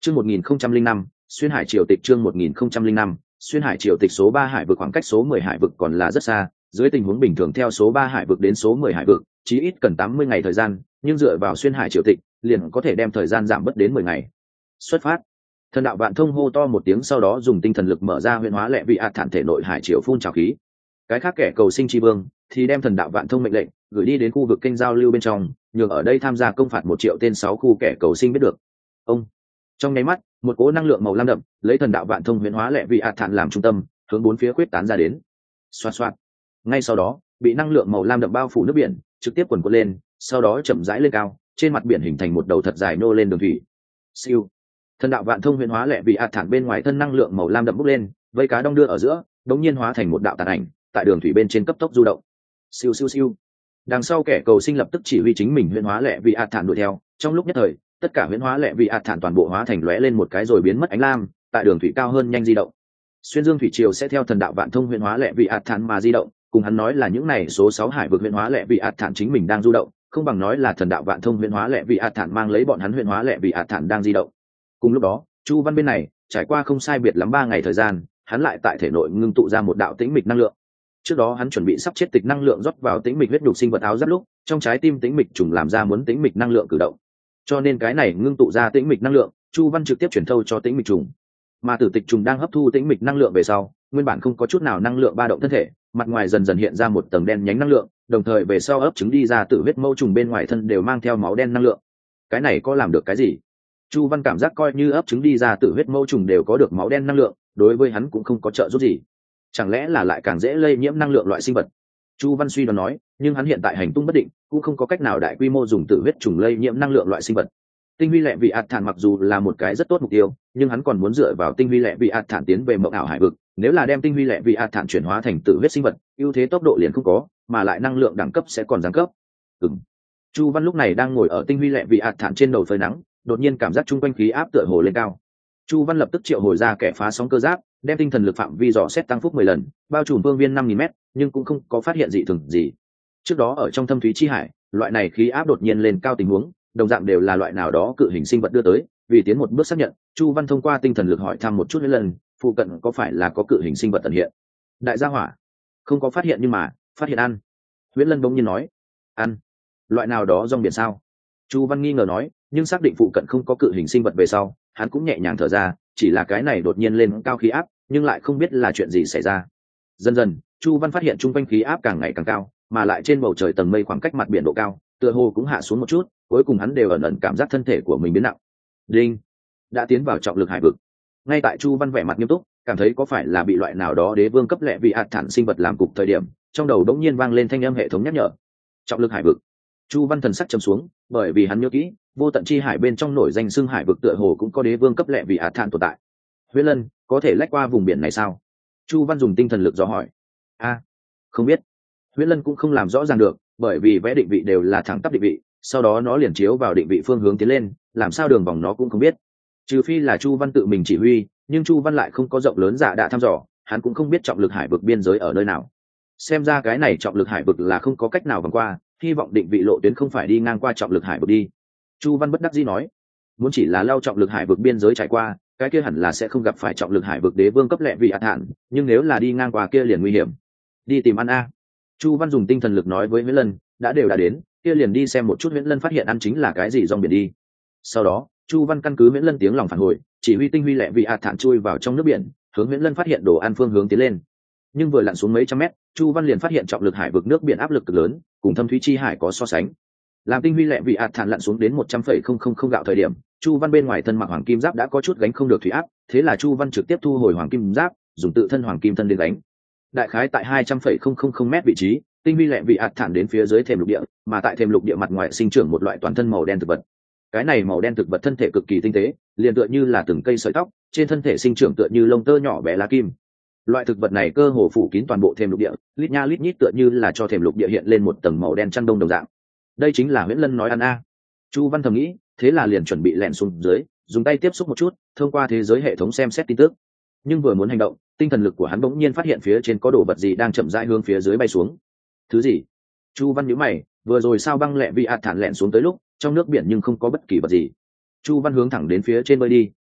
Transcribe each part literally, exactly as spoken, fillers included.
Chương một nghìn không trăm linh năm, xuyên hải triều tịch chương một nghìn không trăm linh năm, xuyên hải triều tịch số ba hải vực khoảng cách số mười hải vực còn là rất xa, dưới tình huống bình thường theo số ba hải vực đến số mười hải vực, chí ít cần tám mươi ngày thời gian, nhưng dựa vào xuyên hải triều tịch, liền có thể đem thời gian giảm bớt đến mười ngày. Xuất phát. Thần đạo vạn thông hô to một tiếng, sau đó dùng tinh thần lực mở ra huyễn hóa lệ vị ạt thản thể nội hải triều phun trào khí. Cái khác kẻ cầu sinh chi vương thì đem thần đạo vạn thông mệnh lệnh gửi đi đến khu vực kênh giao lưu bên trong, nhường ở đây tham gia công phạt một triệu tên sáu khu kẻ cầu sinh biết được. Ông trong nháy mắt, một cỗ năng lượng màu lam đậm lấy thần đạo vạn thông huyễn hóa lệ vị ạt thản làm trung tâm, hướng bốn phía quyết tán ra đến. Xoạt xoạt. Ngay sau đó, bị năng lượng màu lam đậm bao phủ nước biển trực tiếp quần quật lên, sau đó chậm rãi lên cao, trên mặt biển hình thành một đầu thật dài nô lên đường thủy. Siêu. Thần đạo vạn thông huyễn hóa lệ vị ạt thản bên ngoài thân năng lượng màu lam đậm bốc lên, vây cá đong đưa ở giữa, đống nhiên hóa thành một đạo tàn ảnh, tại đường thủy bên trên cấp tốc du động. Siêu siêu siêu. Đằng sau kẻ cầu sinh lập tức chỉ huy chính mình huyễn hóa lệ vị ạt thản đuổi theo, trong lúc nhất thời, tất cả huyễn hóa lệ vị ạt thản toàn bộ hóa thành lóe lên một cái rồi biến mất ánh lam, tại đường thủy cao hơn nhanh di động. Xuyên dương thủy triều sẽ theo thần đạo vạn thông huyễn hóa lệ vị ạt thản mà di động, cùng hắn nói là những này số sáu hải vực huyễn hóa lệ vị ạt thản chính mình đang du động, không bằng nói là thần đạo vạn thông huyễn hóa lệ vị ạt thản mang lấy bọn hắn huyễn hóa lệ vị ạt thản đang di động. Cùng lúc đó, Chu Văn bên này, trải qua không sai biệt lắm ba ngày thời gian, hắn lại tại thể nội ngưng tụ ra một đạo tĩnh mịch năng lượng. Trước đó hắn chuẩn bị sắp chết tịch năng lượng rót vào tĩnh mịch huyết nhục sinh vật áo giáp lúc, trong trái tim tĩnh mịch trùng làm ra muốn tĩnh mịch năng lượng cử động. Cho nên cái này ngưng tụ ra tĩnh mịch năng lượng, Chu Văn trực tiếp chuyển thâu cho tĩnh mịch trùng. Mà tử tịch trùng đang hấp thu tĩnh mịch năng lượng về sau, nguyên bản không có chút nào năng lượng ba động thân thể, mặt ngoài dần dần hiện ra một tầng đen nhánh năng lượng, đồng thời về sau ấp trứng đi ra tử huyết mâu trùng bên ngoài thân đều mang theo máu đen năng lượng. Cái này có làm được cái gì? Chu Văn cảm giác coi như ấp trứng đi ra tử huyết mâu trùng đều có được máu đen năng lượng, đối với hắn cũng không có trợ giúp gì. Chẳng lẽ là lại càng dễ lây nhiễm năng lượng loại sinh vật? Chu Văn suy đoán nói, nhưng hắn hiện tại hành tung bất định, cũng không có cách nào đại quy mô dùng tử huyết trùng lây nhiễm năng lượng loại sinh vật. Tinh huy lệ vị ạt thản mặc dù là một cái rất tốt mục tiêu, nhưng hắn còn muốn dựa vào tinh huy lệ vị ạt thản tiến về mộng ảo hải vực. Nếu là đem tinh huy lệ vị ạt thản chuyển hóa thành tử huyết sinh vật, ưu thế tốc độ liền không có, mà lại năng lượng đẳng cấp sẽ còn giáng cấp. Ừm. Chu Văn lúc này đang ngồi ở tinh huy lệ vị ạt thản trên đầu phơi nắng, đột nhiên cảm giác chung quanh khí áp tựa hồ lên cao. Chu Văn lập tức triệu hồi ra kẻ phá sóng cơ giáp, đem tinh thần lực phạm vi dò xét tăng phúc mười lần, bao trùm phương viên năm nghìn mét, nhưng cũng không có phát hiện dị thường gì. Trước đó ở trong thâm thúy chi hải, loại này khí áp đột nhiên lên cao tình huống, đồng dạng đều là loại nào đó cự hình sinh vật đưa tới, vì tiến một bước xác nhận, Chu Văn thông qua tinh thần lực hỏi thăm một chút mấy lần, phụ cận có phải là có cự hình sinh vật ẩn hiện. Đại gia hỏa, không có phát hiện nhưng mà, phát hiện ăn. Huyễn Lân bỗng nhiên nói, ăn? Loại nào đó rong biển sao? Chu Văn nghi ngờ nói, nhưng xác định phụ cận không có cự hình sinh vật về sau, hắn cũng nhẹ nhàng thở ra, chỉ là cái này đột nhiên lên cao khí áp, nhưng lại không biết là chuyện gì xảy ra. Dần dần, Chu Văn phát hiện trung quanh khí áp càng ngày càng cao, mà lại trên bầu trời tầng mây khoảng cách mặt biển độ cao, tựa hồ cũng hạ xuống một chút, cuối cùng hắn đều ẩn ẩn cảm giác thân thể của mình biến nặng. Đinh, đã tiến vào trọng lực hải vực. Ngay tại Chu Văn vẻ mặt nghiêm túc, cảm thấy có phải là bị loại nào đó đế vương cấp lệ vị ạt thản sinh vật làm cục thời điểm, trong đầu đống nhiên vang lên thanh âm hệ thống nhắc nhở. Trọng lực hải vực. Chu Văn thần sắc trầm xuống, bởi vì hắn nhớ kỹ, vô tận chi hải bên trong nổi danh xưng hải vực tựa hồ cũng có đế vương cấp lệ vị ạt thản tồn tại. Huyễn Lân, có thể lách qua vùng biển này sao? Chu Văn dùng tinh thần lực dò hỏi. A, không biết. Huyễn Lân cũng không làm rõ ràng được, bởi vì vẽ định vị đều là thẳng tắp định vị, sau đó nó liền chiếu vào định vị phương hướng tiến lên, làm sao đường vòng nó cũng không biết. Trừ phi là Chu Văn tự mình chỉ huy, nhưng Chu Văn lại không có rộng lớn dạ đã thăm dò, hắn cũng không biết trọng lực hải vực biên giới ở nơi nào. Xem ra cái này trọng lực hải vực là không có cách nào vòng qua, hy vọng định vị lộ tuyến không phải đi ngang qua trọng lực hải vực đi. Chu Văn bất đắc dĩ nói, muốn chỉ là lao trọng lực hải vực biên giới trải qua, cái kia hẳn là sẽ không gặp phải trọng lực hải vực đế vương cấp lệ vị ạt hạn, nhưng nếu là đi ngang qua kia liền nguy hiểm. Đi tìm ăn a. Chu Văn dùng tinh thần lực nói với Huyễn Lân, đã đều đã đến, kia liền đi xem một chút Huyễn Lân phát hiện ăn chính là cái gì rong biển đi. Sau đó, Chu Văn căn cứ Huyễn Lân tiếng lòng phản hồi, chỉ huy tinh huy lệ vị ạt hạn chui vào trong nước biển, hướng Huyễn Lân phát hiện đồ ăn phương hướng tiến lên. Nhưng vừa lặn xuống mấy trăm mét, Chu Văn liền phát hiện trọng lực hải vực nước biển áp lực cực lớn, cùng thâm thúy chi hải có so sánh. Làm tinh huy lệ vị ạt hạn lặn xuống đến một trăm phẩy không không không gạo thời điểm, Chu Văn bên ngoài thân mặc hoàng kim giáp đã có chút gánh không được thủy áp, thế là Chu Văn trực tiếp thu hồi hoàng kim giáp, dùng tự thân hoàng kim thân đến đánh. Đại khái tại hai trăm phẩy không không không mét vị trí, tinh huy lệ vị ạt thản đến phía dưới thềm lục địa, mà tại thềm lục địa mặt ngoài sinh trưởng một loại toàn thân màu đen thực vật. Cái này màu đen thực vật thân thể cực kỳ tinh tế, liền tựa như là từng cây sợi tóc, trên thân thể sinh trưởng tựa như lông tơ nhỏ bé lá kim. Loại thực vật này cơ hồ phủ kín toàn bộ thềm lục địa, lít nha lít nhít tựa như là cho thềm lục địa hiện lên một tầng màu đen chăn đông đồng dạng. Đây chính là Huyễn Lân nói ăn a. Chu Văn thầm nghĩ, thế là liền chuẩn bị lẻn xuống dưới, dùng tay tiếp xúc một chút, thông qua thế giới hệ thống xem xét tin tức. Nhưng vừa muốn hành động, tinh thần lực của hắn bỗng nhiên phát hiện phía trên có đồ vật gì đang chậm rãi hướng phía dưới bay xuống. Thứ gì? Chu Văn nhíu mày, vừa rồi sao băng lệ vị ạt thản lẻn xuống tới lúc, trong nước biển nhưng không có bất kỳ vật gì. Chu Văn hướng thẳng đến phía trên bơi đi,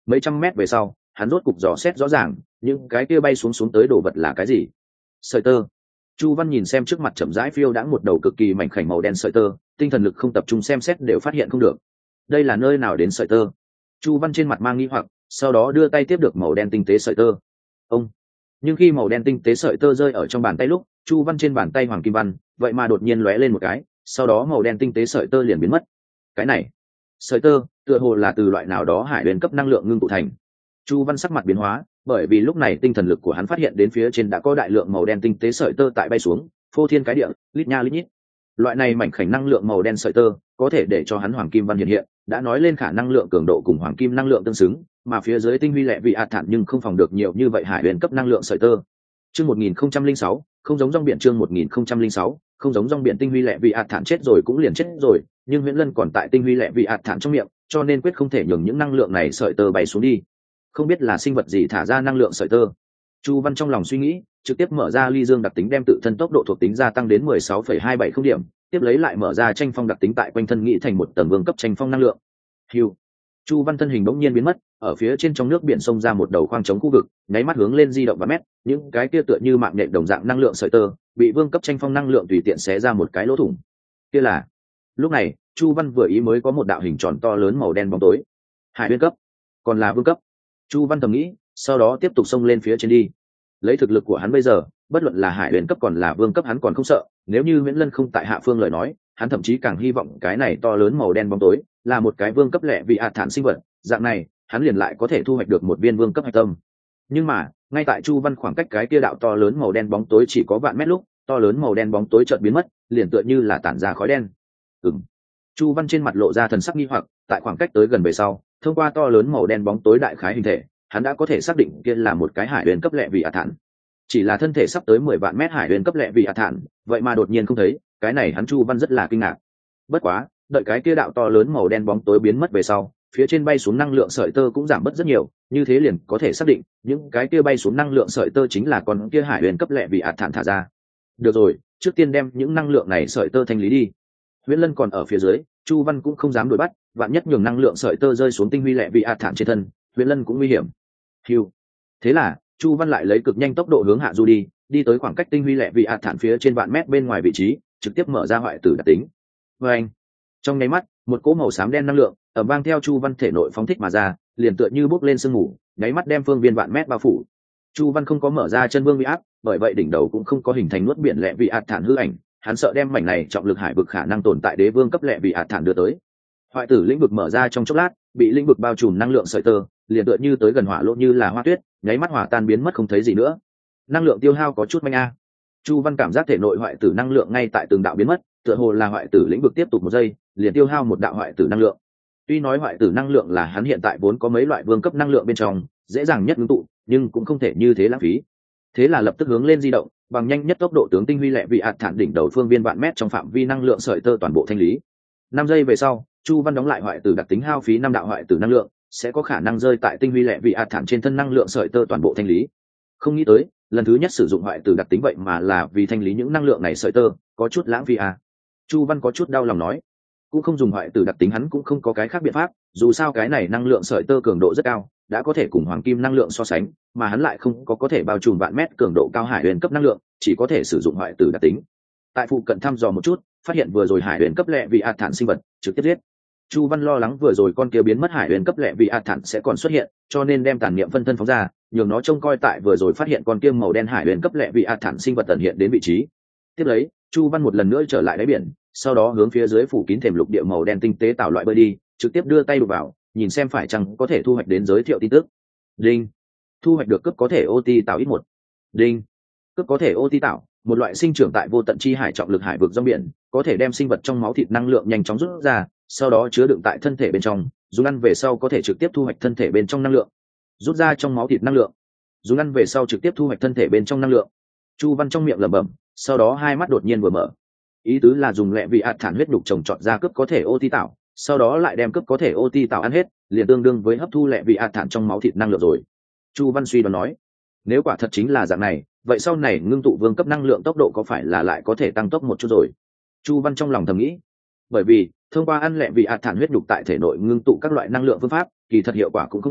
mấy trăm mét về sau hắn rốt cục dò xét rõ ràng những cái kia bay xuống xuống tới đồ vật là cái gì. Sợi tơ. Chu Văn nhìn xem trước mặt chậm rãi phiêu đãng một đầu cực kỳ mảnh khảnh màu đen sợi tơ, tinh thần lực không tập trung xem xét đều phát hiện không được. Đây là nơi nào đến sợi tơ? Chu Văn trên mặt mang nghi hoặc, sau đó đưa tay tiếp được màu đen tinh tế sợi tơ. Ông. Nhưng khi màu đen tinh tế sợi tơ rơi ở trong bàn tay lúc, Chu Văn trên bàn tay hoàng kim văn, vậy mà đột nhiên lóe lên một cái, sau đó màu đen tinh tế sợi tơ liền biến mất. Cái này, sợi tơ, tựa hồ là từ loại nào đó hải huyền cấp năng lượng ngưng tụ thành. Chu Văn sắc mặt biến hóa, bởi vì lúc này tinh thần lực của hắn phát hiện đến phía trên đã có đại lượng màu đen tinh tế sợi tơ tại bay xuống, phô thiên cái địa, lít nha lít nhít. Loại này mảnh khảnh năng lượng màu đen sợi tơ, có thể để cho hắn hoàng kim văn hiện hiện, đã nói lên khả năng lượng cường độ cùng hoàng kim năng lượng tương xứng, mà phía dưới tinh huy lệ vị ạt thản nhưng không phòng được nhiều như vậy hải huyền cấp năng lượng sợi tơ. Chương một nghìn không trăm lẻ sáu, không giống rong biển chương một nghìn không trăm lẻ sáu, không giống rong biển tinh huy lệ vị ạt thản chết rồi cũng liền chết rồi, nhưng Huyễn Lân còn tại tinh huy lệ vị ạt thản trong miệng, cho nên quyết không thể nhường những năng lượng này sợi tơ bay xuống đi. Không biết là sinh vật gì thả ra năng lượng sợi tơ. Chu Văn trong lòng suy nghĩ, trực tiếp mở ra ly dương đặc tính đem tự thân tốc độ thuộc tính gia tăng đến mười sáu phẩy hai bảy không điểm, tiếp lấy lại mở ra tranh phong đặc tính tại quanh thân nghĩ thành một tầng vương cấp tranh phong năng lượng. Hưu. Chu Văn thân hình bỗng nhiên biến mất, ở phía trên trong nước biển sông ra một đầu khoang trống khu vực, nháy mắt hướng lên di động vài mét, những cái kia tựa như mạng nhện đồng dạng năng lượng sợi tơ, bị vương cấp tranh phong năng lượng tùy tiện xé ra một cái lỗ thủng. Kia là. Lúc này, Chu Văn vừa ý mới có một đạo hình tròn to lớn màu đen bóng tối. Hải Huyền cấp, còn là vương cấp. Chu Văn thầm nghĩ, sau đó tiếp tục xông lên phía trên đi. Lấy thực lực của hắn bây giờ, bất luận là hải huyền cấp còn là vương cấp hắn còn không sợ, nếu như Huyễn Lân không tại hạ phương lời nói, hắn thậm chí càng hy vọng cái này to lớn màu đen bóng tối là một cái vương cấp lẻ vị ạt thản sinh vật, dạng này, hắn liền lại có thể thu hoạch được một viên vương cấp hạch tâm. Nhưng mà, ngay tại Chu Văn khoảng cách cái kia đạo to lớn màu đen bóng tối chỉ có vạn mét lúc, to lớn màu đen bóng tối chợt biến mất, liền tựa như là tản ra khói đen. Ừm. Chu Văn trên mặt lộ ra thần sắc nghi hoặc, tại khoảng cách tới gần về sau, thông qua to lớn màu đen bóng tối đại khái hình thể, hắn đã có thể xác định kia là một cái hải huyền cấp lệ vị ạt thản. Chỉ là thân thể sắp tới mười vạn mét hải huyền cấp lệ vị ạt thản, vậy mà đột nhiên không thấy, cái này hắn Chu Văn rất là kinh ngạc. Bất quá, đợi cái kia đạo to lớn màu đen bóng tối biến mất về sau, phía trên bay xuống năng lượng sợi tơ cũng giảm bớt rất nhiều, như thế liền có thể xác định, những cái kia bay xuống năng lượng sợi tơ chính là con kia hải huyền cấp lệ vị ạt thản thả ra. Được rồi, trước tiên đem những năng lượng này sợi tơ thanh lý đi. Huyễn Lân còn ở phía dưới, Chu Văn cũng không dám đuổi bắt, vạn nhất nhường năng lượng sợi tơ rơi xuống tinh huy lệ vị ạt thản trên thân, Huyễn Lân cũng nguy hiểm. Hiu. Thế là, Chu Văn lại lấy cực nhanh tốc độ hướng hạ du đi, đi tới khoảng cách tinh huy lệ vị ạt thản phía trên vạn mét bên ngoài vị trí, trực tiếp mở ra hoại tử đặc tính. Và anh, trong nháy mắt, một cỗ màu xám đen năng lượng ở vang theo Chu Văn thể nội phóng thích mà ra, liền tựa như bốc lên sương mù, nháy mắt đem phương viên vạn mét bao phủ. Chu Văn không có mở ra chân vương uy áp, bởi vậy đỉnh đầu cũng không có hình thành nuốt biển lệ vị ạt thản hư ảnh, hắn sợ đem mảnh này trọng lực hải vực khả năng tồn tại đế vương cấp lệ vị ạt thản đưa tới. Hoại tử lĩnh vực mở ra trong chốc lát, bị lĩnh vực bao trùm năng lượng sợi tơ, liền tựa như tới gần hỏa lỗ như là hoa tuyết, nháy mắt hòa tan biến mất không thấy gì nữa. Năng lượng tiêu hao có chút manh a. Chu Văn cảm giác thể nội hoại tử năng lượng ngay tại từng đạo biến mất, tựa hồ là hoại tử lĩnh vực tiếp tục một giây, liền tiêu hao một đạo hoại tử năng lượng. Tuy nói hoại tử năng lượng là hắn hiện tại vốn có mấy loại vương cấp năng lượng bên trong, dễ dàng nhất ngưng tụ, nhưng cũng không thể như thế lãng phí. Thế là lập tức hướng lên di động, bằng nhanh nhất tốc độ tướng tinh huy lệ vị ạt thản đỉnh đầu phương viên vạn mét trong phạm vi năng lượng sợi tơ toàn bộ thanh lý. Năm giây về sau, Chu Văn đóng lại hoại tử đặc tính hao phí năm đạo hoại tử năng lượng, sẽ có khả năng rơi tại tinh huy lệ vị ạt thản trên thân năng lượng sợi tơ toàn bộ thanh lý. Không nghĩ tới, lần thứ nhất sử dụng hoại tử đặc tính vậy mà là vì thanh lý những năng lượng này sợi tơ, có chút lãng phí à. Chu Văn có chút đau lòng nói, cũng không dùng hoại tử đặc tính hắn cũng không có cái khác biện pháp, dù sao cái này năng lượng sợi tơ cường độ rất cao, đã có thể cùng hoàng kim năng lượng so sánh, mà hắn lại không có có thể bao trùm vạn mét cường độ cao hải huyền cấp năng lượng, chỉ có thể sử dụng hoại tử đặc tính. Tại phụ cận thăm dò một chút, phát hiện vừa rồi hải huyền cấp lệ vị ạt thản sinh vật, trực tiếp giết. Chu Văn lo lắng vừa rồi con kia biến mất hải huyền cấp lệ vị ạt thản sẽ còn xuất hiện, cho nên đem tàn niệm phân thân phóng ra, nhường nó trông coi tại vừa rồi phát hiện con kia màu đen hải huyền cấp lệ vị ạt thản sinh vật tận hiện đến vị trí. Tiếp lấy, Chu Văn một lần nữa trở lại đáy biển, sau đó hướng phía dưới phủ kín thềm lục địa màu đen tinh tế tạo loại bơi đi, trực tiếp đưa tay đụng vào, nhìn xem phải chăng có thể thu hoạch đến giới thiệu tin tức. Đinh, thu hoạch được cấp có thể ô ti tạo ít một. Đinh, cấp có thể ô ti tạo, một loại sinh trưởng tại vô tận chi hải trọng lực hải vực rong biển, có thể đem sinh vật trong máu thịt năng lượng nhanh chóng rút ra, sau đó chứa đựng tại thân thể bên trong, dùng ăn về sau có thể trực tiếp thu hoạch thân thể bên trong năng lượng. Rút ra trong máu thịt năng lượng, dùng ăn về sau trực tiếp thu hoạch thân thể bên trong năng lượng. Chu Văn trong miệng lẩm bẩm, sau đó hai mắt đột nhiên vừa mở. Ý tứ là dùng lệ vị ạt thản huyết đục trồng trọt ra cấp có thể ô ti tạo, sau đó lại đem cấp có thể ô ti tạo ăn hết, liền tương đương với hấp thu lệ vị ạt thản trong máu thịt năng lượng rồi. Chu Văn suy đoán nói, nếu quả thật chính là dạng này, vậy sau này ngưng tụ vương cấp năng lượng tốc độ có phải là lại có thể tăng tốc một chút rồi? Chu Văn trong lòng thầm nghĩ, bởi vì thông qua ăn lệ vị ạt thản huyết đục tại thể nội ngưng tụ các loại năng lượng phương pháp, kỳ thật hiệu quả cũng không cao,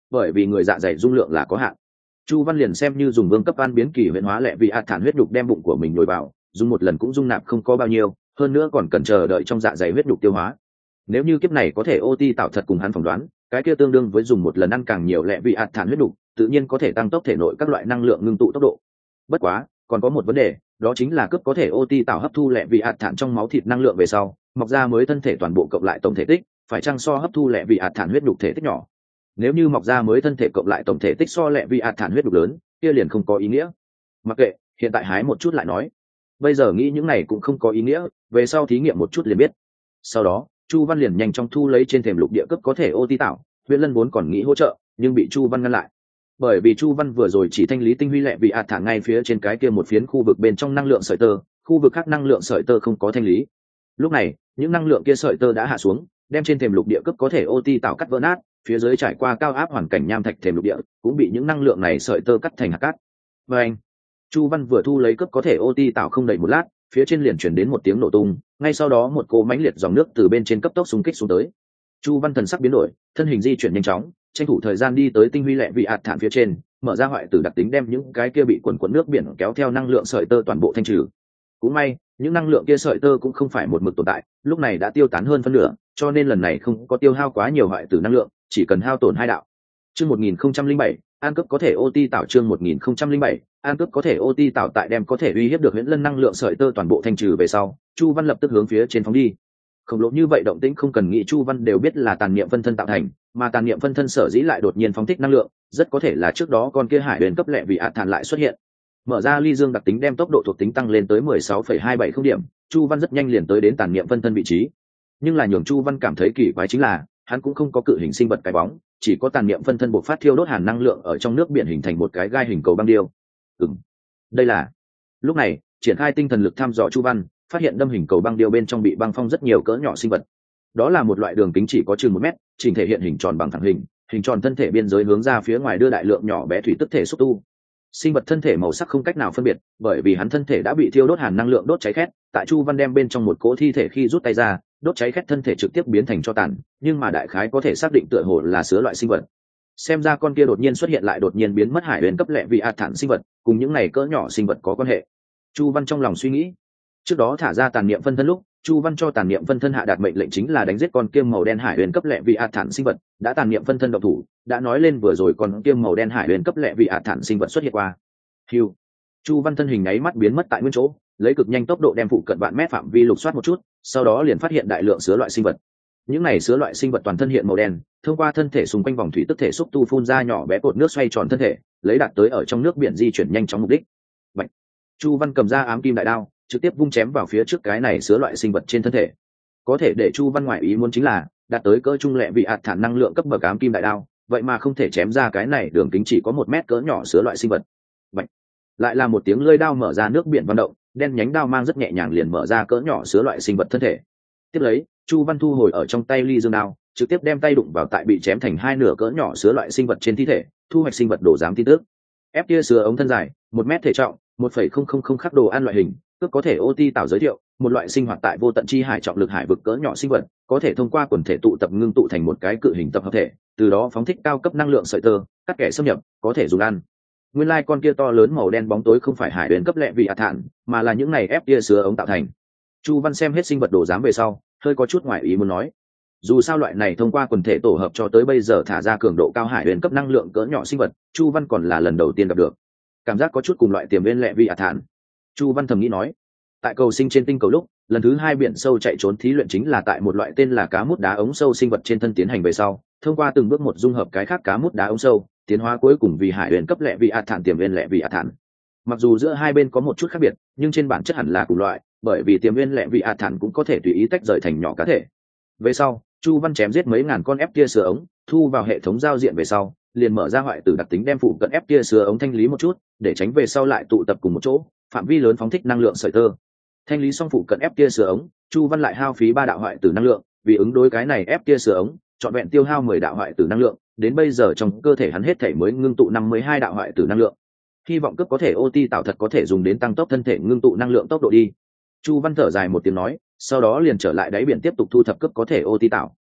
bởi vì người dạ dày dung lượng là có hạn. Chu Văn liền xem như dùng vương cấp ăn biến kỳ huyễn hóa lệ vị ạt thản huyết nhục đem bụng của mình nhồi vào, dùng một lần cũng dung nạp không có bao nhiêu, hơn nữa còn cần chờ đợi trong dạ dày huyết nhục tiêu hóa. Nếu như kiếp này có thể ô ti tạo thật cùng hắn phỏng đoán, cái kia tương đương với dùng một lần ăn càng nhiều lệ vị ạt thản huyết nhục, tự nhiên có thể tăng tốc thể nội các loại năng lượng ngưng tụ tốc độ. Bất quá, còn có một vấn đề, đó chính là cướp có thể ô ti tạo hấp thu lệ vị ạt thản trong máu thịt năng lượng về sau, mọc ra mới thân thể toàn bộ cộng lại tổng thể tích, phải chăng so hấp thu lệ vị ạt thản huyết nhục thể tích nhỏ. Nếu như mọc ra mới thân thể cộng lại tổng thể tích so lệ vị ạt thản huyết nhục lớn, kia liền không có ý nghĩa. Mặc kệ, hiện tại hái một chút lại nói. Bây giờ nghĩ những này cũng không có ý nghĩa, về sau thí nghiệm một chút liền biết. Sau đó, Chu Văn liền nhanh chóng thu lấy trên thềm lục địa cấp có thể ô ti tạo, Huyền Lân vốn còn nghĩ hỗ trợ, nhưng bị Chu Văn ngăn lại. Bởi vì Chu Văn vừa rồi chỉ thanh lý tinh huy lệ vị ạt thản ngay phía trên cái kia một phiến khu vực bên trong năng lượng sợi tơ, khu vực khác năng lượng sợi tơ không có thanh lý. Lúc này, những năng lượng kia sợi tơ đã hạ xuống, đem trên thềm lục địa cấp có thể ô ti tạo cắt vỡ nát, phía dưới trải qua cao áp hoàn cảnh nham thạch thềm lục địa cũng bị những năng lượng này sợi tơ cắt thành hạt cát. Và anh, Chu Văn vừa thu lấy cấp có thể ô ti tạo không đầy một lát, phía trên liền chuyển đến một tiếng nổ tung, ngay sau đó một cỗ mãnh liệt dòng nước từ bên trên cấp tốc xung kích xuống tới. Chu Văn thần sắc biến đổi, thân hình di chuyển nhanh chóng, tranh thủ thời gian đi tới tinh huy lệ vị ạt thản phía trên, mở ra hoại tử đặc tính đem những cái kia bị quần quần nước biển kéo theo năng lượng sợi tơ toàn bộ thanh trừ. Cũng may, những năng lượng kia sợi tơ cũng không phải một mực tồn tại, lúc này đã tiêu tán hơn phân nửa, cho nên lần này không có tiêu hao quá nhiều hoại tử năng lượng, chỉ cần hao tổn hai đạo. Chương một nghìn không trăm linh bảy, an cướp có thể ô ti tạo chương một nghìn không trăm linh bảy, an cướp có thể ô ti tạo tại đem có thể uy hiếp được huyễn lân năng lượng sợi tơ toàn bộ thanh trừ về sau, Chu Văn lập tức hướng phía trên phóng đi. Khổng lồ như vậy động tĩnh không cần nghĩ Chu Văn đều biết là tàn niệm phân thân tạo thành, mà tàn niệm phân thân sở dĩ lại đột nhiên phóng thích năng lượng, rất có thể là trước đó con kia hải huyền cấp lệ vị ạt thản lại xuất hiện. Mở ra ly dương đặc tính đem tốc độ thuộc tính tăng lên tới mười sáu phẩy hai bảy không điểm, Chu Văn rất nhanh liền tới đến tàn niệm phân thân vị trí. Nhưng là nhường Chu Văn cảm thấy kỳ quái chính là, hắn cũng không có cự hình sinh vật cái bóng, chỉ có tàn niệm phân thân bộc phát thiêu đốt hàn năng lượng ở trong nước biển hình thành một cái gai hình cầu băng điêu. Ừm, đây là. Lúc này, triển khai tinh thần lực thăm dò Chu Văn, phát hiện đâm hình cầu băng điêu bên trong bị băng phong rất nhiều cỡ nhỏ sinh vật. Đó là một loại đường kính chỉ có chừng một mét, chỉnh thể hiện hình tròn bằng thẳng hình, hình tròn thân thể biên giới hướng ra phía ngoài đưa đại lượng nhỏ bé thủy tức thể xúc tu. Sinh vật thân thể màu sắc không cách nào phân biệt, bởi vì hắn thân thể đã bị thiêu đốt hàn năng lượng đốt cháy khét. Tại Chu Văn đem bên trong một cỗ thi thể khi rút tay ra, đốt cháy khét thân thể trực tiếp biến thành tro tàn, nhưng mà đại khái có thể xác định tựa hồ là sứa loại sinh vật. Xem ra con kia đột nhiên xuất hiện lại đột nhiên biến mất hải huyền cấp lệ vị ạt thản sinh vật, cùng những này cỡ nhỏ sinh vật có quan hệ. Chu Văn trong lòng suy nghĩ. Trước đó thả ra tàn niệm phân thân lúc, Chu Văn cho tàn niệm phân thân hạ đạt mệnh lệnh chính là đánh giết con kiêm màu đen hải huyền cấp lệ vị ạt thản sinh vật, đã tàn niệm phân thân độc thủ, đã nói lên vừa rồi con kiêm màu đen hải huyền cấp lệ vị ạt thản sinh vật xuất hiện qua. Hưu. Chu Văn thân hình nháy mắt biến mất tại nguyên chỗ, lấy cực nhanh tốc độ đem phụ cận vạn mét phạm vi lục soát một chút, sau đó liền phát hiện đại lượng sứa loại sinh vật. Những này sứa loại sinh vật toàn thân hiện màu đen, thông qua thân thể xung quanh vòng thủy tức thể xúc tu phun ra nhỏ bé cột nước xoay tròn thân thể, lấy đạt tới ở trong nước biển di chuyển nhanh chóng mục đích. Vậy, Chu Văn cầm ra ám kim đại đao, trực tiếp vung chém vào phía trước cái này sứa loại sinh vật trên thân thể. Có thể để Chu Văn ngoại ý muốn chính là, đạt tới cỡ trung lệ vị ạt thản năng lượng cấp bậc ám kim đại đao, vậy mà không thể chém ra cái này đường kính chỉ có một mét cỡ nhỏ sứa loại sinh vật. Vậy, lại là một tiếng lưỡi đao mở ra nước biển vận động, đen nhánh đao mang rất nhẹ nhàng liền mở ra cỡ nhỏ sứa loại sinh vật thân thể. Tiếp lấy, Chu Văn thu hồi ở trong tay ly dương đao, trực tiếp đem tay đụng vào tại bị chém thành hai nửa cỡ nhỏ sứa loại sinh vật trên thi thể, thu hoạch sinh vật đồ giám tin tức. Ép tia sứa ống thân dài, một mét thể trọng, một phẩy không không không khắc đồ ăn loại hình, cướp có thể ô ti tạo giới thiệu, một loại sinh hoạt tại vô tận chi hải trọng lực hải vực cỡ nhỏ sinh vật, có thể thông qua quần thể tụ tập ngưng tụ thành một cái cự hình tập hợp thể, từ đó phóng thích cao cấp năng lượng sợi tơ, cắt kẻ xâm nhập, có thể dùng ăn. Nguyên lai like con kia to lớn màu đen bóng tối không phải hải huyền cấp lệ vị ạt thản, mà là những này ép tia sứa ống tạo thành. Chu Văn xem hết sinh vật đồ giám về sau, hơi có chút ngoài ý muốn nói, dù sao loại này thông qua quần thể tổ hợp cho tới bây giờ thả ra cường độ cao hải huyền cấp năng lượng cỡ nhỏ sinh vật, Chu Văn còn là lần đầu tiên gặp được, cảm giác có chút cùng loại tiềm viên lệ vị ạt thản. Chu Văn thầm nghĩ nói, tại cầu sinh trên tinh cầu lúc, lần thứ hai biển sâu chạy trốn thí luyện chính là tại một loại tên là cá mút đá ống sâu sinh vật trên thân tiến hành về sau, thông qua từng bước một dung hợp cái khác cá mút đá ống sâu, tiến hóa cuối cùng vì hải huyền cấp lệ vị ạt thản tiềm viên lệ vị ạt thản. Mặc dù giữa hai bên có một chút khác biệt, nhưng trên bản chất hẳn là cùng loại, bởi vì tiềm viên lệ vị ạt thản cũng có thể tùy ý tách rời thành nhỏ cá thể. Về sau, Chu Văn chém giết mấy ngàn con ép tia sứa ống, thu vào hệ thống giao diện về sau, liền mở ra hoại tử đặc tính đem phụ cận ép tia sứa ống thanh lý một chút, để tránh về sau lại tụ tập cùng một chỗ, phạm vi lớn phóng thích năng lượng sợi tơ. Thanh lý xong phụ cận ép tia sứa ống, Chu Văn lại hao phí ba đạo hoại tử năng lượng, vì ứng đối cái này ép tia sứa ống, trọn vẹn tiêu hao mười đạo hoại tử năng lượng, đến bây giờ trong cơ thể hắn hết thể mới ngưng tụ năm mươi hai đạo hoại tử năng lượng. Hy vọng cướp có thể ô ti tạo thật có thể dùng đến tăng tốc thân thể ngưng tụ năng lượng tốc độ đi. Chu Văn thở dài một tiếng nói, sau đó liền trở lại đáy biển tiếp tục thu thấp cướp có thể ô ti tạo.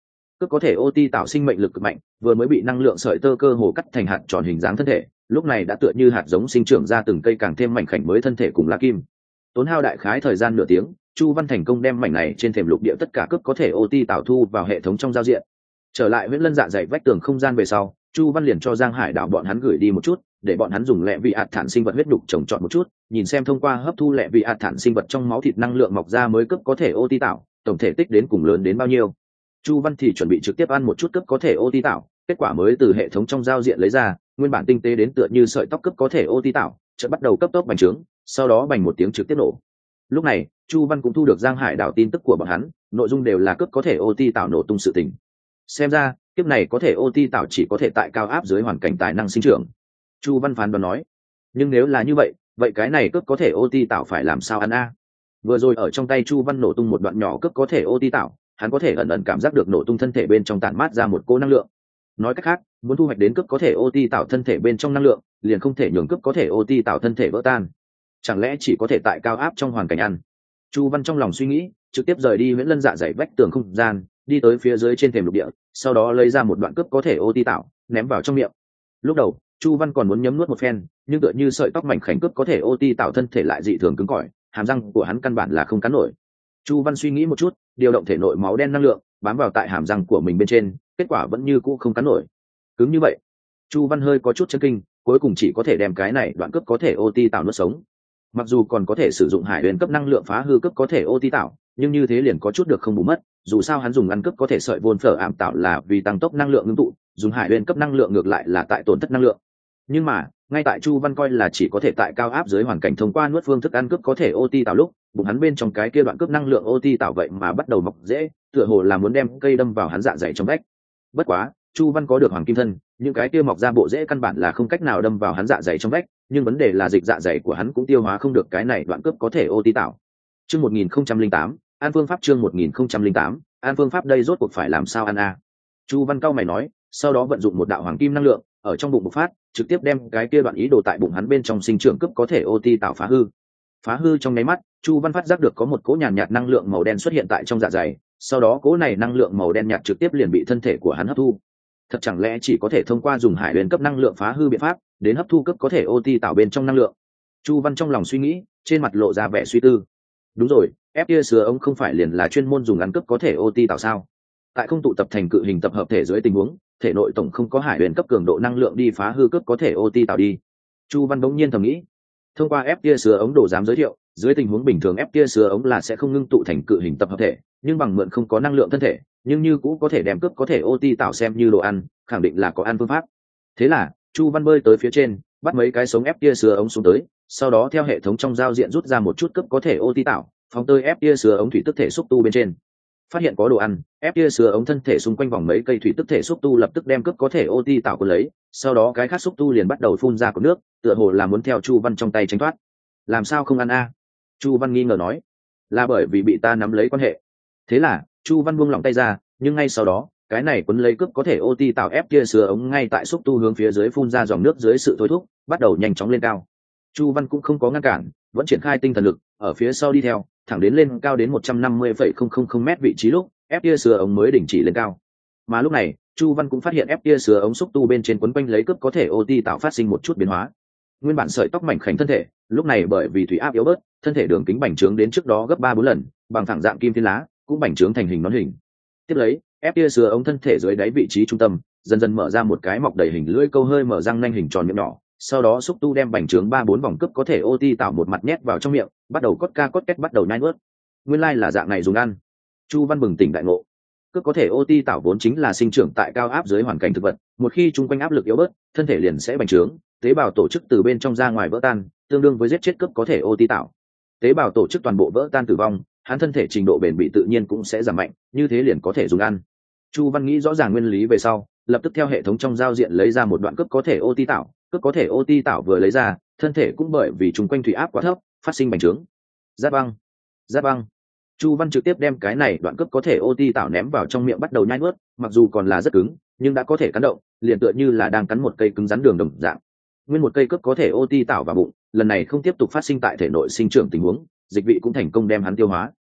cướp có thể ô ti tạo sinh mệnh lực cực mạnh, vừa mới bị năng lượng sợi tơ cơ hồ cắt thành hạt tròn hình dáng thân thể, lúc này đã tựa như hạt giống sinh trưởng ra từng cây càng thêm mảnh khảnh mới thân thể cùng lá kim. Tốn hao đại khái thời gian nửa tiếng, Chu Văn thành công đem mảnh này trên thềm lục địa tất cả cướp có thể ô ti tạo thu vào hệ thống trong giao diện. Trở lại Huyễn Lân dạ dày vách tường không gian về sau, Chu Văn liền cho Giang Hải Đảo bọn hắn gửi đi một chút, để bọn hắn dùng lẹ vị ạt thản sinh vật huyết nhục trồng trọt một chút, nhìn xem thông qua hấp thu lẹ vị ạt thản sinh vật trong máu thịt năng lượng mọc ra mới cướp có thể ô ti tạo, tổng thể tích đến cùng lớn đến bao nhiêu. Chu Văn thì chuẩn bị trực tiếp ăn một chút cướp có thể ô ti tạo, kết quả mới từ hệ thống trong giao diện lấy ra, nguyên bản tinh tế đến tựa như sợi tóc cướp có thể ô ti tạo, chợt bắt đầu cấp tốc bành trướng, sau đó bành một tiếng trực tiếp nổ. Lúc này, Chu Văn cũng thu được Giang Hải Đảo tin tức của bọn hắn, nội dung đều là cướp có thể ô ti tạo nổ tung sự tình. Xem ra, kiếp này có thể ô ti tạo chỉ có thể tại cao áp dưới hoàn cảnh tài năng sinh trưởng. Chu Văn phán đoán nói. Nhưng nếu là như vậy, vậy cái này cướp có thể ô ti tạo phải làm sao ăn a? Vừa rồi ở trong tay Chu Văn nổ tung một đoạn nhỏ cướp có thể ô ti tạo, hắn có thể ẩn ẩn cảm giác được nổ tung thân thể bên trong tản mát ra một cỗ năng lượng. Nói cách khác, muốn thu hoạch đến cướp có thể ô ti tạo thân thể bên trong năng lượng, liền không thể nhường cướp có thể ô ti tạo thân thể vỡ tan. Chẳng lẽ chỉ có thể tại cao áp trong hoàn cảnh ăn? Chu Văn trong lòng suy nghĩ, trực tiếp rời đi Huyễn Lân dạ dày vách tường không gian, đi tới phía dưới trên thềm lục địa, sau đó lấy ra một đoạn cướp có thể ô ti tạo, ném vào trong miệng. Lúc đầu, Chu Văn còn muốn nhấm nuốt một phen, nhưng tựa như sợi tóc mảnh khảnh cướp có thể ô ti tạo thân thể lại dị thường cứng cỏi, hàm răng của hắn căn bản là không cắn nổi. Chu Văn suy nghĩ một chút, điều động thể nội máu đen năng lượng, bám vào tại hàm răng của mình bên trên, kết quả vẫn như cũ không cắn nổi. Cứng như vậy, Chu Văn hơi có chút chấn kinh, cuối cùng chỉ có thể đem cái này đoạn cướp có thể ô ti tạo nuốt sống. Mặc dù còn có thể sử dụng hải huyền cấp năng lượng phá hư cấp có thể ô ti tạo, nhưng như thế liền có chút được không bù mất, dù sao hắn dùng ăn cấp có thể sợi vôn phở ảm tạo là vì tăng tốc năng lượng ngưng tụ, dùng hải huyền cấp năng lượng ngược lại là tại tổn thất năng lượng. Nhưng mà ngay tại Chu Văn coi là chỉ có thể tại cao áp dưới hoàn cảnh thông qua nuốt phương thức ăn cướp có thể ô ti tạo lúc, bụng hắn bên trong cái kia đoạn cướp năng lượng ô ti tạo vậy mà bắt đầu mọc dễ, tựa hồ là muốn đem cây đâm vào hắn dạ dày trong vách. Bất quá, Chu Văn có được hoàng kim thân, những cái kia mọc ra bộ rễ căn bản là không cách nào đâm vào hắn dạ dày trong vách, nhưng vấn đề là dịch dạ dày của hắn cũng tiêu hóa không được cái này đoạn cướp có thể ô ti tạo. Chương một nghìn không trăm lẻ tám, An phương pháp chương một nghìn không trăm lẻ tám, An phương pháp đây rốt cuộc phải làm sao ăn a? Chu Văn cao mày nói, sau đó vận dụng một đạo hoàng kim năng lượng, ở trong bụng bộc phát, trực tiếp đem cái kia đoạn ý đồ tại bụng hắn bên trong sinh trưởng cướp có thể ô ti tạo phá hư. Phá hư trong nháy mắt, Chu Văn phát giác được có một cỗ nhàn nhạt năng lượng màu đen xuất hiện tại trong dạ dày, sau đó cỗ này năng lượng màu đen nhạt trực tiếp liền bị thân thể của hắn hấp thu. Thật chẳng lẽ chỉ có thể thông qua dùng hải huyền cấp năng lượng phá hư biện pháp đến hấp thu cấp có thể ô ti tạo bên trong năng lượng? Chu Văn trong lòng suy nghĩ, trên mặt lộ ra vẻ suy tư. Đúng rồi, ép tia sứa ống không phải liền là chuyên môn dùng ăn cấp có thể ô ti tạo sao? Tại không tụ tập thành cự hình tập hợp thể dưới tình huống, thể nội tổng không có hải huyền cấp cường độ năng lượng đi phá hư cấp có thể ô ti tạo đi. Chu Văn bỗng nhiên thầm nghĩ. Thông qua ép tia sứa ống đồ dám giới thiệu, dưới tình huống bình thường ép tia sứa ống là sẽ không ngưng tụ thành cự hình tập hợp thể, nhưng bằng mượn không có năng lượng thân thể, nhưng như cũng có thể đem cướp có thể ô ti tạo xem như đồ ăn, khẳng định là có ăn phương pháp. Thế là Chu Văn bơi tới phía trên, bắt mấy cái sống ép tia sứa ống xuống tới, sau đó theo hệ thống trong giao diện rút ra một chút cướp có thể ô ti tạo, phóng tới ép tia sứa ống thủy tức thể xúc tu bên trên. Phát hiện có đồ ăn, ép tia sứa ống thân thể xung quanh vòng mấy cây thủy tức thể xúc tu lập tức đem cướp có thể ô ti tạo cuốn lấy, sau đó cái khác xúc tu liền bắt đầu phun ra cột nước, tựa hồ là muốn theo Chu Văn trong tay tránh thoát. Làm sao không ăn a? Chu Văn nghi ngờ nói. Là bởi vì bị ta nắm lấy quan hệ. Thế là Chu Văn buông lỏng tay ra, nhưng ngay sau đó cái này cuốn lấy cướp có thể ô ti tạo ép tia sứa ống ngay tại xúc tu hướng phía dưới phun ra dòng nước dưới sự thôi thúc, bắt đầu nhanh chóng lên cao. Chu Văn cũng không có ngăn cản, vẫn triển khai tinh thần lực ở phía sau đi theo, thẳng đến lên cao đến một trăm năm mươi phẩy không không không mét vị trí lúc ép tia sứa ống mới đình chỉ lên cao. Mà lúc này Chu Văn cũng phát hiện ép tia sứa ống xúc tu bên trên quấn quanh lấy cướp có thể ô ti tạo phát sinh một chút biến hóa. Nguyên bản sợi tóc mảnh khảnh thân thể lúc này bởi vì thủy áp yếu bớt, thân thể đường kính bành trướng đến trước đó gấp ba bốn lần, bằng thẳng dạng kim thiên lá cũng bành trướng thành hình nón hình. Tiếp lấy ép tia sứa ống thân thể dưới đáy vị trí trung tâm dần dần mở ra một cái mọc đầy hình lưỡi câu hơi mở răng nanh hình tròn miệng nhỏ, sau đó xúc tu đem bành trướng ba bốn vòng cướp có thể ô ti tạo một mặt nhét vào trong miệng, bắt đầu cốt ca cốt két bắt đầu nhai nuốt. Nguyên lai là dạng này dùng ăn. Chu Văn bừng tỉnh đại ngộ. Cướp có thể ô ti tạo vốn chính là sinh trưởng tại cao áp dưới hoàn cảnh thực vật, một khi chung quanh áp lực yếu bớt, thân thể liền sẽ bành trướng, tế bào tổ chức từ bên trong ra ngoài vỡ tan, tương đương với giết chết cướp có thể ô ti tạo. Tế bào tổ chức toàn bộ vỡ tan tử vong, hắn thân thể trình độ bền bỉ tự nhiên cũng sẽ giảm mạnh, như thế liền có thể dùng ăn. Chu Văn nghĩ rõ ràng nguyên lý về sau, lập tức theo hệ thống trong giao diện lấy ra một đoạn cướp có thể ô ti tạo, cướp có thể ô ti tạo vừa lấy ra, thân thể cũng bởi vì chung quanh thủy áp quá thấp, phát sinh bành trướng. Giáp băng, giáp băng. Chu Văn trực tiếp đem cái này đoạn cướp có thể ô ti tạo ném vào trong miệng bắt đầu nhai nuốt, mặc dù còn là rất cứng, nhưng đã có thể cắn động, liền tựa như là đang cắn một cây cứng rắn đường đồng dạng. Nguyên một cây cướp có thể ô ti tạo vào bụng, lần này không tiếp tục phát sinh tại thể nội sinh trưởng tình huống, dịch vị cũng thành công đem hắn tiêu hóa.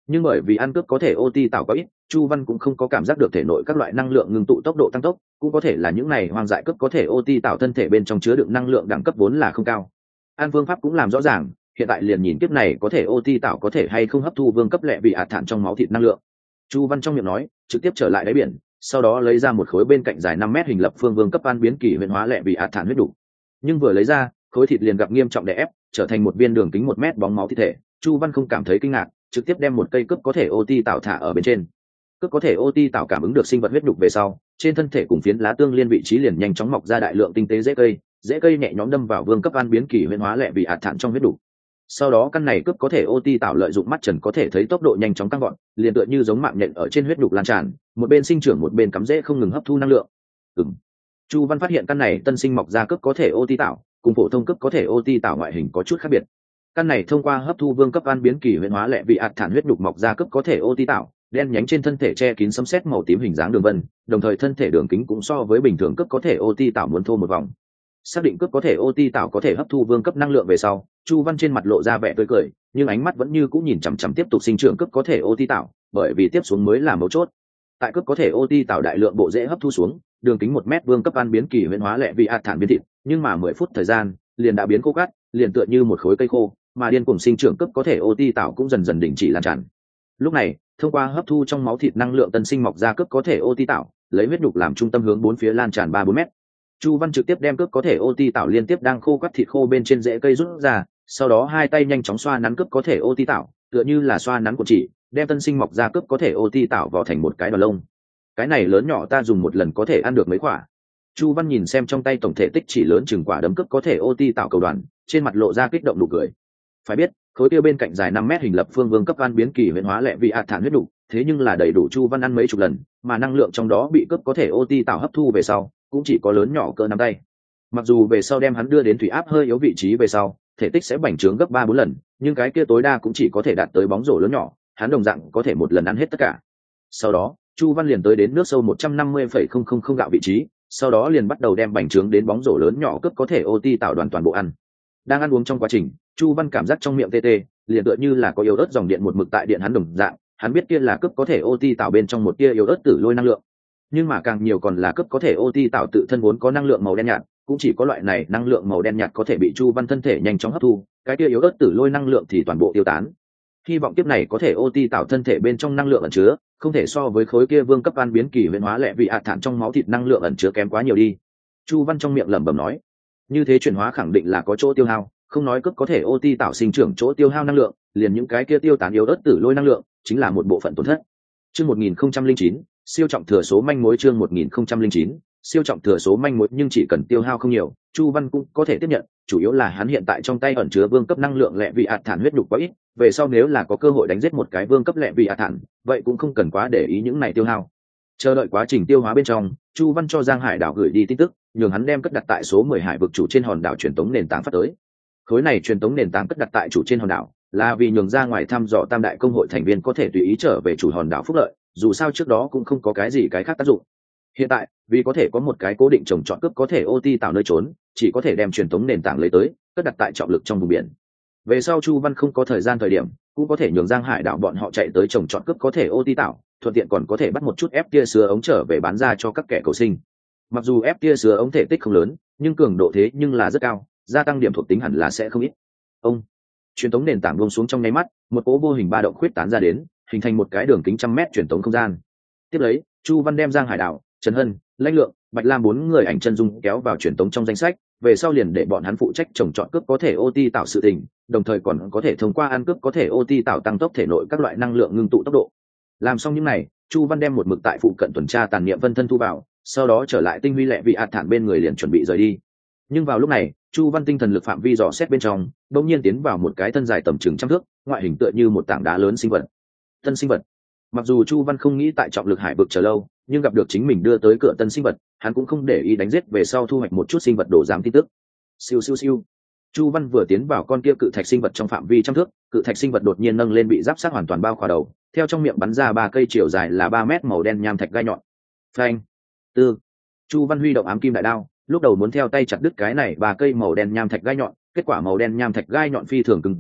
nhưng bởi vì ăn cướp có thể ô ti tạo có ít, Chu Văn cũng không có cảm giác được thể nội các loại năng lượng ngưng tụ tốc độ tăng tốc, cũng có thể là những này hoang dại cướp có thể ô ti tạo thân thể bên trong chứa đựng năng lượng đẳng cấp vốn là không cao. An phương pháp cũng làm rõ ràng, hiện tại liền nhìn kiếp này có thể ô ti tạo có thể hay không hấp thu vương cấp lệ vị ạt thản trong máu thịt năng lượng. Chu Văn trong miệng nói, trực tiếp trở lại đáy biển, sau đó lấy ra một khối bên cạnh dài năm mét hình lập phương vương cấp an biến kỳ huyền hóa lệ vị ạt thản huyết đủ. Nhưng vừa lấy ra, khối thịt liền gặp nghiêm trọng đè ép, trở thành một viên đường kính một mét bóng máu thi thể. Chu Văn không cảm thấy kinh ngạc, trực tiếp đem một cây cướp có thể ô ti tạo thả ở bên trên. Cướp có thể ô ti tạo cảm ứng được sinh vật huyết nhục về sau, trên thân thể cùng phiến lá tương liên vị trí liền nhanh chóng mọc ra đại lượng tinh tế rễ cây, rễ cây nhẹ nhõm đâm vào vương cấp an biến kỳ huyền hóa lệ vị ạt thản trong huyết đủ. Sau đó căn này cướp có thể ô ti tạo lợi dụng mắt trần có thể thấy tốc độ nhanh chóng tăng gọn, liền tựa như giống mạng nhện ở trên huyết nhục lan tràn, một bên sinh trưởng một bên cắm rễ không ngừng hấp thu năng lượng. Ừm. Chu Văn phát hiện căn này tân sinh mọc ra cướp có thể ô ti tạo, cùng phổ thông cướp có thể ô ti tạo ngoại hình có chút khác biệt. Căn này thông qua hấp thu vương cấp an biến kỳ huyền hóa lệ vị ạt thản huyết nhục mọc ra cướp có thể ô ti tạo, đen nhánh trên thân thể che kín sấm sét màu tím hình dáng đường vân, đồng thời thân thể đường kính cũng so với bình thường cướp có thể ô ti tạo muốn thô một vòng. Xác định cướp có thể ô ti tạo có thể hấp thu vương cấp năng lượng về sau, Chu Văn trên mặt lộ ra vẻ tươi cười, nhưng ánh mắt vẫn như cũng nhìn chằm chằm tiếp tục sinh trưởng cướp có thể ô ti tạo, bởi vì tiếp xuống mới là mấu chốt. Tại cướp có thể ô ti tạo đại lượng bộ rễ hấp thu xuống, đường kính một mét vương cấp an biến kỳ huyền hóa lệ vị ạt thản biến thịt, nhưng mà mười phút thời gian, liền đã biến khô cát, liền tựa như một khối cây khô, mà điên cuồng sinh trưởng cướp có thể ô ti tạo cũng dần dần đình chỉ lan tràn. Lúc này, thông qua hấp thu trong máu thịt năng lượng tân sinh mọc ra cướp có thể ô ti tạo, lấy huyết nhục làm trung tâm hướng bốn phía lan tràn ba bốn mét. Chu Văn trực tiếp đem cướp có thể ô ti tạo liên tiếp đang khô quắt thịt khô bên trên rễ cây rút ra, sau đó hai tay nhanh chóng xoa nắn cướp có thể ô ti tạo, tựa như là xoa nắn của chỉ, đem tân sinh mọc ra cướp có thể ô ti tạo vào thành một cái đoàn lông. Cái này lớn nhỏ ta dùng một lần có thể ăn được mấy quả. Chu Văn nhìn xem trong tay tổng thể tích chỉ lớn chừng quả đấm cướp có thể ô ti tạo cầu đoàn, trên mặt lộ ra kích động nụ cười. Phải biết, khối kia bên cạnh dài năm mét hình lập phương vương cấp an biến kỳ huyền hóa lệ vị ạt thản huyết đủ, thế nhưng là đầy đủ Chu Văn ăn mấy chục lần, mà năng lượng trong đó bị cướp có thể ô ti tạo hấp thu về sau, cũng chỉ có lớn nhỏ cỡ nắm tay. Mặc dù về sau đem hắn đưa đến thủy áp hơi yếu vị trí về sau, thể tích sẽ bành trướng gấp ba bốn lần, nhưng cái kia tối đa cũng chỉ có thể đạt tới bóng rổ lớn nhỏ, hắn đồng dạng có thể một lần ăn hết tất cả. Sau đó, Chu Văn liền tới đến nước sâu một trăm năm mươi phẩy không không không gạo vị trí, sau đó liền bắt đầu đem bành trướng đến bóng rổ lớn nhỏ cướp có thể ô ti tạo đoàn toàn bộ ăn. Đang ăn uống trong quá trình, Chu Văn cảm giác trong miệng tê tê, liền tựa như là có yếu ớt dòng điện một mực tại điện hắn đồng dạng, hắn biết kia là cướp có thể ô ti tạo bên trong một tia yếu ớt tử lôi năng lượng. Nhưng mà càng nhiều còn là cướp có thể ô ti tạo tự thân vốn có năng lượng màu đen nhạt, cũng chỉ có loại này năng lượng màu đen nhạt có thể bị Chu Văn thân thể nhanh chóng hấp thu, cái kia yếu ớt tử lôi năng lượng thì toàn bộ tiêu tán. Hy vọng tiếp này có thể ô ti tạo thân thể bên trong năng lượng ẩn chứa, không thể so với khối kia vương cấp an biến kỳ huyền hóa lệ vị ạt thản trong máu thịt năng lượng ẩn chứa kém quá nhiều đi. Chu Văn trong miệng lẩm bẩm nói, như thế chuyển hóa khẳng định là có chỗ tiêu hao, không nói cướp có thể ô ti tạo sinh trưởng chỗ tiêu hao năng lượng, liền những cái kia tiêu tán yếu ớt tử lôi năng lượng chính là một bộ phận tổn thất. Chương một nghìn không trăm lẻ chín, siêu trọng thừa số manh mối chương một nghìn không trăm lẻ chín, siêu trọng thừa số manh mối nhưng chỉ cần tiêu hao không nhiều, Chu Văn cũng có thể tiếp nhận, chủ yếu là hắn hiện tại trong tay ẩn chứa vương cấp năng lượng lệ vị ạt thản huyết nhục quá ít, về sau nếu là có cơ hội đánh giết một cái vương cấp lệ vị ạt thản, vậy cũng không cần quá để ý những này tiêu hao. Chờ đợi quá trình tiêu hóa bên trong, Chu Văn cho Giang Hải đảo gửi đi tin tức, nhường hắn đem cất đặt tại số mười hải vực chủ trên hòn đảo truyền tống nền tảng phát tới. Khối này truyền tống nền tảng cất đặt tại chủ trên hòn đảo, là vì nhường ra ngoài thăm dò tam đại công hội thành viên có thể tùy ý trở về chủ hòn đảo phúc lợi, dù sao trước đó cũng không có cái gì cái khác tác dụng. Hiện tại, vì có thể có một cái cố định trồng trọt cướp có thể ô ti tạo nơi trốn, chỉ có thể đem truyền tống nền tảng lấy tới, cất đặt tại trọng lực trong vùng biển. Về sau Chu Văn không có thời gian thời điểm, cũng có thể nhường Giang Hải đảo bọn họ chạy tới trồng trọt cướp có thể ô ti tạo, thuận tiện còn có thể bắt một chút ép tia sứa ống trở về bán ra cho các kẻ cầu sinh. Mặc dù ép tia sứa ống thể tích không lớn, nhưng cường độ thế nhưng là rất cao, gia tăng điểm thuộc tính hẳn là sẽ không ít. Ông truyền tống nền tảng buông xuống trong nháy mắt, một cỗ vô hình ba động khuyết tán ra đến, hình thành một cái đường kính trăm mét truyền tống không gian. Tiếp lấy, Chu Văn đem Giang Hải đảo, Trần Hân, Lãnh Lượng, Bạch Lam bốn người ảnh chân dung kéo vào truyền tống trong danh sách, về sau liền để bọn hắn phụ trách trồng trọt cướp có thể ô ti tạo sự tình, đồng thời còn có thể thông qua ăn cướp có thể ô ti tạo tăng tốc thể nội các loại năng lượng ngưng tụ tốc độ. Làm xong những này, Chu Văn đem một mực tại phụ cận tuần tra tàn niệm vân thân thu vào, sau đó trở lại tinh huy lệ vị ạt thản bên người liền chuẩn bị rời đi. Nhưng vào lúc này, Chu Văn tinh thần lực phạm vi dò xét bên trong, đột nhiên tiến vào một cái thân dài tầm chừng trăm thước, ngoại hình tựa như một tảng đá lớn sinh vật. Tân sinh vật. Mặc dù Chu Văn không nghĩ tại trọng lực hải vực chờ lâu, nhưng gặp được chính mình đưa tới cửa tân sinh vật, hắn cũng không để ý đánh giết về sau thu hoạch một chút sinh vật đổ giảm tin tức. Siêu siêu siêu. Chu Văn vừa tiến vào con kia cự thạch sinh vật trong phạm vi trăm thước, cự thạch sinh vật đột nhiên nâng lên bị giáp sát hoàn toàn bao khỏa đầu, theo trong miệng bắn ra ba cây chiều dài là ba mét màu đen nham thạch gai nhọn. Phanh. Tư. Chu Văn huy động ám kim đại đao, lúc đầu muốn theo tay chặt đứt cái này ba cây màu đen nham thạch gai nhọn, kết quả màu đen nham thạch gai nhọn phi thường cứng rắn,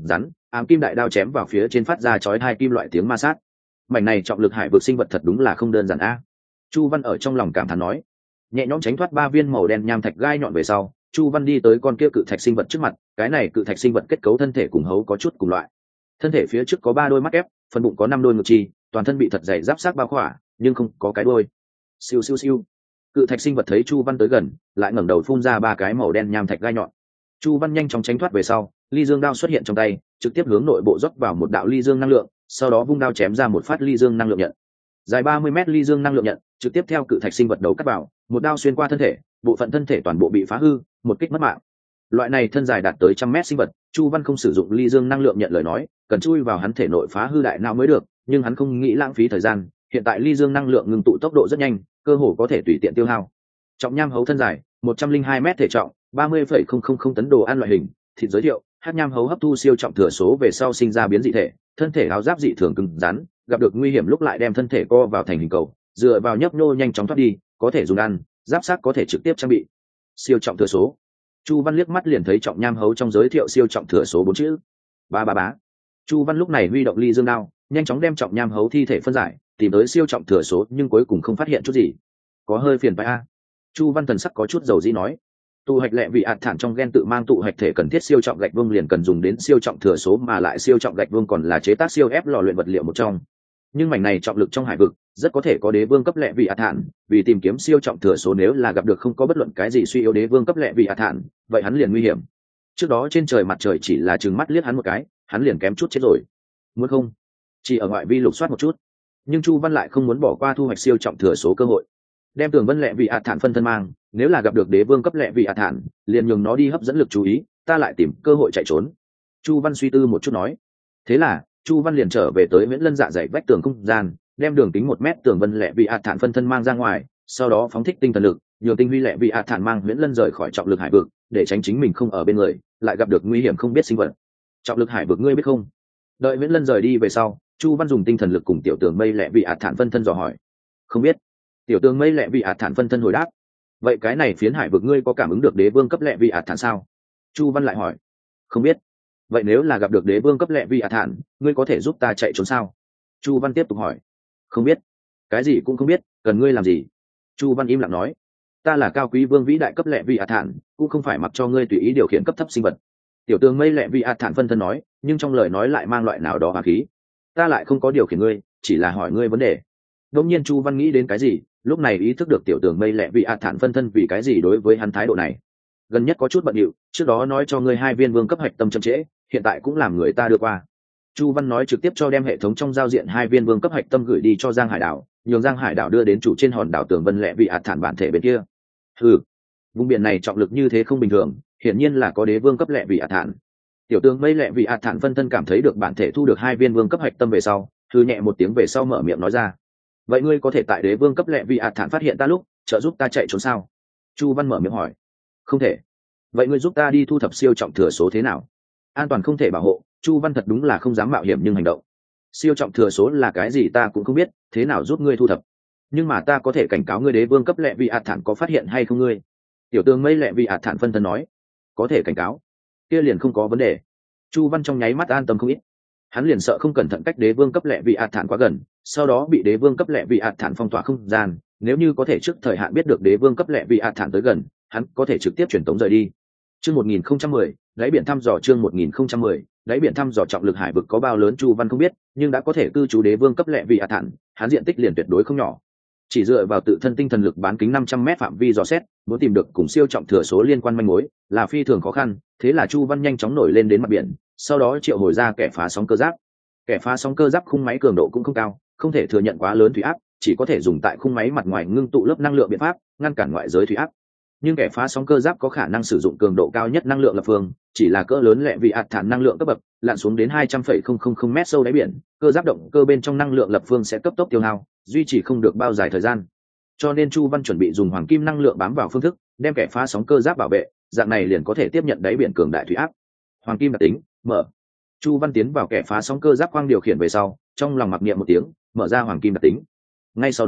ám kim đại đao chém vào phía trên phát ra chói hai kim loại tiếng ma sát. Mảnh này trọng lực hải vực sinh vật thật đúng là không đơn giản a. Chu Văn ở trong lòng cảm thán nói. Nhẹ nhõm tránh thoát ba viên màu đen nham thạch gai nhọn về sau, Chu Văn đi tới con kia cự thạch sinh vật trước mặt. Cái này cự thạch sinh vật kết cấu thân thể cùng hấu có chút cùng loại. Thân thể phía trước có ba đôi mắt ép, phần bụng có năm đôi ngực chi, toàn thân bị thật dày giáp xác bao khỏa, nhưng không có cái đôi. Siêu siêu siêu. Cự thạch sinh vật thấy Chu Văn tới gần, lại ngẩng đầu phun ra ba cái màu đen nham thạch gai nhọn. Chu Văn nhanh chóng tránh thoát về sau, ly dương đao xuất hiện trong tay, trực tiếp hướng nội bộ rót vào một đạo ly dương năng lượng, sau đó vung đao chém ra một phát ly dương năng lượng nhận. Dài ba mươi mét ly dương năng lượng nhận, trực tiếp theo cự thạch sinh vật đầu cắt vào, một đao xuyên qua thân thể, bộ phận thân thể toàn bộ bị phá hư, một kích mất mạng. Loại này thân dài đạt tới trăm mét sinh vật, Chu Văn không sử dụng ly dương năng lượng nhận lời nói, cần chui vào hắn thể nội phá hư đại não mới được, nhưng hắn không nghĩ lãng phí thời gian, hiện tại ly dương năng lượng ngưng tụ tốc độ rất nhanh, cơ hồ có thể tùy tiện tiêu hao. Trọng nham hấu thân dài, một trăm linh hai mét thể trọng, ba mươi phẩy không không không tấn đồ ăn loại hình, thịt giới thiệu, hắc nham hấu hấp thu siêu trọng thừa số về sau sinh ra biến dị thể, thân thể áo giáp dị thường cứng rắn, gặp được nguy hiểm lúc lại đem thân thể co vào thành hình cầu, dựa vào nhấp nhô nhanh chóng thoát đi, có thể dùng ăn, giáp xác có thể trực tiếp trang bị. Siêu trọng thừa số. Chu Văn liếc mắt liền thấy trọng nham hấu trong giới thiệu siêu trọng thừa số bốn chữ. Ba ba bá. Chu Văn lúc này huy động ly dương đao, nhanh chóng đem trọng nham hấu thi thể phân giải, tìm tới siêu trọng thừa số nhưng cuối cùng không phát hiện chút gì. Có hơi phiền phải a. Chu Văn thần sắc có chút dầu dĩ nói. Tụ hạch lệ vị ạt thản trong gen tự mang tụ hạch thể cần thiết siêu trọng gạch vương liền cần dùng đến siêu trọng thừa số, mà lại siêu trọng gạch vương còn là chế tác siêu ép lò luyện vật liệu một trong. Nhưng mảnh này trọng lực trong hải vực rất có thể có đế vương cấp lệ vị ạt thản, vì tìm kiếm siêu trọng thừa số nếu là gặp được không có bất luận cái gì suy yếu đế vương cấp lệ vị ạt thản, vậy hắn liền nguy hiểm. Trước đó trên trời mặt trời chỉ là trừng mắt liếc hắn một cái, hắn liền kém chút chết rồi. Muốn không? Chỉ ở ngoại vi lục soát một chút. Nhưng Chu Văn lại không muốn bỏ qua thu hoạch siêu trọng thừa số cơ hội. Đem Tường Vân lệ vị ạt thản phân thân mang, nếu là gặp được đế vương cấp lệ vị ạt thản, liền nhường nó đi hấp dẫn lực chú ý, ta lại tìm cơ hội chạy trốn. Chu Văn suy tư một chút nói. Thế là Chu Văn liền trở về tới Viễn Lân dạ dày vách tường không gian, đem đường kính một mét Tường Vân lệ vị ạt thản phân thân mang ra ngoài, sau đó phóng thích tinh thần lực, nhường tinh huy lệ vị ạt thản mang Viễn Lân rời khỏi trọng lực hải vực, để tránh chính mình không ở bên người, lại gặp được nguy hiểm không biết sinh vật. Trọng lực hải vực ngươi biết không? Đợi Viễn Lân rời đi về sau, Chu Văn dùng tinh thần lực cùng tiểu tường mây lệ vị ạt thản phân thân dò hỏi. Không biết. Tiểu tường mây lệ vị ạt thản phân thân hồi đáp. Vậy cái này phiến hải vực ngươi có cảm ứng được đế vương cấp lệ vị ạt thản sao? Chu Văn lại hỏi. Không biết. Vậy nếu là gặp được đế vương cấp lệ vị ạt thản, ngươi có thể giúp ta chạy trốn sao? Chu Văn tiếp tục hỏi. Không biết. Cái gì cũng không biết, cần ngươi làm gì? Chu Văn im lặng nói. Ta là cao quý vương vĩ đại cấp lệ vị ạt thản, cũng không phải mặc cho ngươi tùy ý điều khiển cấp thấp sinh vật. Tiểu tường mây lệ vị ạt thản phân thân nói, nhưng trong lời nói lại mang loại nào đó hỏa khí. Ta lại không có điều khiển ngươi, chỉ là hỏi ngươi vấn đề. Đột nhiên Chu Văn nghĩ đến cái gì, lúc này ý thức được tiểu tường mây lệ vị ạt thản phân thân vì cái gì đối với hắn thái độ này. Gần nhất có chút bận điệu, trước đó nói cho ngươi hai viên vương cấp hạch tâm chậm trễ, hiện tại cũng làm người ta đưa qua. Chu Văn nói trực tiếp cho đem hệ thống trong giao diện hai viên vương cấp hạch tâm gửi đi cho Giang Hải đảo, nhường Giang Hải đảo đưa đến chủ trên hòn đảo Tường Vân lệ vị ạt thản bản thể bên kia. Ừ, vùng biển này trọng lực như thế không bình thường, hiển nhiên là có đế vương cấp lệ vị ạt thản. Tiểu tường mây lệ vị ạt thản phân thân cảm thấy được bản thể thu được hai viên vương cấp hạch tâm về sau, thư nhẹ một tiếng về sau mở miệng nói ra. Vậy ngươi có thể tại đế vương cấp lệ vị ạt thản phát hiện ta lúc trợ giúp ta chạy trốn sao? Chu Văn mở miệng hỏi. Không thể. Vậy ngươi giúp ta đi thu thập siêu trọng thừa số thế nào? An toàn không thể bảo hộ. Chu Văn thật đúng là không dám mạo hiểm nhưng hành động. Siêu trọng thừa số là cái gì ta cũng không biết, thế nào giúp ngươi thu thập? Nhưng mà ta có thể cảnh cáo ngươi đế vương cấp lệ vị ạt thản có phát hiện hay không ngươi? Tiểu tường mây lệ vị ạt thản phân thân nói. Có thể cảnh cáo. Kia liền không có vấn đề. Chu Văn trong nháy mắt an tâm không ít. Hắn liền sợ không cẩn thận cách đế vương cấp lệ vị ạt thản quá gần, sau đó bị đế vương cấp lệ vị ạt thản phong tỏa không gian. Nếu như có thể trước thời hạn biết được đế vương cấp lệ vị ạt thản tới gần, hắn có thể trực tiếp truyền tống rời đi. Chương một nghìn không trăm mười, đáy biển thăm dò chương một nghìn không trăm mười, đáy biển thăm dò trọng lực hải vực có bao lớn Chu Văn không biết, nhưng đã có thể cư trú đế vương cấp lệ vị ạt thản, hắn diện tích liền tuyệt đối không nhỏ. Chỉ dựa vào tự thân tinh thần lực bán kính năm trăm mét phạm vi dò xét, muốn tìm được cùng siêu trọng thừa số liên quan manh mối, là phi thường khó khăn, thế là Chu Văn nhanh chóng nổi lên đến mặt biển, sau đó triệu hồi ra kẻ phá sóng cơ giáp. Kẻ phá sóng cơ giáp khung máy cường độ cũng không cao, không thể thừa nhận quá lớn thủy áp, chỉ có thể dùng tại khung máy mặt ngoài ngưng tụ lớp năng lượng biện pháp, ngăn cản ngoại giới thủy áp. Nhưng kẻ phá sóng cơ giáp có khả năng sử dụng cường độ cao nhất năng lượng lập phương, chỉ là cỡ lớn lệ vị ạt thản năng lượng cấp bậc, lặn xuống đến hai trăm phẩy không không không mét sâu đáy biển, cơ giáp động cơ bên trong năng lượng lập phương sẽ cấp tốc tiêu hao, duy trì không được bao dài thời gian. Cho nên Chu Văn chuẩn bị dùng hoàng kim năng lượng bám vào phương thức, đem kẻ phá sóng cơ giáp bảo vệ, dạng này liền có thể tiếp nhận đáy biển cường đại thủy áp. Hoàng kim đặc tính, mở. Chu Văn tiến vào kẻ phá sóng cơ giáp khoang điều khiển về sau, trong lòng mặc niệm một tiếng, mở ra hoàng kim đặc tính. Ngay sau đó,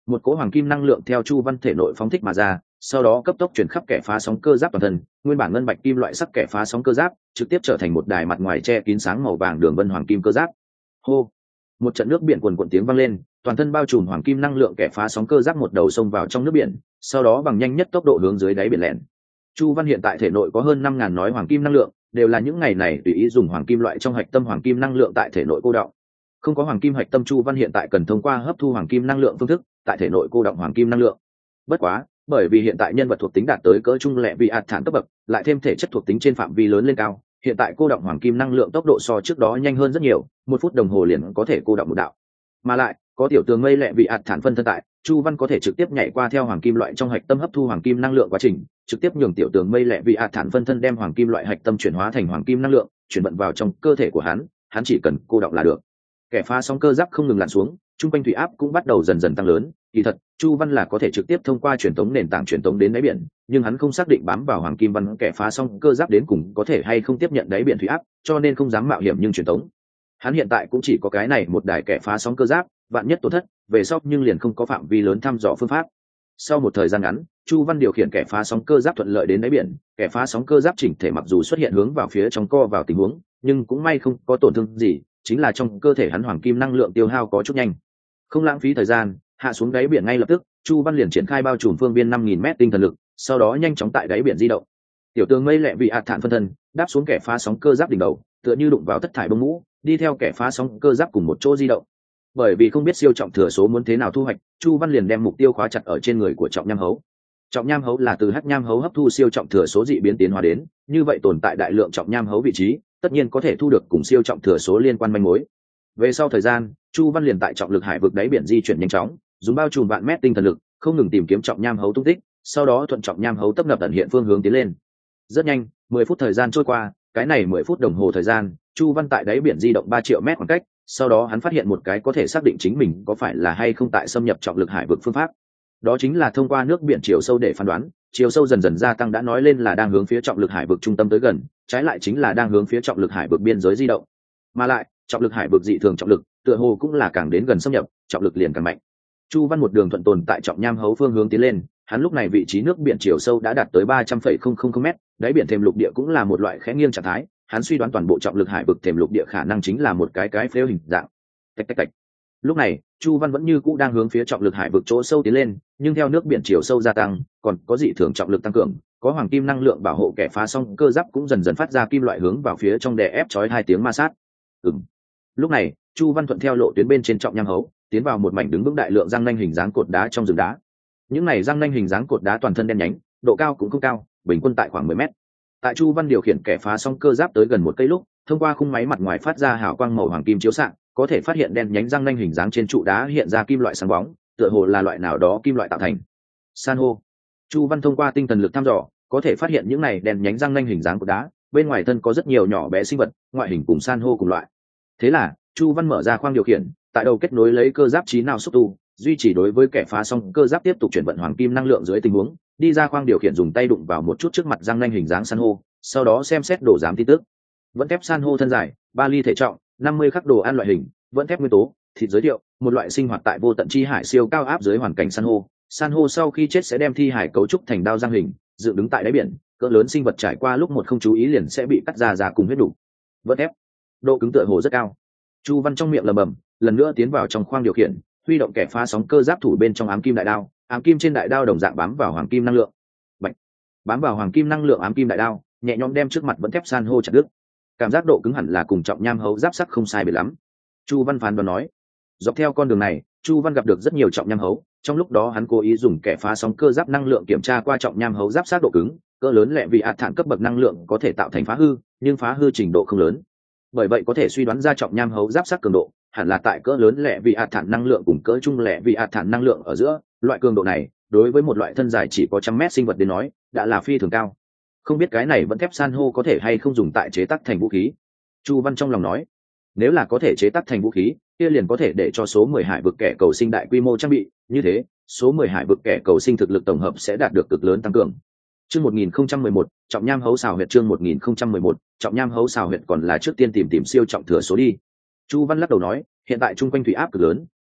một cỗ hoàng kim năng lượng theo Chu Văn thể nội phóng thích mà ra, sau đó cấp tốc chuyển khắp kẻ phá sóng cơ giáp toàn thân, nguyên bản ngân bạch kim loại sắc kẻ phá sóng cơ giáp trực tiếp trở thành một đài mặt ngoài che kín sáng màu vàng đường vân hoàng kim cơ giáp. Hô, một trận nước biển cuồn cuộn tiếng vang lên, toàn thân bao trùm hoàng kim năng lượng kẻ phá sóng cơ giáp một đầu xông vào trong nước biển, sau đó bằng nhanh nhất tốc độ hướng dưới đáy biển lẻn. Chu Văn hiện tại thể nội có hơn năm ngàn nói hoàng kim năng lượng, đều là những ngày này tùy ý dùng hoàng kim loại trong hạch tâm hoàng kim năng lượng tại thể nội cô đọng. Không có hoàng kim hạch tâm, Chu Văn hiện tại cần thông qua hấp thu hoàng kim năng lượng phương thức tại thể nội cô đọng hoàng kim năng lượng. Bất quá, bởi vì hiện tại nhân vật thuộc tính đạt tới cỡ trung lệ vị ạt thản cấp bậc, lại thêm thể chất thuộc tính trên phạm vi lớn lên cao, hiện tại cô đọng hoàng kim năng lượng tốc độ so trước đó nhanh hơn rất nhiều, một phút đồng hồ liền có thể cô đọng một đạo. Mà lại có tiểu tường mây lệ vị ạt thản phân thân tại, Chu Văn có thể trực tiếp nhảy qua theo hoàng kim loại trong hạch tâm hấp thu hoàng kim năng lượng quá trình, trực tiếp nhường tiểu tường mây lệ vị ạt thản phân thân đem hoàng kim loại hạch tâm chuyển hóa thành hoàng kim năng lượng, chuyển vận vào trong cơ thể của hắn, hắn chỉ cần cô đọng là được. Kẻ phá sóng cơ giáp không ngừng lặn xuống, trung quanh thủy áp cũng bắt đầu dần dần tăng lớn. Kỳ thật, Chu Văn là có thể trực tiếp thông qua truyền tống nền tảng truyền tống đến đáy biển, nhưng hắn không xác định bám vào hoàng kim văn kẻ phá sóng cơ giáp đến cùng có thể hay không tiếp nhận đáy biển thủy áp, cho nên không dám mạo hiểm nhưng truyền tống. Hắn hiện tại cũng chỉ có cái này một đài kẻ phá sóng cơ giáp, vạn nhất tổn thất, về sau nhưng liền không có phạm vi lớn thăm dò phương pháp. Sau một thời gian ngắn, Chu Văn điều khiển kẻ phá sóng cơ giáp thuận lợi đến đáy biển, kẻ phá sóng cơ giáp chỉnh thể mặc dù xuất hiện hướng vào phía trong co vào tình huống, nhưng cũng may không có tổn thương gì, chính là trong cơ thể hắn hoàng kim năng lượng tiêu hao có chút nhanh. Không lãng phí thời gian, hạ xuống đáy biển ngay lập tức, Chu Văn liền triển khai bao trùm phương biên năm nghìn mét tinh thần lực, sau đó nhanh chóng tại đáy biển di động. Tiểu tường mây lẹ vị ạt thản phân thân đáp xuống kẻ phá sóng cơ giáp đỉnh đầu, tựa như đụng vào thất thải bông mũ, đi theo kẻ phá sóng cơ giáp cùng một chỗ di động. Bởi vì không biết siêu trọng thừa số muốn thế nào thu hoạch, Chu Văn liền đem mục tiêu khóa chặt ở trên người của trọng nham hấu. Trọng nham hấu là từ hắc nham hấu hấp thu siêu trọng thừa số dị biến tiến hóa đến, như vậy tồn tại đại lượng trọng nham hấu vị trí, tất nhiên có thể thu được cùng siêu trọng thừa số liên quan manh mối. Về sau thời gian, Chu Văn liền tại trọng lực hải vực đáy biển di chuyển nhanh chóng, dùng bao trùm vạn mét tinh thần lực, không ngừng tìm kiếm trọng nham hấu tung tích, sau đó thuận trọng nham hấu tấp nập ẩn hiện phương hướng tiến lên. Rất nhanh, mười phút thời gian trôi qua, cái này mười phút đồng hồ thời gian, Chu Văn tại đáy biển di động ba triệu mét khoảng cách, sau đó hắn phát hiện một cái có thể xác định chính mình có phải là hay không tại xâm nhập trọng lực hải vực phương pháp. Đó chính là thông qua nước biển chiều sâu để phán đoán, chiều sâu dần dần gia tăng đã nói lên là đang hướng phía trọng lực hải vực trung tâm tới gần, trái lại chính là đang hướng phía trọng lực hải vực biên giới di động. Mà lại, trọng lực hải vực dị thường trọng lực, tựa hồ cũng là càng đến gần xâm nhập, trọng lực liền càng mạnh. Chu Văn một đường thuận tồn tại trọng nham hấu phương hướng tiến lên, hắn lúc này vị trí nước biển chiều sâu đã đạt tới ba trăm phẩy không không không mét, đáy biển thềm lục địa cũng là một loại khẽ nghiêng trạng thái, hắn suy đoán toàn bộ trọng lực hải vực thềm lục địa khả năng chính là một cái cái phếu hình dạng. Tạch tạch tạch. Lúc này, Chu Văn vẫn như cũ đang hướng phía trọng lực hải vực chỗ sâu tiến lên, nhưng theo nước biển chiều sâu gia tăng, còn có dị thường trọng lực tăng cường, có hoàng kim năng lượng bảo hộ kẻ phá song cơ giáp cũng dần dần phát ra kim loại hướng vào phía trong đè ép chói hai tiếng ma sát. Ừm. Lúc này, Chu Văn thuận theo lộ tuyến bên trên trọng nham hấu, tiến vào một mảnh đứng vững đại lượng răng nanh hình dáng cột đá trong rừng đá. Những này răng nanh hình dáng cột đá toàn thân đen nhánh, độ cao cũng không cao, bình quân tại khoảng mười mét. Tại Chu Văn điều khiển kẻ phá song cơ giáp tới gần một cây lúc, thông qua khung máy mặt ngoài phát ra hào quang màu hoàng kim chiếu xạ, có thể phát hiện đen nhánh răng nanh hình dáng trên trụ đá hiện ra kim loại sáng bóng, tựa hồ là loại nào đó kim loại tạo thành. San hô. Chu Văn thông qua tinh thần lực thăm dò, có thể phát hiện những này đen nhánh răng nanh hình dáng của đá, bên ngoài thân có rất nhiều nhỏ bé sinh vật, ngoại hình cùng san hô cùng loại. Thế là, Chu Văn mở ra khoang điều khiển, tại đầu kết nối lấy cơ giáp trí nào xúc tu, duy trì đối với kẻ phá song cơ giáp tiếp tục chuyển vận hoàng kim năng lượng dưới tình huống, đi ra khoang điều khiển dùng tay đụng vào một chút trước mặt răng nanh hình dáng san hô, sau đó xem xét đồ giám tin tức. Vẫn thép san hô thân dài, ba ly thể trọng, năm mươi khắc đồ ăn loại hình, vẫn thép nguyên tố, thịt giới thiệu, một loại sinh hoạt tại vô tận chi hải siêu cao áp dưới hoàn cảnh san hô. San hô sau khi chết sẽ đem thi hải cấu trúc thành đao răng hình, dựng đứng tại đáy biển, cỡ lớn sinh vật trải qua lúc một không chú ý liền sẽ bị cắt ra ra cùng huyết đủ. Vẫn thép, độ cứng tựa hồ rất cao. Chu Văn trong miệng lẩm bẩm, lần nữa tiến vào trong khoang điều khiển, huy động kẻ phá sóng cơ giáp thủ bên trong ám kim đại đao, ám kim trên đại đao đồng dạng bám vào hoàng kim năng lượng. Bạch. Bám vào hoàng kim năng lượng ám kim đại đao, nhẹ nhõm đem trước mặt vẫn thép san hô chặt đứt. Cảm giác độ cứng hẳn là cùng trọng nham hấu giáp sắc không sai biệt lắm. Chu Văn phán đoán nói. Dọc theo con đường này, Chu Văn gặp được rất nhiều trọng nham hấu, trong lúc đó hắn cố ý dùng kẻ phá sóng cơ giáp năng lượng kiểm tra qua trọng nham hấu giáp sắc độ cứng, cỡ lớn lẹ vì ạt thản cấp bậc năng lượng có thể tạo thành phá hư, nhưng phá hư trình độ không lớn. Bởi vậy có thể suy đoán ra trọng nham hấu giáp sắc cường độ hẳn là tại cỡ lớn lẹ vì ạt thản năng lượng cùng cỡ trung lẹ vì ạt thản năng lượng ở giữa, loại cường độ này đối với một loại thân dài chỉ có trăm mét sinh vật đến nói đã là phi thường cao. Không biết cái này vẫn thép san hô có thể hay không dùng tại chế tác thành vũ khí. Chu Văn trong lòng nói, nếu là có thể chế tác thành vũ khí kia liền có thể để cho số mười hải vực kẻ cầu sinh đại quy mô trang bị, như thế số mười hải vực kẻ cầu sinh thực lực tổng hợp sẽ đạt được cực lớn tăng cường. Chương một nghìn không trăm mười một, trọng nham hấu xào huyệt. Chương một nghìn không trăm mười một, trọng nham hấu xào huyệt còn là trước tiên tìm tìm siêu trọng thừa số đi. Chu Văn lắc đầu nói, hiện tại trung quanh thủy áp cực lớn,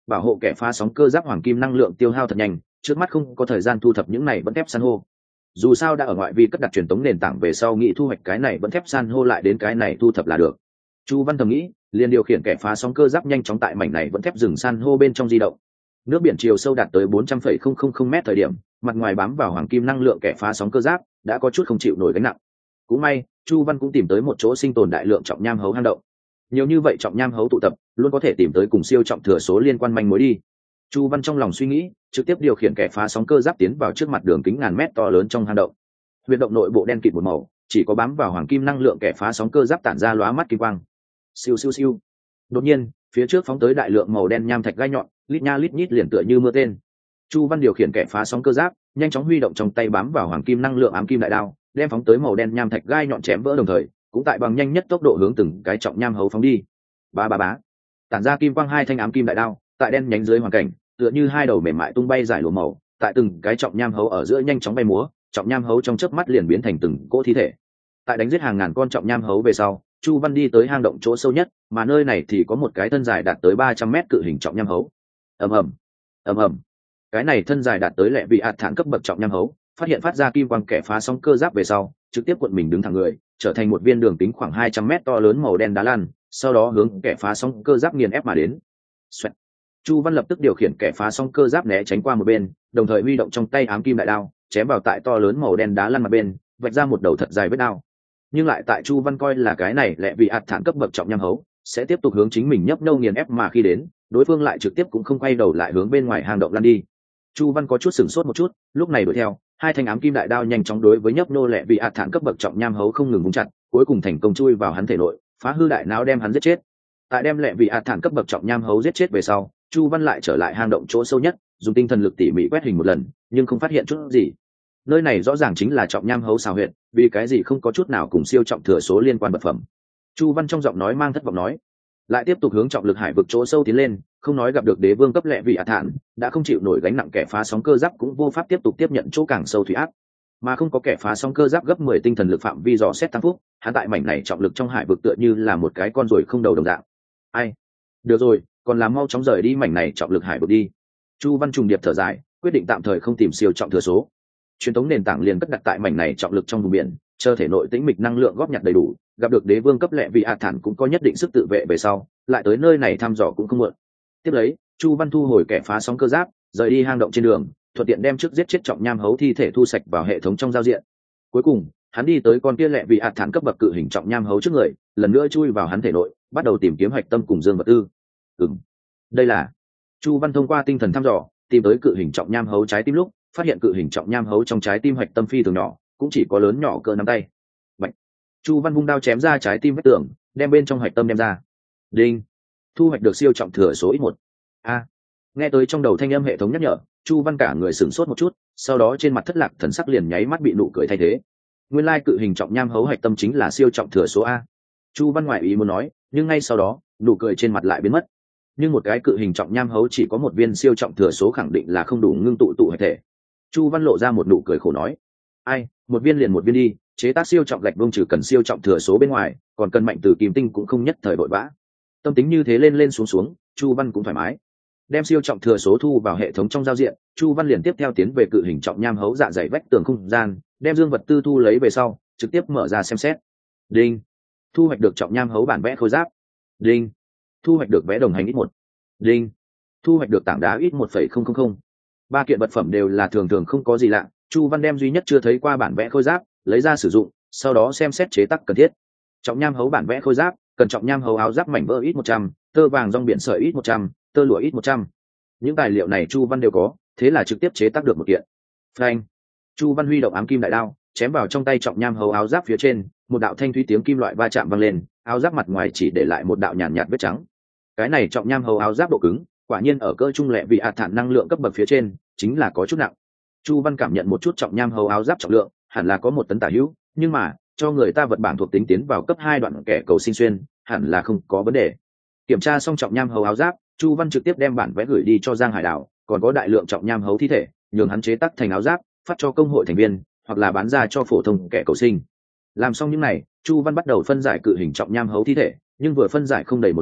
bảo hộ kẻ phá sóng cơ giáp hoàng kim năng lượng tiêu hao thật nhanh, trước mắt không có thời gian thu thập những này vẫn thép san hô. Dù sao đã ở ngoại vi cất đặt truyền tống nền tảng về sau, nghĩ thu hoạch cái này vẫn thép san hô lại đến cái này thu thập là được. Chu Văn thầm nghĩ, liền điều khiển kẻ phá sóng cơ giáp nhanh chóng tại mảnh này vẫn thép rừng san hô bên trong di động. Nước biển chiều sâu đạt tới bốn trăm phẩy không không không mét thời điểm, mặt ngoài bám vào hoàng kim năng lượng kẻ phá sóng cơ giáp đã có chút không chịu nổi gánh nặng. Cũng may, Chu Văn cũng tìm tới một chỗ sinh tồn đại lượng trọng nham hấu hang động. Nhiều như vậy trọng nham hấu tụ tập, luôn có thể tìm tới cùng siêu trọng thừa số liên quan manh mối đi. Chu Văn trong lòng suy nghĩ, trực tiếp điều khiển kẻ phá sóng cơ giáp tiến vào trước mặt đường kính ngàn mét to lớn trong hang động. Huyệt động nội bộ đen kịt một màu, chỉ có bám vào hoàng kim năng lượng kẻ phá sóng cơ giáp tản ra lóa mắt kim quang. Siêu siêu siêu. Đột nhiên, phía trước phóng tới đại lượng màu đen nham thạch gai nhọn, lít nha lít nhít liền tựa như mưa tên. Chu Văn điều khiển kẻ phá sóng cơ giáp, nhanh chóng huy động trong tay bám vào hoàng kim năng lượng ám kim đại đao, đem phóng tới màu đen nham thạch gai nhọn chém vỡ, đồng thời cũng tại bằng nhanh nhất tốc độ hướng từng cái trọng nham hấu phóng đi. Ba ba bá. Tản ra kim quang hai thanh ám kim đại đao, tại đen nhánh dưới hoàn cảnh, tựa như hai đầu mềm mại tung bay giải lụa màu, tại từng cái trọng nham hấu ở giữa nhanh chóng bay múa, trọng nham hấu trong chớp mắt liền biến thành từng cỗ thi thể. Tại đánh giết hàng ngàn con trọng nham hấu về sau, Chu Văn đi tới hang động chỗ sâu nhất, mà nơi này thì có một cái thân dài đạt tới ba trăm mét cự hình trọng nham hấu. Ầm ầm, ầm ầm. Cái này thân dài đạt tới lệ vị ạt thản cấp bậc trọng nham hấu, phát hiện phát ra kim quang kẻ phá sóng cơ giáp về sau, trực tiếp cuộn mình đứng thẳng người, trở thành một viên đường kính khoảng hai trăm mét to lớn màu đen đá lan, sau đó hướng kẻ phá sóng cơ giáp nghiền ép mà đến. Xoẹt. Chu Văn lập tức điều khiển kẻ phá sóng cơ giáp né tránh qua một bên, đồng thời huy động trong tay ám kim đại đao, chém vào tại to lớn màu đen đá lăn mặt bên, vạch ra một đầu thật dài vết đao. Nhưng lại tại Chu Văn coi là cái này lệ vị ạt thản cấp bậc trọng nham hấu sẽ tiếp tục hướng chính mình nhấp nâu nghiền ép, mà khi đến, đối phương lại trực tiếp cũng không quay đầu lại hướng bên ngoài hang động lăn đi. Chu Văn có chút sửng sốt một chút, lúc này đuổi theo, hai thanh ám kim đại đao nhanh chóng đối với nhấp nô lệ vị ạt thản cấp bậc trọng nham hấu không ngừng vung chặt, cuối cùng thành công chui vào hắn thể nội, phá hư đại não đem hắn giết chết. Tại đem lệ vị ạt thản cấp bậc trọng nham hấu giết chết về sau, Chu Văn lại trở lại hang động chỗ sâu nhất, dùng tinh thần lực tỉ mỉ quét hình một lần, nhưng không phát hiện chút gì. Nơi này rõ ràng chính là trọng nham hấu xào huyệt, vì cái gì không có chút nào cùng siêu trọng thừa số liên quan vật phẩm. Chu Văn trong giọng nói mang thất vọng nói, lại tiếp tục hướng trọng lực hải vực chỗ sâu tiến lên, không nói gặp được đế vương cấp lệ vị ạt thản, đã không chịu nổi gánh nặng kẻ phá sóng cơ giáp cũng vô pháp tiếp tục tiếp nhận chỗ càng sâu thủy áp, mà không có kẻ phá sóng cơ giáp gấp mười tinh thần lực phạm vi dò xét tăng phúc, hắn tại mảnh này trọng lực trong hải vực tựa như là một cái con ruồi không đầu đồng dạng. Ai, được rồi, còn làm mau chóng rời đi mảnh này trọng lực hải vực đi. Chu Văn trùng điệp thở dài, quyết định tạm thời không tìm siêu trọng thừa số. Truyền thống nền tảng liền cất đặt tại mảnh này trọng lực trong vùng biển, chờ thể nội tĩnh mịch năng lượng góp nhặt đầy đủ, gặp được đế vương cấp lệ vị ạt thản cũng có nhất định sức tự vệ về sau, lại tới nơi này thăm dò cũng không muộn. Tiếp lấy, Chu Văn thu hồi kẻ phá sóng cơ giáp, rời đi hang động trên đường, thuận tiện đem trước giết chết trọng nham hấu thi thể thu sạch vào hệ thống trong giao diện. Cuối cùng, hắn đi tới con kia lệ vị ạt thản cấp bậc cự hình trọng nham hấu trước người, lần nữa chui vào hắn thể nội, bắt đầu tìm kiếm hạch tâm cùng dương vật tư. Ừm, đây là. Chu Văn thông qua tinh thần thăm dò, tìm tới cự hình trọng nham hấu trái tim lúc, phát hiện cự hình trọng nham hấu trong trái tim hạch tâm phi thường nhỏ, cũng chỉ có lớn nhỏ cỡ nắm tay. Bạch. Chu Văn vung đao chém ra trái tim vết tường, đem bên trong hạch tâm đem ra. Đinh. Thu hoạch được siêu trọng thừa số ít một. A. Nghe tới trong đầu thanh âm hệ thống nhắc nhở, Chu Văn cả người sửng sốt một chút, sau đó trên mặt thất lạc thần sắc liền nháy mắt bị nụ cười thay thế. Nguyên lai cự hình trọng nham hấu hạch tâm chính là siêu trọng thừa số A. Chu Văn ngoại ý muốn nói, nhưng ngay sau đó, nụ cười trên mặt lại biến mất. Nhưng một cái cự hình trọng nham hấu chỉ có một viên siêu trọng thừa số khẳng định là không đủ ngưng tụ tụ hạch thể. Chu Văn lộ ra một nụ cười khổ nói, ai, một viên liền một viên đi, chế tác siêu trọng gạch vông trừ cần siêu trọng thừa số bên ngoài, còn cần mạnh từ kim tinh cũng không nhất thời vội vã. Tâm tính như thế lên lên xuống xuống, Chu Văn cũng thoải mái. Đem siêu trọng thừa số thu vào hệ thống trong giao diện, Chu Văn liền tiếp theo tiến về cự hình trọng nham hấu dạ dày vách tường không gian, đem dương vật tư thu lấy về sau, trực tiếp mở ra xem xét. Đinh. Thu hoạch được trọng nham hấu bản vẽ khối giáp. Đinh. Thu hoạch được vẽ đồng hành ít một. Đinh. Thu hoạch được tảng đá ít một phẩy không không không. Ba kiện vật phẩm đều là thường thường không có gì lạ. Chu Văn đem duy nhất chưa thấy qua bản vẽ khôi giáp lấy ra sử dụng, sau đó xem xét chế tác cần thiết. Trọng nham hấu bản vẽ khôi giáp cần trọng nham hấu áo giáp mảnh vỡ ít một trăm, tơ vàng rong biển sợi ít một trăm, tơ lụa ít một trăm. Những tài liệu này Chu Văn đều có, thế là trực tiếp chế tác được một kiện. Phanh. Chu Văn huy động ám kim đại đao, chém vào trong tay trọng nham hấu áo giáp phía trên, một đạo thanh thúy tiếng kim loại va chạm vang lên, áo giáp mặt ngoài chỉ để lại một đạo nhàn nhạt vết trắng. Cái này trọng nham hấu áo giáp độ cứng, quả nhiên ở cỡ trung lệ vị ạt thản năng lượng cấp bậc phía trên, chính là có chút nặng. Chu Văn cảm nhận một chút trọng nham hấu áo giáp trọng lượng, hẳn là có một tấn tả hữu, nhưng mà cho người ta vật bản thuộc tính tiến vào cấp hai đoạn kẻ cầu sinh xuyên, hẳn là không có vấn đề. Kiểm tra xong trọng nham hấu áo giáp, Chu Văn trực tiếp đem bản vẽ gửi đi cho Giang Hải Đảo, còn có đại lượng trọng nham hấu thi thể, nhường hắn chế tác thành áo giáp, phát cho công hội thành viên, hoặc là bán ra cho phổ thông kẻ cầu sinh. Làm xong những này, Chu Văn bắt đầu phân giải cự hình trọng nham hấu thi thể, nhưng vừa phân giải không đầy một lát,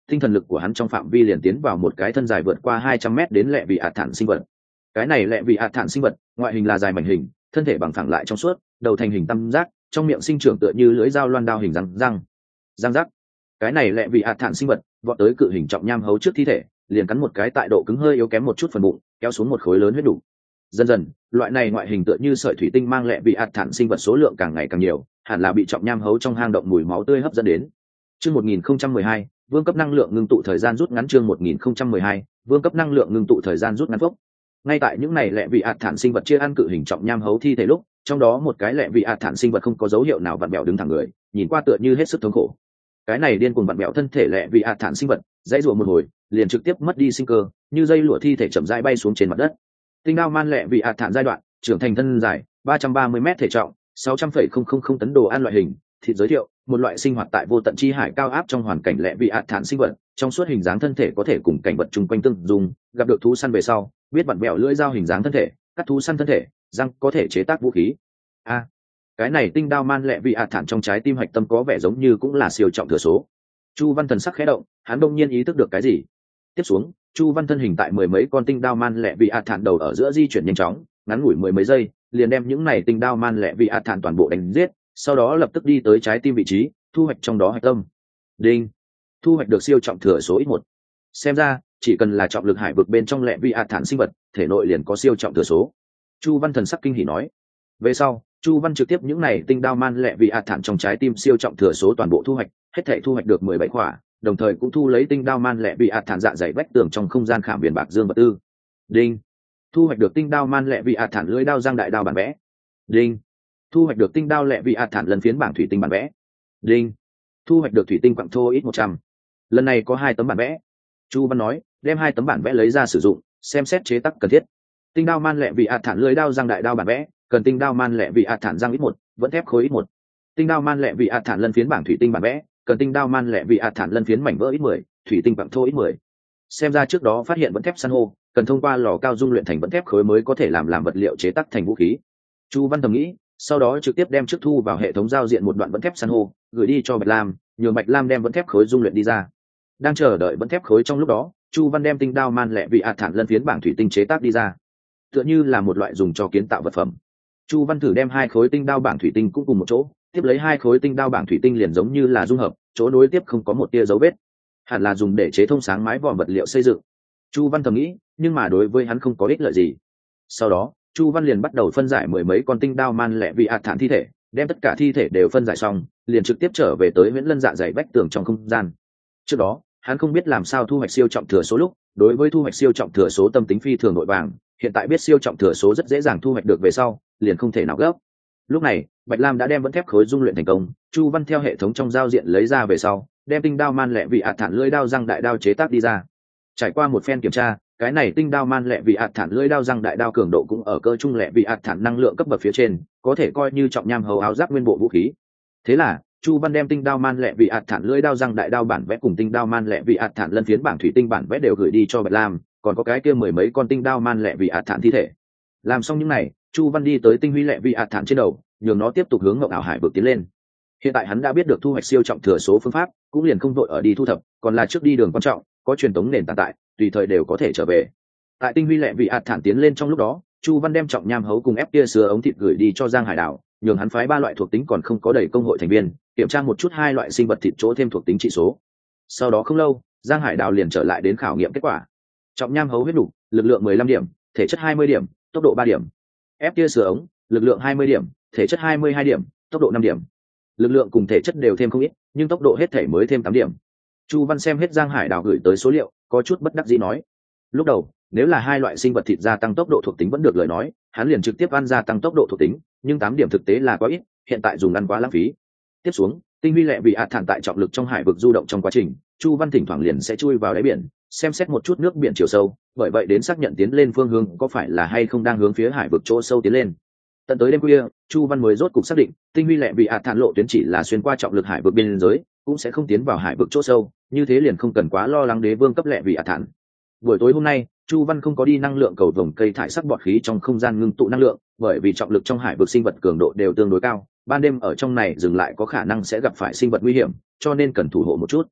tinh thần lực của hắn trong phạm vi liền tiến vào một cái thân dài vượt qua hai trăm mét đến lẹ vị ạt thản sinh vật. Cái này lẹ vị ạt thản sinh vật ngoại hình là dài mảnh hình, thân thể bằng phẳng lại trong suốt, đầu thành hình tam giác, trong miệng sinh trưởng tựa như lưỡi dao loan đao hình răng răng răng rắc. Cái này lẹ vị ạt thản sinh vật vọt tới cự hình trọng nham hấu trước thi thể, liền cắn một cái tại độ cứng hơi yếu kém một chút phần bụng, kéo xuống một khối lớn huyết đủ. Dần dần, loại này ngoại hình tựa như sợi thủy tinh mang lẹ vị ạt thản sinh vật số lượng càng ngày càng nhiều, hẳn là bị trọng nham hấu trong hang động mùi máu tươi hấp dẫn đến. Chương một nghìn không trăm mười hai, vương cấp năng lượng ngưng tụ thời gian rút ngắn. Chương một nghìn không trăm mười hai, vương cấp năng lượng ngưng tụ thời gian rút ngắn phốc. Ngay tại những này lẹ vị ạt thản sinh vật chia ăn cự hình trọng nham hấu thi thể lúc, trong đó một cái lẹ vị ạt thản sinh vật không có dấu hiệu nào vặn bẹo đứng thẳng người, nhìn qua tựa như hết sức thống khổ. Cái này điên cuồng vặn bẹo thân thể lẹ vị ạt thản sinh vật, dãy rủa một hồi, liền trực tiếp mất đi sinh cơ, như dây lụa thi thể chậm rãi bay xuống trên mặt đất. Tinh đao man lẹ vị ạt thản giai đoạn, trưởng thành thân dài ba trăm ba mươi mét, thể trọng sáu trăm phẩy không không không tấn, đồ ăn loại hình thịt. Giới thiệu: một loại sinh hoạt tại vô tận chi hải cao áp trong hoàn cảnh lẹ vị ạt thản sinh vật, trong suốt hình dáng thân thể có thể cùng cảnh vật chung quanh tương dùng, gặp được thú săn về sau biết vặn bẹo lưỡi dao hình dáng thân thể, cắt thú săn thân thể, răng có thể chế tác vũ khí. A, à, cái này tinh đao man lẹ vị ạt thản trong trái tim hạch tâm có vẻ giống như cũng là siêu trọng thừa số. Chu Văn thần sắc khẽ động, hắn đông nhiên ý thức được cái gì. Tiếp xuống, Chu Văn thân hình tại mười mấy con tinh đao man lẹ vị ạt thản đầu ở giữa di chuyển nhanh chóng, ngắn ngủi mười mấy giây, liền đem những này tinh đao man lẹ vị ạt thản toàn bộ đánh giết, sau đó lập tức đi tới trái tim vị trí, thu hoạch trong đó hạch tâm. Đinh, thu hoạch được siêu trọng thừa số ít một. Xem ra, chỉ cần là trọng lực hải vực bên trong lẹ vị ạt thản sinh vật, thể nội liền có siêu trọng thừa số. Chu Văn thần sắc kinh hỉ nói. Về sau, Chu Văn trực tiếp những này tinh đao man lẹ vị ạt thản trong trái tim siêu trọng thừa số toàn bộ thu hoạch, hết thể thu hoạch được mười bảy khỏa, đồng thời cũng thu lấy tinh đao man lẹ vị ạt thản dạ dày vách tường trong không gian khảm viền bạc dương vật tư. Đinh, thu hoạch được tinh đao man lẹ vị ạt thản lưỡi đao răng đại đao bản vẽ. Đinh, thu hoạch được tinh đao lẹ vị ạt thản lần phiến bảng thủy tinh bản vẽ. Đinh, thu hoạch được thủy tinh quặng thô ít một trăm. Lần này có hai tấm bản vẽ. Chu Văn nói, đem hai tấm bản vẽ lấy ra sử dụng, xem xét chế tác cần thiết. Tinh đao man lẹ vị ạt thản lưỡi đao răng đại đao bản vẽ, cần tinh đao man lẹ vị ạt thản răng ít một, vẫn thép khối ít một. Tinh đao man lẹ vị ạt thản lân phiến bảng thủy tinh bản vẽ, cần tinh đao man lẹ vị ạt thản lân phiến mảnh vỡ ít mười, thủy tinh quặng thô ít mười. Xem ra trước đó phát hiện vẫn thép san hô, cần thông qua lò cao dung luyện thành vẫn thép khối mới có thể làm làm vật liệu chế tác thành vũ khí. Chu Văn thầm nghĩ, sau đó trực tiếp đem trước thu vào hệ thống giao diện một đoạn vẫn thép san hô, gửi đi cho Bạch Lam, nhờ Bạch Lam đem vẫn thép khối dung luyện đi ra. Đang chờ đợi vẫn thép khối trong lúc đó, Chu Văn đem tinh đao man lẹ vị ạt thản lân phiến bảng thủy tinh chế tác đi ra, tựa như là một loại dùng cho kiến tạo vật phẩm. Chu Văn thử đem hai khối tinh đao bảng thủy tinh cũng cùng một chỗ, tiếp lấy hai khối tinh đao bảng thủy tinh liền giống như là dung hợp, chỗ nối tiếp không có một tia dấu vết, hẳn là dùng để chế thông sáng mái vòm vật liệu xây dựng. Chu Văn thầm nghĩ, nhưng mà đối với hắn không có ích lợi gì. Sau đó, Chu Văn liền bắt đầu phân giải mười mấy con tinh đao man lẹ vị ạt thản thi thể, đem tất cả thi thể đều phân giải xong, liền trực tiếp trở về tới Huyễn Lân dạ dày vách tường trong không gian. Trước đó, hắn không biết làm sao thu hoạch siêu trọng thừa số lúc, đối với thu hoạch siêu trọng thừa số tâm tính phi thường nội vàng, hiện tại biết siêu trọng thừa số rất dễ dàng thu hoạch được về sau, liền không thể nào gấp. Lúc này, Bạch Lam đã đem vẫn thép khối dung luyện thành công, Chu Văn theo hệ thống trong giao diện lấy ra về sau, đem tinh đao man lẹ vị ạt thản lưỡi đao răng đại đao chế tác đi ra. Trải qua một phen kiểm tra, cái này tinh đao man lẹ vị ạt thản lưỡi đao răng đại đao cường độ cũng ở cơ trung lẹ vị ạt thản năng lượng cấp bậc phía trên, có thể coi như trọng nham hầu áo giáp nguyên bộ vũ khí. Thế là, Chu Văn đem tinh đao man lẹ vị ạt thản lưỡi đao răng đại đao bản vẽ cùng tinh đao man lẹ vị ạt thản lân phiến bảng thủy tinh bản vẽ đều gửi đi cho Bạch Lam, còn có cái kia mười mấy con tinh đao man lẹ vị ạt thản thi thể. Làm xong những này, Chu Văn đi tới tinh huy lẹ vị ạt thản trên đầu, nhường nó tiếp tục hướng ngọc ảo hải vực tiến lên. Hiện tại hắn đã biết được thu hoạch siêu trọng thừa số phương pháp, cũng liền không vội ở đi thu thập, còn là trước đi đường quan trọng, có truyền tống nền tảng tại, tùy thời đều có thể trở về. Tại tinh huy lẹ vị ạt thản tiến lên trong lúc đó, Chu Văn đem trọng nham hấu cùng ép tia sứa ống thịt gửi đi cho Giang Hải Đảo, nhường hắn phái ba loại thuộc tính còn không có đầy công hội thành viên, kiểm tra một chút hai loại sinh vật thịt chỗ thêm thuộc tính trị số. Sau đó không lâu, Giang Hải Đảo liền trở lại đến khảo nghiệm kết quả. Trọng nham hấu huyết đủ, lực lượng mười lăm điểm, thể chất hai mươi điểm, tốc độ ba điểm. Ép tia sứa ống, lực lượng hai mươi điểm, thể chất hai mươi hai điểm, tốc độ năm điểm. Lực lượng cùng thể chất đều thêm không ít, nhưng tốc độ hết thể mới thêm tám điểm. Chu Văn xem hết Giang Hải Đảo gửi tới số liệu, có chút bất đắc dĩ nói: lúc đầu, nếu là hai loại sinh vật thịt gia tăng tốc độ thuộc tính vẫn được lời nói, hắn liền trực tiếp ăn gia tăng tốc độ thuộc tính, nhưng tám điểm thực tế là quá ít, hiện tại dùng ăn quá lãng phí. Tiếp xuống, tinh huy lẹ vị ạt thản tại trọng lực trong hải vực du động trong quá trình, Chu Văn thỉnh thoảng liền sẽ chui vào đáy biển, xem xét một chút nước biển chiều sâu, bởi vậy đến xác nhận tiến lên phương hướng có phải là hay không đang hướng phía hải vực chỗ sâu tiến lên. Tận tới đêm khuya, Chu Văn mới rốt cục xác định, tinh huy lẹ vị ạt thản lộ tuyến chỉ là xuyên qua trọng lực hải vực biên giới, cũng sẽ không tiến vào hải vực chỗ sâu, như thế liền không cần quá lo lắng đế vương cấp lẹ vị ạt thản. Buổi tối hôm nay, Chu Văn không có đi năng lượng cầu vồng cây thải sắc bọt khí trong không gian ngưng tụ năng lượng, bởi vì trọng lực trong hải vực sinh vật cường độ đều tương đối cao, ban đêm ở trong này dừng lại có khả năng sẽ gặp phải sinh vật nguy hiểm, cho nên cần thủ hộ một chút.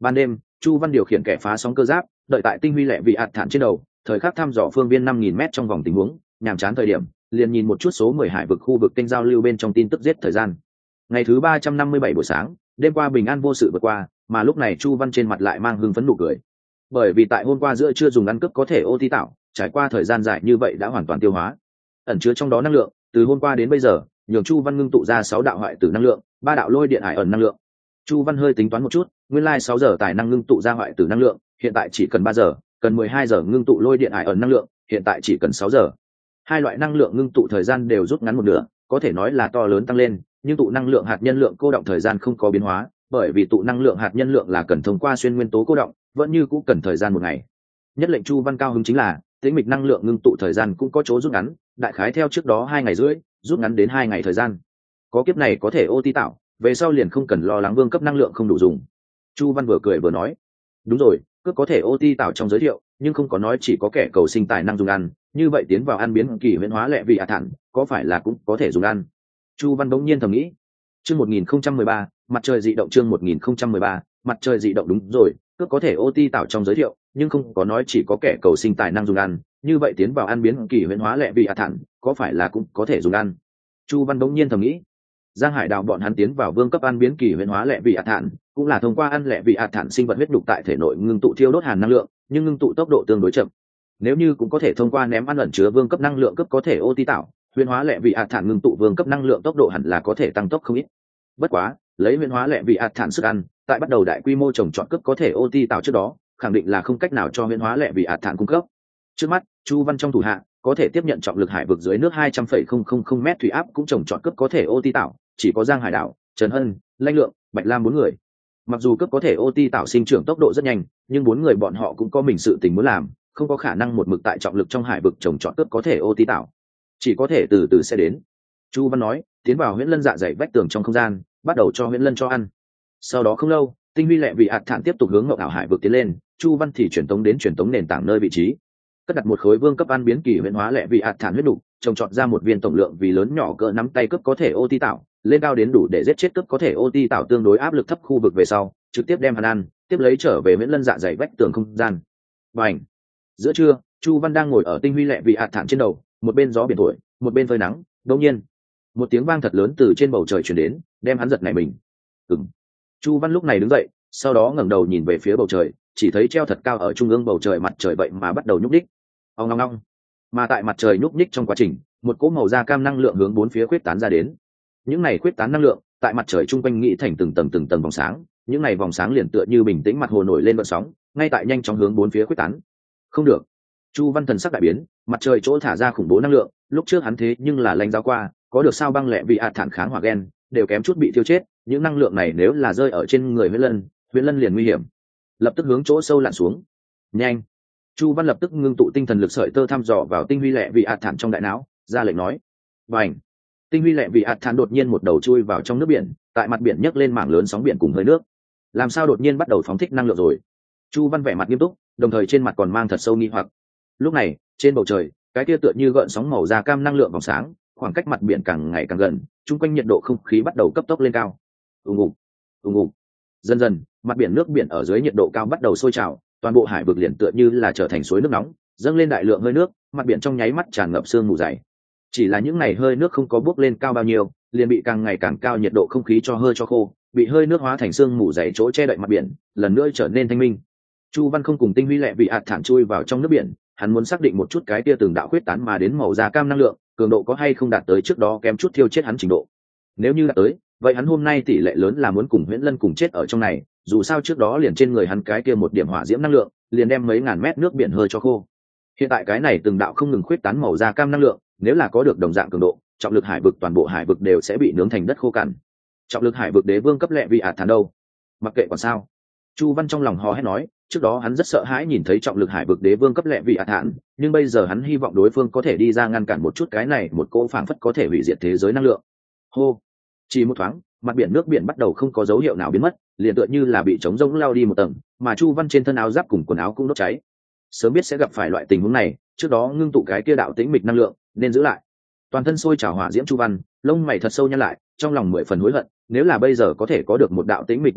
Ban đêm, Chu Văn điều khiển kẻ phá sóng cơ giáp, đợi tại tinh huy lệ vị ạt thản trên đầu, thời khắc thăm dò phương viên năm nghìn mét trong vòng tình huống, nhàm chán thời điểm, liền nhìn một chút số mười hải vực khu vực kênh giao lưu bên trong tin tức giết thời gian. Ngày thứ ba trăm năm mươi bảy buổi sáng, đêm qua bình an vô sự vượt qua, mà lúc này Chu Văn trên mặt lại mang hưng phấn nụ cười. Bởi vì tại hôm qua giữa trưa dùng ăn cướp có thể ô ti tạo, trải qua thời gian dài như vậy đã hoàn toàn tiêu hóa. Ẩn chứa trong đó năng lượng, từ hôm qua đến bây giờ, nhường Chu Văn ngưng tụ ra sáu đạo hoại tử năng lượng, ba đạo lôi điện hải ẩn năng lượng. Chu Văn hơi tính toán một chút, nguyên lai like sáu giờ tài năng ngưng tụ ra hoại tử năng lượng, hiện tại chỉ cần ba giờ, cần mười hai giờ ngưng tụ lôi điện hải ẩn năng lượng, hiện tại chỉ cần sáu giờ. Hai loại năng lượng ngưng tụ thời gian đều rút ngắn một nửa, có thể nói là to lớn tăng lên, nhưng tụ năng lượng hạt nhân lượng cô động thời gian không có biến hóa, bởi vì tụ năng lượng hạt nhân lượng là cần thông qua xuyên nguyên tố cô động, vẫn như cũ cần thời gian một ngày. Nhất lệnh Chu Văn cao hứng chính là, tĩnh mịch năng lượng ngưng tụ thời gian cũng có chỗ rút ngắn, đại khái theo trước đó hai ngày rưỡi, rút ngắn đến hai ngày thời gian. Có kiếp này có thể ô ti tạo, về sau liền không cần lo lắng vương cấp năng lượng không đủ dùng. Chu Văn vừa cười vừa nói, đúng rồi, cứ có thể ô ti tạo trong giới thiệu, nhưng không có nói chỉ có kẻ cầu sinh tài năng dùng ăn, như vậy tiến vào ăn biến kỳ huyễn hóa lệ vị ả thản, có phải là cũng có thể dùng ăn? Chu Văn bỗng nhiên thầm nghĩ. Chương một nghìn không trăm mười ba, mặt trời dị động chương một nghìn không trăm mười ba, mặt trời dị động đúng rồi, cứ có thể ô ti tạo trong giới thiệu, nhưng không có nói chỉ có kẻ cầu sinh tài năng dùng ăn, như vậy tiến vào ăn biến kỳ huyễn hóa lệ vị ả thản, có phải là cũng có thể dùng ăn? Chu Văn bỗng nhiên thầm nghĩ. Giang Hải Đào bọn hắn tiến vào vương cấp ăn biến kỳ huyễn hóa lệ vị ả thản, cũng là thông qua ăn lệ vị ả thản sinh vật huyết đục tại thể nội ngưng tụ thiêu đốt hàn năng lượng, nhưng ngưng tụ tốc độ tương đối chậm. Nếu như cũng có thể thông qua ném ăn ẩn chứa vương cấp năng lượng cấp có thể ô ti tạo, huyễn hóa lệ vị ả thản ngưng tụ vương cấp năng lượng tốc độ hẳn là có thể tăng tốc không ít. Bất quá, lấy huyễn hóa lệ vị ả thản sức ăn, tại bắt đầu đại quy mô trồng trọt cấp có thể ô ti tạo trước đó, khẳng định là không cách nào cho huyễn hóa lệ vị ả thản cung cấp. Trước mắt, Chu Văn trong thủ hạ có thể tiếp nhận trọng lực hải vực dưới nước hai trăm phẩy không không không mét thủy áp cũng trồng trọt cấp có thể ô ti tạo, chỉ có Giang Hải Đảo, Trần Hân, Lanh Lượng, Bạch Lam bốn người. Mặc dù cấp có thể ô ti tạo sinh trưởng tốc độ rất nhanh, nhưng bốn người bọn họ cũng có mình sự tình muốn làm, không có khả năng một mực tại trọng lực trong hải vực trồng trọt cấp có thể ô ti tạo, chỉ có thể từ từ sẽ đến. Chu Văn nói, tiến vào huyễn lân dạ dày vách tường trong không gian, bắt đầu cho huyễn lân cho ăn. Sau đó không lâu, tinh huy lệ vị ạt thản tiếp tục hướng ngọc ảo hải vực tiến lên, Chu Văn thì chuyển tống đến truyền tống nền tảng nơi vị trí, cất đặt một khối vương cấp ăn biến kỳ huyễn hóa lệ vị ạt thản huyết đủ, trồng trọt ra một viên tổng lượng vì lớn nhỏ cỡ nắm tay cấp có thể ô ti tạo, lên cao đến đủ để giết chết cấp có thể ô ti tạo tương đối áp lực thấp khu vực về sau, trực tiếp đem hắn ăn, tiếp lấy trở về huyễn lân dạ dày vách tường không gian. Bành. Giữa trưa, Chu Văn đang ngồi ở tinh huy lệ vị ạt thản trên đầu, một bên gió biển thổi, một bên phơi nắng, đột nhiên, một tiếng vang thật lớn từ trên bầu trời truyền đến, đem hắn giật nảy mình. Ừm. Chu Văn lúc này đứng dậy, sau đó ngẩng đầu nhìn về phía bầu trời, chỉ thấy treo thật cao ở trung ương bầu trời mặt trời vậy mà bắt đầu nhúc nhích. Ong ong ong. Mà tại mặt trời nhúc nhích trong quá trình, một cỗ màu da cam năng lượng hướng bốn phía khuyết tán ra đến. Những này khuyết tán năng lượng, tại mặt trời trung quanh nghĩ thành từng tầng từng tầng vòng sáng, những này vòng sáng liền tựa như bình tĩnh mặt hồ nổi lên gợn sóng, ngay tại nhanh chóng hướng bốn phía khuyết tán. Không được. Chu Văn thần sắc đại biến, mặt trời chỗ thả ra khủng bố năng lượng, lúc trước hắn thế nhưng là lãnh giáo qua, có được sao băng lệ vị ạt thản kháng hỏa gen, đều kém chút bị tiêu chết, những năng lượng này nếu là rơi ở trên người Huyễn Lân, Huyễn Lân liền nguy hiểm. Lập tức hướng chỗ sâu lặn xuống. Nhanh. Chu Văn lập tức ngưng tụ tinh thần lực sợi tơ thăm dò vào tinh huy lệ vị ạt thản trong đại não, ra lệnh nói. Bành. Tinh huy lệ vị ạt thản đột nhiên một đầu chui vào trong nước biển, tại mặt biển nhấc lên mảng lớn sóng biển cùng hơi nước. Làm sao đột nhiên bắt đầu phóng thích năng lượng rồi? Chu Văn vẻ mặt nghiêm túc, đồng thời trên mặt còn mang thật sâu nghi hoặc. Lúc này, trên bầu trời, cái kia tựa như gợn sóng màu da cam năng lượng vòng sáng, khoảng cách mặt biển càng ngày càng gần, chung quanh nhiệt độ không khí bắt đầu cấp tốc lên cao. Ùng ùng, ùng ùng. Dần dần, mặt biển nước biển ở dưới nhiệt độ cao bắt đầu sôi trào, toàn bộ hải vực liền tựa như là trở thành suối nước nóng, dâng lên đại lượng hơi nước, mặt biển trong nháy mắt tràn ngập sương mù dày. Chỉ là những ngày hơi nước không có bốc lên cao bao nhiêu, liền bị càng ngày càng cao nhiệt độ không khí cho hơi cho khô, bị hơi nước hóa thành sương mù dày chỗ che đậy mặt biển, lần nữa trở nên thanh minh. Chu Văn không cùng tinh huy lệ vị ạt thản chui vào trong nước biển, hắn muốn xác định một chút cái tia từng đạo khuyết tán mà đến màu da cam năng lượng, cường độ có hay không đạt tới trước đó kém chút thiêu chết hắn trình độ. Nếu như đạt tới, vậy hắn hôm nay tỷ lệ lớn là muốn cùng Huyễn Lân cùng chết ở trong này, dù sao trước đó liền trên người hắn cái kia một điểm hỏa diễm năng lượng, liền đem mấy ngàn mét nước biển hơi cho khô. Hiện tại cái này từng đạo không ngừng khuyết tán màu da cam năng lượng, nếu là có được đồng dạng cường độ, trọng lực hải vực toàn bộ hải vực đều sẽ bị nướng thành đất khô cằn. Trọng lực hải vực đế vương cấp lệ vị ạt thản đâu? Mặc kệ còn sao. Chu Văn trong lòng hò hét nói, trước đó hắn rất sợ hãi nhìn thấy trọng lực hải vực đế vương cấp lệ vị ạt thản, nhưng bây giờ hắn hy vọng đối phương có thể đi ra ngăn cản một chút cái này một cỗ phảng phất có thể hủy diệt thế giới năng lượng. Hô. Chỉ một thoáng, mặt biển nước biển bắt đầu không có dấu hiệu nào biến mất, liền tựa như là bị trống rỗng lao đi một tầng, mà Chu Văn trên thân áo giáp cùng quần áo cũng đốt cháy. Sớm biết sẽ gặp phải loại tình huống này, trước đó ngưng tụ cái kia đạo tĩnh mịch năng lượng, nên giữ lại. Toàn thân sôi trào hỏa diễm Chu Văn, lông mày thật sâu nhăn lại, trong lòng mười phần hối hận, nếu là bây giờ có thể có được một đạo tĩnh mịch năng lượng,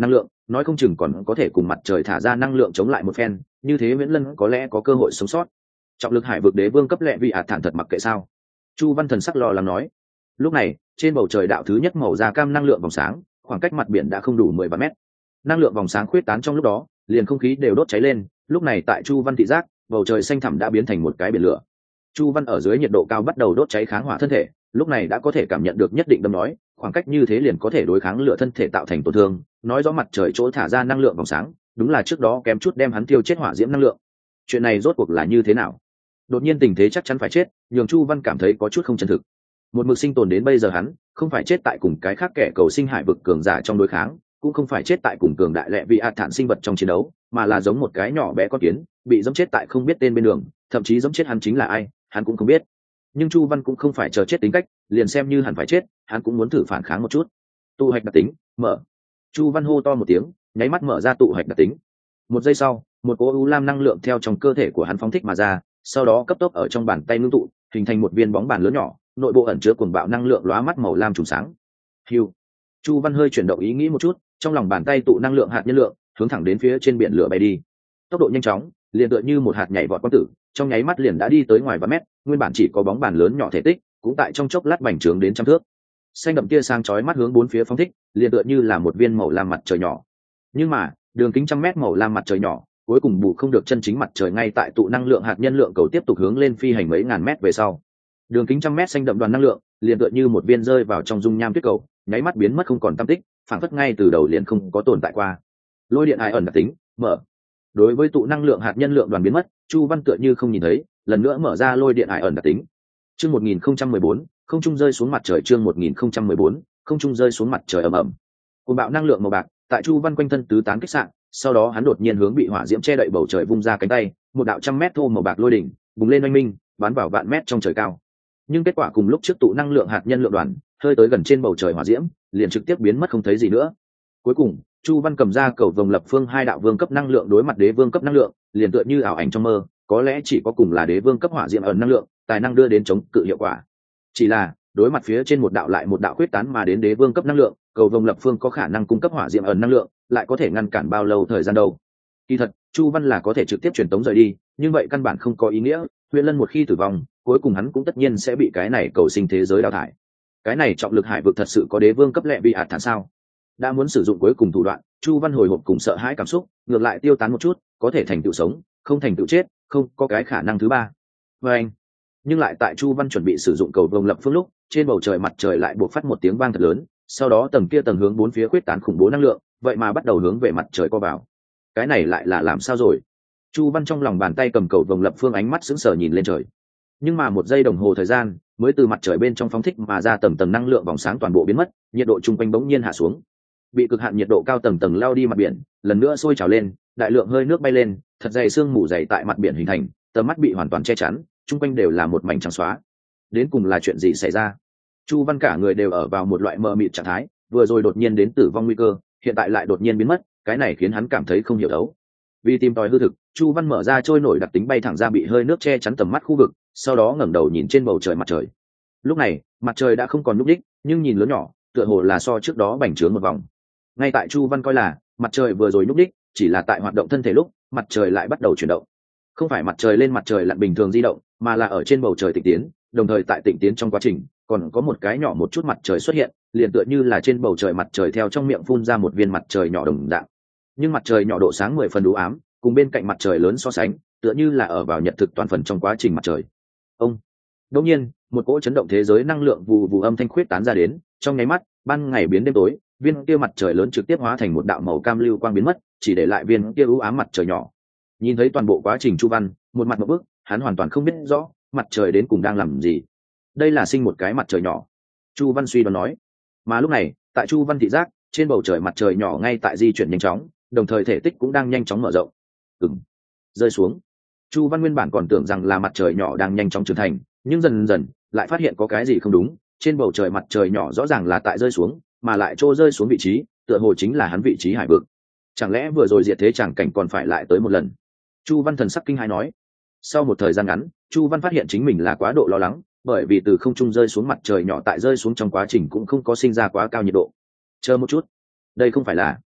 nói không chừng còn có thể cùng mặt trời thả ra năng lượng chống lại một phen, như thế Viễn Lân có lẽ có cơ hội sống sót. Trọng lực hải vực đế vương cấp lẹ vị ạt thản thật mặc kệ sao? Chu Văn thần sắc lo lắng nói. Lúc này trên bầu trời đạo thứ nhất màu da cam năng lượng vòng sáng, khoảng cách mặt biển đã không đủ mười ba mét. Năng lượng vòng sáng khuyết tán trong lúc đó, liền không khí đều đốt cháy lên. Lúc này tại Chu Văn thị giác, bầu trời xanh thẳm đã biến thành một cái biển lửa. Chu Văn ở dưới nhiệt độ cao bắt đầu đốt cháy kháng hỏa thân thể, lúc này đã có thể cảm nhận được nhất định đâm nói, khoảng cách như thế liền có thể đối kháng lửa thân thể tạo thành tổn thương, nói rõ mặt trời chỗ thả ra năng lượng vòng sáng, đúng là trước đó kém chút đem hắn tiêu chết hỏa diễm năng lượng. Chuyện này rốt cuộc là như thế nào? Đột nhiên tình thế chắc chắn phải chết, nhường Chu Văn cảm thấy có chút không chân thực. Một mực sinh tồn đến bây giờ hắn, không phải chết tại cùng cái khác kẻ cầu sinh hải vực cường giả trong đối kháng, cũng không phải chết tại cùng cường đại lệ vị ạt thản sinh vật trong chiến đấu, mà là giống một cái nhỏ bé con kiến, bị giẫm chết tại không biết tên bên đường, thậm chí giẫm chết hắn chính là ai, hắn cũng không biết. Nhưng Chu Văn cũng không phải chờ chết tính cách, liền xem như hẳn phải chết, hắn cũng muốn thử phản kháng một chút. Tụ hạch đặc tính, mở. Chu Văn hô to một tiếng, nháy mắt mở ra tụ hạch đặc tính. Một giây sau, một cỗ u lam năng lượng theo trong cơ thể của hắn phóng thích mà ra, sau đó cấp tốc ở trong bàn tay ngưng tụ, hình thành một viên bóng bàn lớn nhỏ, nội bộ ẩn chứa cuồng bạo năng lượng lóa mắt màu lam trùng sáng. Hưu. Chu Văn hơi chuyển động ý nghĩ một chút, trong lòng bàn tay tụ năng lượng hạt nhân lượng, hướng thẳng đến phía trên biển lửa bay đi. Tốc độ nhanh chóng, liền tựa như một hạt nhảy vọt quang tử, trong nháy mắt liền đã đi tới ngoài vài mét, nguyên bản chỉ có bóng bàn lớn nhỏ thể tích, cũng tại trong chốc lát bành trướng đến trăm thước. Xanh đậm tia sáng chói mắt hướng bốn phía phóng thích, liền tựa như là một viên màu lam mặt trời nhỏ. Nhưng mà, đường kính trăm mét màu lam mặt trời nhỏ, cuối cùng bù không được chân chính mặt trời ngay tại tụ năng lượng hạt nhân lượng cầu tiếp tục hướng lên phi hành mấy ngàn mét về sau. Đường kính trăm mét xanh đậm đoàn năng lượng, liền tựa như một viên rơi vào trong dung nham tuyết cầu, nháy mắt biến mất không còn tăm tích, phản phất ngay từ đầu liền không có tồn tại qua. Lôi điện ải ẩn đặc tính, mở. Đối với tụ năng lượng hạt nhân lượng đoàn biến mất, Chu Văn tựa như không nhìn thấy, lần nữa mở ra lôi điện ải ẩn đặc tính. Chương một nghìn không trăm mười bốn, không trung rơi xuống mặt trời chương một nghìn không trăm mười bốn, không trung rơi xuống mặt trời ầm ầm. Cuồng bạo năng lượng màu bạc, tại Chu Văn quanh thân tứ tán kích sạn, sau đó hắn đột nhiên hướng bị hỏa diễm che đậy bầu trời vung ra cánh tay, một đạo trăm mét thô màu bạc lôi đỉnh, bùng lên oanh minh, bắn vào vạn mét trong trời cao. Nhưng kết quả cùng lúc trước tụ năng lượng hạt nhân lượng đoàn, hơi tới gần trên bầu trời hỏa diễm, liền trực tiếp biến mất không thấy gì nữa. Cuối cùng, Chu Văn cầm ra cầu vồng lập phương hai đạo vương cấp năng lượng đối mặt đế vương cấp năng lượng, liền tựa như ảo ảnh trong mơ, có lẽ chỉ có cùng là đế vương cấp hỏa diễm ẩn năng lượng, tài năng đưa đến chống cự hiệu quả. Chỉ là, đối mặt phía trên một đạo lại một đạo quyết tán mà đến đế vương cấp năng lượng, cầu vồng lập phương có khả năng cung cấp hỏa diễm ẩn năng lượng, lại có thể ngăn cản bao lâu thời gian đâu. Kỳ thật, Chu Văn là có thể trực tiếp truyền tống rời đi, nhưng vậy căn bản không có ý nghĩa, Huyền Lân một khi tử vong, cuối cùng hắn cũng tất nhiên sẽ bị cái này cầu sinh thế giới đào thải. Cái này trọng lực hải vực thật sự có đế vương cấp lệ bị ạt thản sao? Đã muốn sử dụng cuối cùng thủ đoạn, Chu Văn hồi hộp cùng sợ hãi cảm xúc, ngược lại tiêu tán một chút, có thể thành tựu sống, không thành tựu chết, không có cái khả năng thứ ba. Và anh, nhưng lại tại Chu Văn chuẩn bị sử dụng cầu vồng lập phương lúc, trên bầu trời mặt trời lại buộc phát một tiếng vang thật lớn, sau đó tầng kia tầng hướng bốn phía quyết tán khủng bố năng lượng, vậy mà bắt đầu hướng về mặt trời co vào. Cái này lại là làm sao rồi? Chu Văn trong lòng bàn tay cầm cầu vồng lập phương, ánh mắt sững sờ nhìn lên trời. Nhưng mà một giây đồng hồ thời gian, mới từ mặt trời bên trong phóng thích mà ra tầng tầng năng lượng vòng sáng toàn bộ biến mất, nhiệt độ trung quanh bỗng nhiên hạ xuống. Bị cực hạn nhiệt độ cao tầng tầng lao đi mặt biển, lần nữa sôi trào lên, đại lượng hơi nước bay lên, thật dày sương mù dày tại mặt biển hình thành, tầm mắt bị hoàn toàn che chắn, trung quanh đều là một mảnh trắng xóa. Đến cùng là chuyện gì xảy ra? Chu Văn cả người đều ở vào một loại mờ mịt trạng thái, vừa rồi đột nhiên đến tử vong nguy cơ, hiện tại lại đột nhiên biến mất, cái này khiến hắn cảm thấy không hiểu đấu. Vì tìm tòi hư thực, Chu Văn mở ra trôi nổi đặc tính bay thẳng ra bị hơi nước che chắn tầm mắt khu vực, sau đó ngẩng đầu nhìn trên bầu trời mặt trời. Lúc này, mặt trời đã không còn nhúc nhích, nhưng nhìn lớn nhỏ, tựa hồ là so trước đó bành trướng một vòng. Ngay tại Chu Văn coi là mặt trời vừa rồi nhúc nhích, chỉ là tại hoạt động thân thể lúc, mặt trời lại bắt đầu chuyển động. Không phải mặt trời lên mặt trời lặn bình thường di động, mà là ở trên bầu trời tịnh tiến, đồng thời tại tịnh tiến trong quá trình, còn có một cái nhỏ một chút mặt trời xuất hiện, liền tựa như là trên bầu trời mặt trời theo trong miệng phun ra một viên mặt trời nhỏ đồng dạng. Nhưng mặt trời nhỏ độ sáng mười phần u ám, cùng bên cạnh mặt trời lớn so sánh, tựa như là ở vào nhật thực toàn phần trong quá trình mặt trời. Ông. Đột nhiên, một cỗ chấn động thế giới năng lượng vù vù âm thanh khuyết tán ra đến, trong nháy mắt, ban ngày biến đêm tối, viên kia mặt trời lớn trực tiếp hóa thành một đạo màu cam lưu quang biến mất, chỉ để lại viên kia u ám mặt trời nhỏ. Nhìn thấy toàn bộ quá trình Chu Văn, một mặt một bước, hắn hoàn toàn không biết rõ mặt trời đến cùng đang làm gì. Đây là sinh một cái mặt trời nhỏ. Chu Văn suy đoán nói. Mà lúc này, tại Chu Văn thị giác, trên bầu trời mặt trời nhỏ ngay tại di chuyển nhanh chóng, đồng thời thể tích cũng đang nhanh chóng mở rộng. Ừm, rơi xuống. Chu Văn nguyên bản còn tưởng rằng là mặt trời nhỏ đang nhanh chóng trưởng thành, nhưng dần dần lại phát hiện có cái gì không đúng. Trên bầu trời mặt trời nhỏ rõ ràng là tại rơi xuống, mà lại trô rơi xuống vị trí, tựa hồ chính là hắn vị trí hải vực. Chẳng lẽ vừa rồi diệt thế chẳng cảnh còn phải lại tới một lần? Chu Văn thần sắc kinh hãi nói. Sau một thời gian ngắn, Chu Văn phát hiện chính mình là quá độ lo lắng, bởi vì từ không trung rơi xuống mặt trời nhỏ tại rơi xuống trong quá trình cũng không có sinh ra quá cao nhiệt độ. Chờ một chút, đây không phải là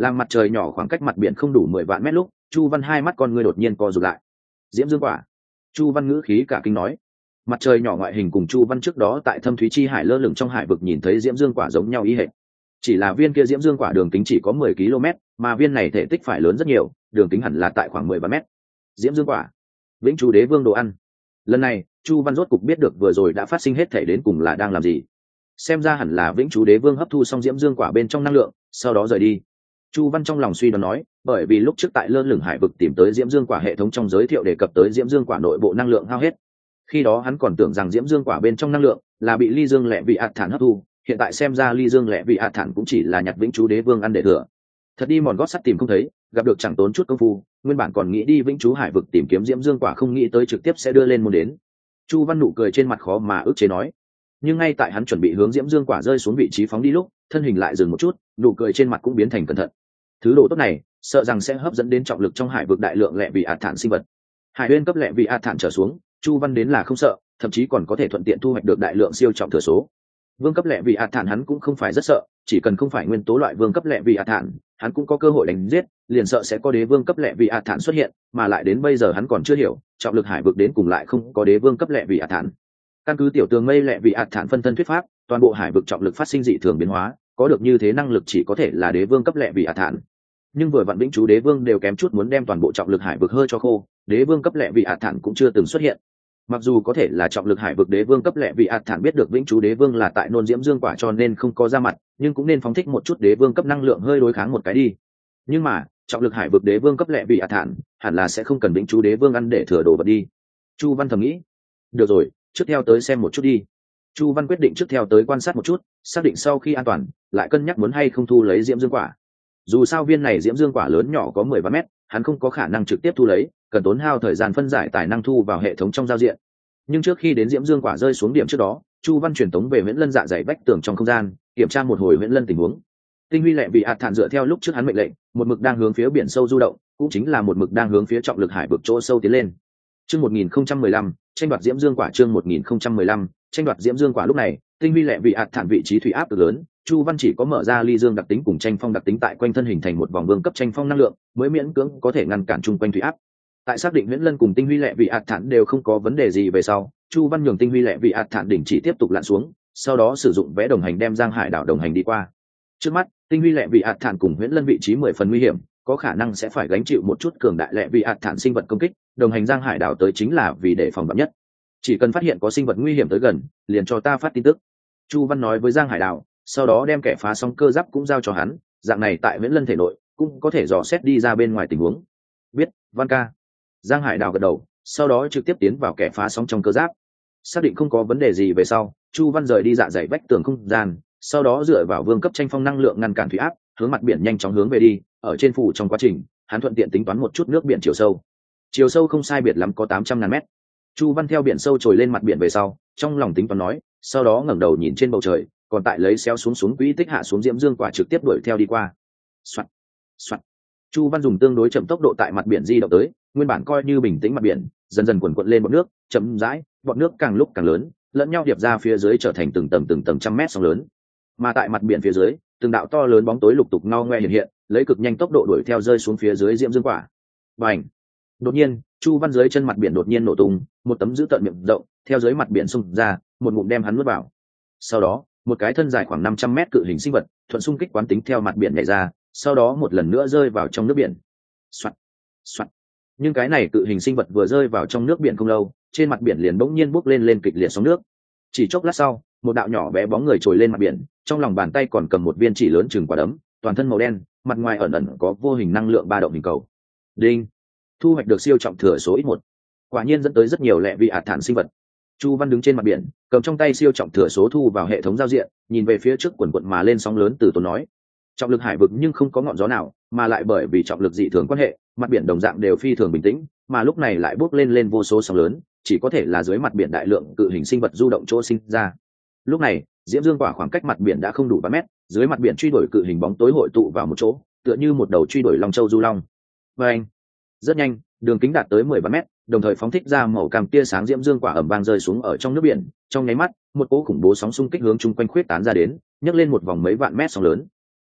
làm mặt trời nhỏ khoảng cách mặt biển không đủ mười vạn mét lúc, Chu Văn hai mắt con ngươi đột nhiên co rụt lại. Diễm Dương quả. Chu Văn ngữ khí cả kinh nói. Mặt trời nhỏ ngoại hình cùng Chu Văn trước đó tại Thâm Thúy Chi Hải lơ lửng trong hải vực nhìn thấy Diễm Dương quả giống nhau ý hệt. Chỉ là viên kia Diễm Dương quả đường kính chỉ có mười ki lô mét, mà viên này thể tích phải lớn rất nhiều, đường kính hẳn là tại khoảng mười ba mét. Diễm Dương quả, Vĩnh Chú Đế Vương đồ ăn. Lần này, Chu Văn rốt cục biết được vừa rồi đã phát sinh hết thể đến cùng là đang làm gì. Xem ra hẳn là Vĩnh Chú Đế Vương hấp thu xong Diễm Dương quả bên trong năng lượng, sau đó rời đi. Chu Văn trong lòng suy đoán nói, bởi vì lúc trước tại lơ lửng hải vực tìm tới Diễm Dương quả hệ thống trong giới thiệu đề cập tới Diễm Dương quả nội bộ năng lượng hao hết. Khi đó hắn còn tưởng rằng Diễm Dương quả bên trong năng lượng là bị Ly Dương Lệ Vị Ạt Thản hấp thu, hiện tại xem ra Ly Dương Lệ Vị Ạt Thản cũng chỉ là nhặt Vĩnh Chú Đế Vương ăn để thừa. Thật đi mòn gót sắt tìm không thấy, gặp được chẳng tốn chút công phu, nguyên bản còn nghĩ đi Vĩnh Chú hải vực tìm kiếm Diễm Dương quả, không nghĩ tới trực tiếp sẽ đưa lên môn đến. Chu Văn nụ cười trên mặt khó mà ức chế nói. Nhưng ngay tại hắn chuẩn bị hướng Diễm Dương quả rơi xuống vị trí phóng đi lúc, thân hình lại dừng một chút, nụ cười trên mặt cũng biến thành cẩn thận. Thứ đồ tốt này, sợ rằng sẽ hấp dẫn đến trọng lực trong hải vực đại lượng Lệ Vị Ạt Thản sinh vật. Hải Uyên cấp Lệ Vị Ạt Thản trở xuống, Chu Văn đến là không sợ, thậm chí còn có thể thuận tiện thu hoạch được đại lượng siêu trọng thừa số. Vương cấp Lệ Vị Ạt Thản hắn cũng không phải rất sợ, chỉ cần không phải nguyên tố loại vương cấp Lệ Vị Ạt Thản, hắn cũng có cơ hội đánh giết, liền sợ sẽ có đế vương cấp Lệ Vị Ạt Thản xuất hiện, mà lại đến bây giờ hắn còn chưa hiểu, trọng lực hải vực đến cùng lại không có đế vương cấp Lệ Vị Ạt Thản. Căn cứ tiểu tường mây Lệ Vị Ạt Thản phân thân thuyết pháp, toàn bộ hải vực trọng lực phát sinh dị thường biến hóa, có được như thế năng lực chỉ có thể là đế vương cấp Lệ Vị Ạt Thản. Nhưng vừa vặn Vĩnh Chú Đế Vương đều kém chút muốn đem toàn bộ trọng lực hải vực hơi cho khô, đế vương cấp Lệ Vị Ạt Thản cũng chưa từng xuất hiện. Mặc dù có thể là trọng lực hải vực đế vương cấp Lệ Vị Ạt Thản biết được Vĩnh Chú Đế Vương là tại nôn Diễm Dương quả cho nên không có ra mặt, nhưng cũng nên phóng thích một chút đế vương cấp năng lượng hơi đối kháng một cái đi. Nhưng mà trọng lực hải vực đế vương cấp Lệ Vị Ạt Thản hẳn là sẽ không cần Vĩnh Chú Đế Vương ăn để thừa đồ vật đi. Chu Văn thầm nghĩ. Được rồi, trước theo tới xem một chút đi. Chu Văn quyết định trước theo tới quan sát một chút, xác định sau khi an toàn lại cân nhắc muốn hay không thu lấy Diễm Dương quả. Dù sao viên này Diễm Dương quả lớn nhỏ có mười ba mét, hắn không có khả năng trực tiếp thu lấy, cần tốn hao thời gian phân giải tài năng thu vào hệ thống trong giao diện. Nhưng trước khi đến Diễm Dương quả rơi xuống điểm trước đó, Chu Văn truyền tống về Huyễn Lân dạ dày vách tường trong không gian, kiểm tra một hồi Huyễn Lân tình huống. Tinh huy Lệ Vị Ạt Thản dựa theo lúc trước hắn mệnh lệnh, một mực đang hướng phía biển sâu du động, cũng chính là một mực đang hướng phía trọng lực hải vực chỗ sâu tiến lên. Chương một nghìn không trăm mười lăm, tranh đoạt Diễm Dương quả. Chương một nghìn không trăm mười lăm, tranh đoạt Diễm Dương quả. Lúc này, tinh huy Lệ Vị Ạt Thản vị trí thủy áp cực lớn, Chu Văn chỉ có mở ra ly dương đặc tính cùng tranh phong đặc tính tại quanh thân hình thành một vòng vương cấp tranh phong năng lượng, mới miễn cưỡng có thể ngăn cản chung quanh thủy áp. Tại xác định Huyễn Lân cùng tinh huy Lệ Vị Ạt Thản đều không có vấn đề gì về sau, Chu Văn nhường tinh huy Lệ Vị Ạt Thản đỉnh chỉ tiếp tục lặn xuống, sau đó sử dụng vẽ đồng hành đem Giang Hải đảo đồng hành đi qua. Trước mắt, tinh huy Lệ Vị Ạt Thản cùng Huyễn Lân vị trí mười phần nguy hiểm, có khả năng sẽ phải gánh chịu một chút cường đại Lệ Vị Ạt Thản sinh vật công kích, đồng hành Giang Hải đảo tới chính là vì để phòng vạn nhất. Chỉ cần phát hiện có sinh vật nguy hiểm tới gần, liền cho ta phát tin tức. Chu Văn nói với Giang Hải đảo, sau đó đem kẻ phá sóng cơ giáp cũng giao cho hắn, dạng này tại Huyễn Lân thể nội cũng có thể dò xét đi ra bên ngoài tình huống. Biết, Văn ca. Giang Hải đảo gật đầu, sau đó trực tiếp tiến vào kẻ phá sóng trong cơ giáp. Xác định không có vấn đề gì về sau, Chu Văn rời đi dạ dày vách tường không gian, sau đó dựa vào vương cấp tranh phong năng lượng ngăn cản thủy áp, hướng mặt biển nhanh chóng hướng về đi. Ở trên phủ trong quá trình, hắn thuận tiện tính toán một chút nước biển chiều sâu. Chiều sâu không sai biệt lắm có tám trăm ngàn mét. Chu Văn theo biển sâu trồi lên mặt biển về sau, trong lòng tính toán nói, sau đó ngẩng đầu nhìn trên bầu trời, còn tại lấy xéo xuống xuống quỹ tích hạ xuống Diễm Dương quả trực tiếp đuổi theo đi qua. Soạt, soạt. Chu Văn dùng tương đối chậm tốc độ tại mặt biển di động tới, nguyên bản coi như bình tĩnh mặt biển, dần dần cuộn cuộn lên bọt nước, chậm rãi, bọt nước càng lúc càng lớn, lẫn nhau điệp ra phía dưới trở thành từng tầng từng tầng trăm mét sóng lớn. Mà tại mặt biển phía dưới, từng đạo to lớn bóng tối lục tục ngao ngoe hiện hiện, lấy cực nhanh tốc độ đuổi theo rơi xuống phía dưới Diễm Dương quả. Bành! Đột nhiên, Chu Văn dưới chân mặt biển đột nhiên nổ tung, một tấm dữ tợn miệng rộng theo dưới mặt biển xung ra, một ngụm đem hắn nuốt vào. Sau đó, một cái thân dài khoảng năm trăm mét cự hình sinh vật thuận xung kích quán tính theo mặt biển nhảy ra, sau đó một lần nữa rơi vào trong nước biển. Soạt, soạt. Nhưng cái này cự hình sinh vật vừa rơi vào trong nước biển không lâu, trên mặt biển liền bỗng nhiên bốc lên lên kịch liệt sóng nước. Chỉ chốc lát sau, một đạo nhỏ bé bóng người trồi lên mặt biển, trong lòng bàn tay còn cầm một viên chỉ lớn chừng quả đấm, toàn thân màu đen, mặt ngoài ẩn ẩn có vô hình năng lượng ba động hình cầu. Đinh! Thu hoạch được siêu trọng thừa số ít một. Quả nhiên dẫn tới rất nhiều Lệ Vị Ạt Thản sinh vật. Chu Văn đứng trên mặt biển, cầm trong tay siêu trọng thừa số thu vào hệ thống giao diện, nhìn về phía trước quần quận mà lên sóng lớn từ tốn nói: trọng lực hải vực nhưng không có ngọn gió nào, mà lại bởi vì trọng lực dị thường quan hệ, mặt biển đồng dạng đều phi thường bình tĩnh, mà lúc này lại bốc lên lên vô số sóng lớn, chỉ có thể là dưới mặt biển đại lượng cự hình sinh vật du động chỗ sinh ra. Lúc này, Diễm Dương quả khoảng cách mặt biển đã không đủ ba mét, dưới mặt biển truy đuổi cự hình bóng tối hội tụ vào một chỗ, tựa như một đầu truy đuổi long châu du long. Và anh, rất nhanh, đường kính đạt tới mười ba mét, đồng thời phóng thích ra màu cam tia sáng Diễm Dương quả ầm vang rơi xuống ở trong nước biển, trong nháy mắt, một cỗ khủng bố sóng xung kích hướng chung quanh khuyết tán ra đến, nhấc lên một vòng mấy vạn mét sóng lớn.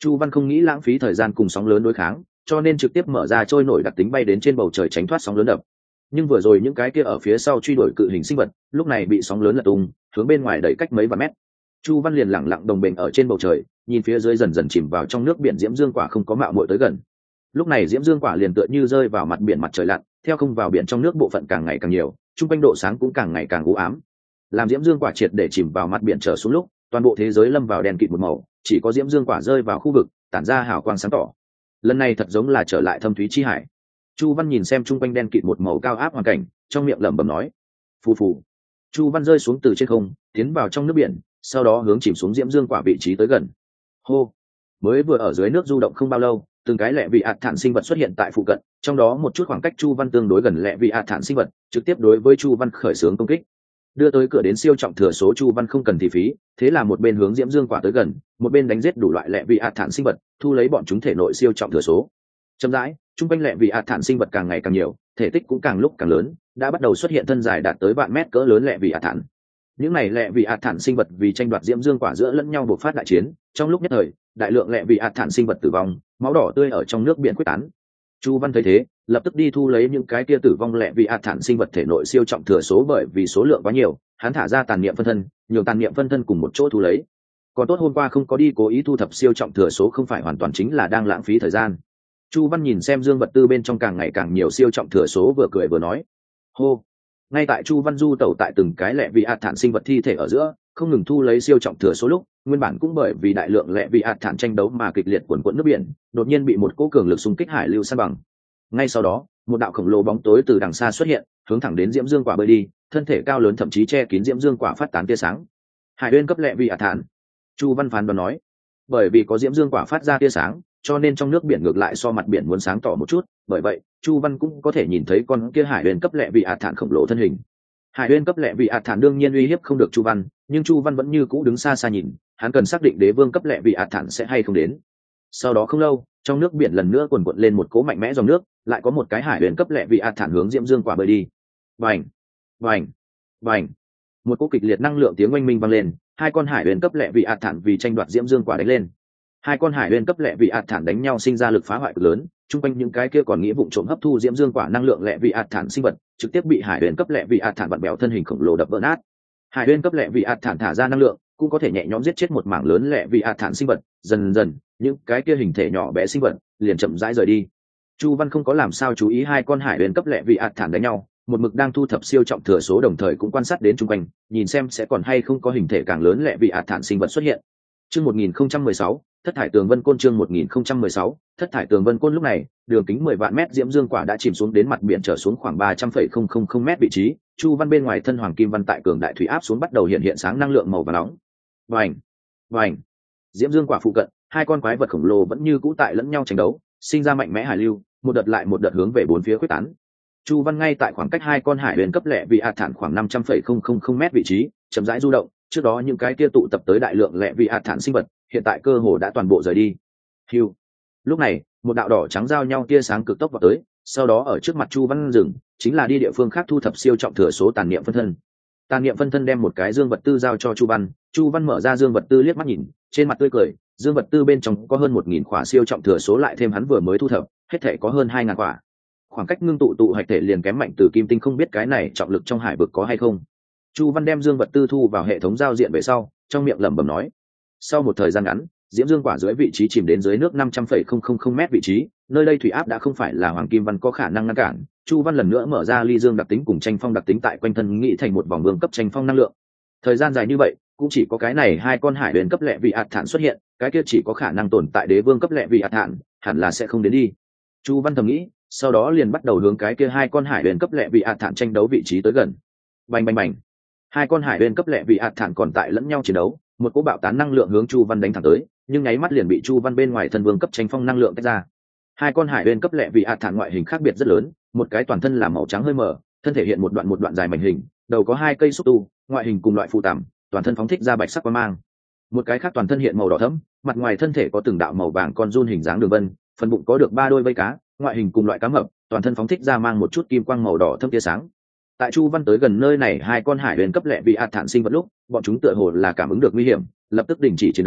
Chu Văn không nghĩ lãng phí thời gian cùng sóng lớn đối kháng, cho nên trực tiếp mở ra trôi nổi đặc tính bay đến trên bầu trời tránh thoát sóng lớn đập. Nhưng vừa rồi những cái kia ở phía sau truy đuổi cự hình sinh vật lúc này bị sóng lớn lật tung, hướng bên ngoài đẩy cách mấy vạn mét. Chu Văn liền lẳng lặng đồng bền ở trên bầu trời, nhìn phía dưới dần dần chìm vào trong nước biển diễm dương quả không có mạo muội tới gần. Lúc này diễm dương quả liền tựa như rơi vào mặt biển mặt trời lặn, theo không vào biển trong nước bộ phận càng ngày càng nhiều, trung quanh độ sáng cũng càng ngày càng u ám. Làm diễm dương quả triệt để chìm vào mặt biển trở xuống lúc, toàn bộ thế giới lâm vào đen kịt một màu, chỉ có diễm dương quả rơi vào khu vực tản ra hào quang sáng tỏ. Lần này thật giống là trở lại thâm thúy chi hải. Chu Văn nhìn xem trung quanh đen kịt một màu cao áp hoàn cảnh, trong miệng lẩm bẩm nói: phù phù. Chu Văn rơi xuống từ trên không, tiến vào trong nước biển, sau đó hướng chìm xuống diễm dương quả vị trí tới gần. Hô. Mới vừa ở dưới nước du động không bao lâu, từng cái lẹ vị ạt thản sinh vật xuất hiện tại phụ cận, trong đó một chút khoảng cách Chu Văn tương đối gần lẹ vị ạt thản sinh vật trực tiếp đối với Chu Văn khởi xướng công kích, đưa tới cửa đến siêu trọng thừa số. Chu Văn không cần thị phí, thế là một bên hướng diễm dương quả tới gần, một bên đánh giết đủ loại lẹ vị ạt thản sinh vật, thu lấy bọn chúng thể nội siêu trọng thừa số. Chậm rãi, trung quanh lẹ vị ạt thản sinh vật càng ngày càng nhiều, thể tích cũng càng lúc càng lớn, đã bắt đầu xuất hiện thân dài đạt tới vạn mét cỡ lớn lẹ vị ạt thản. Những này lẹ vị ạt thản sinh vật vì tranh đoạt diễm dương quả giữa lẫn nhau buộc phát đại chiến, trong lúc nhất thời đại lượng lẹ vị ạt thản sinh vật tử vong, máu đỏ tươi ở trong nước biển quyết tán. Chu Văn thấy thế, lập tức đi thu lấy những cái kia tử vong lẹ vị ạt thản sinh vật thể nội siêu trọng thừa số, bởi vì số lượng quá nhiều, hắn thả ra tàn niệm phân thân, nhiều tàn niệm phân thân cùng một chỗ thu lấy. Còn tốt hôm qua không có đi cố ý thu thập siêu trọng thừa số, không phải hoàn toàn chính là đang lãng phí thời gian. Chu Văn nhìn xem dương vật tư bên trong càng ngày càng nhiều siêu trọng thừa số, vừa cười vừa nói: hô. Ngay tại Chu Văn du tẩu tại từng cái lẹ vị ạt thản sinh vật thi thể ở giữa, không ngừng thu lấy siêu trọng thừa số lúc, nguyên bản cũng bởi vì đại lượng lẹ vị ạt thản tranh đấu mà kịch liệt quần quẫn nước biển đột nhiên bị một cỗ cường lực xung kích hải lưu san bằng. Ngay sau đó, một đạo khổng lồ bóng tối từ đằng xa xuất hiện, hướng thẳng đến diễm dương quả bơi đi, thân thể cao lớn thậm chí che kín diễm dương quả phát tán tia sáng. Hải uyên cấp lẹ vị ạt thản. Chu Văn phán đoán nói, bởi vì có diễm dương quả phát ra tia sáng, cho nên trong nước biển ngược lại so mặt biển muốn sáng tỏ một chút, bởi vậy Chu Văn cũng có thể nhìn thấy con kia hải uyên cấp lẹ vị ạt thản khổng lồ thân hình. Hải uyên cấp lẹ vị ạt thản đương nhiên uy hiếp không được Chu Văn, nhưng Chu Văn vẫn như cũ đứng xa xa nhìn, hắn cần xác định đế vương cấp lẹ vị ạt thản sẽ hay không đến. Sau đó không lâu, trong nước biển lần nữa cuồn cuộn lên một cỗ mạnh mẽ dòng nước, lại có một cái hải uyên cấp lẹ vị ạt thản hướng diễm dương quả bơi đi. Bành, bành, bành. Một cỗ kịch liệt năng lượng tiếng oanh minh vang lên, hai con hải uyên cấp lẹ vị ạt thản vì tranh đoạt diễm dương quả đánh lên. Hai con hải uyên cấp lẹ vị ạt thản đánh nhau sinh ra lực phá hoại cực lớn, chung quanh những cái kia còn nghĩ vụng trộm hấp thu diễm dương quả năng lượng lẹ vị ạt thản sinh vật trực tiếp bị hải uyên cấp lẹ vị ạt thản vặn bèo thân hình khổng lồ đập vỡ nát. Hải uyên cấp lẹ vị ạt thản thả ra năng lượng cũng có thể nhẹ nhõm giết chết một mảng lớn lẹ vị ạt thản sinh vật. Dần dần những cái kia hình thể nhỏ bé sinh vật liền chậm rãi rời đi. Chu Văn không có làm sao chú ý hai con hải uyên cấp lẹ vị ạt thản đánh nhau, một mực đang thu thập siêu trọng thừa số, đồng thời cũng quan sát đến chung quanh, nhìn xem sẽ còn hay không có hình thể càng lớn lẹ vị ạt thản sinh vật xuất hiện. Chương một nghìn không trăm mười sáu, Thất thải tường vân côn. Chương một nghìn không trăm mười sáu, Thất thải tường vân côn. Lúc này, đường kính mười vạn mét diễm dương quả đã chìm xuống đến mặt biển trở xuống khoảng ba trăm phẩy không không không mét vị trí. Chu Văn bên ngoài thân hoàng kim văn tại cường đại thủy áp xuống bắt đầu hiện hiện sáng năng lượng màu vàng nóng. Vành, vành. Diễm dương quả phụ cận, hai con quái vật khổng lồ vẫn như cũ tại lẫn nhau tranh đấu, sinh ra mạnh mẽ hải lưu, một đợt lại một đợt hướng về bốn phía quyết tán. Chu Văn ngay tại khoảng cách hai con hải huyền cấp lẹ vị ạt thản khoảng năm trăm phẩy không không không mét vị trí, chậm rãi du động. Trước đó những cái kia tụ tập tới đại lượng lẹ vị ạt thản sinh vật, hiện tại cơ hồ đã toàn bộ rời đi. Hưu. Lúc này, một đạo đỏ trắng giao nhau tia sáng cực tốc vào tới, sau đó ở trước mặt Chu Văn dừng, chính là đi địa phương khác thu thập siêu trọng thừa số tàn niệm phân thân. Tàn niệm phân thân đem một cái dương vật tư giao cho Chu Văn, Chu Văn mở ra dương vật tư liếc mắt nhìn, trên mặt tươi cười, dương vật tư bên trong có hơn một nghìn khỏa siêu trọng thừa số lại thêm hắn vừa mới thu thập, hết thể có hơn hai ngàn khỏa. Khoảng cách ngưng tụ tụ hạch thể liền kém mạnh từ kim tinh, không biết cái này trọng lực trong hải vực có hay không. Chu Văn đem dương vật tư thu vào hệ thống giao diện về sau, trong miệng lẩm bẩm nói. Sau một thời gian ngắn, diễm dương quả dưới vị trí chìm đến dưới nước năm trăm phẩy không không không mét vị trí, nơi đây thủy áp đã không phải là hoàng kim văn có khả năng ngăn cản. Chu Văn lần nữa mở ra ly dương đặc tính cùng tranh phong đặc tính tại quanh thân nghĩ thành một vòng vương cấp tranh phong năng lượng. Thời gian dài như vậy, cũng chỉ có cái này hai con hải huyền cấp lẹ vị ạt thản xuất hiện, cái kia chỉ có khả năng tồn tại đế vương cấp lẹ vị ạt thản, hẳn là sẽ không đến đi. Chu Văn thầm nghĩ, sau đó liền bắt đầu hướng cái kia hai con hải huyền cấp lẹ vị ạt thản tranh đấu vị trí tới gần. Bành bành bành. Hai con hải huyền cấp lẹ vị ạt thản còn tại lẫn nhau chiến đấu, một cỗ bạo tán năng lượng hướng Chu Văn đánh thẳng tới, nhưng nháy mắt liền bị Chu Văn bên ngoài thân vương cấp tranh phong năng lượng tách ra. Hai con hải huyền cấp lẹ vị ạt thản ngoại hình khác biệt rất lớn, một cái toàn thân là màu trắng hơi mờ, thân thể hiện một đoạn một đoạn dài mảnh hình, đầu có hai cây xúc tu, ngoại hình cùng loại phù tằm, toàn thân phóng thích ra bạch sắc quang mang. Một cái khác toàn thân hiện màu đỏ thẫm, mặt ngoài thân thể có từng đạo màu vàng con giun hình dáng đường vân, phần bụng có được ba đôi vây cá, ngoại hình cùng loại cá mập, toàn thân phóng thích ra mang một chút kim quang màu đỏ thẫm tia sáng. Tại Chu Văn tới gần nơi này hai con hải huyền cấp lẹ vị ạt thản sinh vật lúc, bọn chúng tựa hồ là cảm ứng được nguy hiểm, lập tức đình chỉ chiến đấu,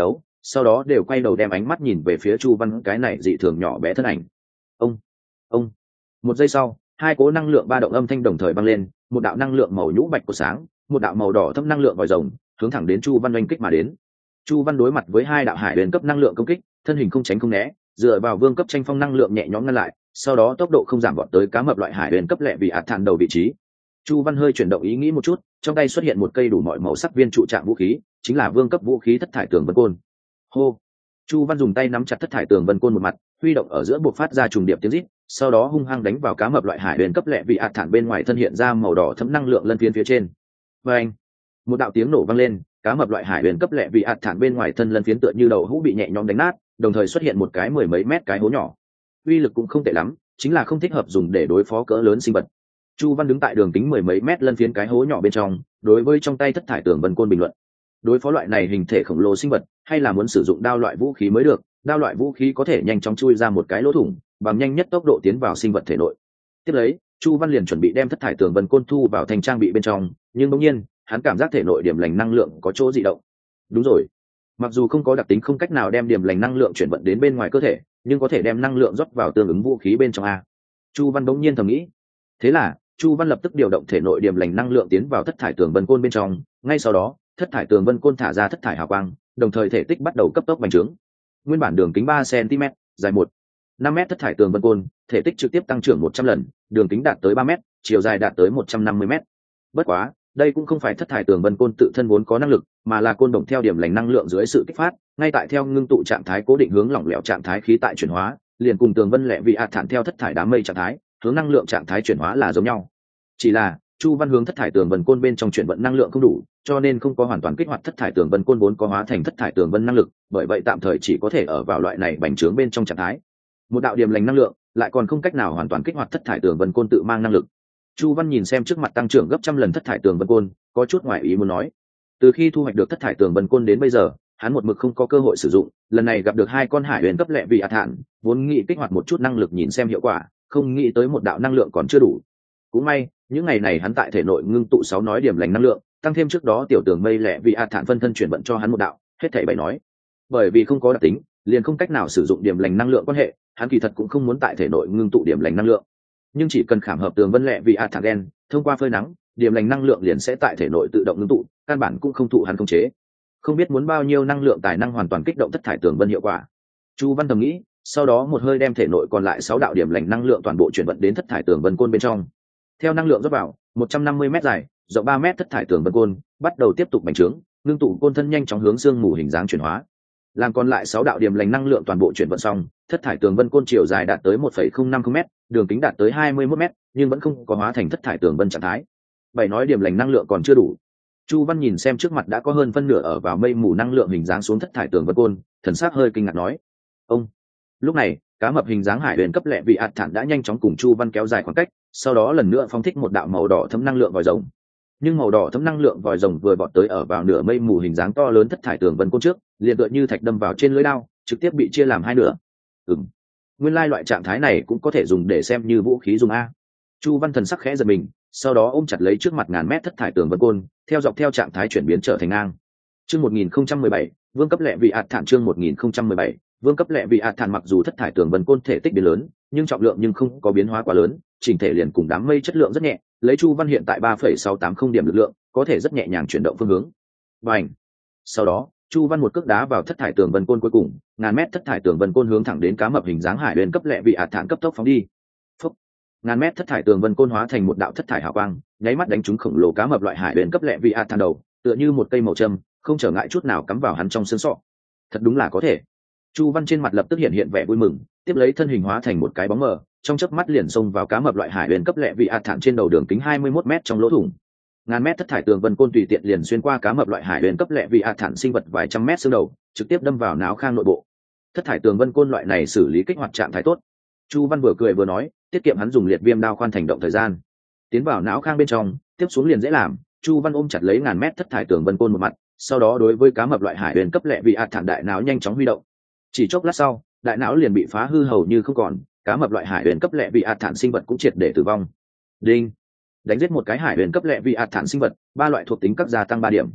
sau đó đều quay đầu đem ánh mắt nhìn về phía Chu Văn cái này dị thường nhỏ bé thân ảnh. Ông, ông. Một giây sau, hai cố năng lượng ba động âm thanh đồng thời băng lên, một đạo năng lượng màu nhũ bạch của sáng, một đạo màu đỏ thâm năng lượng vòi rồng, hướng thẳng đến Chu Văn oanh kích mà đến. Chu Văn đối mặt với hai đạo hải huyền cấp năng lượng công kích, thân hình không tránh không né, dựa vào vương cấp tranh phong năng lượng nhẹ nhõm ngăn lại, sau đó tốc độ không giảm vọt tới cá mập loại hải huyền cấp lẹ vì ạt thản đầu vị trí. Chu Văn hơi chuyển động ý nghĩ một chút, trong tay xuất hiện một cây đủ mọi màu sắc viên trụ trạng vũ khí, chính là vương cấp vũ khí thất thải tường vân côn. Hô. Chu Văn dùng tay nắm chặt thất thải tường vân côn một mặt, huy động ở giữa buộc phát ra trùng điệp tiếng rít, sau đó hung hăng đánh vào cá mập loại hải huyền cấp lẹ vị ạt thản bên ngoài thân hiện ra màu đỏ thấm năng lượng lân phiến phía trên. Và anh, một đạo tiếng nổ vang lên, cá mập loại hải huyền cấp lẹ vị ạt thản bên ngoài thân lân phiến tựa như đầu hũ bị nhẹ nhõm đánh nát, đồng thời xuất hiện một cái mười mấy mét cái hố nhỏ. Uy lực cũng không tệ lắm, chính là không thích hợp dùng để đối phó cỡ lớn sinh vật. Chu Văn đứng tại đường kính mười mấy mét lân phiến cái hố nhỏ bên trong, đối với trong tay thất thải tường vân côn bình luận. Đối phó loại này hình thể khổng lồ sinh vật, hay là muốn sử dụng đao loại vũ khí mới được, đao loại vũ khí có thể nhanh chóng chui ra một cái lỗ thủng, bằng nhanh nhất tốc độ tiến vào sinh vật thể nội. Tiếp lấy, Chu Văn liền chuẩn bị đem thất thải tường vân côn thu vào thành trang bị bên trong, nhưng đột nhiên, hắn cảm giác thể nội điểm lành năng lượng có chỗ dị động. Đúng rồi, mặc dù không có đặc tính không cách nào đem điểm lành năng lượng chuyển vận đến bên ngoài cơ thể, nhưng có thể đem năng lượng rót vào tương ứng vũ khí bên trong a. Chu Văn đột nhiên thầm nghĩ. Thế là, Chu Văn lập tức điều động thể nội điểm lành năng lượng tiến vào thất thải tường vân côn bên trong, ngay sau đó, thất thải tường vân côn thả ra thất thải hào quang, đồng thời thể tích bắt đầu cấp tốc bành trướng. Nguyên bản đường kính ba xăng-ti mét, dài một năm mét thất thải tường vân côn, thể tích trực tiếp tăng trưởng một trăm lần, đường kính đạt tới ba mét, chiều dài đạt tới một trăm năm mươi mét. Bất quá, đây cũng không phải thất thải tường vân côn tự thân vốn có năng lực, mà là côn đồng theo điểm lành năng lượng dưới sự kích phát, ngay tại theo ngưng tụ trạng thái cố định hướng lỏng lẻo trạng thái khí tại chuyển hóa, liền cùng tường vân lẹ vị ạt thản theo thất thải đám mây trạng thái, hướng năng lượng trạng thái chuyển hóa là giống nhau. Chỉ là, Chu Văn hướng thất thải tường vân côn bên trong chuyển vận năng lượng không đủ, cho nên không có hoàn toàn kích hoạt thất thải tường vân côn vốn có hóa thành thất thải tường vân năng lực, bởi vậy tạm thời chỉ có thể ở vào loại này bành trướng bên trong trạng thái. Một đạo điểm lành năng lượng, lại còn không cách nào hoàn toàn kích hoạt thất thải tường vân côn tự mang năng lực. Chu Văn nhìn xem trước mặt tăng trưởng gấp trăm lần thất thải tường vân côn, có chút ngoài ý muốn nói. Từ khi thu hoạch được thất thải tường vân côn đến bây giờ, hắn một mực không có cơ hội sử dụng, lần này gặp được hai con hải huyền cấp lẹ vị ạt thản, vốn nghĩ kích hoạt một chút năng lực nhìn xem hiệu quả, không nghĩ tới một đạo năng lượng còn chưa đủ. Cũng may, những ngày này hắn tại thể nội ngưng tụ sáu nói điểm lành năng lượng, tăng thêm trước đó tiểu tường mây lẹ vị ạt thản phân thân chuyển vận cho hắn một đạo, hết thảy bảy nói. Bởi vì không có đặc tính, liền không cách nào sử dụng điểm lành năng lượng quan hệ, hắn kỳ thật cũng không muốn tại thể nội ngưng tụ điểm lành năng lượng. Nhưng chỉ cần khảm hợp tường vân lẹ vị ạt thản gen, thông qua phơi nắng, điểm lành năng lượng liền sẽ tại thể nội tự động ngưng tụ, căn bản cũng không thụ hắn khống chế. Không biết muốn bao nhiêu năng lượng tài năng hoàn toàn kích động thất thải tường vân hiệu quả. Chu Văn thầm nghĩ, sau đó một hơi đem thể nội còn lại sáu đạo điểm lành năng lượng toàn bộ chuyển vận đến thất thải tường vân côn bên trong. Theo năng lượng rót vào, một trăm năm mươi mét dài, rộng ba mét thất thải tường vân côn bắt đầu tiếp tục bành trướng, ngưng tụ côn thân nhanh chóng hướng xương mù hình dáng chuyển hóa. Làm còn lại sáu đạo điểm lành năng lượng toàn bộ chuyển vận xong, thất thải tường vân côn chiều dài đạt tới một phẩy không năm không mét, đường kính đạt tới hai mươi mốt mét, nhưng vẫn không có hóa thành thất thải tường vân trạng thái. Bảy nói điểm lành năng lượng còn chưa đủ. Chu Văn nhìn xem trước mặt đã có hơn phân nửa ở vào mây mù năng lượng hình dáng xuống thất thải tường vân côn, thần sắc hơi kinh ngạc nói: "Ông." Lúc này, cá mập hình dáng hải huyền cấp lẹ vị ạt thản đã nhanh chóng cùng Chu Văn kéo dài khoảng cách, sau đó lần nữa phóng thích một đạo màu đỏ thấm năng lượng vòi rồng. Nhưng màu đỏ thấm năng lượng vòi rồng vừa bọt tới ở vào nửa mây mù hình dáng to lớn thất thải tường vân côn trước, liền tựa như thạch đâm vào trên lưỡi đao, trực tiếp bị chia làm hai nửa. Ừm, nguyên lai loại trạng thái này cũng có thể dùng để xem như vũ khí dùng a. Chu Văn thần sắc khẽ giật mình, sau đó ôm chặt lấy trước mặt ngàn mét thất thải tường vân côn, theo dọc theo trạng thái chuyển biến trở thành ngang. Chương một nghìn không trăm mười bảy, vương cấp lẹ vị ạt thản chương một nghìn không trăm mười bảy, vương cấp lẹ vị ạt thản mặc dù thất thải tường vân côn thể tích biến lớn, nhưng trọng lượng nhưng không có biến hóa quá lớn, chỉnh thể liền cùng đám mây chất lượng rất nhẹ, lấy Chu Văn hiện tại ba phẩy sáu tám không điểm lực lượng, có thể rất nhẹ nhàng chuyển động phương hướng. Bành. Sau đó, Chu Văn một cước đá vào thất thải tường vân côn cuối cùng, ngàn mét thất thải tường vân côn hướng thẳng đến cá mập hình dáng hải huyền cấp lẹ vị ạt thản cấp tốc phóng đi. Phúc. Ngàn mét thất thải tường vân côn hóa thành một đạo thất thải hào quang, nháy mắt đánh trúng khổng lồ cá mập loại hải huyền cấp lẹ vị ạt thản đầu, tựa như một cây màu châm, không trở ngại chút nào cắm vào hắn trong xương sọ. Thật đúng là có thể. Chu Văn trên mặt lập tức hiện hiện vẻ vui mừng, tiếp lấy thân hình hóa thành một cái bóng mờ, trong chớp mắt liền xông vào cá mập loại hải huyền cấp lẹ vị ạt thản trên đầu đường kính hai mươi mốt mét trong lỗ thủng. Ngàn mét thất thải tường vân côn tùy tiện liền xuyên qua cá mập loại hải huyền cấp lẹ vị ạt thản sinh vật vài trăm mét xương đầu, trực tiếp đâm vào não khang nội bộ. Thất thải tường vân côn loại này xử lý kích hoạt trạng thái tốt. Chu Văn vừa cười vừa nói, tiết kiệm hắn dùng liệt viêm đao khoan thành động thời gian. Tiến vào não khang bên trong, tiếp xuống liền dễ làm. Chu Văn ôm chặt lấy ngàn mét thất thải tường vân côn một mặt, sau đó đối với cá mập loại hải huyền cấp lẹ vị ạt thản đại não nhanh chóng huy động. Chỉ chốc lát sau, đại não liền bị phá hư hầu như không còn, cá mập loại hải huyền cấp lẹ vị ạt thản sinh vật cũng triệt để tử vong. Đinh. Đánh giết một cái hải huyền cấp lẹ vị ạt thản sinh vật, ba loại thuộc tính các gia tăng ba điểm.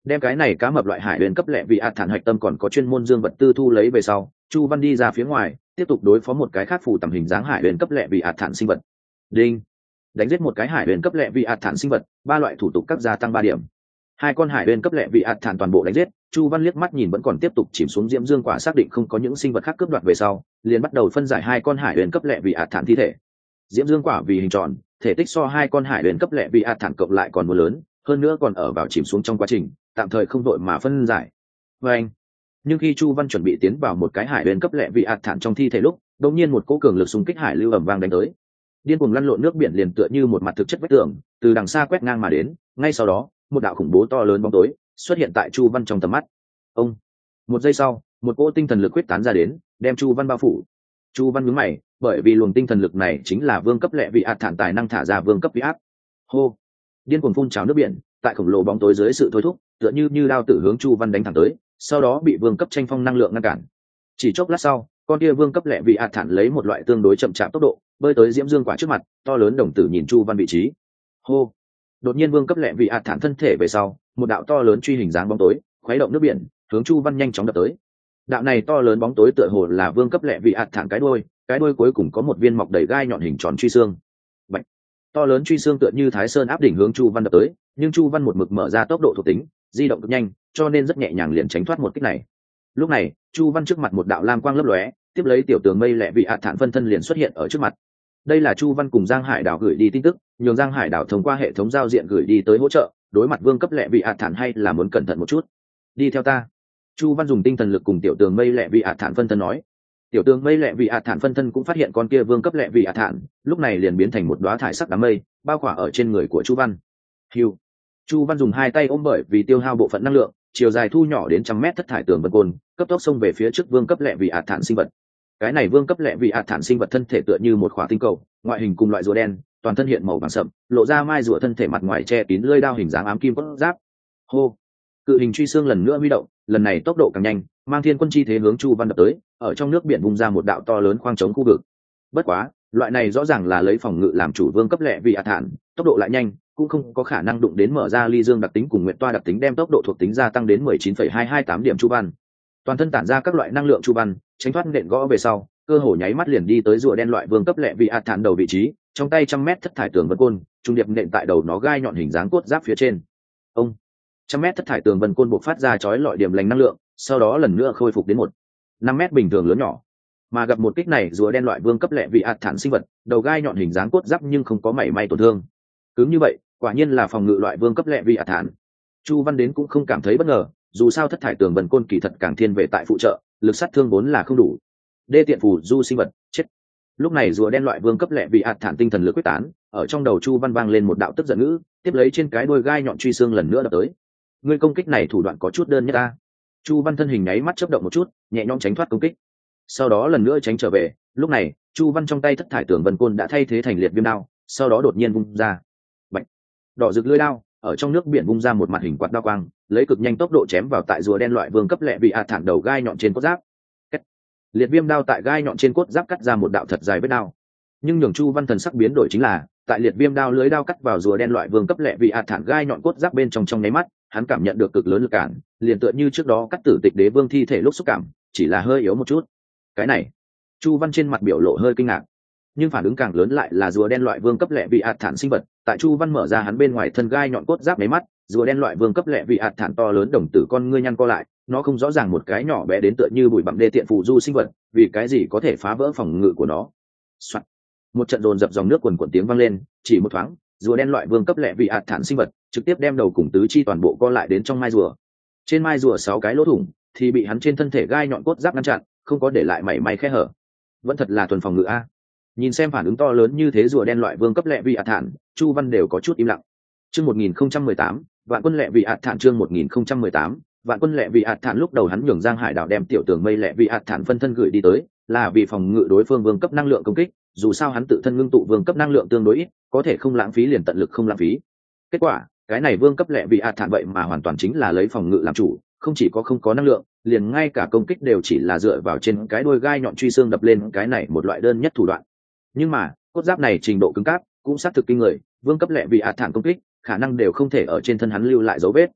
Đem cái này cá mập loại hải huyền cấp lẹ vị ạt thản hạch tâm còn có chuyên môn dương vật tư thu lấy về sau, Chu Văn đi ra phía ngoài tiếp tục đối phó một cái khác phù tầm hình dáng hải huyền cấp lẹ vị ạt thản sinh vật. Đinh, đánh giết một cái hải huyền cấp lẹ vị ạt thản sinh vật, ba loại thủ tục các gia tăng ba điểm. Hai con hải huyền cấp lẹ vị ạt thản toàn bộ đánh giết. Chu Văn liếc mắt nhìn vẫn còn tiếp tục chìm xuống diễm dương quả, xác định không có những sinh vật khác cướp đoạt về sau, liền bắt đầu phân giải hai con hải huyền cấp lẹ vị ạt thản thi thể. Diễm dương quả vì hình tròn, thể tích so hai con hải huyền cấp lẹ vị ạt thản cộng lại còn muốn lớn, hơn nữa còn ở vào chìm xuống trong quá trình, tạm thời không đội mà phân giải. Và anh, nhưng khi Chu Văn chuẩn bị tiến vào một cái hải huyền cấp lẹ vị ạt thản trong thi thể lúc, đột nhiên một cỗ cường lực xung kích hải lưu ầm vang đánh tới. Điên cuồng lăn lộn nước biển liền tựa như một mặt thực chất vách tường, từ đằng xa quét ngang mà đến, ngay sau đó, một đạo khủng bố to lớn bóng tối xuất hiện tại Chu Văn trong tầm mắt. Ông, một giây sau, một cỗ tinh thần lực quyết tán ra đến, đem Chu Văn bao phủ. Chu Văn nhướng mày, bởi vì luồng tinh thần lực này chính là vương cấp lẹ vị ạt thản tài năng thả ra vương cấp uy áp. Hô, điên cuồng phun trào nước biển, tại khổng lồ bóng tối dưới sự thôi thúc, tựa như như đao tử hướng Chu Văn đánh thẳng tới, sau đó bị vương cấp tranh phong năng lượng ngăn cản. Chỉ chốc lát sau, con kia vương cấp lẹ vị ạt thản lấy một loại tương đối chậm chạp tốc độ bơi tới diễm dương quả trước mặt, to lớn đồng tử nhìn Chu Văn vị trí. Hô, đột nhiên vương cấp lẹ vị ạt thản thân thể về sau, một đạo to lớn truy hình dáng bóng tối khuấy động nước biển, hướng Chu Văn nhanh chóng đập tới. Đạo này to lớn bóng tối tựa hồ là vương cấp lẹ vị ạt thản cái đuôi, cái đuôi cuối cùng có một viên mọc đầy gai nhọn hình tròn truy xương. Bạch, to lớn truy xương tựa như Thái Sơn áp đỉnh hướng Chu Văn đập tới, nhưng Chu Văn một mực mở ra tốc độ thuộc tính, di động cực nhanh, cho nên rất nhẹ nhàng liền tránh thoát một kích này. Lúc này, Chu Văn trước mặt một đạo lam quang lấp lóe, tiếp lấy tiểu tường mây lẹ vị ạt thản phân thân liền xuất hiện ở trước mặt. Đây là Chu Văn cùng Giang Hải Đảo gửi đi tin tức, nhường Giang Hải Đảo thông qua hệ thống giao diện gửi đi tới hỗ trợ, đối mặt vương cấp lẹ vị ạt thản hay là muốn cẩn thận một chút. Đi theo ta. Chu Văn dùng tinh thần lực cùng tiểu tường mây lẹ vị ạt thản phân thân nói. Tiểu tường mây lẹ vị ạt thản phân thân cũng phát hiện con kia vương cấp lẹ vị ạt thản, lúc này liền biến thành một đóa thải sắc đám mây, bao khỏa ở trên người của Chu Văn. Hiu. Chu Văn dùng hai tay ôm bởi vì tiêu hao bộ phận năng lượng, chiều dài thu nhỏ đến trăm mét thất thải tường vân côn, cấp tốc xông về phía trước vương cấp lẹ vị ạt thản sinh vật. Cái này vương cấp lẹ vị ạt thản sinh vật thân thể tựa như một khỏa tinh cầu, ngoại hình cùng loại rùa đen, toàn thân hiện màu vàng sậm, lộ ra mai rùa thân thể mặt ngoài che kín lưỡi đao hình dáng ám kim cốt giáp. Hô, cự hình truy xương lần nữa huy động, lần này tốc độ càng nhanh, mang thiên quân chi thế hướng Chu Văn đập tới, ở trong nước biển vung ra một đạo to lớn khoang trống khu vực. Bất quá, loại này rõ ràng là lấy phòng ngự làm chủ vương cấp lẹ vị ạt thản, tốc độ lại nhanh, cũng không có khả năng đụng đến mở ra ly dương đặc tính cùng nguyện toa đặc tính đem tốc độ thuộc tính gia tăng đến mười chín phẩy hai hai tám điểm. Chu Văn toàn thân tản ra các loại năng lượng Chu Văn tránh thoát nện gõ về sau, cơ hồ nháy mắt liền đi tới rùa đen loại vương cấp lẹ vị ạt thản đầu vị trí, trong tay trăm mét thất thải tường vân côn trung điệp nện tại đầu nó gai nhọn hình dáng cốt giáp phía trên. Ông, trăm mét thất thải tường vân côn buộc phát ra chói lọi điểm lành năng lượng, sau đó lần nữa khôi phục đến một năm mét bình thường lớn nhỏ. Mà gặp một kích này, rùa đen loại vương cấp lẹ vị ạt thản sinh vật đầu gai nhọn hình dáng cốt giáp nhưng không có mảy may tổn thương. Cứ như vậy, quả nhiên là phòng ngự loại vương cấp lẹ vị ạt thản. Chu Văn đến cũng không cảm thấy bất ngờ, dù sao thất thải tường vân côn kỳ thật càng thiên về tại phụ trợ, lực sát thương vốn là không đủ. Đê tiện phù du sinh vật chết. Lúc này rùa đen loại vương cấp lẹ vị ạt thản tinh thần lực quyết tán, ở trong đầu Chu Văn vang lên một đạo tức giận ngữ, tiếp lấy trên cái đuôi gai nhọn truy xương lần nữa đập tới. Ngươi công kích này thủ đoạn có chút đơn nhất ta. Chu Văn thân hình nháy mắt chớp động một chút, nhẹ nhõm tránh thoát công kích, sau đó lần nữa tránh trở về. Lúc này Chu Văn trong tay thất thải tường vân côn đã thay thế thành liệt viêm đao, sau đó đột nhiên vung ra. Bạch, đỏ rực lưỡi đao ở trong nước biển vung ra một mặt hình quạt đao quang, lấy cực nhanh tốc độ chém vào tại rùa đen loại vương cấp lẹ vị ạt thản đầu gai nhọn trên cốt giáp. Kết. Liệt viêm đao tại gai nhọn trên cốt giáp cắt ra một đạo thật dài vết đao. Nhưng nhường Chu Văn thần sắc biến đổi chính là, tại liệt viêm đao lưới đao cắt vào rùa đen loại vương cấp lẹ vị ạt thản gai nhọn cốt giáp bên trong trong nháy mắt, hắn cảm nhận được cực lớn lực cản, liền tựa như trước đó cắt tử tịch đế vương thi thể lúc xúc cảm, chỉ là hơi yếu một chút. Cái này, Chu Văn trên mặt biểu lộ hơi kinh ngạc, nhưng phản ứng càng lớn lại là rùa đen loại vương cấp lẹ vị ạt thản sinh vật, tại Chu Văn mở ra hắn bên ngoài thân gai nhọn cốt giáp mấy mắt, rùa đen loại vương cấp lẹ vị ạt thản to lớn đồng tử con ngươi nhăn co lại, nó không rõ ràng một cái nhỏ bé đến tựa như bụi bặm đê tiện phù du sinh vật, vì cái gì có thể phá vỡ phòng ngự của nó. Soạn. Một trận dồn dập dòng nước quần quần tiếng vang lên, chỉ một thoáng, rùa đen loại vương cấp lẹ vị ạt thản sinh vật trực tiếp đem đầu cùng tứ chi toàn bộ co lại đến trong mai rùa. Trên mai rùa sáu cái lỗ thủng thì bị hắn trên thân thể gai nhọn cốt giáp ngăn chặn, không có để lại mảy may khe hở. Vẫn thật là thuần phòng ngự a. Nhìn xem phản ứng to lớn như thế rùa đen loại vương cấp lẹ vị ạt thản, Chu Văn đều có chút im lặng. Chương một nghìn không trăm mười tám, vạn quân lẹ vị ạt thản. Chương một nghìn không trăm mười tám, vạn quân lẹ vị ạt thản. Lúc đầu hắn nhường Giang Hải Đảo đem tiểu tường mây lẹ vị ạt thản phân thân gửi đi tới, là vì phòng ngự đối phương vương cấp năng lượng công kích, dù sao hắn tự thân ngưng tụ vương cấp năng lượng tương đối ít, có thể không lãng phí liền tận lực không lãng phí. Kết quả, cái này vương cấp lẹ vị ạt thản vậy mà hoàn toàn chính là lấy phòng ngự làm chủ, không chỉ có không có năng lượng, liền ngay cả công kích đều chỉ là dựa vào trên cái đuôi gai nhọn truy xương đập lên, cái này một loại đơn nhất thủ đoạn. Nhưng mà cốt giáp này trình độ cứng cáp cũng xác thực kinh người, vương cấp lẹ vị ạt thản công kích khả năng đều không thể ở trên thân hắn lưu lại dấu vết.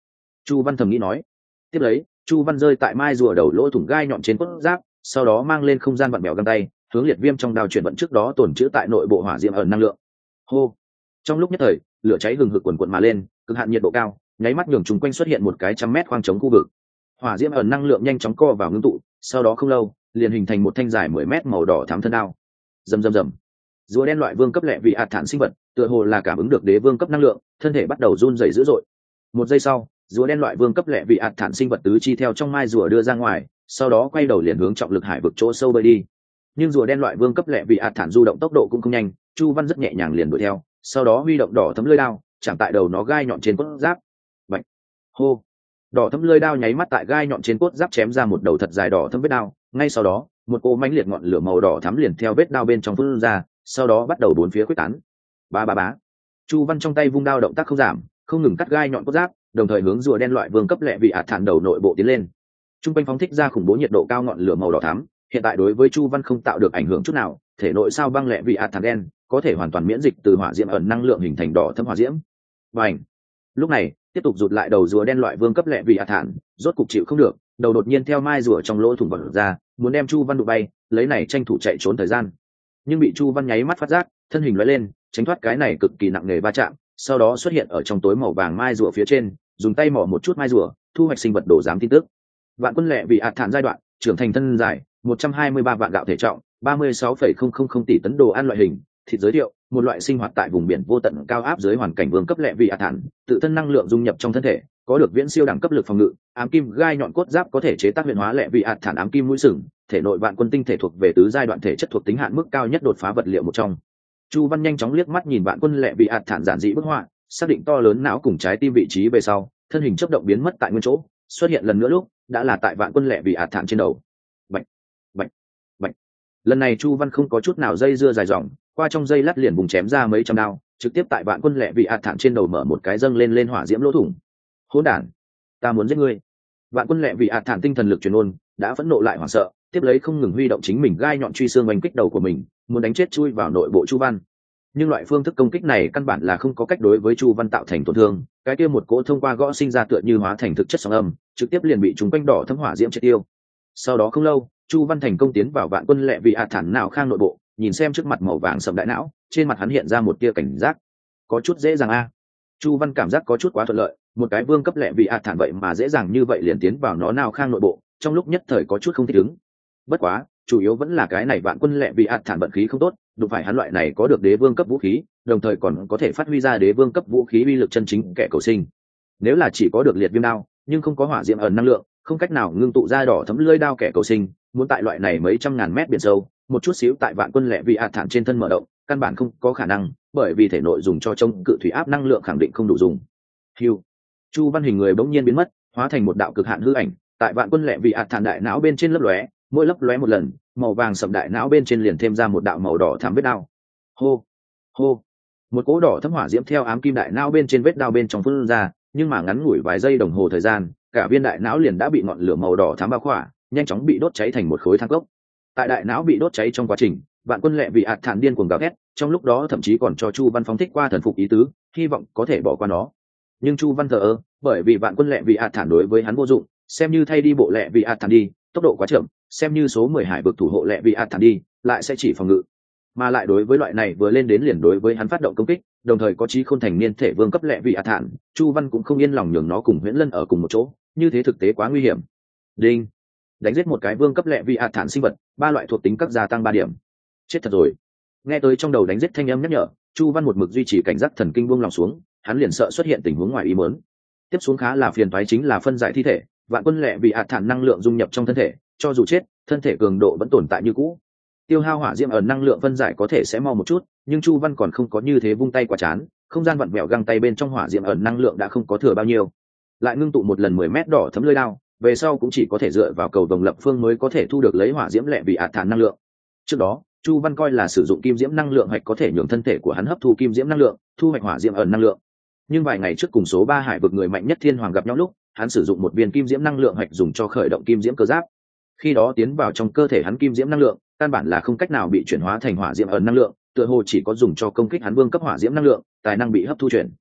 Chu Văn thầm nghĩ nói. Tiếp lấy Chu Văn rơi tại mai rùa đầu lỗ thủng gai nhọn trên cốt giáp, sau đó mang lên không gian vặn bèo găng tay, hướng liệt viêm trong đao chuyển vận trước đó tồn trữ tại nội bộ hỏa diễm ẩn năng lượng. Hô. Trong lúc nhất thời lửa cháy hừng hực quần quần mà lên, cực hạn nhiệt độ cao nháy mắt nhường chúng quanh xuất hiện một cái trăm mét khoang trống khu vực. Hỏa diễm ẩn năng lượng nhanh chóng co vào ngưng tụ, sau đó không lâu liền hình thành một thanh dài mười mét màu đỏ thắm thân đao. Rầm rầm rầm. Rùa đen loại vương cấp lẹ vị ạt thản sinh vật tựa hồ là cảm ứng được đế vương cấp năng lượng, thân thể bắt đầu run rẩy dữ dội. Một giây sau rùa đen loại vương cấp lẹ vị ạt thản sinh vật tứ chi theo trong mai rùa đưa ra ngoài, sau đó quay đầu liền hướng trọng lực hải vực chỗ sâu bơi đi. Nhưng rùa đen loại vương cấp lẹ vị ạt thản du động tốc độ cũng không nhanh, Chu Văn rất nhẹ nhàng liền đuổi theo, sau đó huy động đỏ thấm lưỡi đao chạm tại đầu nó gai nhọn trên cốt giáp. Bạch. Hô. Đỏ thấm lưỡi đao nháy mắt tại gai nhọn trên cốt giáp chém ra một đầu thật dài đỏ thấm vết đao, ngay sau đó một cỗ mãnh liệt ngọn lửa màu đỏ thắm liền theo vết đao bên trong phun ra, sau đó bắt đầu bốn phía quyết tán. Ba ba bá. Chu Văn trong tay vung đao động tác không giảm, không ngừng cắt gai nhọn cốt giáp, đồng thời hướng rùa đen loại vương cấp lẹ vị ạt thản đầu nội bộ tiến lên. Trung quanh phóng thích ra khủng bố nhiệt độ cao ngọn lửa màu đỏ thắm, hiện tại đối với Chu Văn không tạo được ảnh hưởng chút nào, thể nội sao băng lẹ vị ạt thản đen có thể hoàn toàn miễn dịch từ hỏa diễm ẩn năng lượng hình thành đỏ thâm hỏa diễm. Bành. Lúc này tiếp tục rụt lại đầu rùa đen loại vương cấp lẹ vị ạt thản, rốt cục chịu không được, đầu đột nhiên theo mai rùa trong lỗ thủng bật ra, muốn đem Chu Văn đụng bay, lấy này tranh thủ chạy trốn thời gian. Nhưng bị Chu Văn nháy mắt phát giác, thân hình lóe lên, tránh thoát cái này cực kỳ nặng nề va chạm, sau đó xuất hiện ở trong tối màu vàng mai rùa phía trên, dùng tay mỏ một chút mai rùa, thu hoạch sinh vật đồ giám tin tức. Vạn quân lẹ vị ạt thản giai đoạn, trưởng thành thân dài một trăm hai mươi ba vạn gạo thể trọng, ba mươi sáu phẩy không không không tỷ tấn đồ ăn loại hình. Thịt giới thiệu, một loại sinh hoạt tại vùng biển vô tận cao áp dưới hoàn cảnh vương cấp lẹ vị ạt thản, tự thân năng lượng dung nhập trong thân thể, có được viễn siêu đẳng cấp lực phòng ngự, ám kim gai nhọn cốt giáp có thể chế tác huyền hóa lẹ vị ạt thản ám kim mũi sừng, thể nội vạn quân tinh thể thuộc về tứ giai đoạn thể chất thuộc tính hạn mức cao nhất đột phá vật liệu một trong. Chu Văn nhanh chóng liếc mắt nhìn vạn quân lẹ vị ạt thản giản dị bức họa, xác định to lớn não cùng trái tim vị trí về sau, thân hình chớp động biến mất tại nguyên chỗ, xuất hiện lần nữa lúc đã là tại vạn quân lẹ vị ạt thản trên đầu. Bạch, bạch, bạch. Lần này Chu Văn không có chút nào dây dưa dài dòng, qua trong dây lát liền vùng chém ra mấy trăm đao, trực tiếp tại vạn quân lẹ vị ạt thản trên đầu mở một cái dâng lên lên hỏa diễm lỗ thủng. Hỗn đản, ta muốn giết ngươi! Vạn quân lẹ vị ạt thản tinh thần lực truyền ôn, đã phẫn nộ lại hoảng sợ, tiếp lấy không ngừng huy động chính mình gai nhọn truy xương oanh kích đầu của mình, muốn đánh chết chui vào nội bộ Chu Văn. Nhưng loại phương thức công kích này căn bản là không có cách đối với Chu Văn tạo thành tổn thương, cái kia một cỗ thông qua gõ sinh ra tựa như hóa thành thực chất sóng âm, trực tiếp liền bị chúng quanh đỏ thấm hỏa diễm triệt tiêu. Sau đó không lâu, Chu Văn thành công tiến vào vạn quân lẹ vị ạt thản não khang nội bộ, nhìn xem trước mặt màu vàng sầm đại não, trên mặt hắn hiện ra một tia cảnh giác. Có chút dễ dàng a. Chu Văn cảm giác có chút quá thuận lợi, một cái vương cấp lẹ vị ạt thản vậy mà dễ dàng như vậy liền tiến vào nó não khang nội bộ, trong lúc nhất thời có chút không thích ứng. Bất quá, chủ yếu vẫn là cái này vạn quân lẹ vị ạt thản vận khí không tốt, đụng phải hắn loại này có được đế vương cấp vũ khí, đồng thời còn có thể phát huy ra đế vương cấp vũ khí uy lực chân chính kẻ cầu sinh. Nếu là chỉ có được liệt viêm đao, nhưng không có hỏa diễm ẩn năng lượng, không cách nào ngưng tụ ra đỏ thấm lưỡi đao kẻ cầu sinh, muốn tại loại này mấy trăm ngàn mét biển sâu, một chút xíu tại vạn quân lẹ vị ạt thản trên thân mở động, căn bản không có khả năng, bởi vì thể nội dùng cho chống cự thủy áp năng lượng khẳng định không đủ dùng. Hưu. Chu Văn hình người bỗng nhiên biến mất, hóa thành một đạo cực hạn hư ảnh, tại vạn quân lẹ vị ạt thản đại não bên trên lấp lóe, mỗi lấp lóe một lần, màu vàng sậm đại não bên trên liền thêm ra một đạo màu đỏ thắm vết đao. Hô, hô. Một cỗ đỏ thấm hỏa diễm theo ám kim đại não bên trên vết đao bên trong phun ra, nhưng mà ngắn ngủi vài giây đồng hồ thời gian, cả viên đại não liền đã bị ngọn lửa màu đỏ thắm bao khỏa, nhanh chóng bị đốt cháy thành một khối than cốc. Tại đại não bị đốt cháy trong quá trình, vạn quân lẹ vị ạt thản điên cuồng gào thét, trong lúc đó thậm chí còn cho Chu Văn phóng thích qua thần phục ý tứ, hy vọng có thể bỏ qua nó. Nhưng Chu Văn thờ ơ, bởi vì vạn quân lẹ vị ạt thản đối với hắn vô dụng, xem như thay đi bộ lẹ vị ạt thản đi, tốc độ quá chậm, xem như số mười hải vực thủ hộ lẹ vị ạt thản đi, lại sẽ chỉ phòng ngự. Mà lại đối với loại này vừa lên đến liền đối với hắn phát động công kích, đồng thời có chí khôn thành niên thể vương cấp lẹ vị ạt thản, Chu Văn cũng không yên lòng nhường nó cùng Huyễn Lân ở cùng một chỗ, như thế thực tế quá nguy hiểm. Đinh. Đánh giết một cái vương cấp lẹ vị ạt thản sinh vật, ba loại thuộc tính các gia tăng ba điểm. Chết thật rồi. Nghe tới trong đầu đánh giết thanh âm nhắc nhở, Chu Văn một mực duy trì cảnh giác thần kinh buông lòng xuống, hắn liền sợ xuất hiện tình huống ngoài ý muốn. Tiếp xuống khá là phiền toái chính là phân giải thi thể, vạn quân lẹ vị ạt thản năng lượng dung nhập trong thân thể, cho dù chết, thân thể cường độ vẫn tồn tại như cũ. Tiêu hao hỏa diễm ẩn năng lượng phân giải có thể sẽ mau một chút, nhưng Chu Văn còn không có như thế vung tay quá chán, không gian vặn vẹo găng tay bên trong hỏa diễm ẩn năng lượng đã không có thừa bao nhiêu. Lại ngưng tụ một lần mười mét đỏ thấm lưỡi đao, về sau cũng chỉ có thể dựa vào cầu đồng lập phương mới có thể thu được lấy hỏa diễm lẹ vị ạt thản năng lượng. Trước đó, Chu Văn coi là sử dụng kim diễm năng lượng hoạch có thể nhường thân thể của hắn hấp thu kim diễm năng lượng, thu hoạch hỏa diễm ẩn năng lượng. Nhưng vài ngày trước cùng số ba hải vực người mạnh nhất thiên hoàng gặp nhau lúc, hắn sử dụng một viên kim diễm năng lượng hoạch dùng cho khởi động kim diễm cơ giáp. Khi đó tiến vào trong cơ thể hắn kim diễm năng lượng, căn bản là không cách nào bị chuyển hóa thành hỏa diễm ẩn năng lượng, tựa hồ chỉ có dùng cho công kích hắn vương cấp hỏa diễm năng lượng, tài năng bị hấp thu chuyển.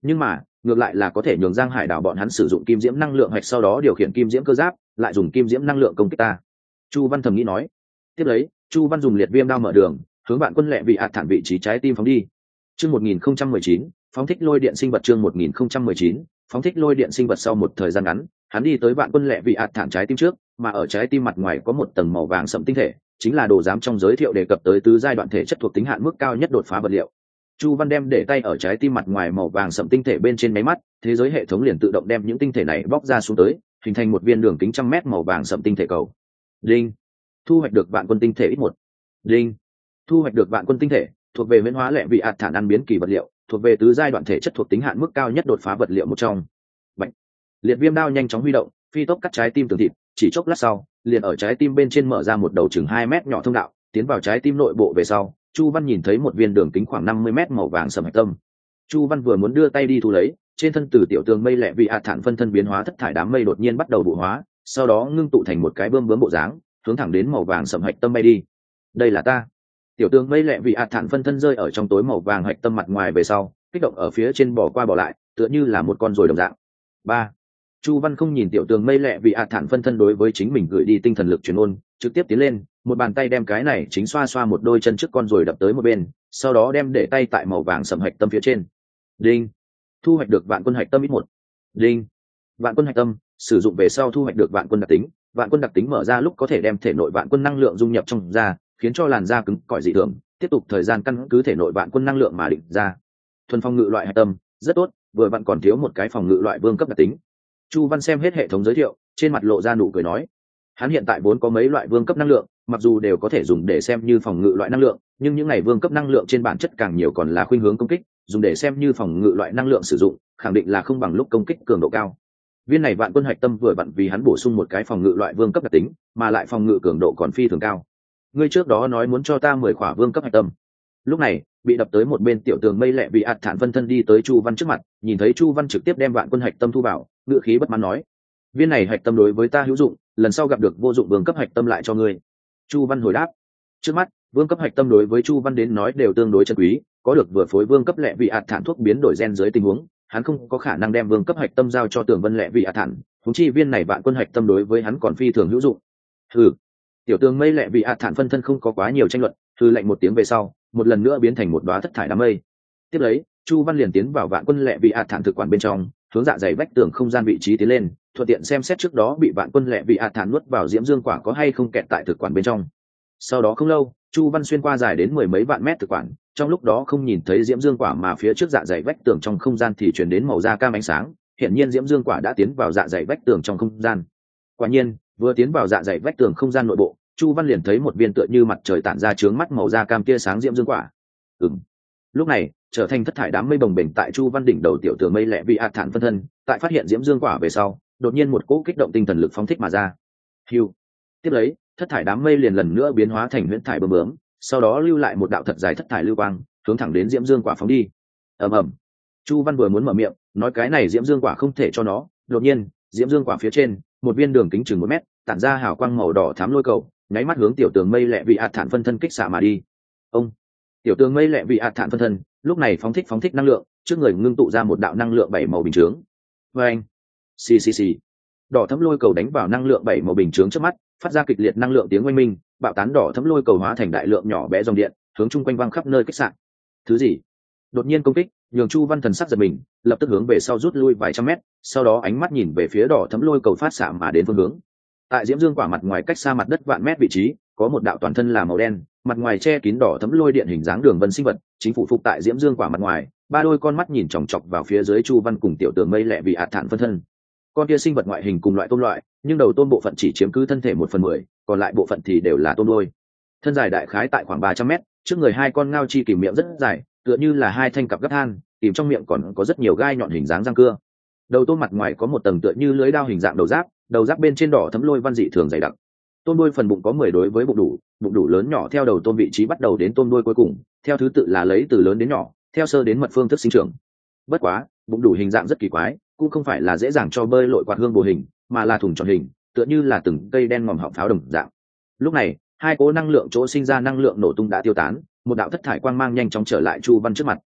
nhưng mà ngược lại là có thể nhường Giang Hải đảo bọn hắn sử dụng kim diễm năng lượng hạch sau đó điều khiển kim diễm cơ giáp lại dùng kim diễm năng lượng công kích ta. Chu Văn thầm nghĩ nói. Tiếp lấy Chu Văn dùng liệt viêm đao mở đường hướng Vạn Quân Lệ Vị ạt thản vị trí trái tim phóng đi. Chương một nghìn không trăm mười chín, phóng thích lôi điện sinh vật. Chương một nghìn không trăm mười chín, phóng thích lôi điện sinh vật. Sau một thời gian ngắn, hắn đi tới Vạn Quân Lệ Vị ạt thản trái tim trước, mà ở trái tim mặt ngoài có một tầng màu vàng sẫm tinh thể, chính là đồ giám trong giới thiệu đề cập tới tứ giai đoạn thể chất thuộc tính hạn mức cao nhất đột phá vật liệu. Chu Văn đem để tay ở trái tim mặt ngoài màu vàng sẫm tinh thể bên trên máy mắt, thế giới hệ thống liền tự động đem những tinh thể này bóc ra xuống tới, hình thành một viên đường kính trăm mét màu vàng sẫm tinh thể cầu. Đinh. Thu hoạch được Vạn Quân tinh thể ít một. Đinh. Thu hoạch được Vạn Quân tinh thể, thuộc về huyễn hóa lệ vị ạt thản ăn biến kỳ vật liệu, thuộc về tứ giai đoạn thể chất thuộc tính hạn mức cao nhất đột phá vật liệu một trong. Bạch. Liệt viêm đao nhanh chóng huy động, phi tốc cắt trái tim tường thịt, chỉ chốc lát sau, liền ở trái tim bên trên mở ra một đầu chừng hai mét nhỏ thông đạo, tiến vào trái tim nội bộ về sau, Chu Văn nhìn thấy một viên đường kính khoảng năm mươi mét màu vàng sẫm hạch tâm. Chu Văn vừa muốn đưa tay đi thu lấy, trên thân từ tiểu tường mây lệ vị ạt thản phân thân biến hóa thất thải đám mây đột nhiên bắt đầu vụ hóa, sau đó ngưng tụ thành một cái bươm bướm bộ dáng, hướng thẳng đến màu vàng sẫm hạch tâm bay đi. Đây là ta. Tiểu tường mây lệ vị ạt thản phân thân rơi ở trong tối màu vàng hạch tâm mặt ngoài về sau, kích động ở phía trên bỏ qua bỏ lại, tựa như là một con ruồi đồng dạng. Ba. Chu Văn không nhìn tiểu tường mây lệ vị ạt thản phân thân đối với chính mình gửi đi tinh thần lực truyền ôn, trực tiếp tiến lên, một bàn tay đem cái này chính xoa xoa một đôi chân trước con rồi đập tới một bên, sau đó đem để tay tại màu vàng sẫm hạch tâm phía trên. Đinh. Thu hoạch được Vạn Quân hạch tâm ít một. Đinh. Vạn Quân hạch tâm sử dụng về sau thu hoạch được Vạn Quân đặc tính, Vạn Quân đặc tính mở ra lúc có thể đem thể nội Vạn Quân năng lượng dung nhập trong da, khiến cho làn da cứng cỏi dị thường, tiếp tục thời gian căn cứ thể nội Vạn Quân năng lượng mà định ra. Thuần phòng ngự loại hạch tâm, rất tốt, vừa vặn còn thiếu một cái phòng ngự loại vương cấp đặc tính. Chu Văn xem hết hệ thống giới thiệu, trên mặt lộ ra nụ cười nói, hắn hiện tại vốn có mấy loại vương cấp năng lượng, mặc dù đều có thể dùng để xem như phòng ngự loại năng lượng, nhưng những ngày vương cấp năng lượng trên bản chất càng nhiều còn là khuynh hướng công kích, dùng để xem như phòng ngự loại năng lượng sử dụng, khẳng định là không bằng lúc công kích cường độ cao. Viên này Vạn Quân hạch tâm vừa vặn vì hắn bổ sung một cái phòng ngự loại vương cấp đặc tính, mà lại phòng ngự cường độ còn phi thường cao. Ngươi trước đó nói muốn cho ta mười khỏa vương cấp hạch tâm. Lúc này, bị đập tới một bên tiểu tường mây lẹ bị ạt thản phân thân đi tới Chu Văn trước mặt, nhìn thấy Chu Văn trực tiếp đem Vạn Quân hạch tâm thu vào, ngựa khí bất mãn nói: viên này hạch tâm đối với ta hữu dụng, lần sau gặp được vô dụng vương cấp hạch tâm lại cho ngươi. Chu Văn hồi đáp. Trước mắt, vương cấp hạch tâm đối với Chu Văn đến nói đều tương đối chân quý, có được vừa phối vương cấp lẹ vị ạt thản thuốc biến đổi gen dưới tình huống, hắn không có khả năng đem vương cấp hạch tâm giao cho Tường Vân lẹ vị ạt thản, huống chi viên này Vạn Quân hạch tâm đối với hắn còn phi thường hữu dụng. Hừ. Tiểu Tường mây lẹ vị ạt thản phân thân không có quá nhiều tranh luận, hừ lạnh một tiếng về sau, một lần nữa biến thành một đóa thất thải đám mây. Tiếp lấy, Chu Văn liền tiến vào Vạn Quân lẹ vị ạt thản thực quản bên trong, hướng dạ dày vách tường không gian vị trí tiến lên, thuận tiện xem xét trước đó bị Vạn Quân lẹ vị ạt thản nuốt vào diễm dương quả có hay không kẹt tại thực quản bên trong. Sau đó không lâu, Chu Văn xuyên qua dài đến mười mấy vạn mét thực quản, trong lúc đó không nhìn thấy diễm dương quả mà phía trước dạ dày vách tường trong không gian thì chuyển đến màu da cam ánh sáng, hiển nhiên diễm dương quả đã tiến vào dạ dày vách tường trong không gian. Quả nhiên, vừa tiến vào dạ dày vách tường không gian nội bộ, Chu Văn liền thấy một viên tựa như mặt trời tản ra chướng mắt màu da cam tia sáng diễm dương quả. Ừm. Lúc này, trở thành thất thải đám mây bồng bềnh tại Chu Văn đỉnh đầu tiểu tường mây lẹ vị ạt thản phân thân, tại phát hiện diễm dương quả về sau, đột nhiên một cỗ kích động tinh thần lực phóng thích mà ra. Hưu. Tiếp lấy, thất thải đám mây liền lần nữa biến hóa thành huyễn thải bướm bướm, sau đó lưu lại một đạo thật dài thất thải lưu quang, hướng thẳng đến diễm dương quả phóng đi. Ầm ầm. Chu Văn vừa muốn mở miệng, nói cái này diễm dương quả không thể cho nó, đột nhiên, diễm dương quả phía trên, một viên đường kính chừng một mét, tản ra hào quang màu đỏ thắm lôi cầu, nháy mắt hướng tiểu tường mây lẹ vị ạt thản phân thân kích xạ mà đi. Ông. Tiểu tường mây lẹ vị ạt thản phân thân, lúc này phóng thích phóng thích năng lượng, trước người ngưng tụ ra một đạo năng lượng bảy màu bình chướng. Và anh. Xì xì xì. Đỏ thấm lôi cầu đánh vào năng lượng bảy màu bình chướng trước mắt, phát ra kịch liệt năng lượng tiếng oanh minh, bạo tán đỏ thấm lôi cầu hóa thành đại lượng nhỏ bé dòng điện, hướng chung quanh văng khắp nơi kích sạn. Thứ gì? Đột nhiên công kích, nhường Chu Văn thần sắc giật mình, lập tức hướng về sau rút lui vài trăm mét, sau đó ánh mắt nhìn về phía đỏ thấm lôi cầu phát xạ mà đến phương hướng. Tại diễm dương quả mặt ngoài cách xa mặt đất vạn mét vị trí, có một đạo toàn thân là màu đen, mặt ngoài che kín đỏ thấm lôi điện hình dáng đường vân sinh vật, chính phủ phục tại diễm dương quả mặt ngoài, ba đôi con mắt nhìn chòng chọc vào phía dưới Chu Văn cùng tiểu tường mây lẹ vị ạt thản phân thân. Con kia sinh vật ngoại hình cùng loại tôm loại, nhưng đầu tôm bộ phận chỉ chiếm cứ thân thể một phần mười, còn lại bộ phận thì đều là tôm đôi. Thân dài đại khái tại khoảng ba trăm mét, trước người hai con ngao chi kìm miệng rất dài, tựa như là hai thanh cặp gấp than, kìm trong miệng còn có rất nhiều gai nhọn hình dáng răng cưa. Đầu tôm mặt ngoài có một tầng tựa như lưới đao hình dạng đầu giáp, đầu giáp bên trên đỏ thấm lôi văn dị thường dày đặc. Tôm đuôi phần bụng có mười đối với bụng đủ, bụng đủ lớn nhỏ theo đầu tôm vị trí bắt đầu đến tôm đuôi cuối cùng, theo thứ tự là lấy từ lớn đến nhỏ, theo sơ đến mật phương thức sinh trưởng. Bất quá, bụng đủ hình dạng rất kỳ quái, cũng không phải là dễ dàng cho bơi lội quạt hương bồ hình, mà là thùng tròn hình, tựa như là từng cây đen ngòm họng pháo đồng dạng. Lúc này, hai cỗ năng lượng chỗ sinh ra năng lượng nổ tung đã tiêu tán, một đạo thất thải quang mang nhanh chóng trở lại Chu Văn trước mặt.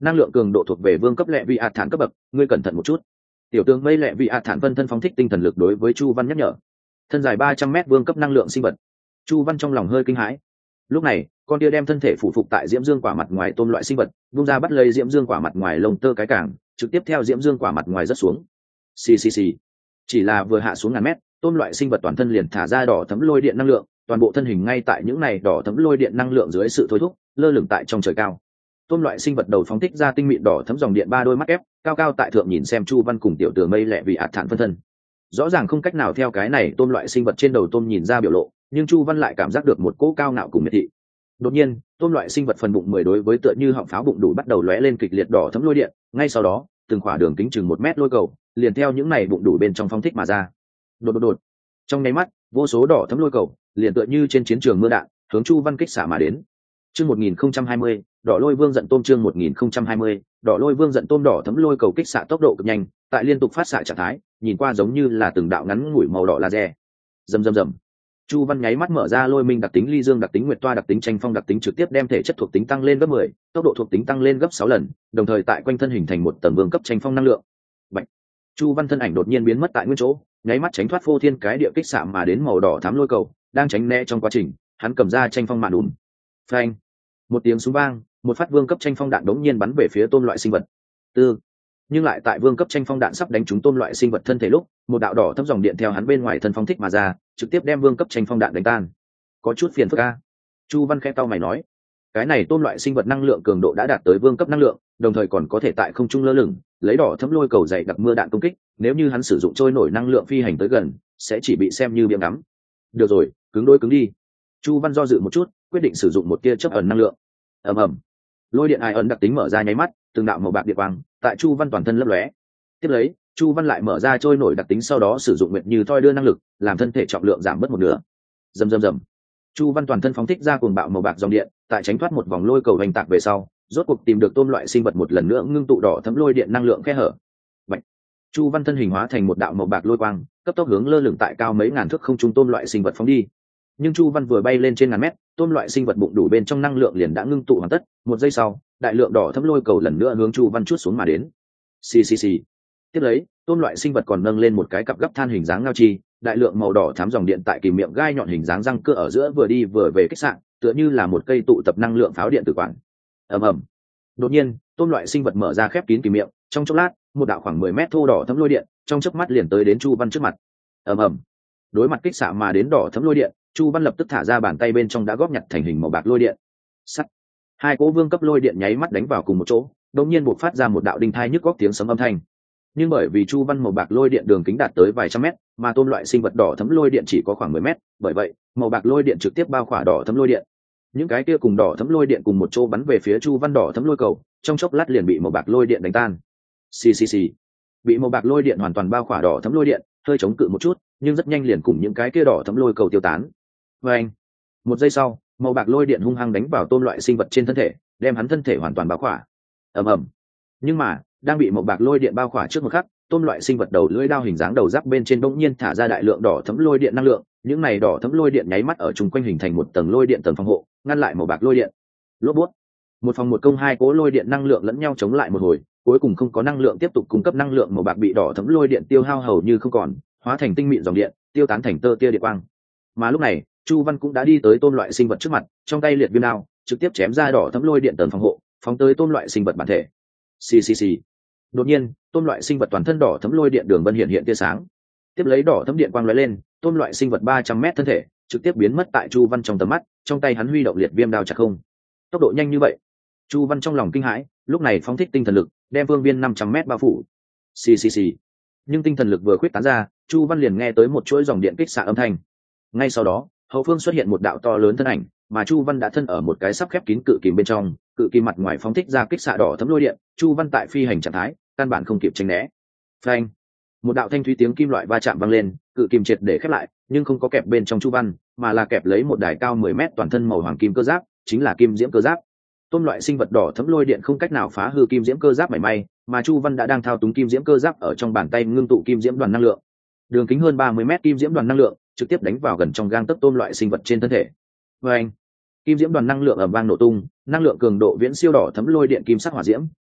năng lượng cường độ thuộc về vương cấp lệ vị ạt thản cấp bậc, ngươi cẩn thận một chút. Tiểu tướng mây lệ vị ạt thản phân thân phóng thích tinh thần lực đối với Chu Văn nhắc nhở. Thân dài ba trăm mét vương cấp năng lượng sinh vật. Chu Văn trong lòng hơi kinh hãi. Lúc này, con kia đem thân thể phủ phục tại diễm dương quả mặt ngoài tôm loại sinh vật, vung ra bắt lấy diễm dương quả mặt ngoài lông tơ cái cảng, trực tiếp theo diễm dương quả mặt ngoài rất xuống. Xì xì xì. Chỉ là vừa hạ xuống ngàn mét, tôm loại sinh vật toàn thân liền thả ra đỏ thấm lôi điện năng lượng, toàn bộ thân hình ngay tại những này đỏ thấm lôi điện năng lượng dưới sự thôi thúc, lơ lửng tại trong trời cao. Tôm loại sinh vật đầu phóng thích ra tinh mịn đỏ thấm dòng điện ba đôi mắt ép, cao cao tại thượng nhìn xem Chu Văn cùng tiểu tử mây lẹ vì ạt thản phân thân. Rõ ràng không cách nào theo cái này tôm loại sinh vật trên đầu tôm nhìn ra biểu lộ, nhưng Chu Văn lại cảm giác được một cỗ cao ngạo cùng miệt thị. Đột nhiên, tôm loại sinh vật phần bụng mười đối với tựa như họng pháo bụng đủ bắt đầu lóe lên kịch liệt đỏ thấm lôi điện, ngay sau đó, từng khỏa đường kính chừng một mét lôi cầu, liền theo những này bụng đủ bên trong phóng thích mà ra. Đột đột đột. Trong nháy mắt, vô số đỏ thấm lôi cầu, liền tựa như trên chiến trường mưa đạn, hướng Chu Văn kích xạ mà đến. Chương một nghìn không trăm hai mươi, Đỏ Lôi Vương giận tôm chương một nghìn không trăm hai mươi, Đỏ Lôi Vương giận tôm đỏ thấm lôi cầu kích xạ tốc độ cực nhanh, tại liên tục phát xạ trạng thái, nhìn qua giống như là từng đạo ngắn ngủi màu đỏ laser. Rầm rầm rầm. Chu Văn nháy mắt mở ra lôi minh đặc tính ly dương đặc tính nguyệt toa đặc tính tranh phong đặc tính trực tiếp đem thể chất thuộc tính tăng lên gấp mười, tốc độ thuộc tính tăng lên gấp sáu lần, đồng thời tại quanh thân hình thành một tầng vương cấp tranh phong năng lượng. Bạch. Chu Văn thân ảnh đột nhiên biến mất tại nguyên chỗ, nháy mắt tránh thoát phô thiên cái địa kích xạ mà đến màu đỏ thắm lôi cầu, đang tránh né trong quá trình, hắn cầm ra tranh phong mạn đùm. Phanh. Một tiếng súng vang, một phát vương cấp tranh phong đạn đống nhiên bắn về phía tôm loại sinh vật. Tư. Nhưng lại tại vương cấp tranh phong đạn sắp đánh trúng tôm loại sinh vật thân thể lúc, một đạo đỏ thấm dòng điện theo hắn bên ngoài thân phóng thích mà ra, trực tiếp đem vương cấp tranh phong đạn đánh tan. Có chút phiền phức a. Chu Văn khẽ cau mày nói, cái này tôm loại sinh vật năng lượng cường độ đã đạt tới vương cấp năng lượng, đồng thời còn có thể tại không trung lơ lửng, lấy đỏ thấm lôi cầu dày đặc mưa đạn công kích, nếu như hắn sử dụng trôi nổi năng lượng phi hành tới gần, sẽ chỉ bị xem như biếng ngắm. Được rồi, cứng đôi cứng đi. Chu Văn do dự một chút, quyết định sử dụng một tia chớp ẩn năng lượng. Ầm ầm. Lôi điện ai ẩn đặc tính mở ra nháy mắt, từng đạo màu bạc điện quang tại Chu Văn toàn thân lấp lóe. Tiếp lấy, Chu Văn lại mở ra trôi nổi đặc tính, sau đó sử dụng nguyệt như thoi đưa năng lực, làm thân thể trọng lượng giảm bớt một nửa. Rầm rầm rầm. Chu Văn toàn thân phóng thích ra cuồng bạo màu bạc dòng điện, tại tránh thoát một vòng lôi cầu hành tạc về sau, rốt cuộc tìm được tôm loại sinh vật một lần nữa ngưng tụ đỏ thấm lôi điện năng lượng khe hở. Bạch. Chu Văn thân hình hóa thành một đạo màu bạc lôi quang, cấp tốc hướng lơ lửng tại cao mấy ngàn thước không trung tôm loại sinh vật phóng đi. Nhưng Chu Văn vừa bay lên trên ngàn mét, tôm loại sinh vật bụng đủ bên trong năng lượng liền đã ngưng tụ hoàn tất, một giây sau, đại lượng đỏ thấm lôi cầu lần nữa hướng Chu Văn chuốt xuống mà đến. Xì xì xì. Tiếp lấy, tôm loại sinh vật còn nâng lên một cái cặp gấp than hình dáng ngao chi, đại lượng màu đỏ thắm dòng điện tại kìm miệng gai nhọn hình dáng răng cưa ở giữa vừa đi vừa về kích sạn, tựa như là một cây tụ tập năng lượng pháo điện tử quản. Ầm ầm. Đột nhiên, tôm loại sinh vật mở ra khép kín kìm miệng, trong chốc lát, một đạo khoảng mười mét thô đỏ thấm lôi điện, trong chớp mắt liền tới đến Chu Văn trước mặt. Ầm ầm. Đối mặt kích xạ mà đến đỏ thấm lôi điện, Chu Văn lập tức thả ra bàn tay bên trong đã góp nhặt thành hình màu bạc lôi điện. Sắt. Hai cỗ vương cấp lôi điện nháy mắt đánh vào cùng một chỗ, đột nhiên bộc phát ra một đạo đinh thai nhức góc tiếng sấm âm thanh. Nhưng bởi vì Chu Văn màu bạc lôi điện đường kính đạt tới vài trăm mét, mà tôm loại sinh vật đỏ thấm lôi điện chỉ có khoảng mười mét, bởi vậy, màu bạc lôi điện trực tiếp bao khỏa đỏ thấm lôi điện. Những cái kia cùng đỏ thấm lôi điện cùng một chỗ bắn về phía Chu Văn đỏ thấm lôi cầu, trong chốc lát liền bị màu bạc lôi điện đánh tan. Xì xì xì. Bị màu bạc lôi điện hoàn toàn bao khỏa đỏ thấm lôi điện, hơi chống cự một chút, nhưng rất nhanh liền cùng những cái kia đỏ thấm lôi cầu tiêu tán. Vâng. Một giây sau, màu bạc lôi điện hung hăng đánh vào tôm loại sinh vật trên thân thể, đem hắn thân thể hoàn toàn bao khỏa. Ầm ầm. Nhưng mà, đang bị màu bạc lôi điện bao khỏa trước một khắc, tôm loại sinh vật đầu lưỡi đao hình dáng đầu giáp bên trên bỗng nhiên thả ra đại lượng đỏ thấm lôi điện năng lượng, những này đỏ thấm lôi điện nháy mắt ở chung quanh hình thành một tầng lôi điện tầng phòng hộ, ngăn lại màu bạc lôi điện. Lốp bút. Một phòng một công hai cố lôi điện năng lượng lẫn nhau chống lại một hồi, cuối cùng không có năng lượng tiếp tục cung cấp năng lượng màu bạc bị đỏ thấm lôi điện tiêu hao hầu như không còn, hóa thành tinh mịn dòng điện, tiêu tán thành tơ tia điện quang. Mà lúc này, Chu Văn cũng đã đi tới tôm loại sinh vật trước mặt, trong tay liệt viêm đao, trực tiếp chém ra đỏ thấm lôi điện tầng phòng hộ, phóng tới tôm loại sinh vật bản thể. Xì xì xì. Đột nhiên, tôm loại sinh vật toàn thân đỏ thấm lôi điện đường vân hiện hiện tia sáng. Tiếp lấy đỏ thấm điện quang lóe lên, tôm loại sinh vật ba trăm mét thân thể, trực tiếp biến mất tại Chu Văn trong tầm mắt, trong tay hắn huy động liệt viêm đao chặt không. Tốc độ nhanh như vậy. Chu Văn trong lòng kinh hãi, lúc này phóng thích tinh thần lực, đem vương viên năm trăm mét bao phủ. Xì xì xì. Nhưng tinh thần lực vừa khuyết tán ra, Chu Văn liền nghe tới một chuỗi dòng điện kích xạ âm thanh. Ngay sau đó, hậu phương xuất hiện một đạo to lớn thân ảnh, mà Chu Văn đã thân ở một cái sắp khép kín cự kìm bên trong, cự kìm mặt ngoài phóng thích ra kích xạ đỏ thấm lôi điện, Chu Văn tại phi hành trạng thái, căn bản không kịp tránh né. Phanh! Một đạo thanh thúy tiếng kim loại va chạm vang lên, cự kìm triệt để khép lại, nhưng không có kẹp bên trong Chu Văn, mà là kẹp lấy một đài cao mười mét toàn thân màu hoàng kim cơ giáp, chính là kim diễm cơ giáp. Tôm loại sinh vật đỏ thấm lôi điện không cách nào phá hư kim diễm cơ giáp mảy may, mà Chu Văn đã đang thao túng kim diễm cơ giáp ở trong bàn tay ngưng tụ kim diễm đoàn năng lượng. Đường kính hơn ba mươi mét kim diễm đoàn năng lượng trực tiếp đánh vào gần trong gang tấc tôm loại sinh vật trên thân thể. Và anh, kim diễm đoàn năng lượng ầm vang nổ tung, năng lượng cường độ viễn siêu đỏ thấm lôi điện kim sắc hỏa diễm,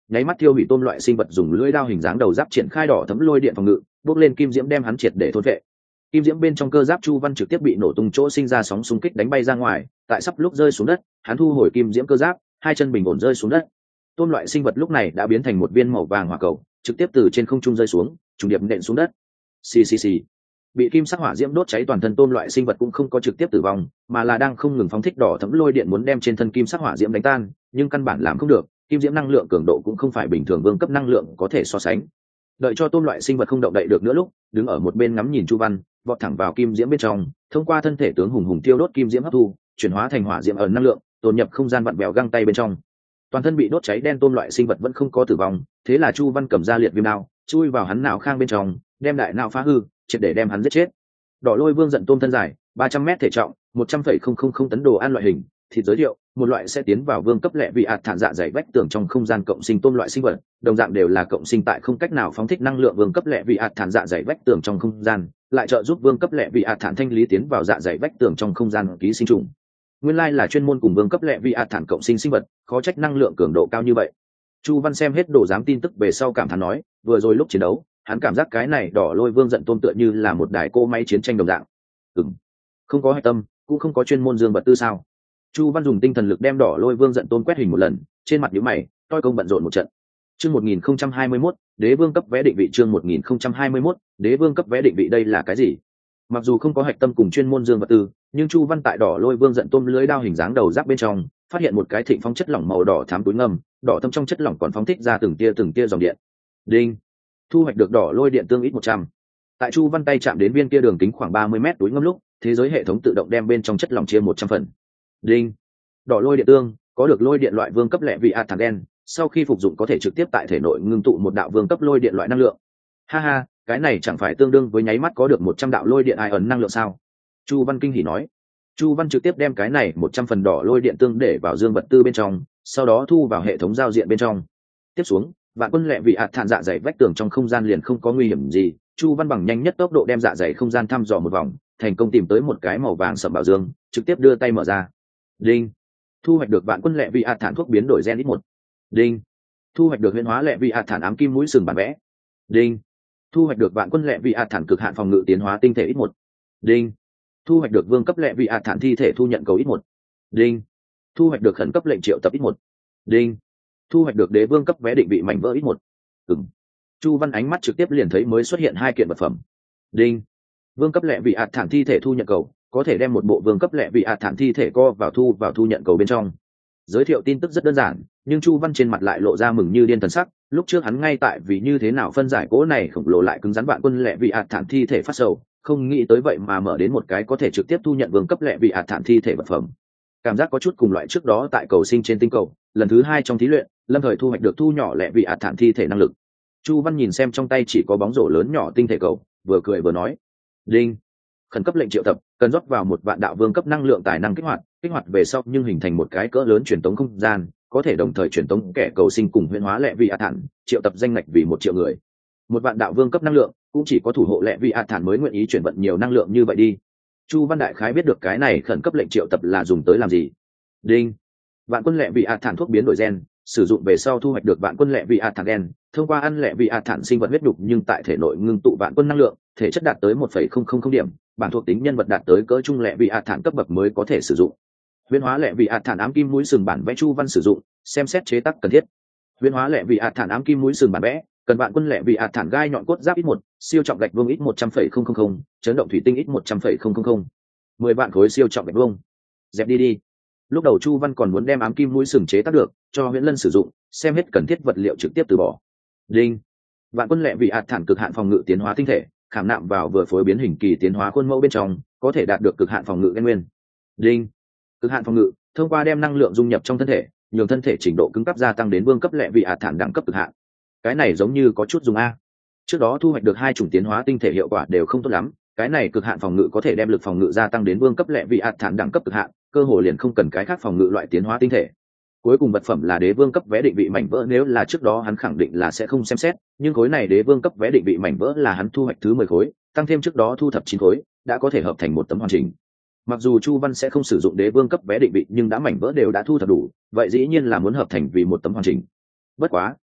nháy mắt tiêu hủy tôm loại sinh vật dùng lưỡi đao hình dáng đầu giáp triển khai đỏ thấm lôi điện phòng ngự, bốc lên kim diễm đem hắn triệt để thôn vệ. Kim diễm bên trong cơ giáp Chu Văn trực tiếp bị nổ tung chỗ sinh ra sóng xung kích đánh bay ra ngoài, tại sắp lúc rơi xuống đất, hắn thu hồi kim diễm cơ giáp, hai chân bình ổn rơi xuống đất. Tôm loại sinh vật lúc này đã biến thành một viên màu vàng hỏa cầu, trực tiếp từ trên không trung rơi xuống, trùng điệp nện xuống đất. Xì xì xì. Bị kim sắc hỏa diễm đốt cháy toàn thân tôm loại sinh vật cũng không có trực tiếp tử vong, mà là đang không ngừng phóng thích đỏ thấm lôi điện muốn đem trên thân kim sắc hỏa diễm đánh tan, nhưng căn bản làm không được, kim diễm năng lượng cường độ cũng không phải bình thường vương cấp năng lượng có thể so sánh. Đợi cho tôm loại sinh vật không động đậy được nữa lúc, đứng ở một bên ngắm nhìn Chu Văn, vọt thẳng vào kim diễm bên trong, thông qua thân thể tướng hùng hùng tiêu đốt kim diễm hấp thu, chuyển hóa thành hỏa diễm ẩn năng lượng, tồn nhập không gian vặn vẹo găng tay bên trong. Toàn thân bị đốt cháy đen tôm loại sinh vật vẫn không có tử vong, thế là Chu Văn cầm ra liệt viêm đao, chui vào hắn não khang bên trong, đem đại não phá hư, triệt để đem hắn giết chết. Đỏ lôi vương giận tôm thân dài ba trăm mét thể trọng một trăm phẩy không không không tấn đồ ăn loại hình thịt giới thiệu một loại sẽ tiến vào vương cấp lẹ vị ạt thản dạ dày vách tường trong không gian cộng sinh tôm loại sinh vật, đồng dạng đều là cộng sinh tại không cách nào phóng thích năng lượng vương cấp lẹ vị ạt thản dạ dày vách tường trong không gian, lại trợ giúp vương cấp lẹ vị ạt thản thanh lý tiến vào dạ dày vách tường trong không gian ký sinh trùng. Nguyên lai là chuyên môn cùng vương cấp lẹ vị ạt thản cộng sinh sinh vật, khó trách năng lượng cường độ cao như vậy. Chu Văn xem hết đồ giám tin tức về sau cảm thán nói, vừa rồi lúc chiến đấu hắn cảm giác cái này đỏ lôi vương giận tôm tựa như là một đài cô máy chiến tranh đồng dạng. Ừm, không có hạch tâm, cũng không có chuyên môn dương vật tư sao? Chu Văn dùng tinh thần lực đem đỏ lôi vương giận tôm quét hình một lần, trên mặt nhíu mày, toi công bận rộn một trận. Chương một nghìn không trăm hai mươi mốt, đế vương cấp vé định vị chương một nghìn không trăm hai mươi mốt, đế vương cấp vé định vị đây là cái gì? Mặc dù không có hạch tâm cùng chuyên môn dương vật tư, nhưng Chu Văn tại đỏ lôi vương giận tôm lưới đao hình dáng đầu giáp bên trong, phát hiện một cái thịnh phong chất lỏng màu đỏ thắm túi ngầm, đỏ thâm trong chất lỏng còn phóng thích ra từng tia từng tia dòng điện. Đinh. Thu hoạch được đỏ lôi điện tương ít một trăm. Tại Chu Văn tay chạm đến viên kia đường kính khoảng ba mươi mét túi ngâm lúc, thế giới hệ thống tự động đem bên trong chất lỏng chia một trăm phần. Đinh. Đỏ lôi điện tương, có được lôi điện loại vương cấp lẹ vị ạt thản đen, sau khi phục dụng có thể trực tiếp tại thể nội ngưng tụ một đạo vương cấp lôi điện loại năng lượng. Ha ha, cái này chẳng phải tương đương với nháy mắt có được một trăm đạo lôi điện ai ẩn năng lượng sao? Chu Văn kinh hỉ nói. Chu Văn trực tiếp đem cái này một trăm phần đỏ lôi điện tương để vào dương vật tư bên trong, sau đó thu vào hệ thống giao diện bên trong. Tiếp xuống, vạn quân lẹ vị ạt thản dạ dày vách tường trong không gian liền không có nguy hiểm gì. Chu Văn bằng nhanh nhất tốc độ đem dạ dày không gian thăm dò một vòng, thành công tìm tới một cái màu vàng sậm bảo dương, trực tiếp đưa tay mở ra. Đinh. Thu hoạch được vạn quân lẹ vị ạt thản thuốc biến đổi gen ít một. Đinh. Thu hoạch được huyễn hóa lẹ vị ạt thản ám kim mũi sừng bản vẽ. Đinh. Thu hoạch được vạn quân lẹ vị ạt thản cực hạn phòng ngự tiến hóa tinh thể ít một. Đinh. Thu hoạch được vương cấp lẹ vị ạt thản thi thể thu nhận cầu ít một. Đinh. Thu hoạch được khẩn cấp lệnh triệu tập ít một. Đinh. Thu hoạch được đế vương cấp vé định vị mảnh vỡ ít một. Ừm. Chu Văn ánh mắt trực tiếp liền thấy mới xuất hiện hai kiện vật phẩm. Đinh. Vương cấp lẹ vị ạt thản thi thể thu nhận cầu, có thể đem một bộ vương cấp lẹ vị ạt thản thi thể co vào thu vào thu nhận cầu bên trong. Giới thiệu tin tức rất đơn giản, nhưng Chu Văn trên mặt lại lộ ra mừng như điên thần sắc. Lúc trước hắn ngay tại vì như thế nào phân giải cỗ này khổng lồ lại cứng rắn vạn quân lẹ vị ạt thản thi thể phát sầu, không nghĩ tới vậy mà mở đến một cái có thể trực tiếp thu nhận vương cấp lẹ vị ạt thản thi thể vật phẩm. Cảm giác có chút cùng loại trước đó tại cầu sinh trên tinh cầu, lần thứ hai trong thí luyện, lâm thời thu hoạch được thu nhỏ lẹ vị ạt thản thi thể năng lực. Chu Văn nhìn xem trong tay chỉ có bóng rổ lớn nhỏ tinh thể cầu, vừa cười vừa nói. Đinh. Khẩn cấp lệnh triệu tập, cần rót vào một vạn đạo vương cấp năng lượng tài năng kích hoạt, kích hoạt về sau nhưng hình thành một cái cỡ lớn truyền tống không gian, có thể đồng thời truyền tống kẻ cầu sinh cùng huyễn hóa lẹ vị ạt thản, triệu tập danh ngạch vì một triệu người. Một vạn đạo vương cấp năng lượng, cũng chỉ có thủ hộ lẹ vị ạt thản mới nguyện ý chuyển vận nhiều năng lượng như vậy đi. Chu Văn đại khái biết được cái này khẩn cấp lệnh triệu tập là dùng tới làm gì. Đinh. Vạn quân lẹ vị ạt thản thuốc biến đổi gen, sử dụng về sau thu hoạch được vạn quân lẹ vị ạt thản gen, thông qua ăn lẹ vị ạt thản sinh vật huyết đục nhưng tại thể nội ngưng tụ vạn quân năng lượng, thể chất đạt tới một phẩy không không không điểm, bản thuộc tính nhân vật đạt tới cỡ trung lẹ vị ạt thản cấp bậc mới có thể sử dụng. Huyễn hóa lẹ vị ạt thản ám kim mũi sừng bản vẽ Chu Văn sử dụng, xem xét chế tác cần thiết. Huyễn hóa lẹ vị ạt thản ám kim mũi sừng bản vẽ, cần vạn quân lẹ vị ạt thản gai nhọn cốt giáp ít một, siêu trọng gạch vương ít một trăm phẩy không không không, chấn động thủy tinh ít một trăm phẩy không không không, mười vạn khối siêu trọng gạch vương. Dẹp đi đi. Lúc đầu Chu Văn còn muốn đem ám kim mũi sừng chế tác được cho Huyễn Lân sử dụng, xem hết cần thiết vật liệu trực tiếp từ bỏ. Đinh. Vạn quân lẹ vị ạt thản cực hạn phòng ngự tiến hóa tinh thể, khảm nạm vào vừa phối biến hình kỳ tiến hóa khuôn mẫu bên trong, có thể đạt được cực hạn phòng ngự gen nguyên. Đinh. Cực hạn phòng ngự, thông qua đem năng lượng dung nhập trong thân thể, nhường thân thể trình độ cứng cấp gia tăng đến vương cấp lẹ vị ạt thản đẳng cấp cực hạn. Cái này giống như có chút dùng a. Trước đó thu hoạch được hai chủng tiến hóa tinh thể hiệu quả đều không tốt lắm, cái này cực hạn phòng ngự có thể đem lực phòng ngự gia tăng đến vương cấp lẹ vị ạt thản đẳng cấp cực hạn, cơ hồ liền không cần cái khác phòng ngự loại tiến hóa tinh thể. Cuối cùng vật phẩm là đế vương cấp vé định vị mảnh vỡ, nếu là trước đó hắn khẳng định là sẽ không xem xét, nhưng khối này đế vương cấp vé định vị mảnh vỡ là hắn thu hoạch thứ mười khối, tăng thêm trước đó thu thập chín khối, đã có thể hợp thành một tấm hoàn chỉnh. Mặc dù Chu Văn sẽ không sử dụng đế vương cấp vé định vị, nhưng đã mảnh vỡ đều đã thu thập đủ, vậy dĩ nhiên là muốn hợp thành vì một tấm hoàn chỉnh. Bất quá,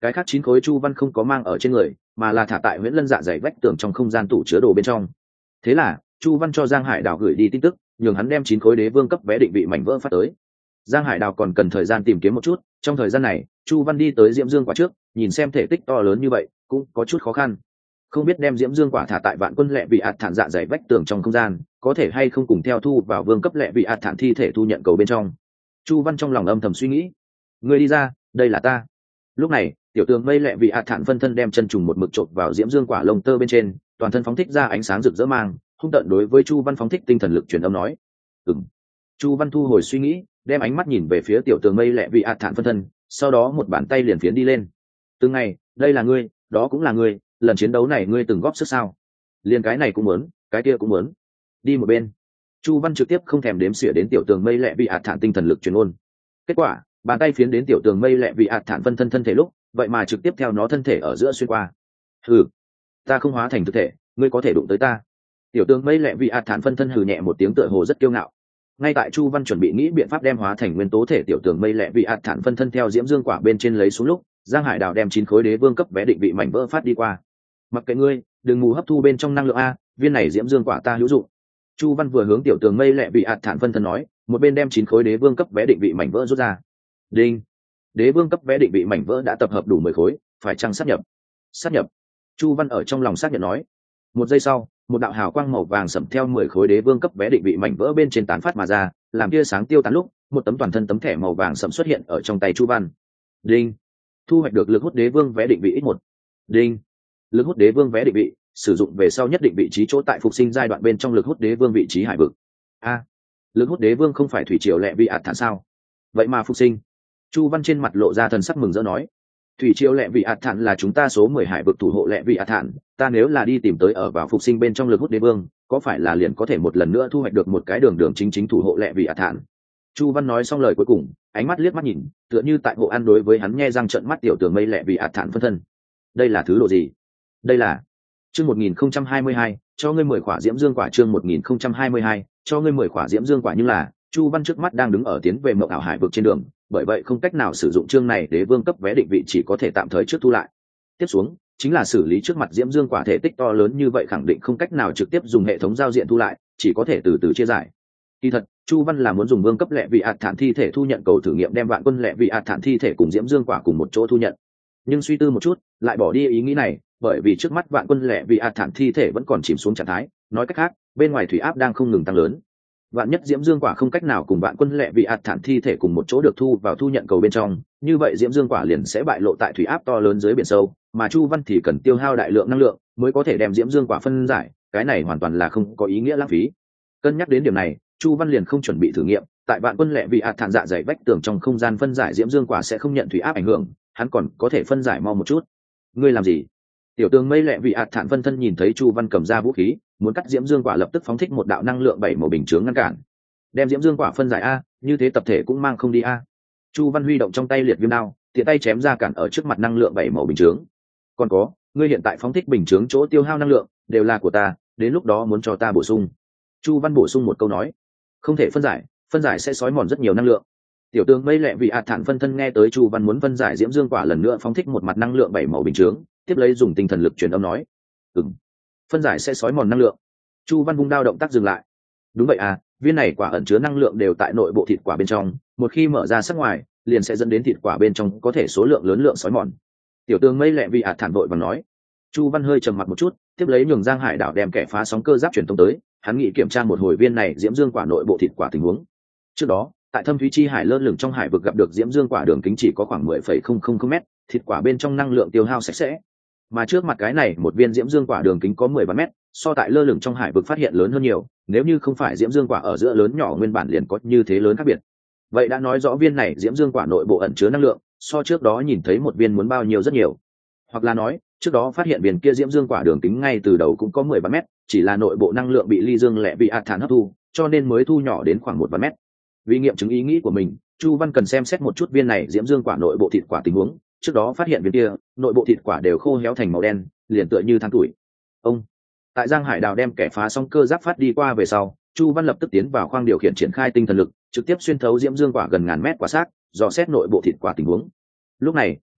cái khác chín khối chu văn không có mang ở trên người, mà là thả tại huyễn lân dạ dày vách tường trong không gian tủ chứa đồ bên trong. Thế là chu văn cho Giang Hải Đào gửi đi tin tức, nhường hắn đem chín khối đế vương cấp vé định vị mảnh vỡ phát tới. Giang Hải Đào còn cần thời gian tìm kiếm một chút, trong thời gian này chu văn đi tới diễm dương quả trước, nhìn xem thể tích to lớn như vậy cũng có chút khó khăn, không biết đem diễm dương quả thả tại vạn quân lệ vị ạt thản dạ dày vách tường trong không gian có thể hay không cùng theo thu vào vương cấp lệ vị ạt thản thi thể thu nhận cầu bên trong. Chu văn trong lòng âm thầm suy nghĩ. Người đi ra, đây là ta. Lúc này tiểu tường mây lệ vị ạt thản phân thân đem chân trùng một mực chộp vào diễm dương quả lông tơ bên trên, toàn thân phóng thích ra ánh sáng rực rỡ mang, hung tợn đối với chu văn phóng thích tinh thần lực truyền âm nói. Ừm. Chu văn thu hồi suy nghĩ, đem ánh mắt nhìn về phía tiểu tường mây lệ vị ạt thản phân thân, sau đó một bàn tay liền phiến đi lên. Từng ngày, đây là ngươi, đó cũng là ngươi, lần chiến đấu này ngươi từng góp sức sao? Liên cái này cũng muốn, cái kia cũng muốn. Đi một bên. Chu văn trực tiếp không thèm đếm xỉa đến tiểu tường mây lệ vị ạt thản tinh thần lực truyền ôn. Kết quả bàn tay phiến đến tiểu tường mây lệ vị ạt thản phân thân thân thể lúc, vậy mà trực tiếp theo nó thân thể ở giữa xuyên qua. Hừ, ta không hóa thành thực thể, ngươi có thể đụng tới ta. Tiểu tường mây lệ vị ạt thản phân thân hừ nhẹ một tiếng tựa hồ rất kiêu ngạo. Ngay tại chu văn chuẩn bị nghĩ biện pháp đem hóa thành nguyên tố thể tiểu tường mây lệ vị ạt thản phân thân theo diễm dương quả bên trên lấy xuống lúc, Giang Hải Đào đem chín khối đế vương cấp vé định vị mảnh vỡ phát đi qua. Mặc kệ ngươi, đừng mù hấp thu bên trong năng lượng a, viên này diễm dương quả ta hữu dụng. Chu văn vừa hướng tiểu tường mây lệ vị ạt thản phân thân nói, một bên đem chín khối đế vương cấp vé định vị mảnh vỡ rút ra. Đinh. Đế vương cấp vé định vị mảnh vỡ đã tập hợp đủ mười khối, phải chăng sát nhập? Sát nhập. Chu văn ở trong lòng xác nhận nói. Một giây sau, một đạo hào quang màu vàng sẫm theo mười khối đế vương cấp vé định vị mảnh vỡ bên trên tán phát mà ra, làm tia sáng tiêu tán lúc, một tấm toàn thân tấm thẻ màu vàng sẫm xuất hiện ở trong tay chu văn. Đinh. Thu hoạch được lực hút đế vương vé định vị ít một. Đinh. Lực hút đế vương vé định vị sử dụng về sau nhất định vị trí chỗ tại phục sinh giai đoạn bên trong lực hút đế vương vị trí hải vực. A. Lực hút đế vương không phải thủy triều lệ vị ạt thản sao? Vậy mà phục sinh. Chu văn trên mặt lộ ra thần sắc mừng rỡ nói. Thủy triều lệ vị ạt thản là chúng ta số mười hải vực thủ hộ lệ vị ạt thản, ta nếu là đi tìm tới ở vào phục sinh bên trong lực hút đế vương, có phải là liền có thể một lần nữa thu hoạch được một cái đường đường chính chính thủ hộ lệ vị ạt thản? Chu văn nói xong lời cuối cùng, ánh mắt liếc mắt nhìn, tựa như tại hộ ăn đối với hắn nghe răng trợn mắt tiểu tường mây lệ vị ạt thản phân thân. Đây là thứ đồ gì? Đây là chương một nghìn không trăm hai mươi hai, cho ngươi mười khỏa diễm dương quả. Chương một nghìn không trăm hai mươi hai, cho ngươi mười khỏa diễm dương quả. Nhưng là Chu văn trước mắt đang đứng ở tiến về mộng ảo hải vực trên đường, bởi vậy không cách nào sử dụng chương này đế vương cấp vé định vị, chỉ có thể tạm thời trước thu lại. Tiếp xuống chính là xử lý trước mặt diễm dương quả thể tích to lớn như vậy, khẳng định không cách nào trực tiếp dùng hệ thống giao diện thu lại, chỉ có thể từ từ chia giải. Kỳ thật Chu văn là muốn dùng vương cấp lệ vị ạt thản thi thể thu nhận cầu thử nghiệm, đem vạn quân lệ vị ạt thản thi thể cùng diễm dương quả cùng một chỗ thu nhận, nhưng suy tư một chút lại bỏ đi ý nghĩ này, bởi vì trước mắt vạn quân lệ vị ạt thản thi thể vẫn còn chìm xuống trạng thái, nói cách khác bên ngoài thủy áp đang không ngừng tăng lớn. Vạn nhất diễm dương quả không cách nào cùng vạn quân lệ vị ạt thản thi thể cùng một chỗ được thu vào thu nhận cầu bên trong, như vậy diễm dương quả liền sẽ bại lộ tại thủy áp to lớn dưới biển sâu, mà Chu văn thì cần tiêu hao đại lượng năng lượng mới có thể đem diễm dương quả phân giải, cái này hoàn toàn là không có ý nghĩa lãng phí. Cân nhắc đến điểm này, Chu văn liền không chuẩn bị thử nghiệm tại vạn quân lệ vị ạt thản dạ dày vách tường trong không gian phân giải diễm dương quả, sẽ không nhận thủy áp ảnh hưởng, hắn còn có thể phân giải mau một chút. Ngươi làm gì? Tiểu tường mây lệ vị ạt thản phân thân nhìn thấy Chu văn cầm ra vũ khí muốn cắt diễm dương quả, lập tức phóng thích một đạo năng lượng bảy màu bình chướng ngăn cản. Đem diễm dương quả phân giải a, như thế tập thể cũng mang không đi a. Chu văn huy động trong tay liệt viêm đao, tiện tay chém ra cản ở trước mặt năng lượng bảy màu bình chướng. Còn có, ngươi hiện tại phóng thích bình chướng chỗ tiêu hao năng lượng đều là của ta, đến lúc đó muốn cho ta bổ sung. Chu văn bổ sung một câu nói. Không thể phân giải, phân giải sẽ xói mòn rất nhiều năng lượng. Tiểu tường mây lệ vị ạt thản phân thân nghe tới Chu văn muốn phân giải diễm dương quả, lần nữa phóng thích một mặt năng lượng bảy màu bình chướng, tiếp lấy dùng tinh thần lực truyền âm nói. Ừm, phân giải sẽ xói mòn năng lượng. Chu văn vung đao động tác dừng lại. Đúng vậy à, viên này quả ẩn chứa năng lượng đều tại nội bộ thịt quả bên trong, một khi mở ra sắc ngoài liền sẽ dẫn đến thịt quả bên trong có thể số lượng lớn lượng xói mòn. Tiểu tường mây lệ vị ạt thản vội vàng nói. Chu văn hơi trầm mặt một chút, tiếp lấy nhường Giang Hải Đảo đem kẻ phá sóng cơ giáp truyền tống tới, hắn nghĩ kiểm tra một hồi viên này diễm dương quả nội bộ thịt quả tình huống. Trước đó tại thâm thúy chi hải lơ lửng trong hải vực gặp được diễm dương quả đường kính chỉ có khoảng mười phẩy không không không mét, thịt quả bên trong năng lượng tiêu hao sạch sẽ, mà trước mặt cái này một viên diễm dương quả đường kính có mười ba mét, so tại lơ lửng trong hải vực phát hiện lớn hơn nhiều, nếu như không phải diễm dương quả ở giữa lớn nhỏ nguyên bản liền có như thế lớn khác biệt, vậy đã nói rõ viên này diễm dương quả nội bộ ẩn chứa năng lượng so trước đó nhìn thấy một viên muốn bao nhiêu rất nhiều, hoặc là nói trước đó phát hiện viên kia diễm dương quả đường kính ngay từ đầu cũng có mười ba mét, chỉ là nội bộ năng lượng bị ly dương lệ bị ạt thản hấp thu, cho nên mới thu nhỏ đến khoảng một ba mét. Vì nghiệm chứng ý nghĩ của mình, Chu văn cần xem xét một chút viên này diễm dương quả nội bộ thịt quả tình huống, trước đó phát hiện viên kia nội bộ thịt quả đều khô héo thành màu đen, liền tựa như than tuổi. Ông tại Giang Hải Đào đem kẻ phá xong cơ giáp phát đi qua về sau, Chu văn lập tức tiến vào khoang điều khiển triển khai tinh thần lực, trực tiếp xuyên thấu diễm dương quả gần ngàn mét quả xác, dò xét nội bộ thịt quả tình huống. Lúc này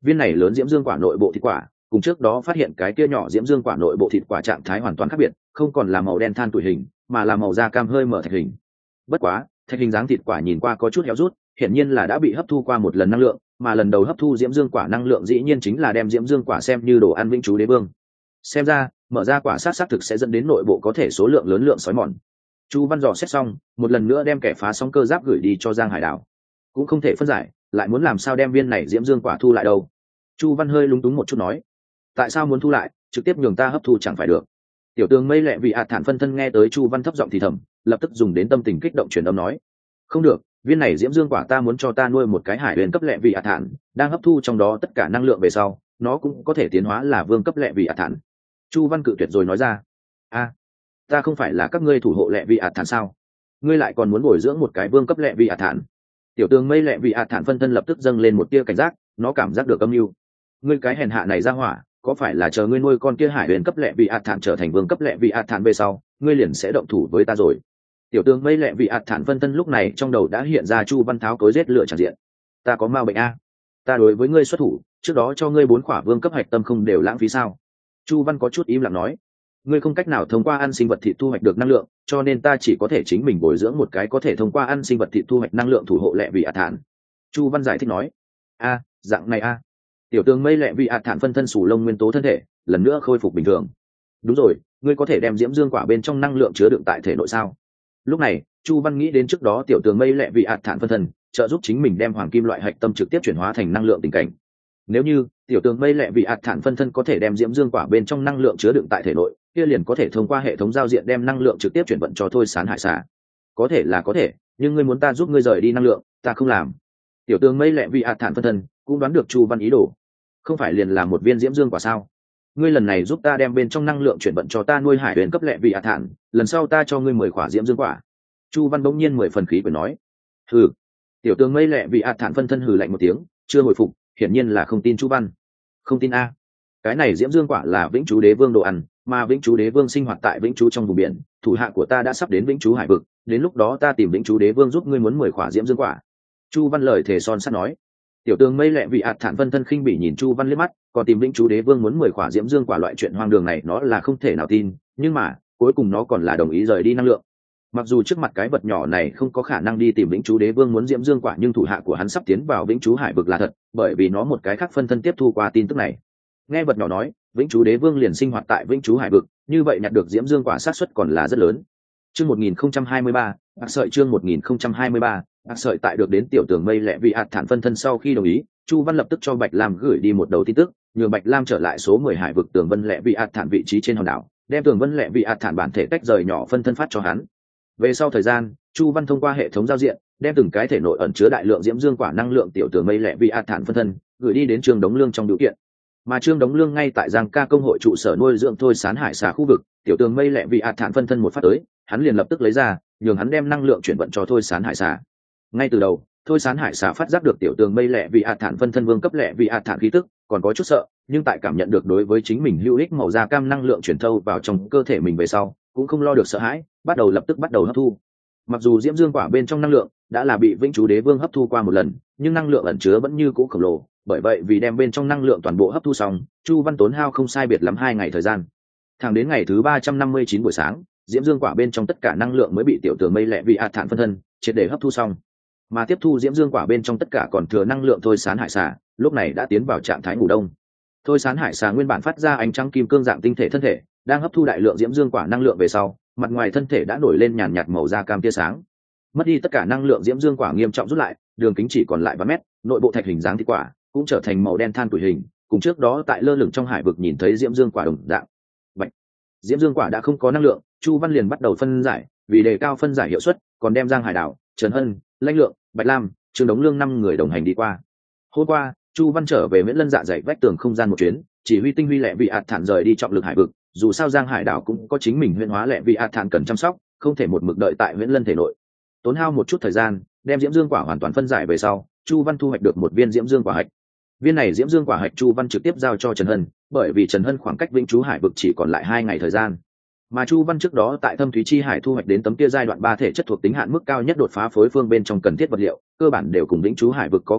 viên này lớn diễm dương quả nội bộ thịt quả cùng trước đó phát hiện cái kia nhỏ diễm dương quả nội bộ thịt quả trạng thái hoàn toàn khác biệt, không còn là màu đen than tuổi hình mà là màu da cam hơi mở thạch hình. Bất quá thạch hình dáng thịt quả nhìn qua có chút héo rút, hiển nhiên là đã bị hấp thu qua một lần năng lượng, mà lần đầu hấp thu diễm dương quả năng lượng dĩ nhiên chính là đem diễm dương quả xem như đồ ăn vĩnh chú đế vương. Xem ra mở ra quả sát xác thực sẽ dẫn đến nội bộ có thể số lượng lớn lượng sói mòn. Chu Văn dò xét xong, một lần nữa đem kẻ phá sóng cơ giáp gửi đi cho Giang Hải Đảo. Cũng không thể phân giải, lại muốn làm sao đem viên này diễm dương quả thu lại đâu. Chu Văn hơi lúng túng một chút nói, tại sao muốn thu lại, trực tiếp nhường ta hấp thu chẳng phải được. Tiểu Tường Mây lẹ vì ạt thản phân thân nghe tới Chu Văn thấp giọng thì thầm, lập tức dùng đến tâm tình kích động truyền âm nói, không được, viên này diễm dương quả ta muốn cho ta nuôi một cái hải huyền cấp lẹ vì ạt thản, đang hấp thu trong đó tất cả năng lượng về sau, nó cũng có thể tiến hóa là vương cấp lẹ vì ạt thản. Chu Văn cự tuyệt rồi nói ra, a, ta không phải là các ngươi thủ hộ lẹ vì ạt thản sao, ngươi lại còn muốn bồi dưỡng một cái vương cấp lẹ vì ạt thản. Tiểu Tường Mây lẹ vì ạt thản phân thân lập tức dâng lên một tia cảnh giác, nó cảm giác được âm mưu. Ngươi cái hèn hạ này ra hỏa, có phải là chờ ngươi nuôi con kia hải huyền cấp lẹ vì ạt thản trở thành vương cấp lẹ vì ạt thản về sau, ngươi liền sẽ động thủ với ta rồi. Tiểu Tường Mây lẹ vì ạt thản phân thân lúc này trong đầu đã hiện ra Chu Văn tháo cối giết lựa tràn diện. Ta có ma bệnh a, ta đối với ngươi xuất thủ, trước đó cho ngươi bốn khỏa vương cấp hạch tâm không đều lãng phí sao? Chu Văn có chút im lặng nói, ngươi không cách nào thông qua ăn sinh vật thịt thu hoạch được năng lượng, cho nên ta chỉ có thể chính mình bồi dưỡng một cái có thể thông qua ăn sinh vật thịt thu hoạch năng lượng thủ hộ lẹ vì ạt thản. Chu Văn giải thích nói, a, dạng này a. Tiểu Tường Mây lẹ vì ạt thản phân thân sủ lông nguyên tố thân thể lần nữa khôi phục bình thường. Đúng rồi, ngươi có thể đem diễm dương quả bên trong năng lượng chứa đựng tại thể nội sao? Lúc này Chu Văn nghĩ đến trước đó Tiểu Tường Mây lẹ vì ạt thản phân thân trợ giúp chính mình đem hoàng kim loại hạch tâm trực tiếp chuyển hóa thành năng lượng tình cảnh. Nếu như Tiểu Tường Mây lẹ vì ạt thản phân thân có thể đem diễm dương quả bên trong năng lượng chứa đựng tại thể nội, kia liền có thể thông qua hệ thống giao diện đem năng lượng trực tiếp chuyển vận cho Thôi Sán Hải Xà. Có thể là có thể, nhưng ngươi muốn ta giúp ngươi rời đi năng lượng, ta không làm. Tiểu Tường Mây lẹ vì ạt thản phân thân cũng đoán được Chu Văn ý đồ, không phải liền là một viên diễm dương quả sao? Ngươi lần này giúp ta đem bên trong năng lượng chuyển vận cho ta nuôi hải huyền cấp lẹ vì ạt thản, lần sau ta cho ngươi mười quả diễm dương quả. Chu Văn bỗng nhiên mười phần khí cười nói, hừ. Tiểu Tường Mây lẹ vì ạt thản phân thân hừ lạnh một tiếng, chưa hồi phục, hiển nhiên là không tin Chu Văn. Không tin a? Cái này diễm dương quả là vĩnh chú đế vương đồ ăn, mà vĩnh chú đế vương sinh hoạt tại vĩnh chú trong vùng biển, thủ hạ của ta đã sắp đến vĩnh chú hải vực, đến lúc đó ta tìm vĩnh chú đế vương giúp ngươi muốn mười quả diễm dương quả. Chu Văn lời thề son sắt nói. Tiểu Tường Mây lẹ vì ạt thản phân thân khinh bỉ nhìn Chu Văn liếc mắt, còn tìm vĩnh chú đế vương muốn mười quả diễm dương quả loại chuyện hoang đường này nó là không thể nào tin, nhưng mà cuối cùng nó còn là đồng ý rời đi năng lượng. Mặc dù trước mặt cái vật nhỏ này không có khả năng đi tìm vĩnh chú đế vương muốn diễm dương quả, nhưng thủ hạ của hắn sắp tiến vào vĩnh chú hải vực là thật, bởi vì nó một cái khác phân thân tiếp thu qua tin tức này. Nghe vật nhỏ nói vĩnh chú đế vương liền sinh hoạt tại vĩnh chú hải vực, như vậy nhặt được diễm dương quả xác suất còn là rất lớn. Chương một nghìn không trăm hai mươi ba, bạc sợi chương một nghìn không trăm hai mươi ba, bạc sợi tại được đến Tiểu Tường Mây lẹ vì ạt thản phân thân sau khi đồng ý, Chu Văn lập tức cho Bạch Lam gửi đi một đầu tin tức, nhường Bạch Lam trở lại số mười hải vực Tường Vân lẹ vì ạt thản vị trí trên hòn đảo, đem Tường Vân lẹ vì ạt thản bản thể tách rời nhỏ phân thân phát cho hắn. Về sau thời gian, Chu Văn thông qua hệ thống giao diện, đem từng cái thể nội ẩn chứa đại lượng diễm dương quả năng lượng Tiểu Tường Mây lẹ vì ạt thản phân thân gửi đi đến Trương Đống Lương trong điều kiện. Mà Trương Đống Lương ngay tại Giang Ca công hội trụ sở nuôi dưỡng Thôi Sán Hải Xà khu vực, Tiểu Tường Mây lẹ vì ạt thản phân thân một phát tới, hắn liền lập tức lấy ra, nhường hắn đem năng lượng chuyển vận cho Thôi Sán Hải Xà. Ngay từ đầu, Thôi Sán Hải Xà phát giác được Tiểu Tường Mây lẹ vì ạt thản phân thân vương cấp lẹ vì ạt thản khí tức, còn có chút sợ, nhưng tại cảm nhận được đối với chính mình hữu ích màu da cam năng lượng chuyển thâu vào trong cơ thể mình về sau, cũng không lo được sợ hãi, bắt đầu lập tức bắt đầu hấp thu. Mặc dù diễm dương quả bên trong năng lượng đã là bị vĩnh chú đế vương hấp thu qua một lần, nhưng năng lượng ẩn chứa vẫn như cũ khổng lồ, bởi vậy vì đem bên trong năng lượng toàn bộ hấp thu xong, Chu Văn tốn hao không sai biệt lắm hai ngày thời gian. Thẳng đến ngày thứ ba trăm năm mươi chín buổi sáng, diễm dương quả bên trong tất cả năng lượng mới bị Tiểu Tường Mây lẹ vì ạt thản phân thân triệt để hấp thu xong. Mà tiếp thu diễm dương quả bên trong tất cả còn thừa năng lượng Thôi Sán Hải Xà lúc này đã tiến vào trạng thái ngủ đông. Thôi Sán Hải Xà nguyên bản phát ra ánh trắng kim cương dạng tinh thể thân thể, đang hấp thu đại lượng diễm dương quả năng lượng về sau, mặt ngoài thân thể đã nổi lên nhàn nhạt màu da cam tia sáng. Mất đi tất cả năng lượng diễm dương quả nghiêm trọng rút lại, đường kính chỉ còn lại ba mét, nội bộ thạch hình dáng thịt quả cũng trở thành màu đen than tuổi hình, cùng trước đó tại lơ lửng trong hải vực nhìn thấy diễm dương quả đồng dạng. Bạch. Diễm dương quả đã không có năng lượng, Chu Văn liền bắt đầu phân giải, vì đề cao phân giải hiệu suất, còn đem Giang Hải Đảo, Trần Hân, Lãnh Lượng, Bạch Lam, Trương Đống Lương năm người đồng hành đi qua. Hôm qua, Chu Văn trở về Nguyễn Lân dạ dày vách tường không gian một chuyến, chỉ huy tinh huy lẹ vì ạt thản rời đi trọng lực hải vực, dù sao Giang Hải Đảo cũng có chính mình huyễn hóa lẹ vì ạt thản cần chăm sóc, không thể một mực đợi tại Nguyễn Lân thể nội. Tốn hao một chút thời gian, đem diễm dương quả hoàn toàn phân giải về sau, Chu Văn thu hoạch được một viên diễm dương quả hạch. Viên này diễm dương quả hạch Chu Văn trực tiếp giao cho Trần Hân, bởi vì Trần Hân khoảng cách vĩnh chú hải vực chỉ còn lại hai ngày thời gian. Mà Chu Văn trước đó tại Thâm Thúy Chi Hải thu hoạch đến tấm kia giai đoạn ba thể chất thuộc tính hạn mức cao nhất đột phá phối phương bên trong cần thiết vật liệu, cơ bản đều cùng vĩnh chú hải vực có quan hệ,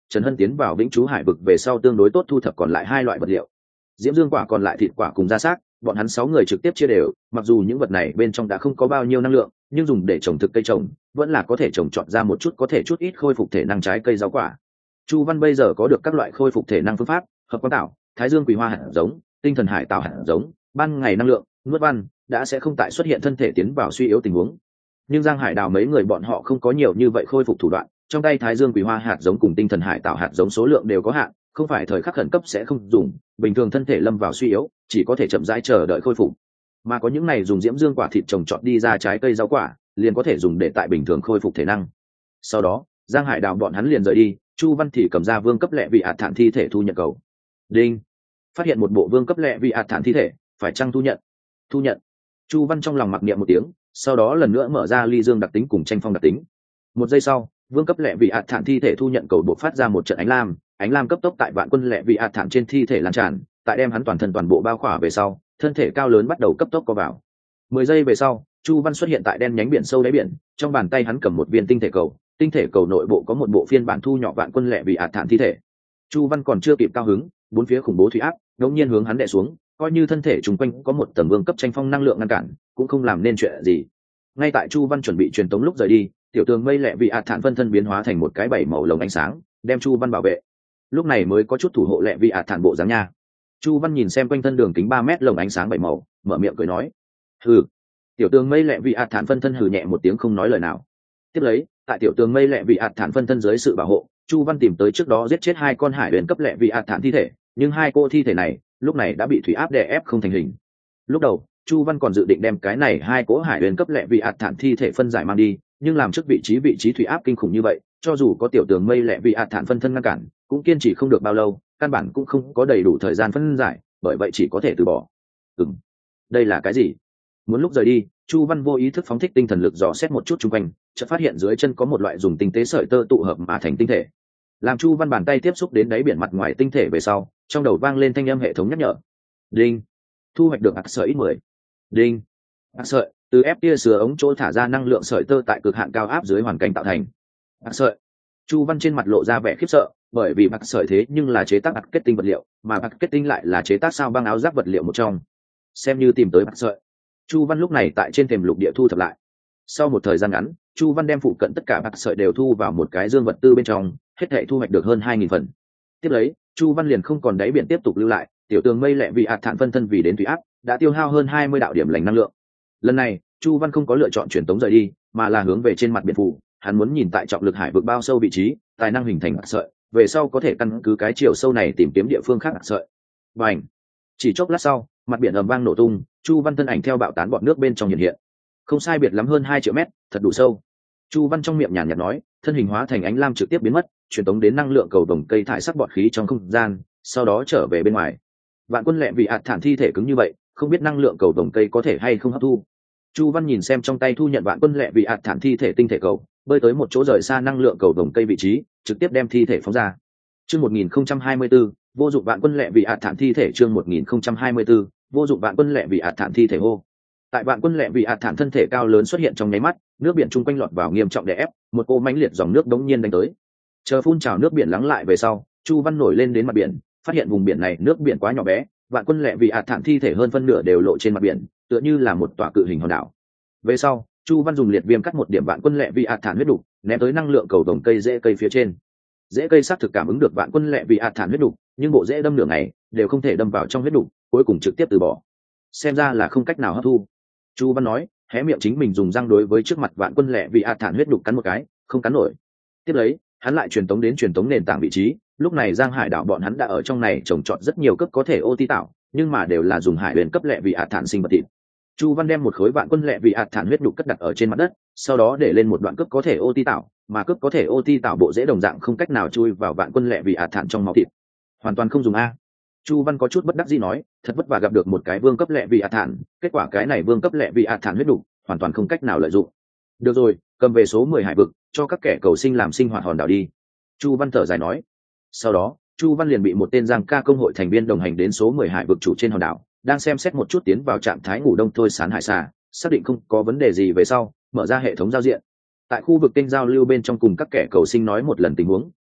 Trần Hân tiến vào vĩnh trú hải vực về sau tương đối tốt thu thập còn lại hai loại vật liệu. Diễm Dương quả còn lại thịt quả cùng da xác, bọn hắn sáu người trực tiếp chia đều, mặc dù những vật này bên trong đã không có bao nhiêu năng lượng, nhưng dùng để trồng thực cây trồng, vẫn là có thể trồng trọt ra một chút có thể chút ít khôi phục thể năng trái cây rau quả. Chu Văn bây giờ có được các loại khôi phục thể năng phương pháp, hợp quang tảo, Thái Dương Quỳ Hoa hạt giống, Tinh Thần Hải Tảo hạt giống, ban ngày năng lượng, nuốt văn, đã sẽ không tại xuất hiện thân thể tiến vào suy yếu tình huống. Nhưng Giang Hải Đào mấy người bọn họ không có nhiều như vậy khôi phục thủ đoạn, trong tay Thái Dương Quỳ Hoa hạt giống cùng Tinh Thần Hải Tảo hạt giống số lượng đều có hạn, không phải thời khắc khẩn cấp sẽ không dùng, bình thường thân thể lâm vào suy yếu, chỉ có thể chậm rãi chờ đợi khôi phục. Mà có những này dùng Diễm Dương quả thịt trồng trọt đi ra trái cây rau quả, liền có thể dùng để tại bình thường khôi phục thể năng. Sau đó, Giang Hải Đào bọn hắn liền rời đi, Chu Văn thì cầm ra vương cấp lệ vị ạt thản thi thể thu nhận cầu. Đinh, phát hiện một bộ vương cấp lệ vị ạt thản thi thể, phải chăng thu nhận? Thu nhận. Chu Văn trong lòng mặc niệm một tiếng, sau đó lần nữa mở ra ly dương đặc tính cùng tranh phong đặc tính. Một giây sau, vương cấp lệ vị ạt thản thi thể thu nhận cầu bộc phát ra một trận ánh lam, ánh lam cấp tốc tại vạn quân lệ vị ạt thản trên thi thể lan tràn, tại đem hắn toàn thân toàn bộ bao khỏa về sau, thân thể cao lớn bắt đầu cấp tốc co vào. Mười giây về sau, Chu Văn xuất hiện tại đen nhánh biển sâu đáy biển, trong bàn tay hắn cầm một viên tinh thể cầu, tinh thể cầu nội bộ có một bộ phiên bản thu nhỏ vạn quân lệ vị ạt thản thi thể. Chu Văn còn chưa kịp cao hứng, bốn phía khủng bố thủy áp ngẫu nhiên hướng hắn đè xuống, coi như thân thể chung quanh có một tầng vương cấp tranh phong năng lượng ngăn cản, cũng không làm nên chuyện gì. Ngay tại Chu Văn chuẩn bị truyền tống lúc rời đi, tiểu tường mây lệ vị ạt thản phân thân biến hóa thành một cái bảy màu lồng ánh sáng, đem Chu Văn bảo vệ. Lúc này mới có chút thủ hộ lệ vị ạt thản bộ dáng nha. Chu Văn nhìn xem quanh thân đường kính ba mét lồng ánh sáng bảy màu, mở miệng cười nói: "Hừ." Tiểu tường mây lệ vị ạt thản phân thân hừ nhẹ một tiếng không nói lời nào. Tiếp lấy, tại tiểu tường mây lệ vị ạt thản phân thân dưới sự bảo hộ, Chu Văn tìm tới trước đó giết chết hai con hải huyền cấp lệ vị ạt thản thi thể, nhưng hai cô thi thể này lúc này đã bị thủy áp đè ép không thành hình. Lúc đầu, Chu Văn còn dự định đem cái này hai cỗ hải huyền cấp lệ vị ạt thản thi thể phân giải mang đi, nhưng làm trước vị trí vị trí thủy áp kinh khủng như vậy, cho dù có tiểu tường mây lệ vị ạt thản phân thân ngăn cản, cũng kiên trì không được bao lâu, căn bản cũng không có đầy đủ thời gian phân giải, bởi vậy chỉ có thể từ bỏ. Ừm, đây là cái gì? Muốn lúc rời đi, Chu Văn vô ý thức phóng thích tinh thần lực dò xét một chút xung quanh, chợt phát hiện dưới chân có một loại dùng tinh tế sợi tơ tụ hợp mà thành tinh thể. Làm Chu Văn bàn tay tiếp xúc đến đáy biển mặt ngoài tinh thể về sau, trong đầu vang lên thanh âm hệ thống nhắc nhở. Đinh, thu hoạch được hạt sợi ít mười. Đinh, hạt sợi từ ép tia sứa ống chỗ thả ra năng lượng sợi tơ tại cực hạn cao áp dưới hoàn cảnh tạo thành. Hạt sợi. Chu Văn trên mặt lộ ra vẻ khiếp sợ, bởi vì hạt sợi thế nhưng là chế tác hạt kết tinh vật liệu, mà hạt kết tinh lại là chế tác sao băng áo giáp vật liệu một trong. Xem như tìm tới hạt sợi. Chu Văn lúc này tại trên thềm lục địa thu thập lại. Sau một thời gian ngắn, Chu Văn đem phụ cận tất cả hạt sợi đều thu vào một cái dương vật tư bên trong, hết thảy thu hoạch được hơn hai nghìn phần. Tiếp lấy, Chu Văn liền không còn đáy biển tiếp tục lưu lại, tiểu tường mây lệ vị ạt thản phân thân vì đến thủy áp, đã tiêu hao hơn hai mươi đạo điểm lành năng lượng. Lần này, Chu Văn không có lựa chọn chuyển tống rời đi, mà là hướng về trên mặt biển phủ, hắn muốn nhìn tại trọng lực hải vực bao sâu vị trí, tài năng hình thành hạt sợi, về sau có thể căn cứ cái chiều sâu này tìm kiếm địa phương khác hạt sợi. Bành! Chỉ chốc lát sau, mặt biển ầm vang nổ tung, Chu Văn thân ảnh theo bạo tán bọt nước bên trong hiện hiện. Không sai biệt lắm hơn hai triệu mét, thật đủ sâu. Chu Văn trong miệng nhàn nhạt nói, thân hình hóa thành ánh lam trực tiếp biến mất, truyền tống đến năng lượng cầu đồng cây thải sắc bọt khí trong không gian, sau đó trở về bên ngoài. Vạn quân lệ vị ạt thản thi thể cứng như vậy, không biết năng lượng cầu đồng cây có thể hay không hấp thu. Chu Văn nhìn xem trong tay thu nhận vạn quân lệ vị ạt thản thi thể tinh thể cầu, bơi tới một chỗ rời xa năng lượng cầu đồng cây vị trí, trực tiếp đem thi thể phóng ra. Chương một nghìn không trăm hai mươi tư, vô dụng vạn quân lệ vị ạt thản thi thể. Chương một nghìn không trăm hai mươi tư, vô dụng vạn quân lệ vị ạt thản thi thể hô. Tại vạn quân lệ vị ạt thản thân thể cao lớn xuất hiện trong nháy mắt, nước biển chung quanh lọt vào nghiêm trọng đè ép, một cô mãnh liệt dòng nước đống nhiên đánh tới. Chờ phun trào nước biển lắng lại về sau, Chu Văn nổi lên đến mặt biển, phát hiện vùng biển này nước biển quá nhỏ bé, vạn quân lệ vị ạt thản thi thể hơn phân nửa đều lộ trên mặt biển, tựa như là một tòa cự hình hòn đảo. Về sau, Chu Văn dùng liệt viêm cắt một điểm vạn quân lệ vị ạt thản huyết đục, ném tới năng lượng cầu đồng cây rễ cây phía trên. Rễ cây xác thực cảm ứng được vạn quân lệ vị ạt thản huyết đục, nhưng bộ rễ đâm nửa ngày đều không thể đâm vào trong huyết đục, cuối cùng trực tiếp từ bỏ. Xem ra là không cách nào hấp thu. Chu Văn nói, hé miệng chính mình dùng răng đối với trước mặt vạn quân lệ vị ạt thản huyết đục cắn một cái, không cắn nổi. Tiếp lấy, hắn lại truyền tống đến truyền tống nền tảng vị trí, lúc này Giang Hải đảo bọn hắn đã ở trong này trồng trọt rất nhiều cấp có thể ô ti tạo, nhưng mà đều là dùng hải huyền cấp lệ vị ạt thản sinh vật thịt. Chu Văn đem một khối vạn quân lệ vị ạt thản huyết đục cất đặt ở trên mặt đất, sau đó để lên một đoạn cấp có thể ô ti tạo, mà cấp có thể ô ti tạo bộ rễ đồng dạng không cách nào chui vào vạn quân lệ vị ạt thản trong máu thịt, hoàn toàn không dùng a. Chu Văn có chút bất đắc dĩ nói, thật vất vả gặp được một cái vương cấp lệ vị ạt thản, kết quả cái này vương cấp lệ vị ạt thản huyết đục, hoàn toàn không cách nào lợi dụng. Được rồi, cầm về số mười hải vực, cho các kẻ cầu sinh làm sinh hoạt hòn đảo đi. Chu Văn thở dài nói. Sau đó, Chu Văn liền bị một tên Giang ca công hội thành viên đồng hành đến số mười hải vực chủ trên hòn đảo, đang xem xét một chút tiến vào trạng thái ngủ đông thôi sán hải xà, xác định không có vấn đề gì về sau, mở ra hệ thống giao diện. Tại khu vực kênh giao lưu bên trong cùng các kẻ cầu sinh nói một lần tình huống,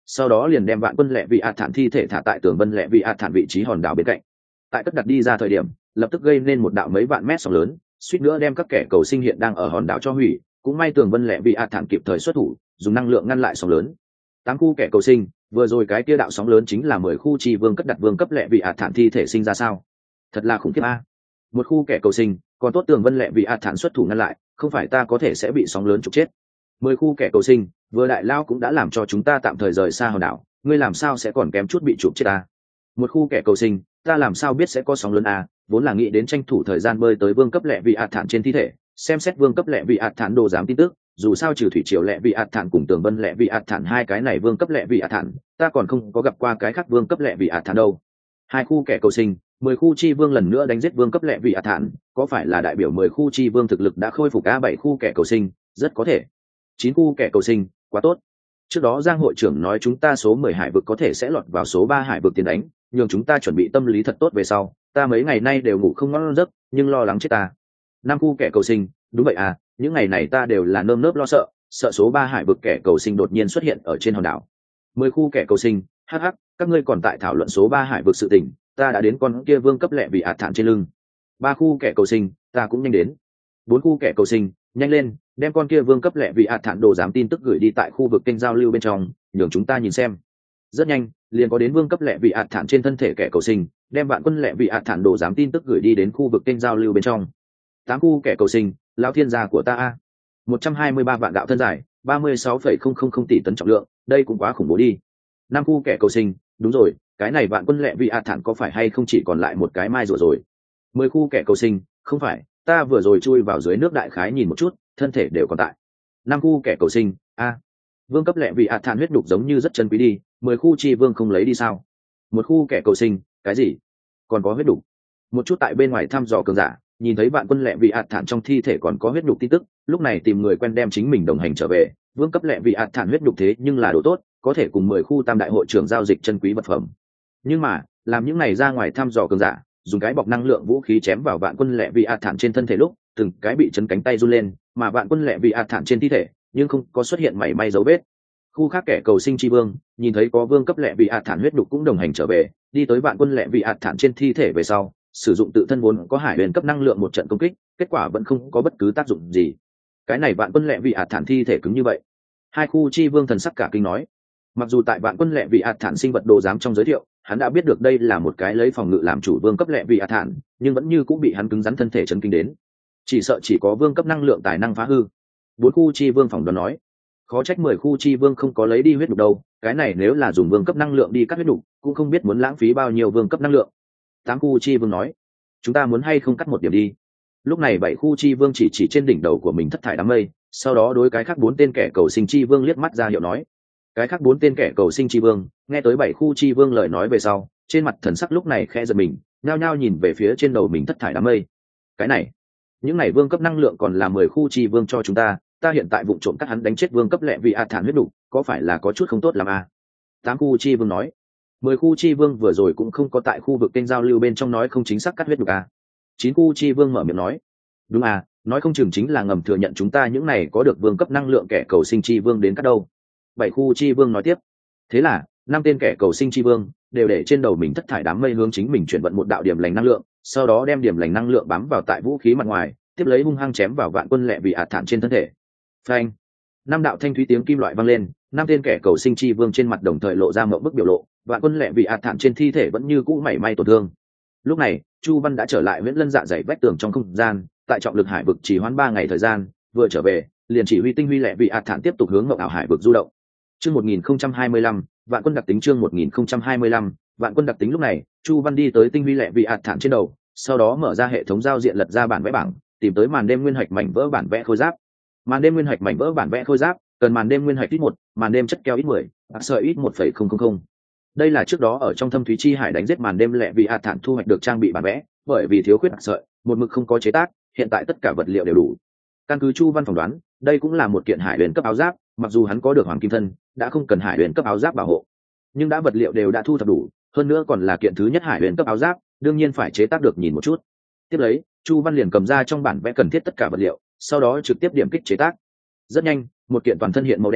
sau đó liền đem vạn quân lệ vị ạt thản thi thể thả tại tường vân lệ vị ạt thản vị trí hòn đảo bên cạnh. Tại cất đặt đi ra thời điểm, lập tức gây nên một đạo mấy vạn mét sóng lớn, suýt nữa đem các kẻ cầu sinh hiện đang ở hòn đảo cho hủy. Cũng may tường vân lệ vị ạt thản kịp thời xuất thủ, dùng năng lượng ngăn lại sóng lớn. Tám khu kẻ cầu sinh, vừa rồi cái kia đạo sóng lớn chính là mười khu chi vương cất đặt vương cấp lệ vị ạt thản thi thể sinh ra sao? Thật là khủng khiếp a. Một khu kẻ cầu sinh, còn tốt tường vân lệ vị ạt thản xuất thủ ngăn lại, không phải ta có thể sẽ bị sóng lớn trục chết. Mười khu kẻ cầu sinh, vừa đại lao cũng đã làm cho chúng ta tạm thời rời xa hòn đảo, ngươi làm sao sẽ còn kém chút bị trục chết ta? Một khu kẻ cầu sinh, ta làm sao biết sẽ có sóng lớn a? Vốn là nghĩ đến tranh thủ thời gian bơi tới vương cấp lệ vị ạt thản trên thi thể, xem xét vương cấp lệ vị ạt thản đồ giám tin tức, dù sao trừ thủy triều lệ vị ạt thản cùng tường vân lệ vị ạt thản hai cái này vương cấp lệ vị ạt thản, ta còn không có gặp qua cái khác vương cấp lệ vị ạt thản đâu. Hai khu kẻ cầu sinh, mười khu chi vương lần nữa đánh giết vương cấp lệ vị ạt thản, có phải là đại biểu mười khu chi vương thực lực đã khôi phục? A bảy khu kẻ cầu sinh, rất có thể. Chín khu kẻ cầu sinh, quá tốt. Trước đó Giang hội trưởng nói chúng ta số mười hải vực có thể sẽ lọt vào số ba hải vực tiền đánh, nhưng chúng ta chuẩn bị tâm lý thật tốt về sau, ta mấy ngày nay đều ngủ không ngon giấc, nhưng lo lắng chết ta. Năm khu kẻ cầu sinh, đúng vậy à, những ngày này ta đều là nơm nớp lo sợ, sợ số ba hải vực kẻ cầu sinh đột nhiên xuất hiện ở trên hòn đảo. Mười khu kẻ cầu sinh, hắc hắc, các ngươi còn tại thảo luận số ba hải vực sự tình, ta đã đến con kia vương cấp lệ vị ạt thản trên lưng. Ba khu kẻ cầu sinh, ta cũng nhanh đến. Bốn khu kẻ cầu sinh, nhanh lên, đem con kia vương cấp lệ vị ạt thản đồ giám tin tức gửi đi tại khu vực kênh giao lưu bên trong, nhường chúng ta nhìn xem. Rất nhanh, liền có đến vương cấp lệ vị ạt thản trên thân thể kẻ cầu sinh, đem vạn quân lệ vị ạt thản đồ giám tin tức gửi đi đến khu vực kênh giao lưu bên trong. Tám khu kẻ cầu sinh, lão thiên gia của ta a. một trăm hai mươi ba vạn đạo thân dài, ba mươi sáu phẩy không không không tỷ tấn trọng lượng, đây cũng quá khủng bố đi. Năm khu kẻ cầu sinh, đúng rồi, cái này vạn quân lệ vị ạt thản có phải hay không chỉ còn lại một cái mai rùa rồi. Mười khu kẻ cầu sinh, không phải, ta vừa rồi chui vào dưới nước đại khái nhìn một chút, thân thể đều còn tại. Năm khu kẻ cầu sinh, a, vương cấp lệ vị ạt thản huyết đục giống như rất chân quý đi, mười khu chi vương không lấy đi sao? Một khu kẻ cầu sinh, cái gì? Còn có huyết đục? Một chút tại bên ngoài thăm dò cường giả, nhìn thấy vạn quân lệ vị ạt thản trong thi thể còn có huyết đục tin tức, lúc này tìm người quen đem chính mình đồng hành trở về. Vương cấp lệ vị ạt thản huyết đục thế nhưng là đồ tốt, có thể cùng mười khu tam đại hội trưởng giao dịch chân quý vật phẩm. Nhưng mà làm những này ra ngoài thăm dò cường giả, dùng cái bọc năng lượng vũ khí chém vào vạn quân lệ vị ạt thản trên thân thể lúc, từng cái bị chấn cánh tay run lên, mà vạn quân lệ vị ạt thản trên thi thể nhưng không có xuất hiện mảy may dấu vết. Khu khác kẻ cầu sinh chi vương nhìn thấy có vương cấp lệ vị ạt thản huyết đục cũng đồng hành trở về, đi tới vạn quân lệ vị ạt thản trên thi thể về sau, sử dụng tự thân vốn có hải huyền cấp năng lượng một trận công kích, kết quả vẫn không có bất cứ tác dụng gì. Cái này vạn quân lệ vị ạt thản thi thể cứng như vậy. Hai khu chi vương thần sắc cả kinh nói, mặc dù tại vạn quân lệ vị ạt thản sinh vật đồ giám trong giới thiệu, hắn đã biết được đây là một cái lấy phòng ngự làm chủ vương cấp lệ vị ạt thản, nhưng vẫn như cũng bị hắn cứng rắn thân thể chấn kinh đến, chỉ sợ chỉ có vương cấp năng lượng tài năng phá hư. Bốn khu chi vương phỏng đoán nói, khó trách mười khu chi vương không có lấy đi huyết đục đâu, cái này nếu là dùng vương cấp năng lượng đi cắt huyết đục, cũng không biết muốn lãng phí bao nhiêu vương cấp năng lượng. Tám khu chi vương nói, chúng ta muốn hay không cắt một điểm đi. Lúc này bảy khu chi vương chỉ chỉ trên đỉnh đầu của mình thất thải đám mây, sau đó đối cái khác bốn tên kẻ cầu sinh chi vương liếc mắt ra hiệu nói. Cái khác bốn tên kẻ cầu sinh chi vương nghe tới bảy khu chi vương lời nói về sau, trên mặt thần sắc lúc này khẽ giật mình, nhao nhao nhìn về phía trên đầu mình thất thải đám mây. Cái này, những này vương cấp năng lượng còn là mười khu chi vương cho chúng ta, ta hiện tại vụng trộm cắt hắn đánh chết vương cấp lệ vị ạt thản huyết đủ, có phải là có chút không tốt làm à? Tám khu chi vương nói, mười khu chi vương vừa rồi cũng không có tại khu vực kênh giao lưu bên trong nói không chính xác cắt huyết đủ à? Chín khu chi vương mở miệng nói, đúng à, nói không chừng chính là ngầm thừa nhận chúng ta những này có được vương cấp năng lượng kẻ cầu sinh chi vương đến cắt đâu. Bảy khu chi vương nói tiếp, thế là năm tên kẻ cầu sinh chi vương đều để trên đầu mình thất thải đám mây hướng chính mình chuyển vận một đạo điểm lành năng lượng, sau đó đem điểm lành năng lượng bám vào tại vũ khí mặt ngoài, tiếp lấy hung hăng chém vào vạn quân lệ vị ạt thản trên thân thể. Phanh! Năm đạo thanh thúy tiếng kim loại vang lên, năm tên kẻ cầu sinh chi vương trên mặt đồng thời lộ ra một bức biểu lộ, vạn quân lệ vị ạt thản trên thi thể vẫn như cũ mảy may tổn thương. Lúc này Chu Văn đã trở lại Viễn Lân dạ dày vách tường trong không gian, tại trọng lực hải vực chỉ hoãn ba ngày thời gian, vừa trở về liền chỉ huy tinh huy lệ vị ạt thản tiếp tục hướng ngọc ảo hải vực du động. Chương một nghìn không trăm hai mươi lăm, vạn quân đặc tính chương một nghìn không trăm hai mươi lăm, vạn quân đặc tính. Lúc này Chu Văn đi tới tinh huy lệ vị ạt thản trên đầu, sau đó mở ra hệ thống giao diện lật ra bản vẽ bảng, tìm tới màn đêm nguyên hạch mảnh vỡ bản vẽ khôi giáp. Màn đêm nguyên hạch mảnh vỡ bản vẽ khôi giáp cần màn đêm nguyên hạch ít một, màn đêm chất keo ít mười, bạc sợi ít một phẩy không không không. Đây là trước đó ở trong thâm thúy chi hải đánh giết màn đêm lệ vị ạt thản thu hoạch được trang bị bản vẽ, bởi vì thiếu khuyết bạc sợi, một mực không có chế tác, hiện tại tất cả vật liệu đều đủ. Căn cứ Chu Văn phỏng đoán, đây cũng là một kiện hải huyền cấp áo giáp, mặc dù hắn có được hoàng kim thân, đã không cần hải huyền cấp áo giáp bảo hộ, nhưng đã vật liệu đều đã thu thập đủ, hơn nữa còn là kiện thứ nhất hải huyền cấp áo giáp, đương nhiên phải chế tác được nhìn một chút. Tiếp lấy Chu Văn liền cầm ra trong bản vẽ cần thiết tất cả vật liệu, sau đó trực tiếp điểm kích chế tác. Rất nhanh, một kiện toàn thân hiện màu đen,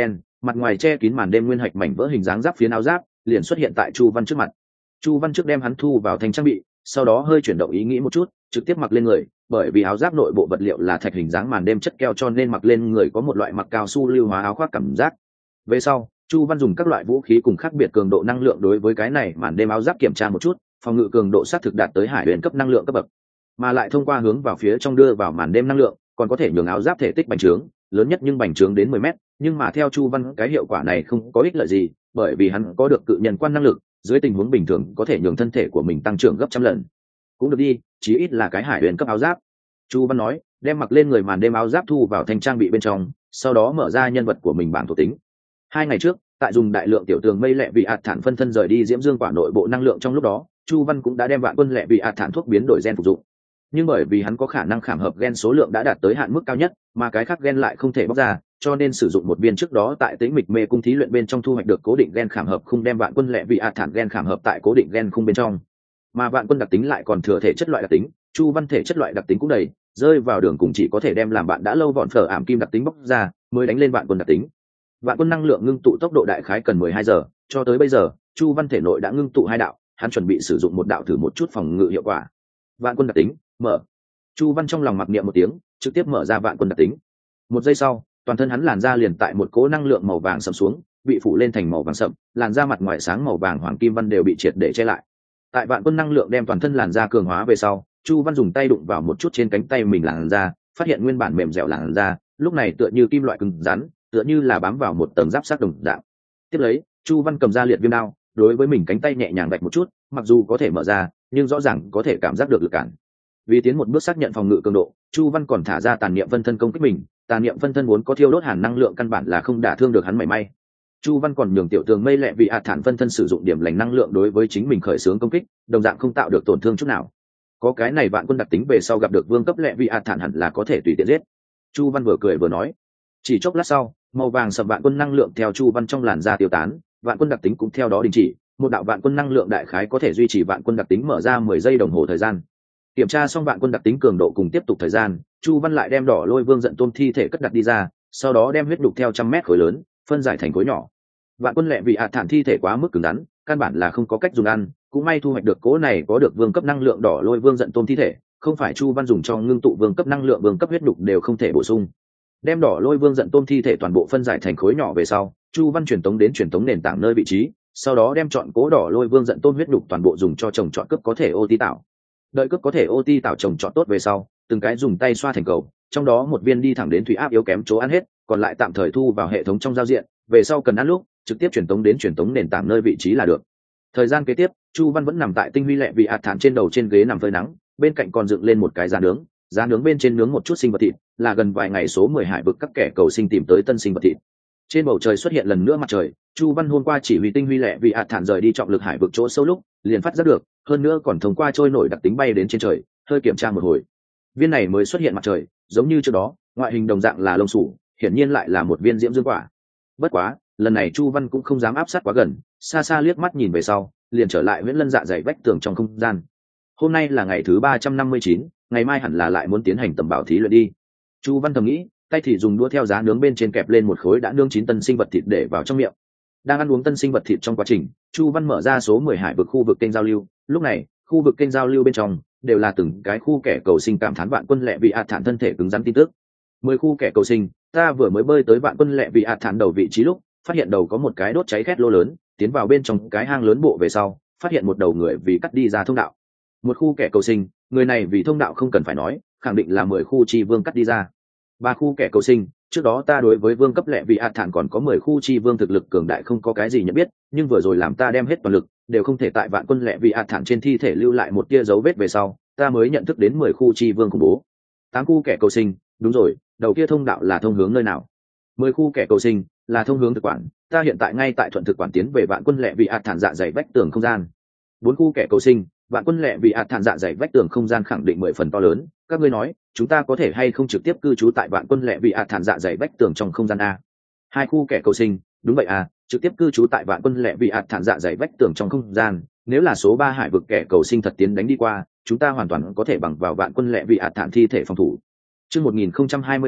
mặt ngoài che kín màn đêm nguyên hạch mảnh vỡ hình dáng giáp phiến áo giáp liền xuất hiện tại Chu Văn trước mặt. Chu Văn trước đem hắn thu vào thành trang bị, sau đó hơi chuyển động ý nghĩ một chút, trực tiếp mặc lên người, bởi vì áo giáp nội bộ vật liệu là thạch hình dáng màn đêm chất keo cho nên mặc lên người có một loại mặc cao su lưu hóa áo khoác cảm giác. Về sau, Chu Văn dùng các loại vũ khí cùng khác biệt cường độ năng lượng đối với cái này màn đêm áo giáp kiểm tra một chút, phòng ngự cường độ xác thực đạt tới hải huyền cấp năng lượng cấp bậc, mà lại thông qua hướng vào phía trong đưa vào màn đêm năng lượng, còn có thể nhường áo giáp thể tích bành trướng, lớn nhất nhưng bành trướng đến mười mét, nhưng mà theo Chu Văn cái hiệu quả này không có ích lợi gì, bởi vì hắn có được cự nhân quan năng lực, dưới tình huống bình thường có thể nhường thân thể của mình tăng trưởng gấp trăm lần. Cũng được đi, chí ít là cái hải huyền cấp áo giáp. Chu Văn nói, đem mặc lên người màn đêm áo giáp thu vào thanh trang bị bên trong, sau đó mở ra nhân vật của mình bảng thuộc tính. Hai ngày trước, tại dùng đại lượng tiểu tường mây lẹ vị ạt thản phân thân rời đi diễm dương quả nội bộ năng lượng trong lúc đó, Chu Văn cũng đã đem vạn quân lẹ vị ạt thản thuốc biến đổi gen phục dụng. Nhưng bởi vì hắn có khả năng khảm hợp gen số lượng đã đạt tới hạn mức cao nhất, mà cái khác gen lại không thể bóc ra, cho nên sử dụng một viên trước đó tại tĩnh mịch mê cung thí luyện bên trong thu hoạch được cố định gen khảm hợp khung đem vạn quân lẹ vị ạt thản gen khảm hợp tại cố định gen khung bên trong. Mà vạn quân đặc tính lại còn thừa thể chất loại đặc tính, Chu Văn thể chất loại đặc tính cũng đầy, rơi vào đường cùng chỉ có thể đem làm bạn đã lâu vọn phở ảm kim đặc tính bóc ra, mới đánh lên vạn quân đặc tính. Vạn quân năng lượng ngưng tụ tốc độ đại khái cần mười hai giờ, cho tới bây giờ, Chu Văn thể nội đã ngưng tụ hai đạo, hắn chuẩn bị sử dụng một đạo thử một chút phòng ngự hiệu quả. Vạn quân đặc tính, mở. Chu Văn trong lòng mặc niệm một tiếng, trực tiếp mở ra vạn quân đặc tính. Một giây sau, toàn thân hắn làn da liền tại một cỗ năng lượng màu vàng sẫm xuống, bị phủ lên thành màu vàng sậm, làn da mặt ngoài sáng màu vàng hoàng kim văn đều bị triệt để che lại. Tại vạn quân năng lượng đem toàn thân làn da cường hóa về sau, Chu Văn dùng tay đụng vào một chút trên cánh tay mình làn da, phát hiện nguyên bản mềm dẻo làn da, lúc này tựa như kim loại cứng rắn, tựa như là bám vào một tầng giáp sắt đồng dạng. Tiếp lấy, Chu Văn cầm ra liệt viêm đao, đối với mình cánh tay nhẹ nhàng vạch một chút, mặc dù có thể mở ra, nhưng rõ ràng có thể cảm giác được lực cản. Vì tiến một bước xác nhận phòng ngự cường độ, Chu Văn còn thả ra tàn niệm phân thân công kích mình, tàn niệm phân thân vốn có thiêu đốt hàn năng lượng căn bản là không đả thương được hắn mảy may. Chu Văn còn nhường tiểu tường mây lẹ vị ạt thản phân thân sử dụng điểm lành năng lượng đối với chính mình khởi xướng công kích, đồng dạng không tạo được tổn thương chút nào. Có cái này vạn quân đặc tính về sau gặp được vương cấp lẹ vị ạt thản hẳn là có thể tùy tiện giết. Chu Văn vừa cười vừa nói. Chỉ chốc lát sau, màu vàng sầm vạn quân năng lượng theo Chu Văn trong làn da tiêu tán, vạn quân đặc tính cũng theo đó đình chỉ, một đạo vạn quân năng lượng đại khái có thể duy trì vạn quân đặc tính mở ra mười giây đồng hồ thời gian. Kiểm tra xong vạn quân đặc tính cường độ cùng tiếp tục thời gian, Chu Văn lại đem đỏ lôi vương giận tôm thi thể cất đặt đi ra, sau đó đem huyết đục theo trăm mét khối lớn phân giải thành khối nhỏ. Vạn quân lẹ vị ạt thản thi thể quá mức cứng rắn, căn bản là không có cách dùng ăn, cũng may thu hoạch được cố này có được vương cấp năng lượng đỏ lôi vương giận tôm thi thể, không phải Chu Văn dùng cho ngưng tụ vương cấp năng lượng vương cấp huyết đục đều không thể bổ sung. Đem đỏ lôi vương giận tôm thi thể toàn bộ phân giải thành khối nhỏ về sau, Chu Văn truyền tống đến truyền tống nền tảng nơi vị trí, sau đó đem chọn cố đỏ lôi vương giận tôm huyết đục toàn bộ dùng cho trồng trọt cấp có thể ô ti tạo. Đợi cấp có thể ô ti tạo trồng trọt tốt về sau, từng cái dùng tay xoa thành cầu, trong đó một viên đi thẳng đến thủy áp yếu kém chỗ ăn hết, còn lại tạm thời thu vào hệ thống trong giao diện, về sau cần ăn lúc trực tiếp truyền tống đến truyền tống nền tảng nơi vị trí là được. Thời gian kế tiếp, Chu Văn vẫn nằm tại tinh huy lẹ vị ạt thản trên đầu trên ghế nằm phơi nắng, bên cạnh còn dựng lên một cái giá nướng, giá nướng bên trên nướng một chút sinh vật thịt, là gần vài ngày số mười hải vực các kẻ cầu sinh tìm tới tân sinh vật thịt. Trên bầu trời xuất hiện lần nữa mặt trời, Chu Văn hôm qua chỉ huy tinh huy lẹ vị ạt thản rời đi trọng lực hải vực chỗ sâu lúc, liền phát giác được, hơn nữa còn thông qua trôi nổi đặc tính bay đến trên trời, hơi kiểm tra một hồi. Viên này mới xuất hiện mặt trời, giống như trước đó, ngoại hình đồng dạng là lông sủ, hiển nhiên lại là một viên diễm dương quả. Bất quá, lần này Chu Văn cũng không dám áp sát quá gần, xa xa liếc mắt nhìn về sau, liền trở lại Viễn Lân dạ dày vách tường trong không gian. Hôm nay là ngày thứ ba trăm năm mươi chín, ngày mai hẳn là lại muốn tiến hành tầm bảo thí luyện đi. Chu Văn thầm nghĩ, tay thì dùng đũa theo giá nướng bên trên kẹp lên một khối đã nướng chín tân sinh vật thịt để vào trong miệng. Đang ăn uống tân sinh vật thịt trong quá trình, Chu Văn mở ra số mười hải vực khu vực kênh giao lưu, lúc này, khu vực kênh giao lưu bên trong đều là từng cái khu kẻ cầu sinh cảm thán vạn quân lẹ vị ạt thản thân thể cứng rắn tin tức. Mười khu kẻ cầu sinh, ta vừa mới bơi tới vạn quân lẹ vị ạt thản đầu vị trí lúc, phát hiện đầu có một cái đốt cháy khét lô lớn, tiến vào bên trong cái hang lớn bộ về sau, phát hiện một đầu người vì cắt đi ra thông đạo. Một khu kẻ cầu sinh, người này vì thông đạo không cần phải nói, khẳng định là mười khu chi vương cắt đi ra. Ba khu kẻ cầu sinh, trước đó ta đối với vương cấp lẹ vị ạt thản còn có mười khu chi vương thực lực cường đại không có cái gì nhận biết, nhưng vừa rồi làm ta đem hết toàn lực, đều không thể tại vạn quân lẹ vị ạt thản trên thi thể lưu lại một tia dấu vết về sau, ta mới nhận thức đến mười khu chi vương khủng bố. Tám khu kẻ cầu sinh, đúng rồi, đầu kia thông đạo là thông hướng nơi nào? Mười khu kẻ cầu sinh là thông hướng thực quản, ta hiện tại ngay tại thuận thực quản tiến về vạn quân lẹ vị ạt thản dạ dày vách tường không gian. Bốn khu kẻ cầu sinh, vạn quân lẹ vị ạt thản dạ dày vách tường không gian khẳng định mười phần to lớn, các ngươi nói chúng ta có thể hay không trực tiếp cư trú tại vạn quân lẹ vị ạt thản dạ dày vách tường trong không gian a? Hai khu kẻ cầu sinh, đúng vậy à, trực tiếp cư trú tại vạn quân lẹ vị ạt thản dạ dày vách tường trong không gian, nếu là số ba hải vực kẻ cầu sinh thật tiến đánh đi qua, chúng ta hoàn toàn có thể bằng vào vạn quân lẹ vị ạt thản thi thể phòng thủ. Chương một nghìn không trăm hai mươi sáu,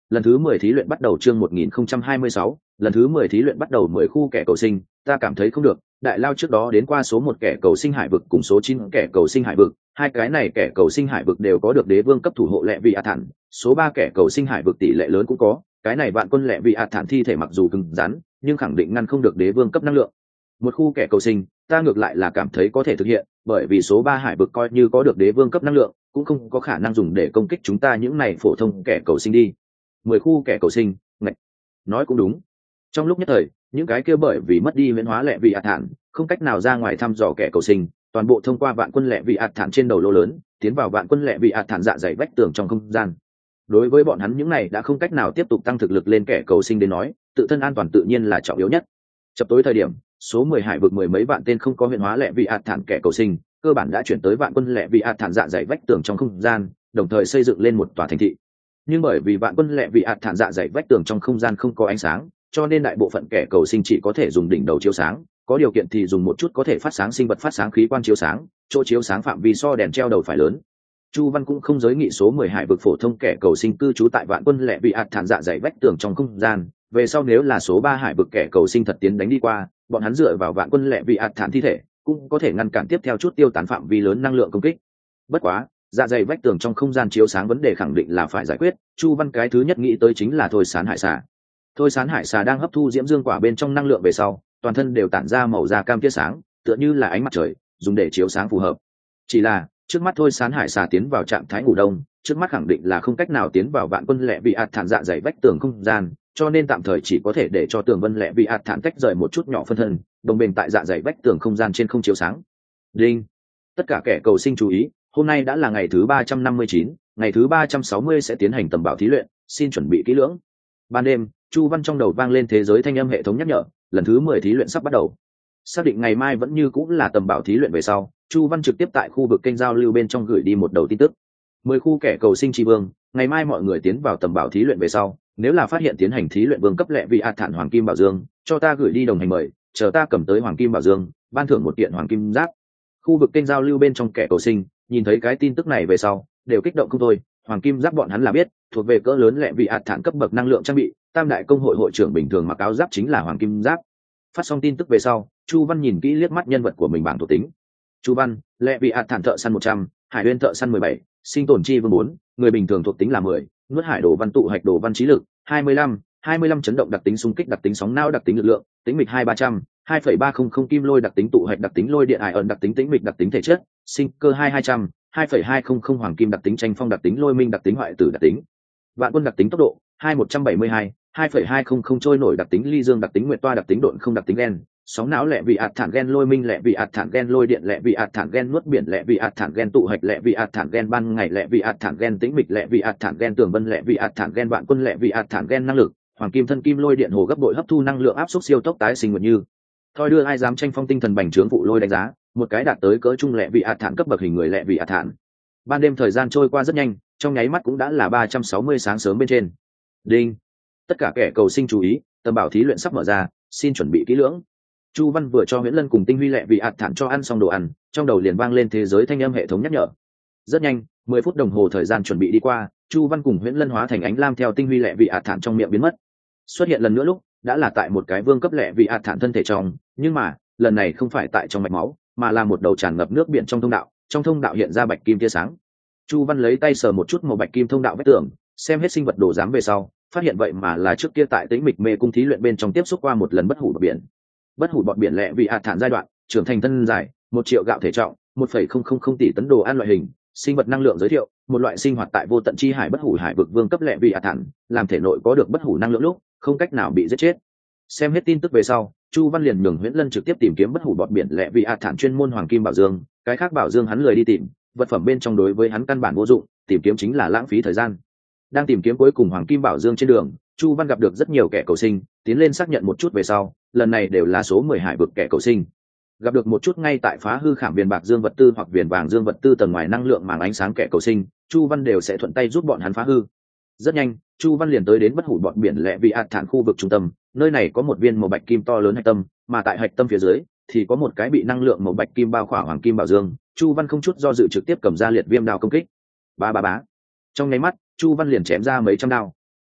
lần thứ mười thí luyện bắt đầu. Chương một nghìn không trăm hai mươi sáu, lần thứ mười thí luyện bắt đầu. Mười khu kẻ cầu sinh, ta cảm thấy không được. Đại lao trước đó đến qua số một kẻ cầu sinh hải vực cùng số chín kẻ cầu sinh hải vực, hai cái này kẻ cầu sinh hải vực đều có được đế vương cấp thủ hộ lệ vị a thản, số ba kẻ cầu sinh hải vực tỷ lệ lớn cũng có, cái này vạn quân lệ vị a thản thi thể mặc dù cứng rắn, nhưng khẳng định ngăn không được đế vương cấp năng lượng. Một khu kẻ cầu sinh, ta ngược lại là cảm thấy có thể thực hiện, bởi vì số ba hải vực coi như có được đế vương cấp năng lượng, cũng không có khả năng dùng để công kích chúng ta những này phổ thông kẻ cầu sinh đi. Mười khu kẻ cầu sinh, ngạch, nói cũng đúng. Trong lúc nhất thời, những cái kia bởi vì mất đi huyễn hóa lệ vị ạt thản, không cách nào ra ngoài thăm dò kẻ cầu sinh, toàn bộ thông qua vạn quân lệ vị ạt thản trên đầu lô lớn, tiến vào vạn quân lệ vị ạt thản dạ dày vách tường trong không gian. Đối với bọn hắn những này đã không cách nào tiếp tục tăng thực lực lên kẻ cầu sinh đến nói, tự thân an toàn tự nhiên là trọng yếu nhất. Chập tối thời điểm, số mười hải vực mười mấy vạn tên không có huyễn hóa lệ vị ạt thản kẻ cầu sinh, cơ bản đã chuyển tới vạn quân lệ vị ạt thản dạ dày vách tường trong không gian, đồng thời xây dựng lên một tòa thành thị. Nhưng bởi vì vạn quân lệ vị ạt thản dạ dày vách tường trong không gian không có ánh sáng, cho nên đại bộ phận kẻ cầu sinh chỉ có thể dùng đỉnh đầu chiếu sáng, có điều kiện thì dùng một chút có thể phát sáng sinh vật phát sáng khí quan chiếu sáng, chỗ chiếu sáng phạm vi so đèn treo đầu phải lớn. Chu Văn cũng không giới nghị số mười hải vực phổ thông kẻ cầu sinh cư trú tại vạn quân lệ vị ạt thản dạ dày vách tường trong không gian, về sau nếu là số ba hải vực kẻ cầu sinh thật tiến đánh đi qua, bọn hắn dựa vào vạn quân lệ vị ạt thản thi thể, cũng có thể ngăn cản tiếp theo chút tiêu tán phạm vi lớn năng lượng công kích. Bất quá, dạ dày vách tường trong không gian chiếu sáng vấn đề khẳng định là phải giải quyết, Chu Văn cái thứ nhất nghĩ tới chính là thôi sán hải xà. Thôi sán hải xà đang hấp thu diễm dương quả bên trong năng lượng về sau, toàn thân đều tản ra màu da cam tia sáng, tựa như là ánh mặt trời, dùng để chiếu sáng phù hợp. Chỉ là, trước mắt thôi sán hải xà tiến vào trạng thái ngủ đông, trước mắt khẳng định là không cách nào tiến vào vạn quân lệ vị ạt thản dạ dày vách tường không gian, cho nên tạm thời chỉ có thể để cho tường vân lệ vị ạt thản tách rời một chút nhỏ phân thân, đồng bền tại dạ dày vách tường không gian trên không chiếu sáng. Đinh. Tất cả kẻ cầu sinh chú ý, hôm nay đã là ngày thứ ba trăm năm mươi chín, ngày thứ ba trăm sáu mươi sẽ tiến hành tầm bảo thí luyện, xin chuẩn bị kỹ lưỡng. Ban đêm, Chu Văn trong đầu vang lên thế giới thanh âm hệ thống nhắc nhở, lần thứ mười thí luyện sắp bắt đầu. Xác định ngày mai vẫn như cũng là tầm bảo thí luyện về sau, Chu Văn trực tiếp tại khu vực kênh giao lưu bên trong gửi đi một đầu tin tức. Mười khu kẻ cầu sinh tri vương, ngày mai mọi người tiến vào tầm bảo thí luyện về sau, nếu là phát hiện tiến hành thí luyện vương cấp lệ vị ạt thản hoàng kim bảo dương, cho ta gửi đi đồng hành mời, chờ ta cầm tới hoàng kim bảo dương, ban thưởng một kiện hoàng kim giáp. Khu vực kênh giao lưu bên trong kẻ cầu sinh, nhìn thấy cái tin tức này về sau, đều kích động không thôi, hoàng kim giáp bọn hắn là biết, thuộc về cỡ lớn lệ vị ạt thản cấp bậc năng lượng trang bị, tam đại công hội hội trưởng bình thường mặc áo giáp chính là hoàng kim giáp. Phát xong tin tức về sau, Chu Văn nhìn kỹ liếc mắt nhân vật của mình bảng thuộc tính. Chu Văn, lệ vị ạt thản thợ săn một trăm, hải uyên thợ săn mười bảy, sinh tồn chi vương bốn, người bình thường thuộc tính là mười, nuốt hải đồ văn tụ hạch đồ văn trí lực hai mươi lăm, hai mươi lăm chấn động đặc tính xung kích đặc tính sóng não đặc tính lực lượng, tính mịch hai ba trăm, hai phẩy ba không không kim lôi đặc tính tụ hạch đặc tính lôi điện ải ẩn đặc tính tính mịch đặc tính thể chất, sinh cơ hai hai trăm, hai phẩy hai không không hoàng kim đặc tính tranh phong đặc tính lôi minh đặc tính hoại tử đặc tính. Vạn quân đặc tính tốc độ hai một trăm bảy mươi hai, hai phẩy hai không không trôi nổi đặc tính ly dương đặc tính nguyệt toa đặc tính độn không đặc tính gen, sóng não lệ vị ạt thản gen lôi minh lệ vị ạt thản gen lôi điện lệ vị ạt thản gen nuốt biển lệ vị ạt thản gen tụ hạch lệ vị ạt thản gen ban ngày lệ vị ạt thản gen tĩnh mịch lệ vị ạt thản gen tường vân lệ vị ạt thản gen vạn quân lệ vị ạt thản gen năng lực hoàng kim thân kim lôi điện hồ gấp bội hấp thu năng lượng áp suất siêu tốc tái sinh nguyện như thôi đưa ai dám tranh phong tinh thần bành trướng vụ lôi đánh giá một cái đạt tới cỡ trung lệ vị ạt thản cấp bậc hình người lệ vị ạt thản. Ban đêm thời gian trôi qua rất nhanh, trong nháy mắt cũng đã là ba trăm sáu mươi sáng sớm bên trên. Đinh. Tất cả kẻ cầu sinh chú ý, tầm bảo thí luyện sắp mở ra, xin chuẩn bị kỹ lưỡng. Chu Văn vừa cho Huyễn Lân cùng Tinh Huy lệ vị ạt thản cho ăn xong đồ ăn, trong đầu liền vang lên thế giới thanh âm hệ thống nhắc nhở. Rất nhanh, mười phút đồng hồ thời gian chuẩn bị đi qua, Chu Văn cùng Huyễn Lân hóa thành ánh lam theo Tinh Huy lệ vị ạt thản trong miệng biến mất. Xuất hiện lần nữa lúc, đã là tại một cái vương cấp lệ vị ạt thản thân thể trong, nhưng mà, lần này không phải tại trong mạch máu, mà là một đầu tràn ngập nước biển trong thông đạo, trong thông đạo hiện ra bạch kim tia sáng. Chu Văn lấy tay sờ một chút màu bạch kim thông đạo vách tường, xem hết sinh vật đồ giám về sau, phát hiện vậy mà là trước kia tại Tĩnh Mịch Mê cung thí luyện bên trong tiếp xúc qua một lần bất hủ bọt biển. Bất hủ bọt biển lệ vị ạt thản giai đoạn, trưởng thành thân dài, một triệu gạo thể trọng, một phẩy không không không tỷ tấn đồ ăn loại hình, sinh vật năng lượng giới thiệu, một loại sinh hoạt tại vô tận chi hải bất hủ hải vực vương cấp lệ vị ạt thản, làm thể nội có được bất hủ năng lượng lúc, không cách nào bị giết chết. Xem hết tin tức về sau, Chu Văn liền nhường Huyễn Lân trực tiếp tìm kiếm bất hủ bọt biển lệ vị ạt thản chuyên môn hoàng kim bảo dương, cái khác bảo dương hắn lười đi tìm, vật phẩm bên trong đối với hắn căn bản vô dụng, tìm kiếm chính là lãng phí thời gian. Đang tìm kiếm cuối cùng hoàng kim bảo dương trên đường, Chu Văn gặp được rất nhiều kẻ cầu sinh, tiến lên xác nhận một chút về sau, lần này đều là số mười hải vực kẻ cầu sinh. Gặp được một chút ngay tại phá hư khảm viền bạc dương vật tư hoặc viền vàng dương vật tư tầng ngoài năng lượng màng ánh sáng kẻ cầu sinh, Chu Văn đều sẽ thuận tay giúp bọn hắn phá hư. Rất nhanh, Chu Văn liền tới đến bất hủ bọt biển lệ vị ạt thản khu vực trung tâm, nơi này có một viên màu bạch kim to lớn hạch tâm, mà tại hạch tâm phía dưới thì có một cái bị năng lượng màu bạch kim bao khỏa hoàng kim bảo dương. Chu Văn không chút do dự trực tiếp cầm ra liệt viêm đao công kích. Ba ba bá. Trong nháy mắt, Chu Văn liền chém ra mấy trăm đao.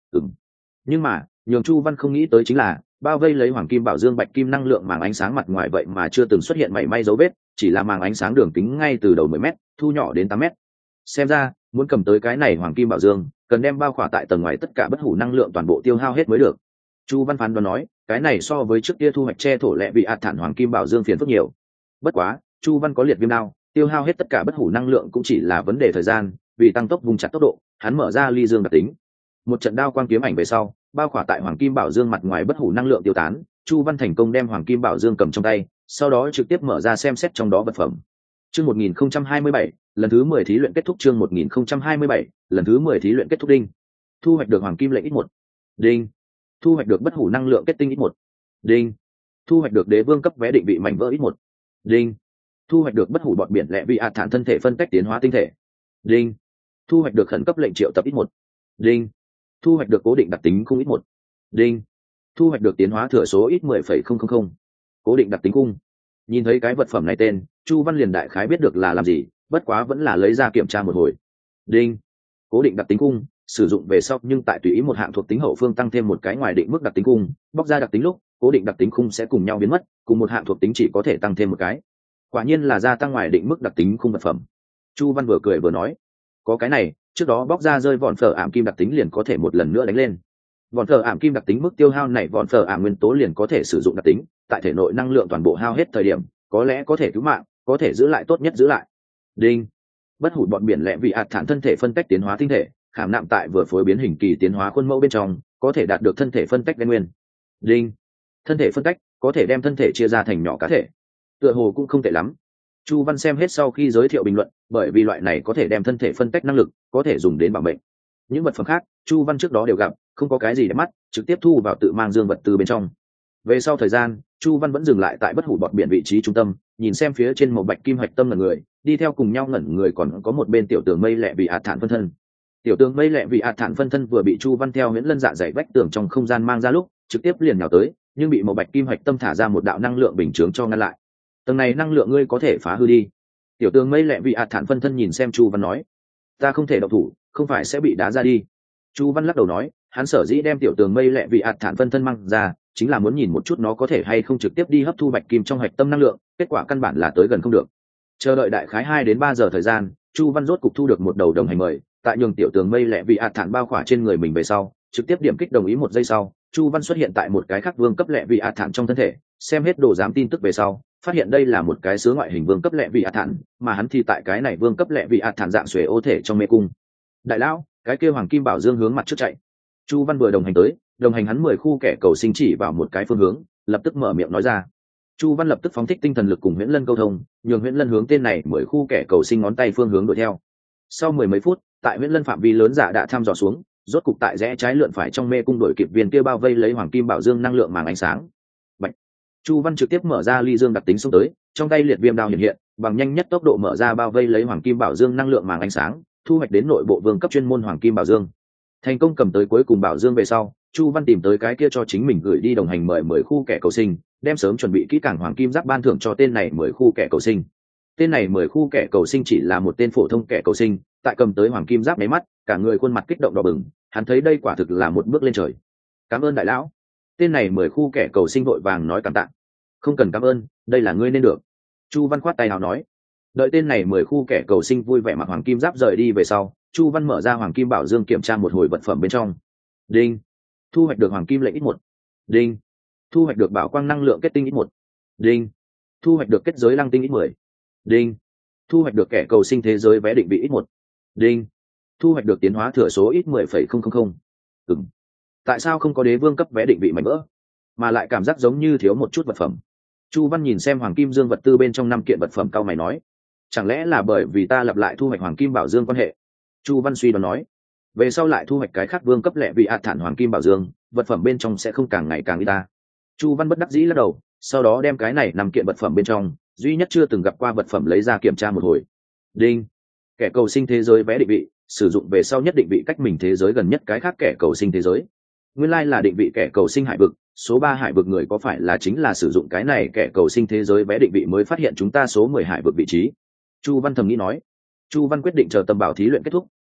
Ừm. Nhưng mà nhường Chu Văn không nghĩ tới chính là bao vây lấy hoàng kim bảo dương bạch kim năng lượng màng ánh sáng mặt ngoài vậy mà chưa từng xuất hiện mảy may dấu vết, chỉ là màng ánh sáng đường kính ngay từ đầu mười mét thu nhỏ đến tám mét. Xem ra muốn cầm tới cái này hoàng kim bảo dương cần đem bao khỏa tại tầng ngoài tất cả bất hủ năng lượng toàn bộ tiêu hao hết mới được. Chu Văn phán đoán nói cái này so với trước kia thu hoạch che thổ lệ bị ạt thản hoàng kim bảo dương phiền phức nhiều. Bất quá Chu Văn có liệt viêm đao, tiêu hao hết tất cả bất hủ năng lượng cũng chỉ là vấn đề thời gian, vì tăng tốc vùng chặt tốc độ hắn mở ra ly dương đặc tính. Một trận đao quang kiếm ảnh về sau, bao khỏa tại hoàng kim bảo dương mặt ngoài bất hủ năng lượng tiêu tán, Chu Văn thành công đem hoàng kim bảo dương cầm trong tay, sau đó trực tiếp mở ra xem xét trong đó vật phẩm. Chương một nghìn không trăm hai mươi bảy, lần thứ mười thí luyện kết thúc. Chương một nghìn không trăm hai mươi bảy, lần thứ mười thí luyện kết thúc. Đinh. Thu hoạch được hoàng kim lệnh ít một. Đinh. Thu hoạch được bất hủ năng lượng kết tinh ít một. Đinh. Thu hoạch được đế vương cấp vé định vị mảnh vỡ ít một. Đinh. Thu hoạch được bất hủ bọt biển lệ vị ạt thản thân thể phân cách tiến hóa tinh thể. Đinh. Thu hoạch được khẩn cấp lệnh triệu tập ít một. Đinh. Thu hoạch được cố định đặc tính khung ít một. Đinh. Thu hoạch được tiến hóa thừa số ít mười phẩy không không không. Cố định đặc tính khung. Nhìn thấy cái vật phẩm này tên, Chu Văn liền đại khái biết được là làm gì, bất quá vẫn là lấy ra kiểm tra một hồi. Đinh. Cố định đặc tính khung sử dụng về sau, nhưng tại tùy ý một hạng thuộc tính hậu phương tăng thêm một cái ngoài định mức đặc tính khung, bóc ra đặc tính lúc cố định đặc tính khung sẽ cùng nhau biến mất, cùng một hạng thuộc tính chỉ có thể tăng thêm một cái. Quả nhiên là gia tăng ngoài định mức đặc tính khung vật phẩm. Chu Văn vừa cười vừa nói, có cái này trước đó bóc ra rơi vòn phở ảm kim đặc tính liền có thể một lần nữa đánh lên. Vòn phở ảm kim đặc tính mức tiêu hao này, vòn phở ảm nguyên tố liền có thể sử dụng đặc tính, tại thể nội năng lượng toàn bộ hao hết thời điểm có lẽ có thể cứu mạng, có thể giữ lại tốt nhất giữ lại. Đinh. Bất hủ bọn biển lệ vị ạt thản thân thể phân tách tiến hóa tinh thể khảm nạm tại vừa phối biến hình kỳ tiến hóa khuôn mẫu bên trong, có thể đạt được thân thể phân tách gen nguyên. Đinh. Thân thể phân tách có thể đem thân thể chia ra thành nhỏ cá thể, tựa hồ cũng không tệ lắm. Chu Văn xem hết sau khi giới thiệu bình luận, bởi vì loại này có thể đem thân thể phân tách năng lực có thể dùng đến bảo mệnh. Những vật phẩm khác Chu Văn trước đó đều gặp, không có cái gì để mắt, trực tiếp thu vào tự mang dương vật từ bên trong. Về sau thời gian, Chu Văn vẫn dừng lại tại bất hủ bọt biển vị trí trung tâm, nhìn xem phía trên màu bạch kim hạch tâm ngẩn người, đi theo cùng nhau ngẩn người còn có một bên tiểu tường mây lẹ vị ạt thản phân thân. Tiểu tường mây lẹ vị ạt thản phân thân vừa bị Chu Văn theo huyễn lân dạ dày vách tường trong không gian mang ra lúc, trực tiếp liền nhào tới, nhưng bị màu bạch kim hạch tâm thả ra một đạo năng lượng bình chướng cho ngăn lại. Tầng này năng lượng ngươi có thể phá hư đi. Tiểu tường mây lẹ vị ạt thản phân thân nhìn xem Chu Văn nói, ta không thể động thủ, không phải sẽ bị đá ra đi. Chu Văn lắc đầu nói, hắn sở dĩ đem tiểu tường mây lẹ vị ạt thản phân thân mang ra chính là muốn nhìn một chút nó có thể hay không trực tiếp đi hấp thu bạch kim trong hạch tâm năng lượng, kết quả căn bản là tới gần không được. Chờ đợi đại khái hai đến ba giờ thời gian, Chu Văn rốt cục thu được một đầu đồng hành mời, tại nhường tiểu tường mây lẹ vị ạt thản bao khỏa trên người mình về sau, trực tiếp điểm kích đồng ý. Một giây sau, Chu Văn xuất hiện tại một cái khác vương cấp lẹ vị ạt thản trong thân thể, xem hết đồ giám tin tức về sau, phát hiện đây là một cái sứa ngoại hình vương cấp lẹ vị ạt thản, mà hắn thì tại cái này vương cấp lẹ vị ạt thản dạng xuề ô thể trong mê cung. Đại lão, cái kia hoàng kim bảo dương hướng mặt trước chạy. Chu Văn vừa đồng hành tới, đồng hành hắn mười khu kẻ cầu sinh chỉ vào một cái phương hướng, lập tức mở miệng nói ra. Chu Văn lập tức phóng thích tinh thần lực cùng Huyễn Lân câu thông, nhường Huyễn Lân hướng tên này mười khu kẻ cầu sinh ngón tay phương hướng đuổi theo. Sau mười mấy phút, tại Huyễn Lân phạm vi lớn giả đã thăm dò xuống, rốt cục tại rẽ trái lượn phải trong mê cung đuổi kịp viên kia bao vây lấy hoàng kim bảo dương năng lượng màng ánh sáng. Bạch. Chu Văn trực tiếp mở ra ly dương đặc tính xông tới, trong tay liệt viêm đao hiện hiện, bằng nhanh nhất tốc độ mở ra bao vây lấy hoàng kim bảo dương năng lượng màng ánh sáng, thu hoạch đến nội bộ vương cấp chuyên môn hoàng kim bảo dương. Thành công cầm tới cuối cùng bảo dương về sau, Chu Văn tìm tới cái kia cho chính mình gửi đi đồng hành mời mười khu kẻ cầu sinh, đem sớm chuẩn bị kỹ càng hoàng kim giáp ban thưởng cho tên này mười khu kẻ cầu sinh. Tên này mười khu kẻ cầu sinh chỉ là một tên phổ thông kẻ cầu sinh, tại cầm tới hoàng kim giáp máy mắt, cả người khuôn mặt kích động đỏ bừng, hắn thấy đây quả thực là một bước lên trời. Cảm ơn đại lão. Tên này mười khu kẻ cầu sinh vội vàng nói cảm tạ. Không cần cảm ơn, đây là ngươi nên được. Chu Văn khoát tay nào nói. Đợi tên này mười khu kẻ cầu sinh vui vẻ mặc hoàng kim giáp rời đi về sau, Chu Văn mở ra hoàng kim bảo dương kiểm tra một hồi vật phẩm bên trong. Đinh. Thu hoạch được hoàng kim lệnh ít một. Đinh. Thu hoạch được bảo quang năng lượng kết tinh ít một. Đinh. Thu hoạch được kết giới lăng tinh ít mười. Đinh. Thu hoạch được kẻ cầu sinh thế giới vé định vị ít một. Đinh. Thu hoạch được tiến hóa thừa số ít mười phẩy không không không. Ừm. Tại sao không có đế vương cấp vé định vị mảnh vỡ, mà lại cảm giác giống như thiếu một chút vật phẩm? Chu Văn nhìn xem hoàng kim dương vật tư bên trong năm kiện vật phẩm cao mày nói, chẳng lẽ là bởi vì ta lặp lại thu hoạch hoàng kim bảo dương quan hệ? Chu Văn suy đoán nói, về sau lại thu hoạch cái khác vương cấp lẹ vị ạt thản hoàng kim bảo dương, vật phẩm bên trong sẽ không càng ngày càng ít ta. Chu Văn bất đắc dĩ lắc đầu, sau đó đem cái này nằm kiện vật phẩm bên trong duy nhất chưa từng gặp qua vật phẩm lấy ra kiểm tra một hồi. Đinh. Kẻ cầu sinh thế giới vé định vị, sử dụng về sau nhất định vị cách mình thế giới gần nhất cái khác kẻ cầu sinh thế giới. Nguyên lai là định vị kẻ cầu sinh hải vực, số ba hải vực người có phải là chính là sử dụng cái này kẻ cầu sinh thế giới vé định vị mới phát hiện chúng ta số mười hải vực vị trí. Chu Văn thầm nghĩ nói. Chu Văn quyết định chờ tầm bảo thí luyện kết thúc,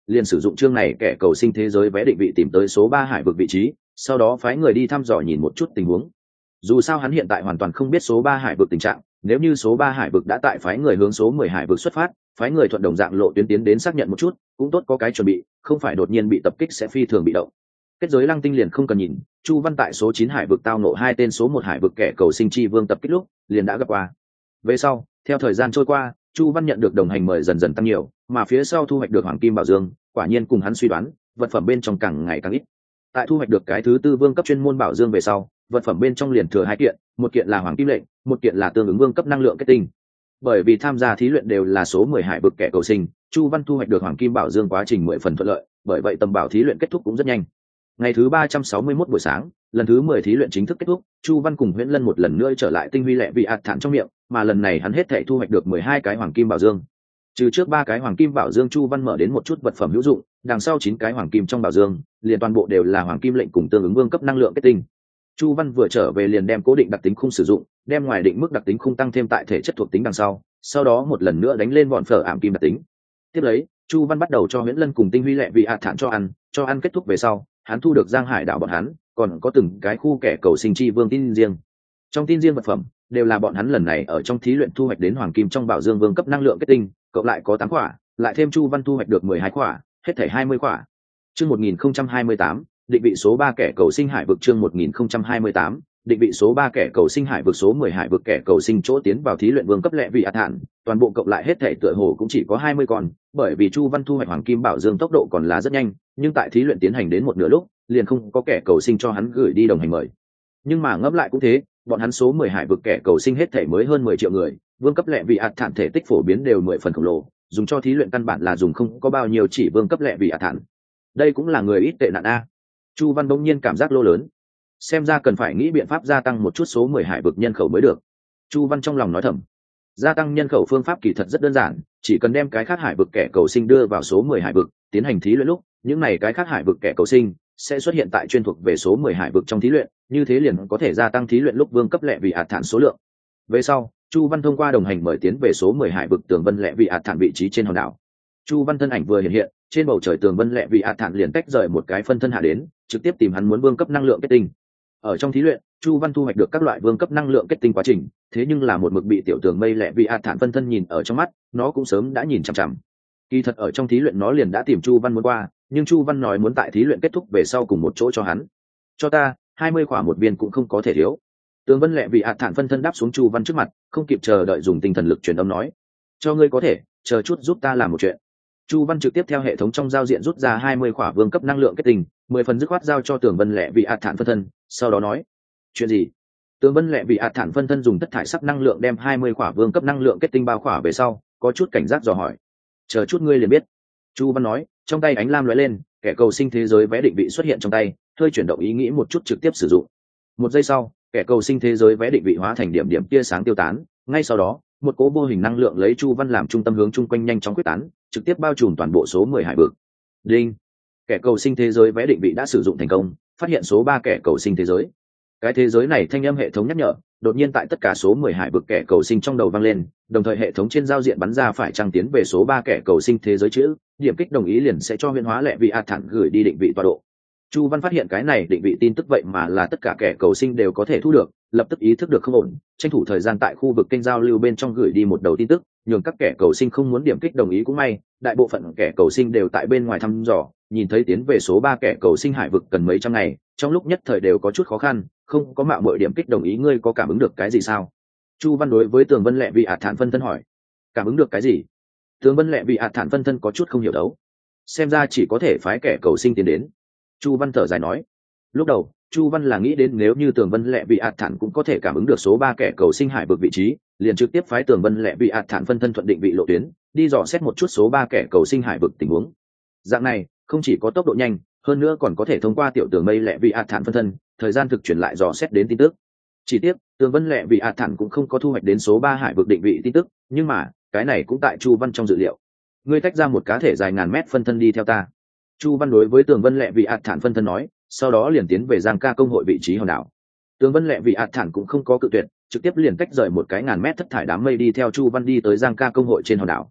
liền sử dụng chương này kẻ cầu sinh thế giới vé định vị tìm tới số ba hải vực vị trí, sau đó phái người đi thăm dò nhìn một chút tình huống. Dù sao hắn hiện tại hoàn toàn không biết số ba hải vực tình trạng, nếu như số ba hải vực đã tại phái người hướng số mười hải vực xuất phát, phái người thuận đồng dạng lộ tuyến tiến đến xác nhận một chút, cũng tốt có cái chuẩn bị, không phải đột nhiên bị tập kích sẽ phi thường bị động. Kết giới Lăng Tinh liền không cần nhìn, Chu Văn tại số chín hải vực tao nộ hai tên số một hải vực kẻ cầu sinh chi vương tập kích lúc, liền đã gặp qua. Về sau, theo thời gian trôi qua, Chu Văn nhận được đồng hành mời dần dần tăng nhiều, mà phía sau thu hoạch được hoàng kim bảo dương, quả nhiên cùng hắn suy đoán, vật phẩm bên trong càng ngày càng ít. Tại thu hoạch được cái thứ tư vương cấp chuyên môn bảo dương về sau, vật phẩm bên trong liền thừa hai kiện, một kiện là hoàng kim lệnh, một kiện là tương ứng vương cấp năng lượng kết tinh. Bởi vì tham gia thí luyện đều là số mười hải vực kẻ cầu sinh, Chu Văn thu hoạch được hoàng kim bảo dương quá trình mười phần thuận lợi, bởi vậy tầm bảo thí luyện kết thúc cũng rất nhanh. Ngày thứ ba trăm sáu mươi mốt buổi sáng, lần thứ mười thí luyện chính thức kết thúc, Chu Văn cùng Huyễn Lân một lần nữa trở lại tinh huy lệ vị ạt thản trong miệng, mà lần này hắn hết thảy thu hoạch được mười hai cái hoàng kim bảo dương. Trừ trước ba cái hoàng kim bảo dương Chu Văn mở đến một chút vật phẩm hữu dụng, đằng sau chín cái hoàng kim trong bảo dương, liền toàn bộ đều là hoàng kim lệnh cùng tương ứng vương cấp năng lượng kết tinh. Chu Văn vừa trở về liền đem cố định đặc tính khung sử dụng, đem ngoài định mức đặc tính khung tăng thêm tại thể chất thuộc tính đằng sau, sau đó một lần nữa đánh lên bọn phở ảm kim đặc tính. Tiếp lấy, Chu Văn bắt đầu cho Huyễn Lân cùng tinh huy lệ vị ạt thản cho ăn, cho ăn kết thúc về sau, hắn thu được Giang Hải đảo bọn hắn, còn có từng cái khu kẻ cầu sinh chi vương tin riêng. Trong tin riêng vật phẩm đều là bọn hắn lần này ở trong thí luyện thu hoạch đến hoàng kim trong bảo dương vương cấp năng lượng kết tinh, cộng lại có tám quả, lại thêm Chu Văn thu hoạch được mười hai quả, hết thảy hai mươi quả. Chương một nghìn không trăm hai mươi tám, định vị số ba kẻ cầu sinh hải vực chương một nghìn không trăm hai mươi tám, định vị số ba kẻ cầu sinh hải vực số mười hải vực kẻ cầu sinh chỗ tiến vào thí luyện vương cấp lệ vị ạt thản, toàn bộ cộng lại hết thảy tựa hồ cũng chỉ có hai mươi con, bởi vì Chu Văn thu hoạch hoàng kim bảo dương tốc độ còn là rất nhanh, nhưng tại thí luyện tiến hành đến một nửa lúc, liền không có kẻ cầu sinh cho hắn gửi đi đồng hành mời. Nhưng mà ngẫm lại cũng thế, bọn hắn số mười hải vực kẻ cầu sinh hết thảy mới hơn mười triệu người, vương cấp lệ vị ạt thản thể tích phổ biến đều mười phần khổng lồ, dùng cho thí luyện căn bản là dùng không có bao nhiêu chỉ vương cấp lệ vị ạt thản. Đây cũng là người ít tệ nạn a. Chu Văn bỗng nhiên cảm giác lô lớn, xem ra cần phải nghĩ biện pháp gia tăng một chút số mười hải vực nhân khẩu mới được. Chu Văn trong lòng nói thầm, gia tăng nhân khẩu phương pháp kỳ thật rất đơn giản, chỉ cần đem cái khác hải vực kẻ cầu sinh đưa vào số mười hải vực, tiến hành thí luyện lúc, những này cái khác hải vực kẻ cầu sinh sẽ xuất hiện tại chuyên thuộc về số mười hải vực trong thí luyện, như thế liền có thể gia tăng thí luyện lúc vương cấp lệ vị ạt thản số lượng. Về sau, Chu Văn thông qua đồng hành mời tiến về số mười hải vực tường vân lệ vị ạt thản vị trí trên hòn đảo. Chu Văn thân ảnh vừa hiện hiện, trên bầu trời tường vân lệ vị ạt thản liền tách rời một cái phân thân hạ đến, trực tiếp tìm hắn muốn vương cấp năng lượng kết tinh. Ở trong thí luyện, Chu Văn thu hoạch được các loại vương cấp năng lượng kết tinh quá trình, thế nhưng là một mực bị tiểu tường mây lệ vị ạt thản phân thân nhìn ở trong mắt, nó cũng sớm đã nhìn chằm chằm. Kỳ thật ở trong thí luyện nó liền đã tìm Chu Văn muốn qua, nhưng Chu Văn nói muốn tại thí luyện kết thúc về sau cùng một chỗ cho hắn. Cho ta, hai mươi quả một viên cũng không có thể thiếu. Tường vân lệ vị ạt thản phân thân đáp xuống Chu Văn trước mặt, không kịp chờ đợi dùng tinh thần lực truyền âm nói: "Cho ngươi có thể, chờ chút giúp ta làm một chuyện." Chu Văn trực tiếp theo hệ thống trong giao diện rút ra hai mươi quả vương cấp năng lượng kết tinh, mười phần dứt khoát giao cho Tường Vân Lệ vị ạt thản phân thân, sau đó nói: "Chuyện gì?" Tường Vân Lệ vị ạt thản phân thân dùng thất thải sắc năng lượng đem hai mươi quả vương cấp năng lượng kết tinh bao khỏa về sau, có chút cảnh giác dò hỏi: "Chờ chút ngươi liền biết." Chu Văn nói, trong tay ánh lam lóe lên, kẻ cầu sinh thế giới vé định vị xuất hiện trong tay, hơi chuyển động ý nghĩ một chút trực tiếp sử dụng. Một giây sau, kẻ cầu sinh thế giới vé định vị hóa thành điểm điểm tia sáng tiêu tán, ngay sau đó, một cỗ vô hình năng lượng lấy Chu Văn làm trung tâm hướng chung quanh nhanh chóng quyết tán, trực tiếp bao trùm toàn bộ số mười hải vực. Đinh, kẻ cầu sinh thế giới vé định vị đã sử dụng thành công, phát hiện số ba kẻ cầu sinh thế giới. Cái thế giới này thanh âm hệ thống nhắc nhở, đột nhiên tại tất cả số mười hải vực kẻ cầu sinh trong đầu vang lên, đồng thời hệ thống trên giao diện bắn ra phải trang tiến về số ba kẻ cầu sinh thế giới chữ, điểm kích đồng ý liền sẽ cho huyễn hóa lệ vị ạt thản gửi đi định vị tọa độ. Chu Văn phát hiện cái này định vị tin tức vậy mà là tất cả kẻ cầu sinh đều có thể thu được, lập tức ý thức được không ổn, tranh thủ thời gian tại khu vực kênh giao lưu bên trong gửi đi một đầu tin tức, nhường các kẻ cầu sinh không muốn điểm kích đồng ý cũng may, đại bộ phận kẻ cầu sinh đều tại bên ngoài thăm dò, nhìn thấy tiến về số ba kẻ cầu sinh hải vực cần mấy trăm ngày, trong lúc nhất thời đều có chút khó khăn, không có mạo muội điểm kích đồng ý. Ngươi có cảm ứng được cái gì sao? Chu Văn đối với Tường Vân Lệ vị ạt thản phân thân hỏi. Cảm ứng được cái gì? Tường Vân Lệ vị ạt thản phân thân có chút không hiểu đấu, xem ra chỉ có thể phái kẻ cầu sinh tiến đến. Chu Văn thở dài nói. Lúc đầu Chu Văn là nghĩ đến nếu như Tường Vân Lệ vị ạt thản cũng có thể cảm ứng được số ba kẻ cầu sinh hải vực vị trí, liền trực tiếp phái Tường Vân Lệ vị ạt thản phân thân thuận định vị lộ tuyến, đi dò xét một chút số ba kẻ cầu sinh hải vực tình huống. Dạng này không chỉ có tốc độ nhanh, hơn nữa còn có thể thông qua tiểu tường mây lệ vị ạt thản phân thân, thời gian thực chuyển lại dò xét đến tin tức. Chỉ tiếc, Tường Vân Lệ vị ạt thản cũng không có thu hoạch đến số ba hải vực định vị tin tức, nhưng mà cái này cũng tại Chu Văn trong dự liệu. Ngươi tách ra một cá thể dài ngàn mét phân thân đi theo ta. Chu Văn đối với Tường Vân Lệ vị ạt thản phân thân nói, sau đó liền tiến về Giang Ca công hội vị trí hòn đảo. Tường Vân Lệ vị ạt thản cũng không có cự tuyệt, trực tiếp liền tách rời một cái ngàn mét thất thải đám mây đi theo Chu Văn đi tới Giang Ca công hội trên hòn đảo.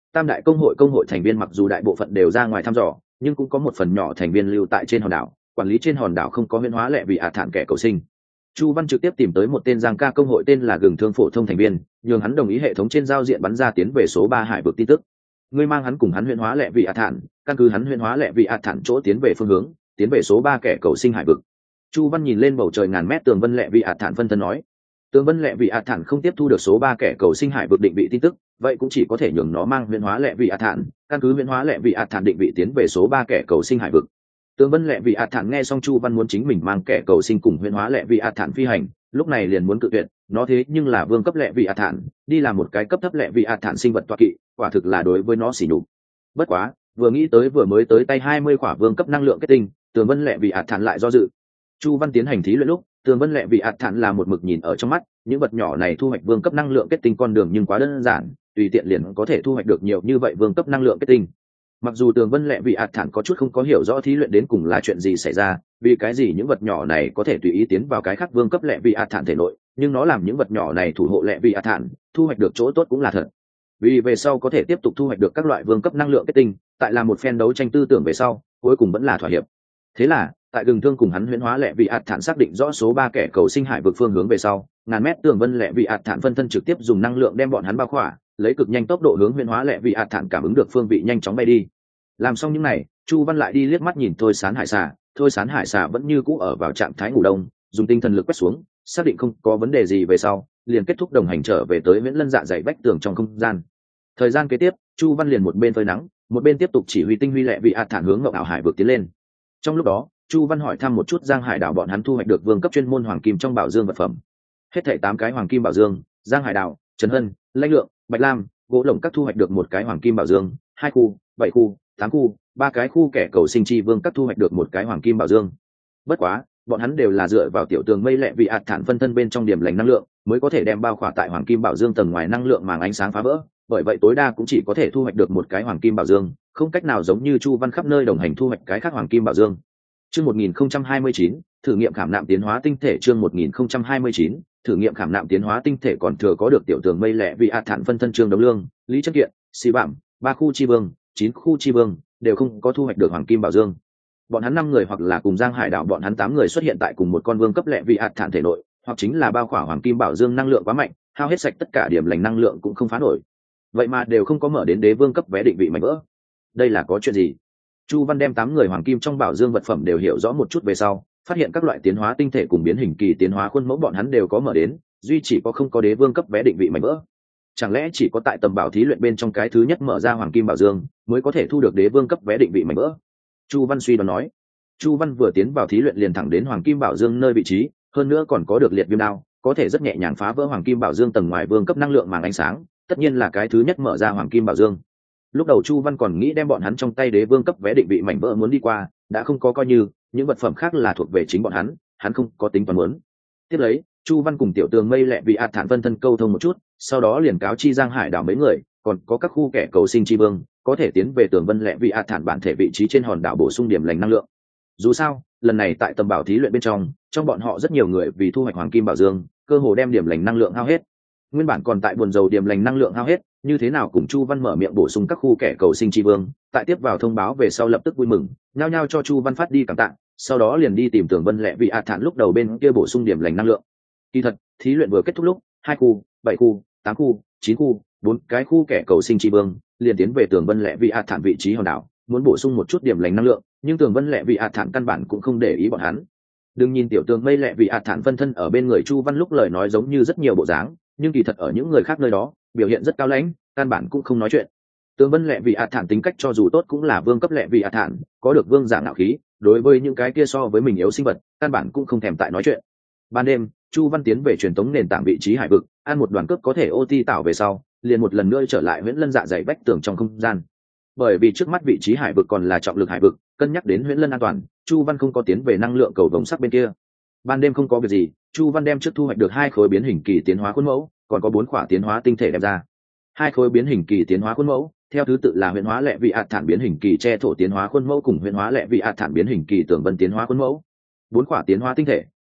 Tam đại công hội công hội thành viên mặc dù đại bộ phận đều ra ngoài thăm dò, nhưng cũng có một phần nhỏ thành viên lưu tại trên hòn đảo, quản lý trên hòn đảo không có huyễn hóa lệ vị ạt thản kẻ cầu sinh. Chu Văn trực tiếp tìm tới một tên giang ca công hội tên là gừng thương phổ thông thành viên, nhường hắn đồng ý hệ thống trên giao diện bắn ra tiến về số ba hải vực tin tức. Ngươi mang hắn cùng hắn huyễn hóa lệ vị ạt thản, căn cứ hắn huyễn hóa lệ vị ạt thản chỗ tiến về phương hướng, tiến về số ba kẻ cầu sinh hải vực. Chu Văn nhìn lên bầu trời ngàn mét tường vân lệ vị ạt thản phân thân nói, tường vân lệ vị ạt thản không tiếp thu được số ba kẻ cầu sinh hải vực định vị tin tức, vậy cũng chỉ có thể nhường nó mang huyễn hóa lệ vị ạt thản, căn cứ huyễn hóa lệ vị ạt thản định vị tiến về số ba kẻ cầu sinh hải vực. Tường vân lệ vị ạt thản nghe xong Chu Văn muốn chính mình mang kẻ cầu sinh cùng huyễn hóa lệ vị ạt thản phi hành, lúc này liền muốn cự tuyệt, nó thế nhưng là vương cấp lệ vị ạt thản, đi làm một cái cấp thấp lệ vị ạt thản sinh vật toa kỵ, quả thực là đối với nó xỉ nhục. Bất quá, vừa nghĩ tới vừa mới tới tay hai mươi quả vương cấp năng lượng kết tinh, Tường Vân lệ vị ạt thản lại do dự. Chu Văn tiến hành thí luyện lúc, Tường Vân lệ vị ạt thản là một mực nhìn ở trong mắt, những vật nhỏ này thu hoạch vương cấp năng lượng kết tinh con đường nhưng quá đơn giản, tùy tiện liền có thể thu hoạch được nhiều như vậy vương cấp năng lượng kết tinh. Mặc dù Tường Vân lệ vị ạt thản có chút không có hiểu rõ thí luyện đến cùng là chuyện gì xảy ra, vì cái gì những vật nhỏ này có thể tùy ý tiến vào cái khác vương cấp lệ vị ạt thản thể nội, nhưng nó làm những vật nhỏ này thủ hộ lệ vị ạt thản, thu hoạch được chỗ tốt cũng là thật. Vì về sau có thể tiếp tục thu hoạch được các loại vương cấp năng lượng kết tinh, tại là một phen đấu tranh tư tưởng về sau, cuối cùng vẫn là thỏa hiệp. Thế là, tại gừng thương cùng hắn huyễn hóa lệ vị ạt thản xác định rõ số ba kẻ cầu sinh hải vực phương hướng về sau, ngàn mét tường vân lệ vị ạt thản phân thân trực tiếp dùng năng lượng đem bọn hắn bao khỏa, lấy cực nhanh tốc độ hướng huyễn hóa lệ vị ạt thản cảm ứng được phương vị nhanh chóng bay đi. Làm xong những này, Chu Văn lại đi liếc mắt nhìn Thôi Sán Hải Xà, Thôi Sán Hải Xà vẫn như cũ ở vào trạng thái ngủ đông, dùng tinh thần lực quét xuống, xác định không có vấn đề gì về sau, liền kết thúc đồng hành trở về tới Viễn Lân dạ dày vách tường trong không gian. Thời gian kế tiếp, Chu Văn liền một bên phơi nắng, một bên tiếp tục chỉ huy tinh huy lệ vị ạt thản hướng ngọc ảo hải vực tiến lên. Trong lúc đó, Chu Văn hỏi thăm một chút Giang Hải đảo bọn hắn thu hoạch được vương cấp chuyên môn hoàng kim trong bảo dương vật phẩm. Hết thảy tám cái hoàng kim bảo dương, Giang Hải đảo, Trần Hân, Lãnh Lượng, Bạch Lam, gỗ lồng các thu hoạch được một cái hoàng kim bảo dương, hai khu, bảy khu, tám khu, ba cái khu kẻ cầu sinh chi vương các thu hoạch được một cái hoàng kim bảo dương. Bất quá, bọn hắn đều là dựa vào tiểu tường mây lệ vị ạt thản phân thân bên trong điểm lành năng lượng, mới có thể đem bao khỏa tại hoàng kim bảo dương tầng ngoài năng lượng màng ánh sáng phá vỡ, bởi vậy tối đa cũng chỉ có thể thu hoạch được một cái hoàng kim bảo dương, không cách nào giống như Chu Văn khắp nơi đồng hành thu hoạch cái khác hoàng kim bảo dương. Chương một nghìn không trăm hai mươi chín, thử nghiệm khảm nạm tiến hóa tinh thể. Chương một nghìn không trăm hai mươi chín, thử nghiệm khảm nạm tiến hóa tinh thể. Còn thừa có được tiểu tường mây lệ vị ạt thản phân thân Trương Đống Lương, Lý Trân Kiện, Xì Bạm, ba khu chi vương, chín khu chi vương đều không có thu hoạch được hoàng kim bảo dương. Bọn hắn năm người hoặc là cùng Giang Hải đảo bọn hắn tám người xuất hiện tại cùng một con vương cấp lệ vị ạt thản thể nội, hoặc chính là bao khỏa hoàng kim bảo dương năng lượng quá mạnh, hao hết sạch tất cả điểm lành năng lượng cũng không phá nổi. Vậy mà đều không có mở đến đế vương cấp vé định vị mảnh vỡ. Đây là có chuyện gì? Chu Văn đem tám người hoàng kim trong bảo dương vật phẩm đều hiểu rõ một chút về sau, phát hiện các loại tiến hóa tinh thể cùng biến hình kỳ tiến hóa khuôn mẫu bọn hắn đều có mở đến, duy chỉ có không có đế vương cấp vé định vị mảnh vỡ. Chẳng lẽ chỉ có tại tầm bảo thí luyện bên trong cái thứ nhất mở ra hoàng kim bảo dương mới có thể thu được đế vương cấp vé định vị mảnh vỡ? Chu Văn suy đoán nói. Chu Văn vừa tiến vào thí luyện liền thẳng đến hoàng kim bảo dương nơi vị trí, hơn nữa còn có được liệt viêm đao, có thể rất nhẹ nhàng phá vỡ hoàng kim bảo dương tầng ngoài vương cấp năng lượng màng ánh sáng, tất nhiên là cái thứ nhất mở ra hoàng kim bảo dương. Lúc đầu Chu Văn còn nghĩ đem bọn hắn trong tay đế vương cấp vé định vị mảnh vỡ muốn đi qua, đã không có coi như những vật phẩm khác là thuộc về chính bọn hắn, hắn không có tính toán muốn. Tiếp lấy, Chu Văn cùng tiểu tường mây lẹ vị ạt thản phân thân câu thông một chút, sau đó liền cáo chi Giang Hải đảo mấy người, còn có các khu kẻ cầu sinh chi vương có thể tiến về tường vân lẹ vị ạt thản bản thể vị trí trên hòn đảo bổ sung điểm lành năng lượng. Dù sao, lần này tại tầm bảo thí luyện bên trong, trong bọn họ rất nhiều người vì thu hoạch hoàng kim bảo dương, cơ hồ đem điểm lành năng lượng hao hết. Nguyên bản còn tại buồn dầu điểm lành năng lượng hao hết, như thế nào cùng Chu Văn mở miệng bổ sung các khu kẻ cầu sinh chi vương, tại tiếp vào thông báo về sau lập tức vui mừng, nhao nhao cho Chu Văn phát đi cảm tạ, sau đó liền đi tìm tường vân lẹ vị ạt thản lúc đầu bên kia bổ sung điểm lành năng lượng. Kỳ thật, thí luyện vừa kết thúc lúc, hai khu, bảy khu, tám khu, chín khu, bốn cái khu kẻ cầu sinh chi vương liền tiến về tường vân lẹ vị ạt thản vị trí hòn đảo, muốn bổ sung một chút điểm lành năng lượng, nhưng tường vân lẹ vị ạt thản căn bản cũng không để ý bọn hắn. Đừng nhìn tiểu tường mây lẹ vị ạt thản phân thân ở bên người Chu Văn lúc lời nói giống như rất nhiều bộ dáng, nhưng kỳ thật ở những người khác nơi đó biểu hiện rất cao lãnh, căn bản cũng không nói chuyện. Tường vân lẹ vị ạt thản tính cách cho dù tốt cũng là vương cấp lẹ vị ạt thản, có được vương giả ngạo khí, đối với những cái kia so với mình yếu sinh vật căn bản cũng không thèm tại nói chuyện. Ban đêm, Chu Văn tiến về truyền tống nền tảng vị trí hải vực, ăn một đoàn cướp có thể ô ti tạo về sau, liền một lần nữa trở lại Huyễn Lân dạ dày vách tường trong không gian. Bởi vì trước mắt vị trí hải vực còn là trọng lực hải vực, cân nhắc đến Huyễn Lân an toàn, Chu Văn không có tiến về năng lượng cầu vồng sắc bên kia. Ban đêm không có việc gì, Chu Văn đem trước thu hoạch được hai khối biến hình kỳ tiến hóa khuôn mẫu, còn có bốn khỏa tiến hóa tinh thể đem ra. Hai khối biến hình kỳ tiến hóa khuôn mẫu, theo thứ tự là huyễn hóa lệ vị ạt thản biến hình kỳ che thổ tiến hóa khuôn mẫu cùng huyễn hóa lệ vị ạt thản biến hình kỳ tường vân tiến hóa khuôn mẫu. Bốn khỏa tiến hóa tinh thể,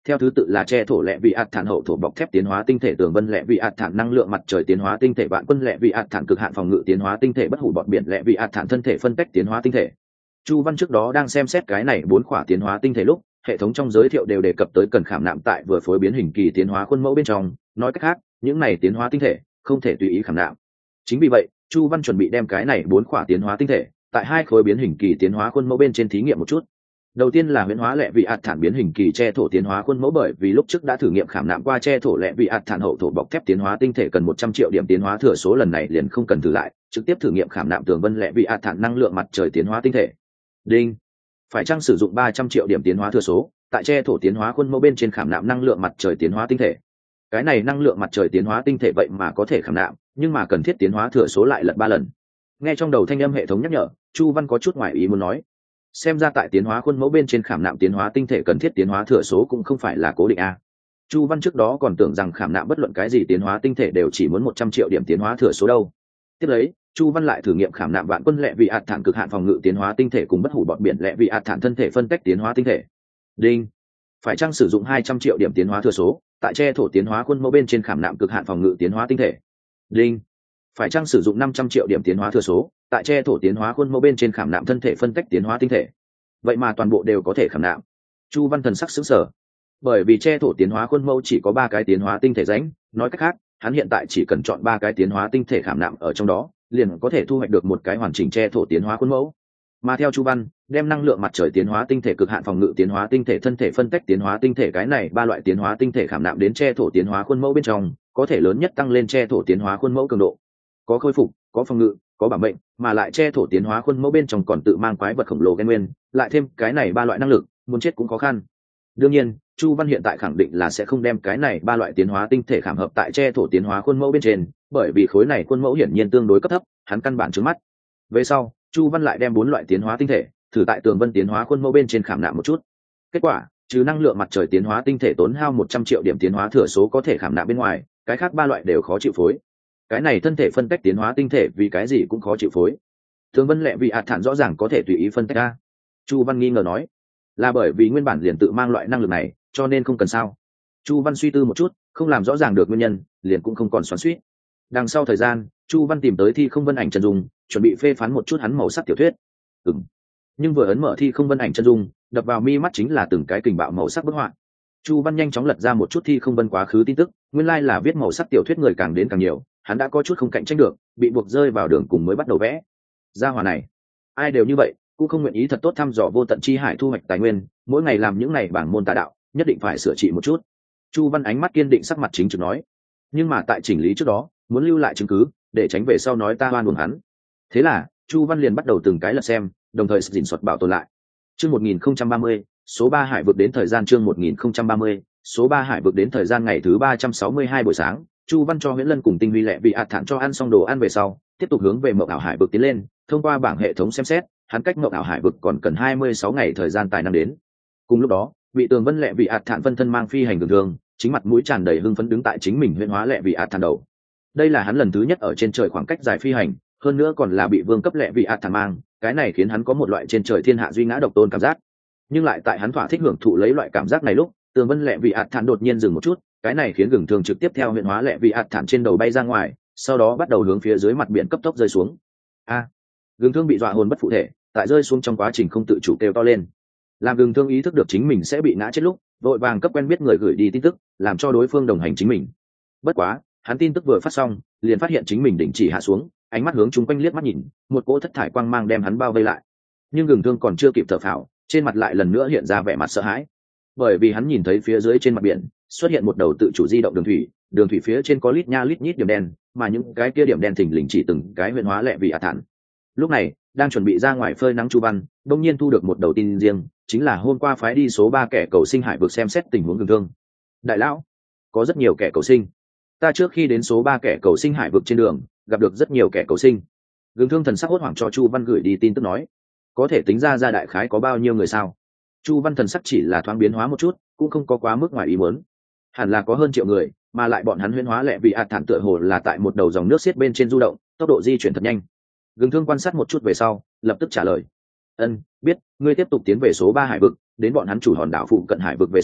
theo thứ tự là che thổ lẹ vị ạt thản hậu thổ bọc thép tiến hóa tinh thể tường vân lẹ vị ạt thản năng lượng mặt trời tiến hóa tinh thể vạn quân lẹ vị ạt thản cực hạn phòng ngự tiến hóa tinh thể bất hủ bọt biển lẹ vị ạt thản thân thể phân cách tiến hóa tinh thể. Chu Văn trước đó đang xem xét cái này bốn khỏa tiến hóa tinh thể lúc, hệ thống trong giới thiệu đều đề cập tới cần khảm nạm tại vừa phối biến hình kỳ tiến hóa khuôn mẫu bên trong, nói cách khác, những này tiến hóa tinh thể không thể tùy ý khảm nạm. Chính vì vậy, Chu Văn chuẩn bị đem cái này bốn khỏa tiến hóa tinh thể tại hai khối biến hình kỳ tiến hóa khuôn mẫu bên trên thí nghiệm một chút. Đầu tiên là huyễn hóa lẹ vị ạt thản biến hình kỳ che thổ tiến hóa khuôn mẫu, bởi vì lúc trước đã thử nghiệm khảm nạm qua che thổ lẹ vị ạt thản hậu thổ bọc thép tiến hóa tinh thể cần một trăm triệu điểm tiến hóa thừa số, lần này liền không cần thử lại, trực tiếp thử nghiệm khảm nạm tường vân lẹ vị ạt thản năng lượng mặt trời tiến hóa tinh thể. Đinh, phải chăng sử dụng ba trăm triệu điểm tiến hóa thừa số tại che thổ tiến hóa khuôn mẫu bên trên khảm nạm năng lượng mặt trời tiến hóa tinh thể. Cái này năng lượng mặt trời tiến hóa tinh thể vậy mà có thể khảm nạm, nhưng mà cần thiết tiến hóa thừa số lại lật ba lần. Nghe trong đầu thanh âm hệ thống nhắc nhở, Chu Văn có chút ngoài ý muốn nói, xem ra tại tiến hóa khuôn mẫu bên trên khảm nạm tiến hóa tinh thể cần thiết tiến hóa thừa số cũng không phải là cố định a. Chu Văn trước đó còn tưởng rằng khảm nạm bất luận cái gì tiến hóa tinh thể đều chỉ muốn một trăm triệu điểm tiến hóa thừa số đâu. Tiếp lấy, Chu Văn lại thử nghiệm khảm nạm vạn quân lẹ vị ạt thản cực hạn phòng ngự tiến hóa tinh thể cùng bất hủ bọt biển lẹ vị ạt thản thân thể phân cách tiến hóa tinh thể. Đinh, phải chăng sử dụng hai trăm triệu điểm tiến hóa thừa số tại che thổ tiến hóa khuôn mẫu bên trên khảm nạm cực hạn phòng ngự tiến hóa tinh thể. Đinh, phải chăng sử dụng năm trăm triệu điểm tiến hóa thừa số tại che thổ tiến hóa khuôn mẫu bên trên khảm nạm thân thể phân cách tiến hóa tinh thể. Vậy mà toàn bộ đều có thể khảm nạm. Chu Văn thần sắc sững sờ, bởi vì che thổ tiến hóa khuôn mẫu chỉ có ba cái tiến hóa tinh thể rãnh, nói cách khác, hắn hiện tại chỉ cần chọn ba cái tiến hóa tinh thể khảm nạm ở trong đó, liền có thể thu hoạch được một cái hoàn chỉnh che thổ tiến hóa khuôn mẫu. Mà theo Chu Văn, đem năng lượng mặt trời tiến hóa tinh thể cực hạn phòng ngự tiến hóa tinh thể thân thể phân tách tiến hóa tinh thể cái này ba loại tiến hóa tinh thể khảm nạm đến che thổ tiến hóa khuôn mẫu bên trong, có thể lớn nhất tăng lên che thổ tiến hóa khuôn mẫu cường độ, có khôi phục, có phòng ngự, có bảo mệnh, mà lại che thổ tiến hóa khuôn mẫu bên trong còn tự mang quái vật khổng lồ gen nguyên, lại thêm cái này ba loại năng lực, muốn chết cũng khó khăn. Đương nhiên, Chu Văn hiện tại khẳng định là sẽ không đem cái này ba loại tiến hóa tinh thể khảm hợp tại che thổ tiến hóa khuôn mẫu bên trên, bởi vì khối này khuôn mẫu hiển nhiên tương đối cấp thấp, hắn căn bản trướng mắt. Về sau, Chu Văn lại đem bốn loại tiến hóa tinh thể thử tại tường vân tiến hóa khuôn mẫu bên trên khảm nạm một chút. Kết quả, trừ năng lượng mặt trời tiến hóa tinh thể tốn hao một trăm triệu điểm tiến hóa thừa số có thể khảm nạm bên ngoài, cái khác ba loại đều khó chịu phối. Cái này thân thể phân tách tiến hóa tinh thể vì cái gì cũng khó chịu phối. Tường vân lẹ vị ạt thản rõ ràng có thể tùy ý phân tách ra. Chu Văn nghi ngờ nói, là bởi vì nguyên bản liền tự mang loại năng lực này, cho nên không cần sao. Chu Văn suy tư một chút, không làm rõ ràng được nguyên nhân, liền cũng không còn xoắn xuýt. Đằng sau thời gian, Chu Văn tìm tới Thi Không Vân Ảnh chân dung, chuẩn bị phê phán một chút hắn màu sắc tiểu thuyết. Ừm. Nhưng vừa ấn mở Thi Không Vân Ảnh chân dung, đập vào mi mắt chính là từng cái kình bạo màu sắc bức họa. Chu Văn nhanh chóng lật ra một chút Thi Không Vân quá khứ tin tức, nguyên lai like là viết màu sắc tiểu thuyết người càng đến càng nhiều, hắn đã có chút không cạnh tranh được, bị buộc rơi vào đường cùng mới bắt đầu vẽ. Gia hỏa này, ai đều như vậy, cũng không nguyện ý thật tốt thăm dò vô tận chi hải thu hoạch tài nguyên, mỗi ngày làm những ngày bảng môn tà đạo, nhất định phải sửa trị một chút. Chu Văn ánh mắt kiên định, sắc mặt chính trực nói, nhưng mà tại chỉnh lý trước đó, muốn lưu lại chứng cứ, để tránh về sau nói ta oan uổng hắn. Thế là, Chu Văn liền bắt đầu từng cái lật xem, đồng thời dình soạt bảo tồn lại. Chương một nghìn không trăm ba mươi, số ba hải vực đến thời gian chương một nghìn không trăm ba mươi, số ba hải vực đến thời gian ngày thứ ba trăm sáu mươi hai buổi sáng, Chu Văn cho Huyễn Lân cùng Tinh Huy Lệ vị ạt thản cho ăn xong đồ ăn về sau, tiếp tục hướng về Mộng ảo hải vực tiến lên, thông qua bảng hệ thống xem xét, hắn cách Mộng ảo hải vực còn cần hai mươi sáu ngày thời gian tài năng đến. Cùng lúc đó, vị Tường Vân Lệ vị ạt thản phân thân mang phi hành đường thường, chính mặt mũi tràn đầy hưng phấn đứng tại chính mình huyễn hóa Lệ vị ạt thản đầu. Đây là hắn lần thứ nhất ở trên trời khoảng cách dài phi hành, hơn nữa còn là bị vương cấp Lệ vị ạt thản mang, cái này khiến hắn có một loại trên trời thiên hạ duy ngã độc tôn cảm giác. Nhưng lại tại hắn thỏa thích hưởng thụ lấy loại cảm giác này lúc, Tường Vân Lệ vị ạt thản đột nhiên dừng một chút, cái này khiến gừng thường trực tiếp theo huyễn hóa Lệ vị ạt thản trên đầu bay ra ngoài, sau đó bắt đầu hướng phía dưới mặt biển cấp tốc rơi xuống. A, à, gừng thương bị dọa hồn bất phụ thể, tại rơi xuống trong quá trình không tự chủ kêu to lên. Làm gừng thương ý thức được chính mình sẽ bị ngã chết lúc, vội vàng cấp quen biết người gửi đi tin tức, làm cho đối phương đồng hành chính mình. Bất quá, hắn tin tức vừa phát xong, liền phát hiện chính mình đỉnh chỉ hạ xuống, ánh mắt hướng chung quanh liếc mắt nhìn, một cỗ thất thải quang mang đem hắn bao vây lại. Nhưng gừng thương còn chưa kịp thở phào, trên mặt lại lần nữa hiện ra vẻ mặt sợ hãi, bởi vì hắn nhìn thấy phía dưới trên mặt biển xuất hiện một đầu tự chủ di động đường thủy, đường thủy phía trên có lít nha lít nhít điểm đen, mà những cái kia điểm đen thình lình chỉ từng cái huyễn hóa Lệ vị ạt thản. Lúc này, đang chuẩn bị ra ngoài phơi nắng Chu Văn, đông nhiên thu được một đầu tin riêng, chính là hôm qua phái đi số ba kẻ cầu sinh hải vực xem xét tình huống gừng thương. Đại lão, có rất nhiều kẻ cầu sinh. Ta trước khi đến số ba kẻ cầu sinh hải vực trên đường, gặp được rất nhiều kẻ cầu sinh. Gừng thương thần sắc hốt hoảng cho Chu Văn gửi đi tin tức nói, có thể tính ra ra đại khái có bao nhiêu người sao? Chu Văn thần sắc chỉ là thoáng biến hóa một chút, cũng không có quá mức ngoài ý muốn. Hẳn là có hơn triệu người, mà lại bọn hắn huyễn hóa Lệ vị ạt thản tựa hồ là tại một đầu dòng nước xiết bên trên du động, tốc độ di chuyển thật nhanh. Gừng thương quan sát một chút về sau, lập tức trả lời, ân, biết, ngươi tiếp tục tiến về số ba hải vực, đến bọn hắn chủ hòn đảo phụ cận hải vực về sau,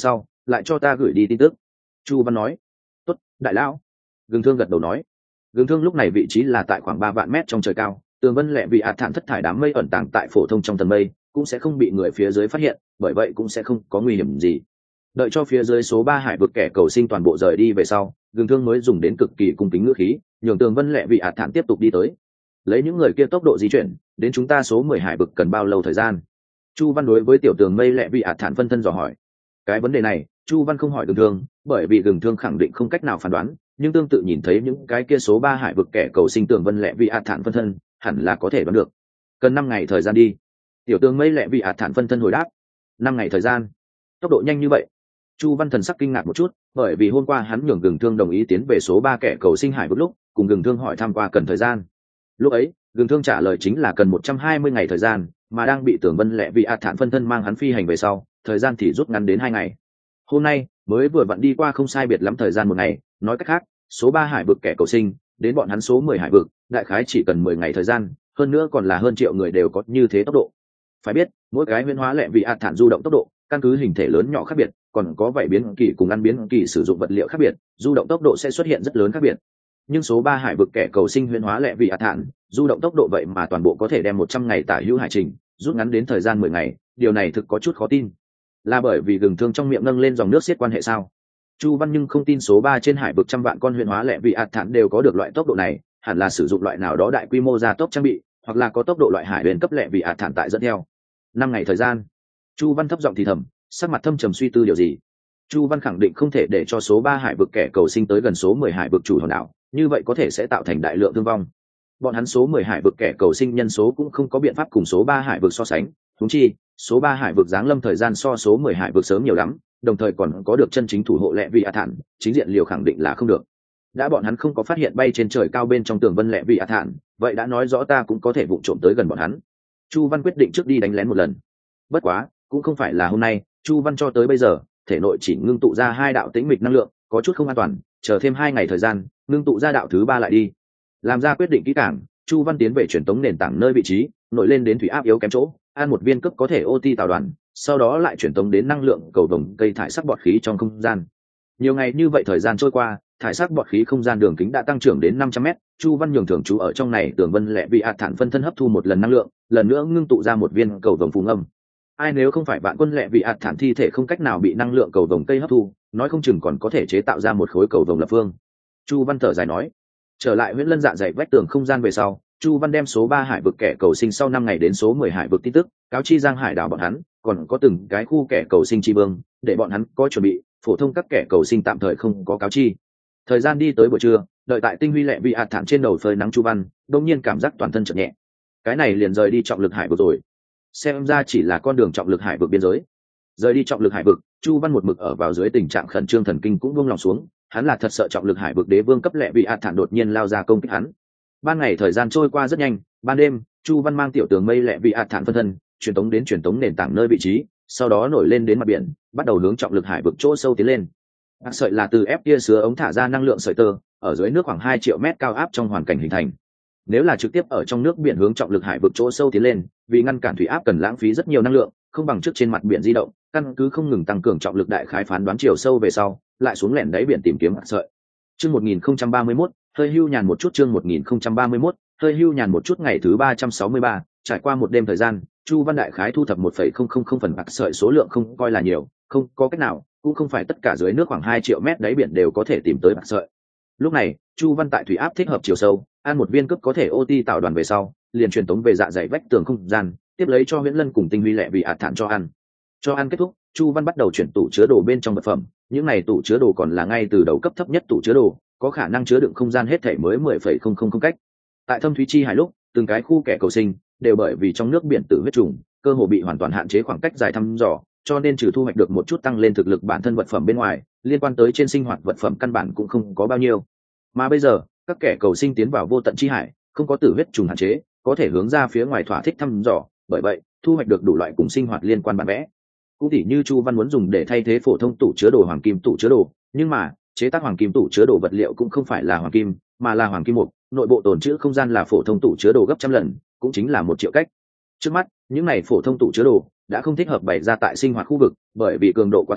lại cho ta gửi đi tin tức. Chu Văn nói. Tốt, đại lão. Gừng Thương gật đầu nói. Gừng Thương lúc này vị trí là tại khoảng ba vạn mét trong trời cao, tường vân lẹ vì ạt thản thất thải đám mây ẩn tàng tại phổ thông trong tầng mây, cũng sẽ không bị người phía dưới phát hiện, bởi vậy cũng sẽ không có nguy hiểm gì. Đợi cho phía dưới số ba hải vực kẻ cầu sinh toàn bộ rời đi về sau, Gừng Thương mới dùng đến cực kỳ cung kính ngữ khí, nhường tường vân lẹ vì ạt thản tiếp tục đi tới. Lấy những người kia tốc độ di chuyển, đến chúng ta số mười hải vực cần bao lâu thời gian? Chu Văn đối với tiểu tường mây lẹ vì ạt thản phân thân dò hỏi. Cái vấn đề này Chu Văn không hỏi Gừng Thương, bởi vì Gừng Thương khẳng định không cách nào phán đoán, nhưng tương tự nhìn thấy những cái kia số ba hải vực kẻ cầu sinh tường vân lẹ vì ạt thản phân thân, hẳn là có thể đoán được. Cần năm ngày thời gian đi. Tiểu tường mây lẹ vì ạt thản phân thân hồi đáp. Năm ngày thời gian? Tốc độ nhanh như vậy? Chu Văn thần sắc kinh ngạc một chút, bởi vì hôm qua hắn nhường Gừng Thương đồng ý tiến về số ba kẻ cầu sinh hải vực lúc, cùng Gừng Thương hỏi thăm qua cần thời gian. Lúc ấy, Gừng Thương trả lời chính là cần một trăm hai mươi ngày thời gian, mà đang bị tường vân lẹ vì ạt thản phân thân mang hắn phi hành về sau, thời gian thì rút ngắn đến hai ngày. Hôm nay mới vừa vặn đi qua không sai biệt lắm thời gian một ngày, nói cách khác, số ba hải vực kẻ cầu sinh đến bọn hắn số mười hải vực, đại khái chỉ cần mười ngày thời gian, hơn nữa còn là hơn triệu người đều có như thế tốc độ. Phải biết, mỗi cái huyễn hóa lẹ vì ạt thản du động tốc độ, căn cứ hình thể lớn nhỏ khác biệt, còn có vậy biến kỳ cùng ăn biến kỳ sử dụng vật liệu khác biệt, du động tốc độ sẽ xuất hiện rất lớn khác biệt. Nhưng số ba hải vực kẻ cầu sinh huyễn hóa lẹ vì ạt thản, du động tốc độ vậy mà toàn bộ có thể đem một trăm ngày tả hữu hải trình rút ngắn đến thời gian mười ngày, điều này thực có chút khó tin. Là bởi vì Gừng Thương trong miệng nâng lên dòng nước xiết quan hệ sao? Chu Văn nhưng không tin số ba trên hải vực trăm vạn con huyễn hóa lẹ vì ạt thản đều có được loại tốc độ này, hẳn là sử dụng loại nào đó đại quy mô gia tốc trang bị, hoặc là có tốc độ loại hải huyền cấp lẹ vì ạt thản tại dẫn theo. Năm ngày thời gian. Chu Văn thấp giọng thì thầm, sắc mặt thâm trầm suy tư điều gì. Chu Văn khẳng định không thể để cho số ba hải vực kẻ cầu sinh tới gần số mười hải vực chủ hòn đảo, như vậy có thể sẽ tạo thành đại lượng thương vong. Bọn hắn số mười hải vực kẻ cầu sinh nhân số cũng không có biện pháp cùng số ba hải vực so sánh, huống chi, số ba hải vực giáng lâm thời gian so số mười hải vực sớm nhiều lắm, đồng thời còn có được chân chính thủ hộ lẹ vì ạt thản, chính diện liều khẳng định là không được. Đã bọn hắn không có phát hiện bay trên trời cao bên trong tường vân lẹ vì ạt thản, vậy đã nói rõ ta cũng có thể vụng trộm tới gần bọn hắn. Chu Văn quyết định trước đi đánh lén một lần. Bất quá, cũng không phải là hôm nay, Chu Văn cho tới bây giờ, thể nội chỉ ngưng tụ ra hai đạo tĩnh mịch năng lượng, có chút không an toàn, chờ thêm hai ngày thời gian, ngưng tụ ra đạo thứ ba lại đi. Làm ra quyết định kỹ càng, Chu Văn tiến về truyền tống nền tảng nơi vị trí, nội lên đến thủy áp yếu kém chỗ, ăn một viên cấp có thể ô ti tạo đoàn, sau đó lại truyền tống đến năng lượng cầu vồng cây thải sắc bọt khí trong không gian. Nhiều ngày như vậy thời gian trôi qua, thải sắc bọt khí không gian đường kính đã tăng trưởng đến năm trăm mét, Chu Văn nhường thường trú ở trong này tường vân lẹ vì ạt thản phân thân hấp thu một lần năng lượng, lần nữa ngưng tụ ra một viên cầu vồng phù ngâm. Ai nếu không phải bạn quân lẹ vì ạt thản thi thể không cách nào bị năng lượng cầu vồng cây hấp thu, nói không chừng còn có thể chế tạo ra một khối cầu vồng lập phương. Chu Văn thở dài nói. Trở lại huyễn lân dạ dày vách tường không gian về sau, Chu Văn đem số ba hải vực kẻ cầu sinh sau năm ngày đến số mười hải vực tin tức cáo chi Giang Hải đảo bọn hắn, còn có từng cái khu kẻ cầu sinh tri vương, để bọn hắn có chuẩn bị, phổ thông các kẻ cầu sinh tạm thời không có cáo chi. Thời gian đi tới buổi trưa, đợi tại tinh huy lẹ vì ạt thản trên đầu phơi nắng, Chu Văn đột nhiên cảm giác toàn thân chợt nhẹ. Cái này liền rời đi trọng lực hải vực rồi. Xem ra chỉ là con đường trọng lực hải vực biên giới. Rời đi trọng lực hải vực, Chu Văn một mực ở vào dưới tình trạng khẩn trương, thần kinh cũng buông lòng xuống, hắn là thật sợ trọng lực hải vực đế vương cấp lẹ vì ạt thản đột nhiên lao ra công kích hắn. Ban ngày thời gian trôi qua rất nhanh, ban đêm, Chu Văn mang tiểu tường mây lẹ vì ạt thản phân thân truyền tống đến truyền tống nền tảng nơi vị trí, sau đó nổi lên đến mặt biển, bắt đầu hướng trọng lực hải vực chỗ sâu tiến lên. Ác sợi là từ ép tia sứa ống thả ra năng lượng sợi tơ, ở dưới nước khoảng hai triệu mét cao áp trong hoàn cảnh hình thành. Nếu là trực tiếp ở trong nước biển hướng trọng lực hải vực chỗ sâu tiến lên, vì ngăn cản thủy áp cần lãng phí rất nhiều năng lượng, không bằng trước trên mặt biển di động, căn cứ không ngừng tăng cường trọng lực đại khái phán đoán chiều sâu về sau, lại xuống lẻn đáy biển tìm kiếm hạt sợi. Chương một nghìn không trăm ba mươi mốt, hơi hưu nhàn một chút. Chương một nghìn không trăm ba mươi mốt, hơi hưu nhàn một chút. Ngày thứ ba trăm sáu mươi ba, trải qua một đêm thời gian, Chu Văn đại khái thu thập một phẩy không không không phần hạt sợi, số lượng không coi là nhiều, không có cách nào, cũng không phải tất cả dưới nước khoảng hai triệu mét đáy biển đều có thể tìm tới hạt sợi. Lúc này, Chu Văn tại thủy áp thích hợp chiều sâu, ăn một viên cấp có thể ô ti tạo đoàn về sau, liền truyền tống về dạ dày vách tường không gian, tiếp lấy cho Huyễn Lân cùng Tinh Huy lẹ vì ạt thản cho ăn. Cho ăn kết thúc, Chu Văn bắt đầu chuyển tủ chứa đồ bên trong vật phẩm, những này tủ chứa đồ còn là ngay từ đầu cấp thấp nhất tủ chứa đồ, có khả năng chứa đựng không gian hết thảy mới mười phẩy không không không cách. Tại Thâm Thúy Chi Hải lúc, từng cái khu kẻ cầu sinh đều bởi vì trong nước biển tử huyết trùng, cơ hồ bị hoàn toàn hạn chế khoảng cách dài thăm dò, cho nên trừ thu hoạch được một chút tăng lên thực lực bản thân vật phẩm bên ngoài, liên quan tới trên sinh hoạt vật phẩm căn bản cũng không có bao nhiêu. Mà bây giờ, các kẻ cầu sinh tiến vào vô tận chi hải, không có tử huyết trùng hạn chế, có thể hướng ra phía ngoài thỏa thích thăm dò, bởi vậy thu hoạch được đủ loại cùng sinh hoạt liên quan bản vẽ. Cũng tỉ như Chu Văn muốn dùng để thay thế phổ thông tủ chứa đồ hoàng kim tủ chứa đồ, nhưng mà chế tác hoàng kim tủ chứa đồ vật liệu cũng không phải là hoàng kim, mà là hoàng kim mục, nội bộ tồn trữ không gian là phổ thông tủ chứa đồ gấp trăm lần, cũng chính là một triệu cách. Trước mắt, những này phổ thông tủ chứa đồ đã không thích hợp bày ra tại sinh hoạt khu vực, bởi vì cường độ quá thấp,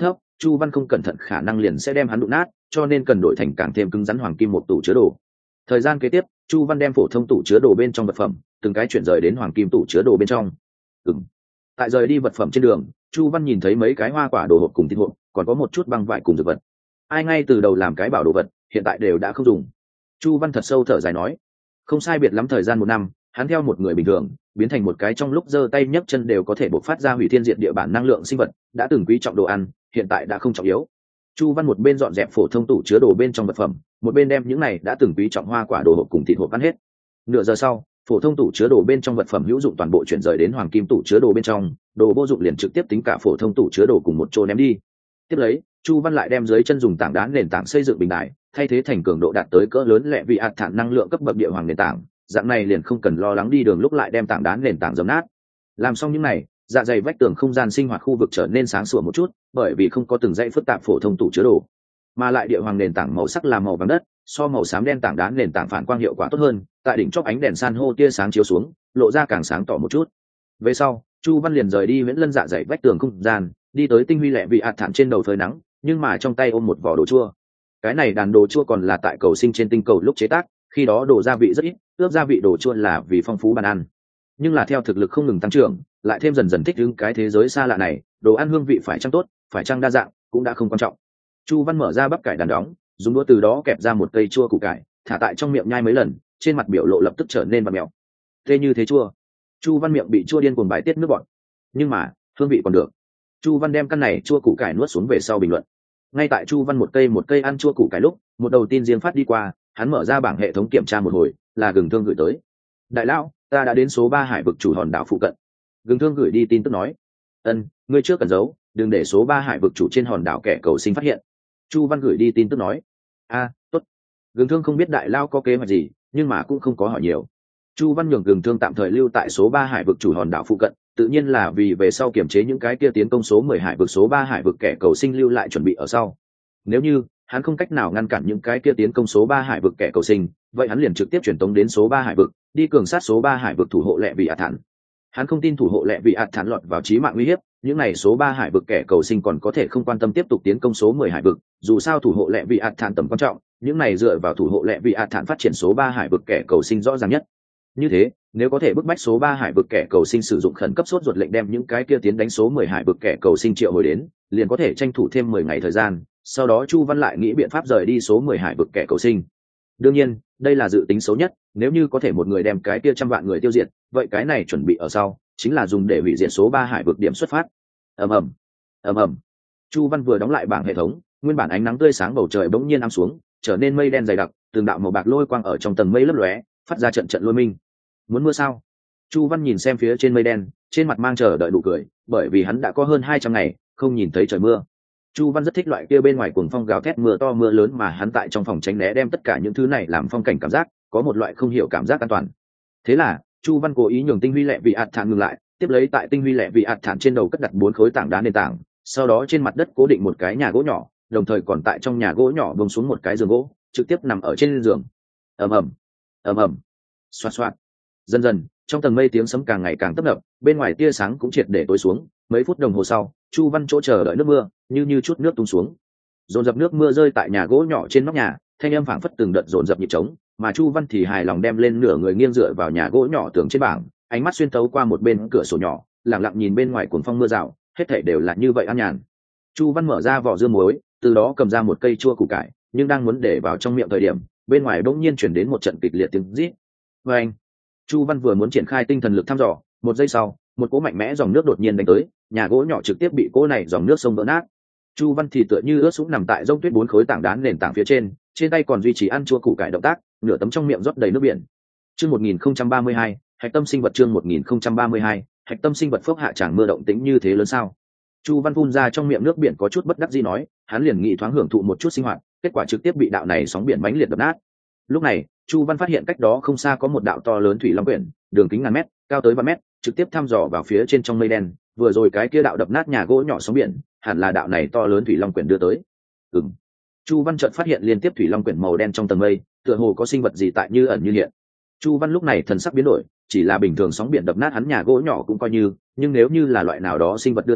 Chu Văn không cẩn thận khả năng liền sẽ đem hắn đụng nát, cho nên cần đổi thành càng thêm cứng rắn hoàng kim một tủ chứa đồ. Thời gian kế tiếp, Chu Văn đem phổ thông tủ chứa đồ bên trong vật phẩm từng cái chuyển rời đến hoàng kim tủ chứa đồ bên trong. Ừm. Tại rời đi vật phẩm trên đường, Chu Văn nhìn thấy mấy cái hoa quả đồ hộp cùng thịt hộp, còn có một chút băng vải cùng dược vật. Ai ngay từ đầu làm cái bảo đồ vật, hiện tại đều đã không dùng. Chu Văn thật sâu thở dài nói, không sai biệt lắm thời gian một năm, hắn theo một người bình thường biến thành một cái trong lúc giơ tay nhấc chân đều có thể bộc phát ra hủy thiên diệt địa bản năng lượng sinh vật, đã từng quý trọng đồ ăn, hiện tại đã không trọng yếu. Chu Văn một bên dọn dẹp phổ thông tủ chứa đồ bên trong vật phẩm, một bên đem những này đã từng quý trọng hoa quả đồ hộp cùng thịt hộp ăn hết. Nửa giờ sau, phổ thông tủ chứa đồ bên trong vật phẩm hữu dụng toàn bộ chuyển rời đến hoàng kim tủ chứa đồ bên trong, đồ vô dụng liền trực tiếp tính cả phổ thông tủ chứa đồ cùng một chỗ ném đi. Tiếp lấy, Chu Văn lại đem dưới chân dùng tảng đá nền tảng xây dựng bình đài, thay thế thành cường độ đạt tới cỡ lớn lẹ vị ạt thản năng lượng cấp bậc địa hoàng nền tảng, dạng này liền không cần lo lắng đi đường lúc lại đem tảng đá nền tảng dầm nát. Làm xong những này, dạ dày vách tường không gian sinh hoạt khu vực trở nên sáng sủa một chút, bởi vì không có từng dãy phức tạp phổ thông tủ chứa đồ, mà lại địa hoàng nền tảng màu sắc là màu vàng đất, so màu xám đen tảng đá nền tảng phản quang hiệu quả tốt hơn, tại đỉnh chóp ánh đèn san hô tia sáng chiếu xuống, lộ ra càng sáng tỏ một chút. Về sau, Chu Văn liền rời đi Nguyễn Lân dạ dày vách tường không gian, đi tới tinh huy lẹ vị ạt thản trên đầu phơi nắng, nhưng mà trong tay ôm một vỏ đồ chua. Cái này đàn đồ chua còn là tại cầu sinh trên tinh cầu lúc chế tác, khi đó đồ gia vị rất ít, ướp gia vị đồ chua là vì phong phú bàn ăn. Nhưng là theo thực lực không ngừng tăng trưởng, lại thêm dần dần thích ứng cái thế giới xa lạ này, đồ ăn hương vị phải chăng tốt, phải chăng đa dạng, cũng đã không quan trọng. Chu Văn mở ra bắp cải đàn đóng, dùng đũa từ đó kẹp ra một cây chua củ cải, thả tại trong miệng nhai mấy lần, trên mặt biểu lộ lập tức trở nên vặn mèo. Thế như thế chua. Chu Văn miệng bị chua điên cuồng bài tiết nước bọt. Nhưng mà, hương vị còn được. Chu Văn đem căn này chua củ cải nuốt xuống về sau bình luận. Ngay tại Chu Văn một cây một cây ăn chua củ cải lúc, một đầu tin riêng phát đi qua, hắn mở ra bảng hệ thống kiểm tra một hồi, là Gừng Thương gửi tới. Đại lão, ta đã đến số ba hải vực chủ hòn đảo phụ cận. Gừng Thương gửi đi tin tức nói, ân, ngươi trước cần giấu, đừng để số ba hải vực chủ trên hòn đảo kẻ cầu sinh phát hiện. Chu Văn gửi đi tin tức nói, a, tốt. Gừng Thương không biết đại lao có kế hoạch gì, nhưng mà cũng không có hỏi nhiều. Chu Văn nhường Gừng Thương tạm thời lưu tại số ba hải vực chủ hòn đảo phụ cận, tự nhiên là vì về sau kiểm chế những cái kia tiến công số mười hải vực số ba hải vực kẻ cầu sinh lưu lại chuẩn bị ở sau. Nếu như hắn không cách nào ngăn cản những cái kia tiến công số ba hải vực kẻ cầu sinh, vậy hắn liền trực tiếp truyền tống đến số ba hải vực, đi cường sát số ba hải vực thủ hộ lẹ vị ạt thản. Hắn không tin thủ hộ lẹ vị ạt thản lọt vào chí mạng nguy hiểm, những này số ba hải vực kẻ cầu sinh còn có thể không quan tâm tiếp tục tiến công số mười hải vực, dù sao thủ hộ lẹ vị ạt thản tầm quan trọng, những này dựa vào thủ hộ lẹ vị ạt thản phát triển số ba hải vực kẻ cầu sinh rõ ràng nhất. Như thế, nếu có thể bức bách số ba hải vực kẻ cầu sinh sử dụng khẩn cấp sốt ruột lệnh đem những cái kia tiến đánh số mười hải vực kẻ cầu sinh triệu hồi đến, liền có thể tranh thủ thêm mười ngày thời gian, sau đó Chu Văn lại nghĩ biện pháp rời đi số mười hải vực kẻ cầu sinh. Đương nhiên, đây là dự tính xấu nhất, nếu như có thể một người đem cái kia trăm vạn người tiêu diệt, vậy cái này chuẩn bị ở sau, chính là dùng để hủy diệt số ba hải vực điểm xuất phát. Ầm ầm, ầm ầm. Chu Văn vừa đóng lại bảng hệ thống, nguyên bản ánh nắng tươi sáng bầu trời bỗng nhiên ám xuống, trở nên mây đen dày đặc, từng đạo màu bạc lôi quang ở trong tầng mây lấp lóe, phát ra trận trận lôi minh. Muốn mưa sao? Chu Văn nhìn xem phía trên mây đen, trên mặt mang chờ đợi nụ cười, bởi vì hắn đã có hơn hai trăm ngày không nhìn thấy trời mưa. Chu Văn rất thích loại kia bên ngoài cuồng phong gào thét mưa to mưa lớn mà hắn tại trong phòng tránh né đem tất cả những thứ này làm phong cảnh cảm giác, có một loại không hiểu cảm giác an toàn. Thế là, Chu Văn cố ý nhường tinh huy lẹ vị ạt thản ngừng lại, tiếp lấy tại tinh huy lẹ vị ạt thản trên đầu cất đặt bốn khối tảng đá nền tảng, sau đó trên mặt đất cố định một cái nhà gỗ nhỏ, đồng thời còn tại trong nhà gỗ nhỏ buông xuống một cái giường gỗ, trực tiếp nằm ở trên giường. Ầm ầm, ầm ầm, xoạt xoạt. Dần dần, trong tầng mây tiếng sấm càng ngày càng tấp nập, bên ngoài tia sáng cũng triệt để tối xuống. Mấy phút đồng hồ sau, Chu Văn chỗ chờ đợi nước mưa, như như chút nước tung xuống. Dồn dập nước mưa rơi tại nhà gỗ nhỏ trên nóc nhà, thanh âm phảng phất từng đợt dồn dập nhịp trống, mà Chu Văn thì hài lòng đem lên nửa người nghiêng dựa vào nhà gỗ nhỏ tường trên bảng, ánh mắt xuyên thấu qua một bên cửa sổ nhỏ, lặng lặng nhìn bên ngoài cuồng phong mưa rào, hết thảy đều là như vậy an nhàn. Chu Văn mở ra vỏ dưa muối, từ đó cầm ra một cây chua củ cải, nhưng đang muốn để vào trong miệng thời điểm, bên ngoài bỗng nhiên chuyển đến một trận kịch liệt tiếng rít. Và anh, Chu Văn vừa muốn triển khai tinh thần lực thăm dò, một giây sau, một cỗ mạnh mẽ dòng nước đột nhiên đánh tới, nhà gỗ nhỏ trực tiếp bị cỗ này dòng nước sông vỡ nát. Chu Văn thì tựa như ướt sũng nằm tại rông tuyết bốn khối tảng đá nền tảng phía trên, trên tay còn duy trì ăn chua củ cải động tác, nửa tấm trong miệng rót đầy nước biển. Chương một nghìn không trăm ba mươi hai, hạch tâm sinh vật chương một nghìn không trăm ba mươi hai, hạch tâm sinh vật phốc hạ tràng mưa động tĩnh như thế lớn sao? Chu Văn phun ra trong miệng nước biển có chút bất đắc dĩ nói, hắn liền nghĩ thoáng hưởng thụ một chút sinh hoạt, kết quả trực tiếp bị đạo này sóng biển mãnh liệt đập nát. Lúc này, Chu Văn phát hiện cách đó không xa có một đạo to lớn thủy long quyển, đường kính ngàn mét, cao tới ba mét, trực tiếp thăm dò vào phía trên trong mây đen. Vừa rồi cái kia đạo đập nát nhà gỗ nhỏ sóng biển, hẳn là đạo này to lớn thủy long quyển đưa tới. Ừm. Chu Văn chợt phát hiện liên tiếp thủy long quyển màu đen trong tầng mây, tựa hồ có sinh vật gì tại như ẩn như hiện. Chu Văn lúc này thần sắc biến đổi, chỉ là bình thường sóng biển đập nát hắn nhà gỗ nhỏ cũng coi như, nhưng nếu như là loại nào đó sinh vật đưa tới,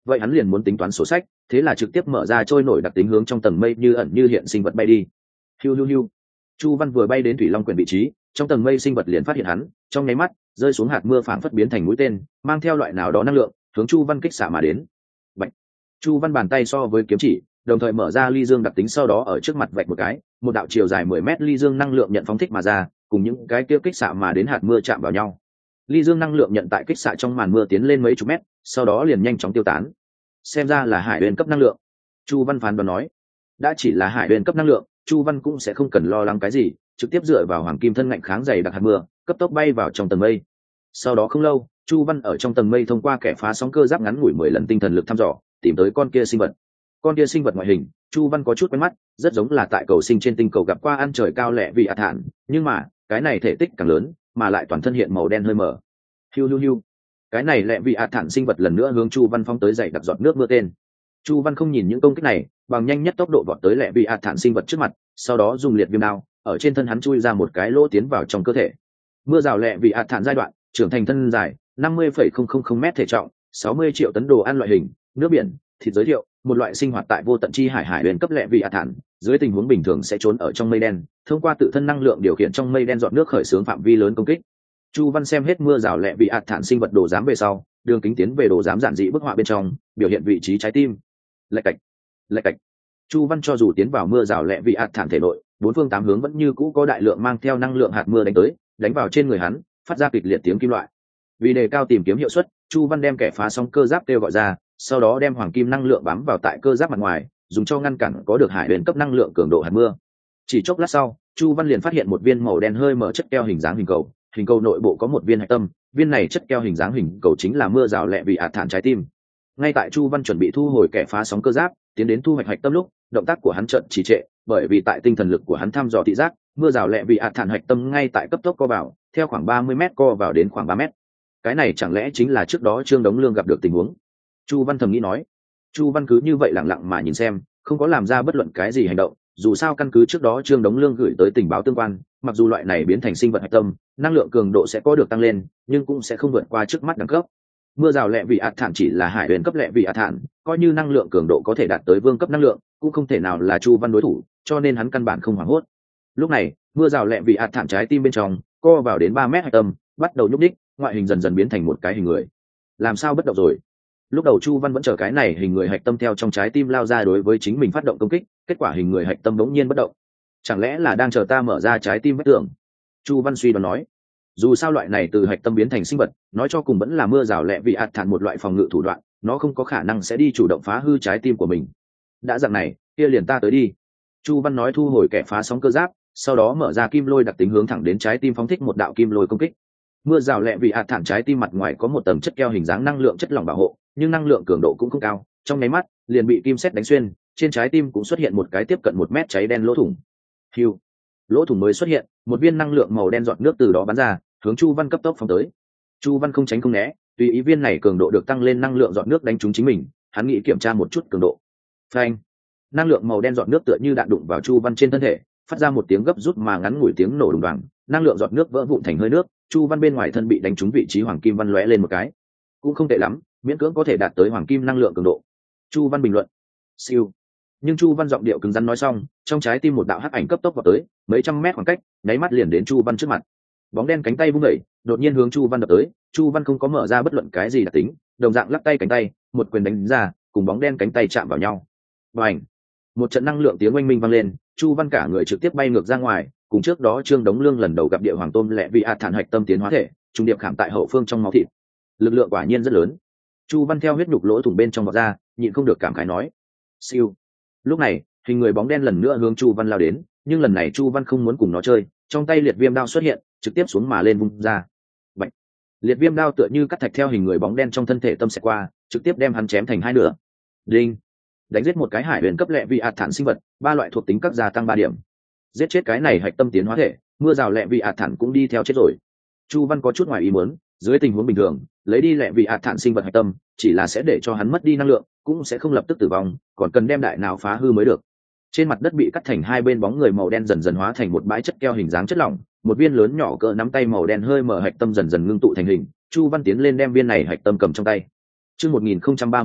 vậy hắn liền muốn tính toán sổ sách, thế là trực tiếp mở ra trôi nổi đặc tính hướng trong tầng mây như ẩn như hiện sinh vật bay đi. Hiu hiu hiu. Chu Văn vừa bay đến thủy long quyển vị trí, trong tầng mây sinh vật liền phát hiện hắn, trong nháy mắt rơi xuống hạt mưa phảng phất biến thành mũi tên, mang theo loại nào đó năng lượng hướng Chu Văn kích xạ mà đến. Bạch. Chu Văn bàn tay so với kiếm chỉ, đồng thời mở ra ly dương đặc tính, sau đó ở trước mặt vạch một cái, một đạo chiều dài mười mét ly dương năng lượng nhận phóng thích mà ra, cùng những cái kia kích xạ mà đến hạt mưa chạm vào nhau. Ly dương năng lượng nhận tại kích xạ trong màn mưa tiến lên mấy chục mét, sau đó liền nhanh chóng tiêu tán. Xem ra là hải huyền cấp năng lượng, Chu Văn phán đoán nói. Đã chỉ là hải huyền cấp năng lượng, Chu Văn cũng sẽ không cần lo lắng cái gì, trực tiếp dựa vào hoàng kim thân ngạnh kháng dày đặc hạt mưa, cấp tốc bay vào trong tầng mây. Sau đó không lâu, Chu Văn ở trong tầng mây thông qua kẻ phá sóng cơ giáp ngắn ngủi mười lần tinh thần lực thăm dò, tìm tới con kia sinh vật. Con kia sinh vật ngoại hình, Chu Văn có chút quen mắt, rất giống là tại cầu sinh trên tinh cầu gặp qua ăn trời cao lẹ vị ạt thản, nhưng mà cái này thể tích càng lớn, mà lại toàn thân hiện màu đen hơi mờ. Hiu hiu hiu. Cái này lẹ vị ạt thản sinh vật lần nữa hướng Chu Văn phóng tới dày đặc giọt nước mưa tên. Chu Văn không nhìn những công kích này, bằng nhanh nhất tốc độ vọt tới lẹ vị ạt thản sinh vật trước mặt, sau đó dùng liệt viêm đao ở trên thân hắn chui ra một cái lỗ tiến vào trong cơ thể. Mưa rào lẹ vị ạt thản giai đoạn, trưởng thành thân dài năm mươi phẩy không không không mét, thể trọng sáu mươi triệu tấn, đồ ăn loại hình nước biển, thịt. Giới thiệu: một loại sinh hoạt tại vô tận chi hải hải huyền cấp lẹ vị ạt thản, dưới tình huống bình thường sẽ trốn ở trong mây đen, thông qua tự thân năng lượng điều khiển trong mây đen giọt nước khởi xướng phạm vi lớn công kích. Chu Văn xem hết mưa rào lẹ vị ạt thản sinh vật đồ giám về sau, đường kính tiến về đồ giám giản dị bức họa bên trong, biểu hiện vị trí trái tim. Lạch cạch, lạch cạch. Chu Văn cho dù tiến vào mưa rào lẹ vị ạt thản thể nội, bốn phương tám hướng vẫn như cũ có đại lượng mang theo năng lượng hạt mưa đánh tới, đánh vào trên người hắn, phát ra kịch liệt tiếng kim loại. Vì đề cao tìm kiếm hiệu suất, Chu Văn đem kẻ phá sóng cơ giáp kêu gọi ra, sau đó đem hoàng kim năng lượng bám vào tại cơ giáp mặt ngoài, dùng cho ngăn cản có được hải huyền cấp năng lượng cường độ hạt mưa. Chỉ chốc lát sau, Chu Văn liền phát hiện một viên màu đen hơi mở chất keo hình dáng hình cầu, hình cầu nội bộ có một viên hạch tâm, viên này chất keo hình dáng hình cầu chính là mưa rào lẹ vị ạt thản trái tim. Ngay tại Chu Văn chuẩn bị thu hồi kẻ phá sóng cơ giáp, tiến đến thu hoạch hạch tâm lúc, động tác của hắn chợt trì trệ, bởi vì tại tinh thần lực của hắn thăm dò thị giác, mưa rào lẹ vị ạt thản hạch tâm ngay tại cấp tốc co vào, theo khoảng ba mươi mét co vào đến khoảng ba mét. Cái này chẳng lẽ chính là trước đó Trương Đống Lương gặp được tình huống? Chu Văn thầm nghĩ nói. Chu Văn cứ như vậy lặng lặng mà nhìn xem, không có làm ra bất luận cái gì hành động, dù sao căn cứ trước đó Trương Đống Lương gửi tới tình báo tương quan, mặc dù loại này biến thành sinh vật hạch tâm, năng lượng cường độ sẽ có được tăng lên, nhưng cũng sẽ không vượt qua trước mắt đẳng cấp. Mưa rào lẹ vị ạt thản chỉ là hải huyền cấp lẹ vị ạt thản, coi như năng lượng cường độ có thể đạt tới vương cấp năng lượng, cũng không thể nào là Chu Văn đối thủ, cho nên hắn căn bản không hoảng hốt. Lúc này, mưa rào lẹ vị ạt thản trái tim bên trong co vào đến ba mét hạch tâm, bắt đầu nhúc nhích, ngoại hình dần dần biến thành một cái hình người. Làm sao bất động rồi? Lúc đầu Chu Văn vẫn chờ cái này hình người hạch tâm theo trong trái tim lao ra đối với chính mình phát động công kích, kết quả hình người hạch tâm bỗng nhiên bất động. Chẳng lẽ là đang chờ ta mở ra trái tim vết tường? Chu Văn suy đoán nói. Dù sao loại này từ hạch tâm biến thành sinh vật, nói cho cùng vẫn là mưa rào lẹ vị ạt thản một loại phòng ngự thủ đoạn, nó không có khả năng sẽ đi chủ động phá hư trái tim của mình. Đã dạng này, kia liền ta tới đi. Chu Văn nói, thu hồi kẻ phá sóng cơ giáp, sau đó mở ra kim lôi đặc tính hướng thẳng đến trái tim phóng thích một đạo kim lôi công kích. Mưa rào lẹ vị ạt thản trái tim mặt ngoài có một tầng chất keo hình dáng năng lượng chất lỏng bảo hộ, nhưng năng lượng cường độ cũng không cao, trong nháy mắt liền bị kim sét đánh xuyên, trên trái tim cũng xuất hiện một cái tiếp cận một mét cháy đen lỗ thủng. Hiu, lỗ thủng mới xuất hiện, một viên năng lượng màu đen giọt nước từ đó bắn ra, hướng Chu Văn cấp tốc phóng tới. Chu Văn không tránh không né, tùy ý viên này cường độ được tăng lên năng lượng giọt nước đánh trúng chính mình, hắn nghĩ kiểm tra một chút cường độ. Phanh, năng lượng màu đen giọt nước tựa như đạn đụng vào Chu Văn trên thân thể, phát ra một tiếng gấp rút mà ngắn ngủi tiếng nổ đùng đoàng, năng lượng giọt nước vỡ vụn thành hơi nước. Chu Văn bên ngoài thân bị đánh trúng vị trí hoàng kim văn lóe lên một cái, cũng không tệ lắm, miễn cưỡng có thể đạt tới hoàng kim năng lượng cường độ. Chu Văn bình luận. Siêu. Nhưng Chu Văn giọng điệu cứng rắn nói xong, trong trái tim một đạo hắc ảnh cấp tốc vào tới, mấy trăm mét khoảng cách, nháy mắt liền đến Chu Văn trước mặt. Bóng đen cánh tay vung đẩy, đột nhiên hướng Chu Văn đập tới. Chu Văn không có mở ra bất luận cái gì đặc tính, đồng dạng lắc tay cánh tay, một quyền đánh ra, cùng bóng đen cánh tay chạm vào nhau. Bành! Một trận năng lượng tiếng oanh minh vang lên, Chu Văn cả người trực tiếp bay ngược ra ngoài, cùng trước đó Trương Đống Lương lần đầu gặp địa hoàng tôm lẹ vị ạt thản hạch tâm tiến hóa thể, trung điệp khảm tại hậu phương trong máu thịt. Lực lượng quả nhiên rất lớn. Chu Văn theo huyết nhục lỗ thủng bên trong vọt ra, nhịn không được cảm khái nói. Siêu. Lúc này, hình người bóng đen lần nữa hướng Chu Văn lao đến, nhưng lần này Chu Văn không muốn cùng nó chơi, trong tay liệt viêm đao xuất hiện, trực tiếp xuống mà lên vung ra. Bạch. Liệt viêm đao tựa như cắt thạch theo hình người bóng đen trong thân thể tâm xẹt qua, trực tiếp đem hắn chém thành hai nửa. Đinh. Đánh giết một cái hải huyền cấp lẹ vị ạt thản sinh vật, ba loại thuộc tính các gia tăng ba điểm. Giết chết cái này hạch tâm tiến hóa thể, mưa rào lẹ vị ạt thản cũng đi theo chết rồi. Chu Văn có chút ngoài ý muốn, dưới tình huống bình thường, lấy đi lẹ vị ạt thản sinh vật hạch tâm, chỉ là sẽ để cho hắn mất đi năng lượng, cũng sẽ không lập tức tử vong, còn cần đem đại nào phá hư mới được. Trên mặt đất bị cắt thành hai bên bóng người màu đen dần dần hóa thành một bãi chất keo hình dáng chất lỏng, một viên lớn nhỏ cỡ nắm tay màu đen hơi mở hạch tâm dần dần ngưng tụ thành hình. Chu Văn tiến lên đem viên này hạch tâm cầm trong tay. Chương một nghìn không trăm ba mươi ba,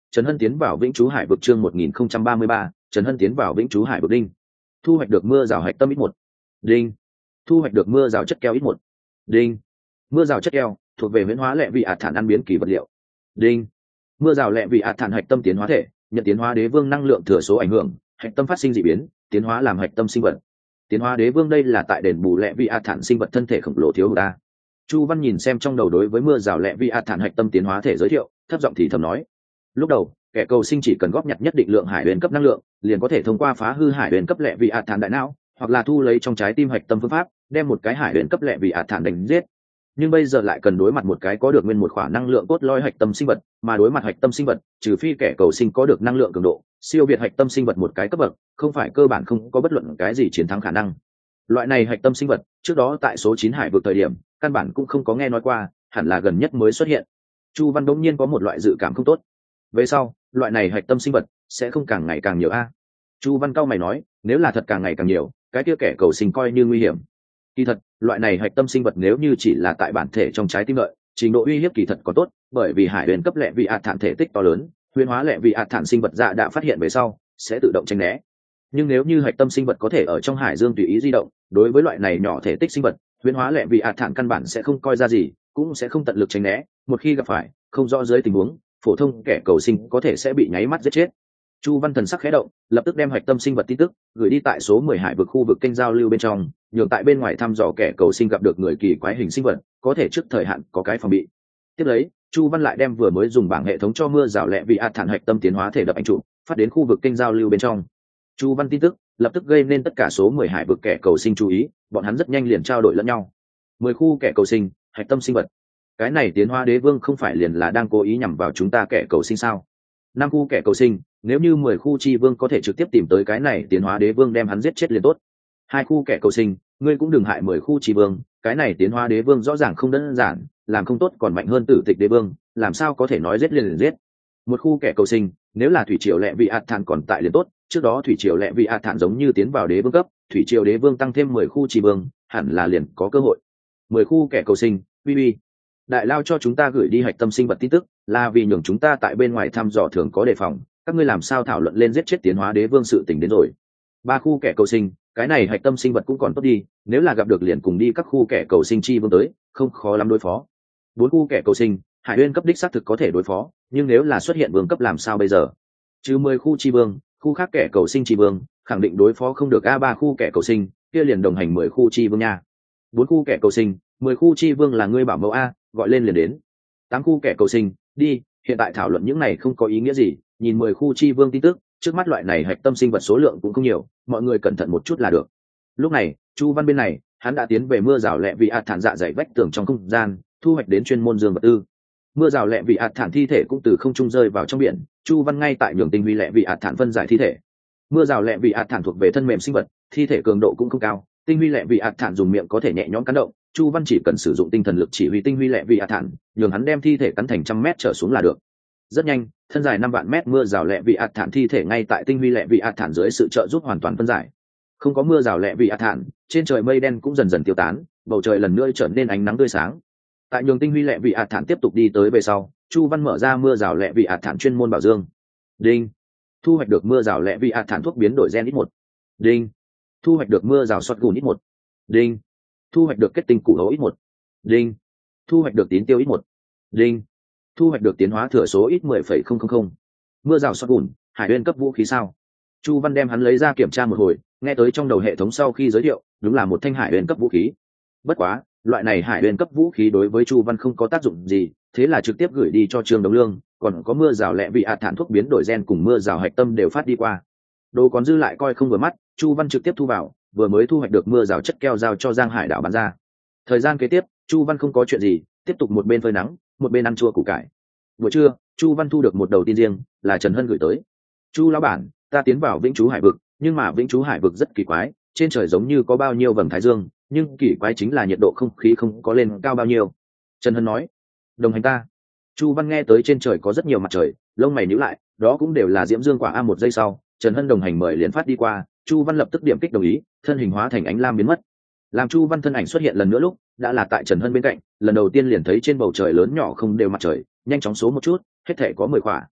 Trần Hân tiến vào Vĩnh Chú Hải vực chương một nghìn không trăm ba mươi ba, Trần Hân tiến vào Vĩnh Chú Hải vực đinh. Thu hoạch được mưa rào hạch tâm ít một. Đinh. Thu hoạch được mưa rào chất keo ít một. Đinh. Mưa rào chất keo thuộc về huyễn hóa lệ vị ạt thản ăn biến kỳ vật liệu. Đinh. Mưa rào lệ vị ạt thản hạch tâm tiến hóa thể, nhận tiến hóa đế vương năng lượng thừa số ảnh hưởng, hạch tâm phát sinh dị biến, tiến hóa làm hạch tâm sinh vật. Tiến hóa đế vương đây là tại đền bù lệ vị ạt thản sinh vật thân thể khổng lồ thiếu hụt ta. Chu Văn nhìn xem trong đầu đối với mưa rào lệ vị ạt thản hạch tâm tiến hóa thể giới thiệu, thấp giọng thì thầm nói. Lúc đầu, kẻ cầu sinh chỉ cần góp nhặt nhất định lượng hải huyền cấp năng lượng, liền có thể thông qua phá hư hải huyền cấp lệ vị ạt thản đại não, hoặc là thu lấy trong trái tim hạch tâm phương pháp, đem một cái hải huyền cấp lệ vị ạt thản đánh giết. Nhưng bây giờ lại cần đối mặt một cái có được nguyên một khoả năng lượng cốt lõi hạch tâm sinh vật, mà đối mặt hạch tâm sinh vật, trừ phi kẻ cầu sinh có được năng lượng cường độ, siêu việt hạch tâm sinh vật một cái cấp bậc, không phải cơ bản không có bất luận cái gì chiến thắng khả năng. Loại này hạch tâm sinh vật, trước đó tại số chín hải vực thời điểm, căn bản cũng không có nghe nói qua, hẳn là gần nhất mới xuất hiện. Chu Văn đống nhiên có một loại dự cảm không tốt. Về sau, loại này hạch tâm sinh vật sẽ không càng ngày càng nhiều a. Chu Văn cao mày nói, nếu là thật càng ngày càng nhiều, cái kia kẻ cầu sinh coi như nguy hiểm. Kỳ thật, loại này hạch tâm sinh vật nếu như chỉ là tại bản thể trong trái tim lợi, trình độ uy hiếp kỳ thật có tốt, bởi vì hải huyền cấp lệ vị ạt thản thể tích to lớn, huyền hóa lệ vị ạt thản sinh vật dạ đã phát hiện về sau, sẽ tự động tránh né. Nhưng nếu như hạch tâm sinh vật có thể ở trong hải dương tùy ý di động, đối với loại này nhỏ thể tích sinh vật, huyền hóa lệ vị ạt thản căn bản sẽ không coi ra gì, cũng sẽ không tận lực tránh né, một khi gặp phải, không rõ dưới tình huống, phổ thông kẻ cầu sinh có thể sẽ bị nháy mắt giết chết. Chu Văn thần sắc khẽ động, lập tức đem hạch tâm sinh vật tin tức gửi đi tại số mười hải vực khu vực kênh giao lưu bên trong, nhường tại bên ngoài thăm dò kẻ cầu sinh gặp được người kỳ quái hình sinh vật, có thể trước thời hạn có cái phòng bị. Tiếp lấy, Chu Văn lại đem vừa mới dùng bảng hệ thống cho mưa rào lệ vị ạt thản hạch tâm tiến hóa thể đập ảnh trụ, phát đến khu vực kênh giao lưu bên trong. Chu Văn tin tức lập tức gây nên tất cả số mười hải vực kẻ cầu sinh chú ý, bọn hắn rất nhanh liền trao đổi lẫn nhau. mười khu kẻ cầu sinh, hạch tâm sinh vật. Cái này tiến hóa đế vương không phải liền là đang cố ý nhằm vào chúng ta kẻ cầu sinh sao? Năm khu kẻ cầu sinh, nếu như mười khu chi vương có thể trực tiếp tìm tới cái này tiến hóa đế vương đem hắn giết chết liền tốt. Hai khu kẻ cầu sinh, ngươi cũng đừng hại mười khu chi vương, cái này tiến hóa đế vương rõ ràng không đơn giản, làm không tốt còn mạnh hơn tử tịch đế vương, làm sao có thể nói giết liền liền giết. Một khu kẻ cầu sinh, nếu là thủy triều lệ vị ạt thản còn tại liền tốt, trước đó thủy triều lệ vị ạt thản giống như tiến vào đế vương cấp, thủy triều đế vương tăng thêm mười khu chi vương, hẳn là liền có cơ hội. Mười khu kẻ cầu sinh, uy uy. Đại lao cho chúng ta gửi đi hạch tâm sinh vật tin tức, là vì nhường chúng ta tại bên ngoài thăm dò thường có đề phòng, các ngươi làm sao thảo luận lên giết chết tiến hóa đế vương sự tình đến rồi. Ba khu kẻ cầu sinh, cái này hạch tâm sinh vật cũng còn tốt đi, nếu là gặp được liền cùng đi các khu kẻ cầu sinh chi vương tới, không khó lắm đối phó. Bốn khu kẻ cầu sinh, hải uyên cấp đích xác thực có thể đối phó, nhưng nếu là xuất hiện vương cấp làm sao bây giờ? Trừ mười khu chi vương, khu khác kẻ cầu sinh chi vương, khẳng định đối phó không được. A ba khu kẻ cầu sinh, kia liền đồng hành mười khu chi vương nha. Bốn khu kẻ cầu sinh, mười khu chi vương là ngươi bảo mẫu a, gọi lên liền đến. Tám khu kẻ cầu sinh, đi, hiện tại thảo luận những này không có ý nghĩa gì, nhìn mười khu chi vương tin tức, trước mắt loại này hạch tâm sinh vật số lượng cũng không nhiều, mọi người cẩn thận một chút là được. Lúc này, Chu Văn bên này, hắn đã tiến về mưa rào lẹ vị ạt thản dạ dày vách tường trong không gian, thu hoạch đến chuyên môn dương vật tư. Mưa rào lẹ vị ạt thản thi thể cũng từ không trung rơi vào trong biển, Chu Văn ngay tại nhường tinh huy lẹ vị ạt thản phân giải thi thể. Mưa rào lẹ vị ạt thản thuộc về thân mềm sinh vật, thi thể cường độ cũng không cao, tinh huy lẹ vị ạt thản dùng miệng có thể nhẹ nhõm cắn động, Chu Văn chỉ cần sử dụng tinh thần lực chỉ huy tinh huy lẹ vị ạt thản, nhường hắn đem thi thể cắn thành trăm mét trở xuống là được. Rất nhanh, thân dài năm vạn mét mưa rào lẹ vị ạt thản thi thể ngay tại tinh huy lẹ vị ạt thản dưới sự trợ giúp hoàn toàn phân giải. Không có mưa rào lẹ vị ạt thản, trên trời mây đen cũng dần dần tiêu tán, bầu trời lần nữa trở nên ánh nắng tươi sáng. Tại nhường tinh huy lẹ vị ạt thản tiếp tục đi tới về sau, Chu Văn mở ra mưa rào lẹ vị ạt thản chuyên môn bảo dương. Đinh. Thu hoạch được mưa rào lẹ vị ạt thản thuốc biến đổi gen ít một. Đinh. Thu hoạch được mưa rào sọt gùn ít một. Đinh. Thu hoạch được kết tinh củ hấu ít một. Đinh. Thu hoạch được tín tiêu ít một. Đinh. Thu hoạch được tiến hóa thừa số ít mười phẩy không không không. Mưa rào sọt gùn, hải uyên cấp vũ khí sao? Chu Văn đem hắn lấy ra kiểm tra một hồi, nghe tới trong đầu hệ thống sau khi giới thiệu, đúng là một thanh hải uyên cấp vũ khí. Bất quá, loại này hải uyên cấp vũ khí đối với Chu Văn không có tác dụng gì, thế là trực tiếp gửi đi cho Trương Đống Lương, còn có mưa rào lẹ vị ạt thản thuốc biến đổi gen cùng mưa rào hạch tâm đều phát đi qua. Đồ còn dư lại coi không vừa mắt, Chu Văn trực tiếp thu vào, vừa mới thu hoạch được mưa rào chất keo giao cho Giang Hải Đảo bán ra. Thời gian kế tiếp, Chu Văn không có chuyện gì, tiếp tục một bên phơi nắng, một bên ăn chua củ cải. Buổi trưa, Chu Văn thu được một đầu tin riêng, là Trần Hân gửi tới. Chu lão bản, ta tiến vào Vĩnh Chú Hải vực, nhưng mà Vĩnh Chú Hải vực rất kỳ quái, trên trời giống như có bao nhiêu vầng thái dương, nhưng kỳ quái chính là nhiệt độ không khí không có lên cao bao nhiêu. Trần Hân nói, đồng hành ta. Chu Văn nghe tới trên trời có rất nhiều mặt trời, lông mày nhíu lại, đó cũng đều là diễm dương quả. A một giây sau, Trần Hân đồng hành mời liền phát đi qua, Chu Văn lập tức điểm kích đồng ý, thân hình hóa thành ánh lam biến mất. Làm Chu Văn thân ảnh xuất hiện lần nữa lúc, đã là tại Trần Hân bên cạnh, lần đầu tiên liền thấy trên bầu trời lớn nhỏ không đều mặt trời, nhanh chóng số một chút, hết thể có mười quả.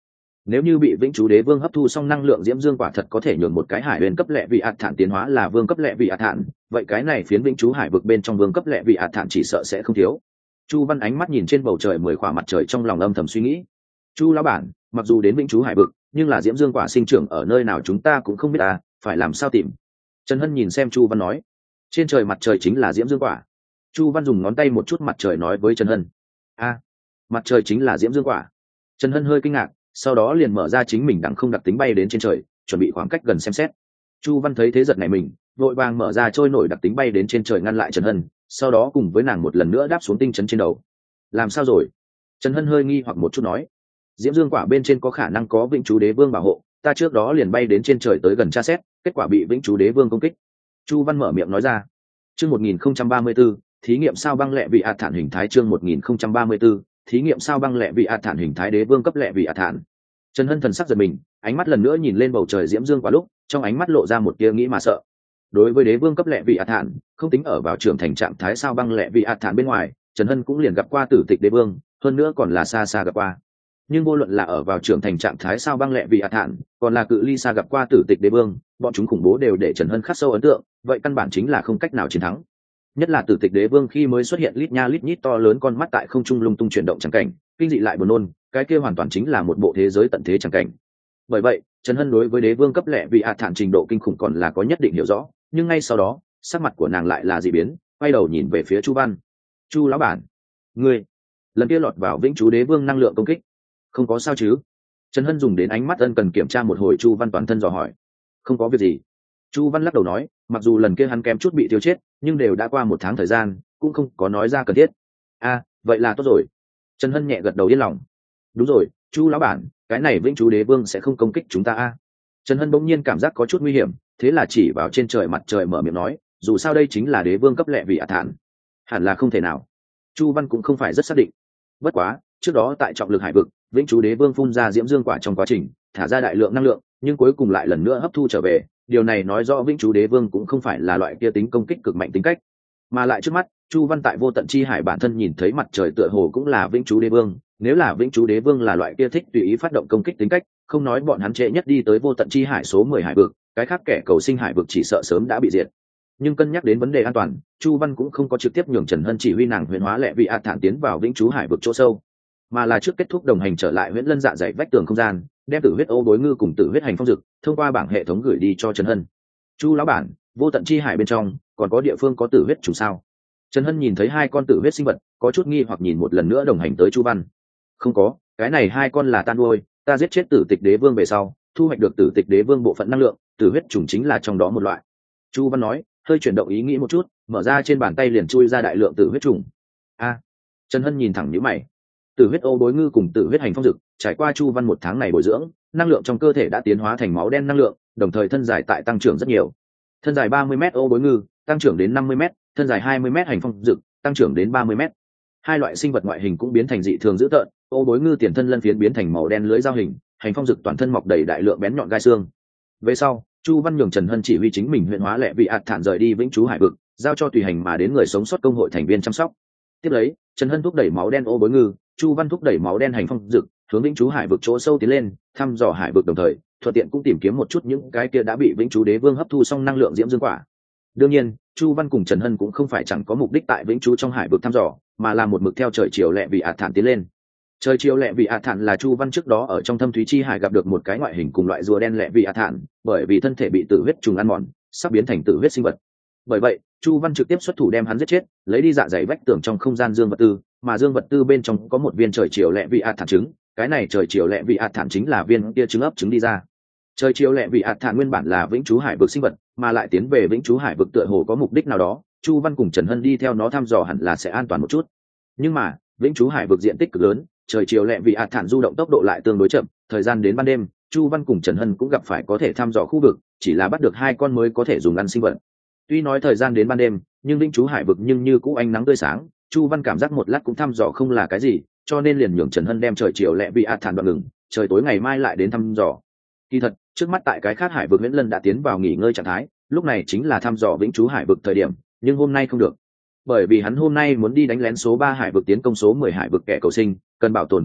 Nếu như bị vĩnh chú đế vương hấp thu xong năng lượng diễm dương quả thật có thể nhường một cái hải huyền cấp lệ vị ạt thản tiến hóa là vương cấp lệ vị ạt thản, vậy cái này phiến vĩnh chú hải vực bên trong vương cấp lệ vị ạt thản chỉ sợ sẽ không thiếu. Chu Văn ánh mắt nhìn trên bầu trời mười khỏa mặt trời, trong lòng âm thầm suy nghĩ. Chu lão bản, mặc dù đến vĩnh chú hải vực, nhưng là diễm dương quả sinh trưởng ở nơi nào chúng ta cũng không biết à, phải làm sao tìm? Trần Hân nhìn xem Chu Văn nói. Trên trời mặt trời chính là diễm dương quả. Chu Văn dùng ngón tay một chút mặt trời nói với Trần Hân. A, à, mặt trời chính là diễm dương quả. Trần Hân hơi kinh ngạc, sau đó liền mở ra chính mình đằng không đặc tính bay đến trên trời, chuẩn bị khoảng cách gần xem xét. Chu Văn thấy thế giật này mình, vội vàng mở ra trôi nổi đặc tính bay đến trên trời ngăn lại Trần Hân, sau đó cùng với nàng một lần nữa đáp xuống tinh trấn trên đầu. Làm sao rồi? Trần Hân hơi nghi hoặc một chút nói. Diễm dương quả bên trên có khả năng có vĩnh chú đế vương bảo hộ, ta trước đó liền bay đến trên trời tới gần tra xét, kết quả bị vĩnh chú đế vương công kích. Chu Văn mở miệng nói ra. Chương một nghìn không trăm ba mươi tư, thí nghiệm sao băng lệ vị ạt thản hình thái. Chương một nghìn không trăm ba mươi tư, thí nghiệm sao băng lệ vị ạt thản hình thái. Đế vương cấp lệ vị ạt thản. Trần Hân thần sắc giật mình, ánh mắt lần nữa nhìn lên bầu trời diễm dương quả lúc, trong ánh mắt lộ ra một tia nghĩ mà sợ. Đối với đế vương cấp lệ vị ạt thản, không tính ở vào trưởng thành trạng thái sao băng lệ vị ạt thản bên ngoài, Trần Hân cũng liền gặp qua tử tịch đế vương, hơn nữa còn là xa xa gặp qua. Nhưng vô luận là ở vào trưởng thành trạng thái sao băng lệ vị ạt thản, còn là cự ly xa gặp qua tử tịch đế vương, bọn chúng khủng bố đều để Trần Hân khắc sâu ấn tượng, vậy căn bản chính là không cách nào chiến thắng. Nhất là tử tịch đế vương khi mới xuất hiện lít nha lít nhít to lớn con mắt tại không trung lung tung chuyển động chẳng cảnh, kinh dị lại buồn nôn, cái kia hoàn toàn chính là một bộ thế giới tận thế chẳng cảnh. Bởi vậy, Trần Hân đối với đế vương cấp lệ vị ạt thản trình độ kinh khủng còn là có nhất định hiểu rõ, nhưng ngay sau đó, sắc mặt của nàng lại là dị biến, quay đầu nhìn về phía Chu Văn. Chu lão bản, ngươi lần kia lọt vào vĩnh chú đế vương năng lượng công kích, không có sao chứ? Trần Hân dùng đến ánh mắt ân cần kiểm tra một hồi Chu Văn toàn thân dò hỏi. Không có việc gì. Chu Văn lắc đầu nói, mặc dù lần kia hắn kém chút bị tiêu chết, nhưng đều đã qua một tháng thời gian, cũng không có nói ra cần thiết. A, à, vậy là tốt rồi. Trần Hân nhẹ gật đầu yên lòng. Đúng rồi, Chu lão bản, cái này vĩnh chú đế vương sẽ không công kích chúng ta a? À? Trần Hân bỗng nhiên cảm giác có chút nguy hiểm, thế là chỉ vào trên trời mặt trời mở miệng nói, dù sao đây chính là đế vương cấp lệ vị ạt thản, hẳn là không thể nào. Chu Văn cũng không phải rất xác định. Bất quá, trước đó tại trọng lực hải vực, vĩnh chú đế vương phun ra diễm dương quả trong quá trình thả ra đại lượng năng lượng, nhưng cuối cùng lại lần nữa hấp thu trở về, điều này nói rõ vĩnh chú đế vương cũng không phải là loại kia tính công kích cực mạnh tính cách, mà lại trước mắt Chu Văn tại vô tận chi hải bản thân nhìn thấy mặt trời tựa hồ cũng là vĩnh chú đế vương. Nếu là vĩnh chú đế vương là loại kia thích tùy ý phát động công kích tính cách, không nói bọn hắn trễ nhất đi tới vô tận chi hải số mười hải vực, cái khác kẻ cầu sinh hải vực chỉ sợ sớm đã bị diệt. Nhưng cân nhắc đến vấn đề an toàn, Chu Văn cũng không có trực tiếp nhường Trần Hân chỉ huy nàng huyền hóa lệ vị ạt thản tiến vào vĩnh chú hải vực chỗ sâu, mà là trước kết thúc đồng hành trở lại huyễn lân dạ dày vách tường không gian, đem tử huyết ô bối ngư cùng tử huyết hành phong dực thông qua bảng hệ thống gửi đi cho Trần Hân. Chu lão bản, vô tận chi hải bên trong còn có địa phương có tử huyết trùng sao? Trần Hân nhìn thấy hai con tử huyết sinh vật, có chút nghi hoặc nhìn một lần nữa đồng hành tới Chu Văn. Không có, cái này hai con là ta nuôi, ta giết chết tử tịch đế vương về sau, thu hoạch được tử tịch đế vương bộ phận năng lượng, tử huyết trùng chính là trong đó một loại. Chu Văn nói, hơi chuyển động ý nghĩ một chút, mở ra trên bàn tay liền chui ra đại lượng tử huyết trùng. A, à, Trần Hân nhìn thẳng nhíu mày. Tử huyết ô bối ngư cùng tử huyết hành phong dực trải qua Chu Văn một tháng này bồi dưỡng, năng lượng trong cơ thể đã tiến hóa thành máu đen năng lượng, đồng thời thân dài tại tăng trưởng rất nhiều. Thân dài ba mươi mét ô bối ngư tăng trưởng đến năm mươi mét, thân dài hai mươi mét hành phong dực tăng trưởng đến ba mươi mét. Hai loại sinh vật ngoại hình cũng biến thành dị thường dữ tợn, ô bối ngư tiền thân lân phiến biến thành màu đen lưới dao hình, hành phong dực toàn thân mọc đầy đại lượng bén nhọn gai xương. Về sau, Chu Văn nhường Trần Hân chỉ huy chính mình huyện hóa lệ vị ạt thản rời đi vĩnh chú hải vực, giao cho tùy hành mà đến người sống sót công hội thành viên chăm sóc. Tiếp lấy, Trần Hân thúc đẩy máu đen ô bối ngư, Chu Văn thúc đẩy máu đen hành phong dực hướng vĩnh chú hải vực chỗ sâu tiến lên, thăm dò hải vực đồng thời thuận tiện cũng tìm kiếm một chút những cái kia đã bị vĩnh chú đế vương hấp thu xong năng lượng diễm dương quả. Đương nhiên, Chu Văn cùng Trần Hân cũng không phải chẳng có mục đích tại vĩnh chú trong hải vực thăm dò, mà là một mực theo trời chiều lệ vị ạt thản tiến lên. Trời chiều lệ vị ạt thản là Chu Văn trước đó ở trong thâm thúy chi hải gặp được một cái ngoại hình cùng loại rùa đen lệ vị ạt thản, bởi vì thân thể bị tử huyết trùng ăn mòn, sắp biến thành tử huyết sinh vật. Bởi vậy, Chu Văn trực tiếp xuất thủ đem hắn giết chết, lấy đi dạ dày vách tường trong không gian dương vật tư, mà dương vật tư bên trong có một viên trời chiều lệ vị ạt thản trứng, cái này trời chiều lệ vị ạt thản chính là viên kia trứng ấp trứng đi ra. Trời chiều lệ vị ạt thản nguyên bản là vĩnh chú hải vực sinh vật, mà lại tiến về vĩnh chú hải vực tựa hồ có mục đích nào đó, Chu Văn cùng Trần Hân đi theo nó thăm dò hẳn là sẽ an toàn một chút. Nhưng mà, vĩnh chú hải vực diện tích cực lớn, trời chiều lệ vị ạt thản du động tốc độ lại tương đối chậm, thời gian đến ban đêm, Chu Văn cùng Trần Hân cũng gặp phải có thể thăm dò khu vực, chỉ là bắt được hai con mới có thể dùng ăn sinh vật. Tuy nói thời gian đến ban đêm, nhưng vĩnh chú hải vực nhưng như cũ ánh nắng tươi sáng, Chu Văn cảm giác một lát cũng thăm dò không là cái gì, cho nên liền nhường Trần Hân đem trời chiều lệ vị ạt thản đoạn ngừng, trời tối ngày mai lại đến thăm dò. Kỳ thật, trước mắt tại cái khác hải vực Viễn Lân đã tiến vào nghỉ ngơi trạng thái, lúc này chính là thăm dò vĩnh chú hải vực thời điểm, nhưng hôm nay không được. Bởi vì hắn hôm nay muốn đi đánh lén số ba hải vực tiến công số mười hải vực kẻ cầu sinh, cần bảo tồn thực lực,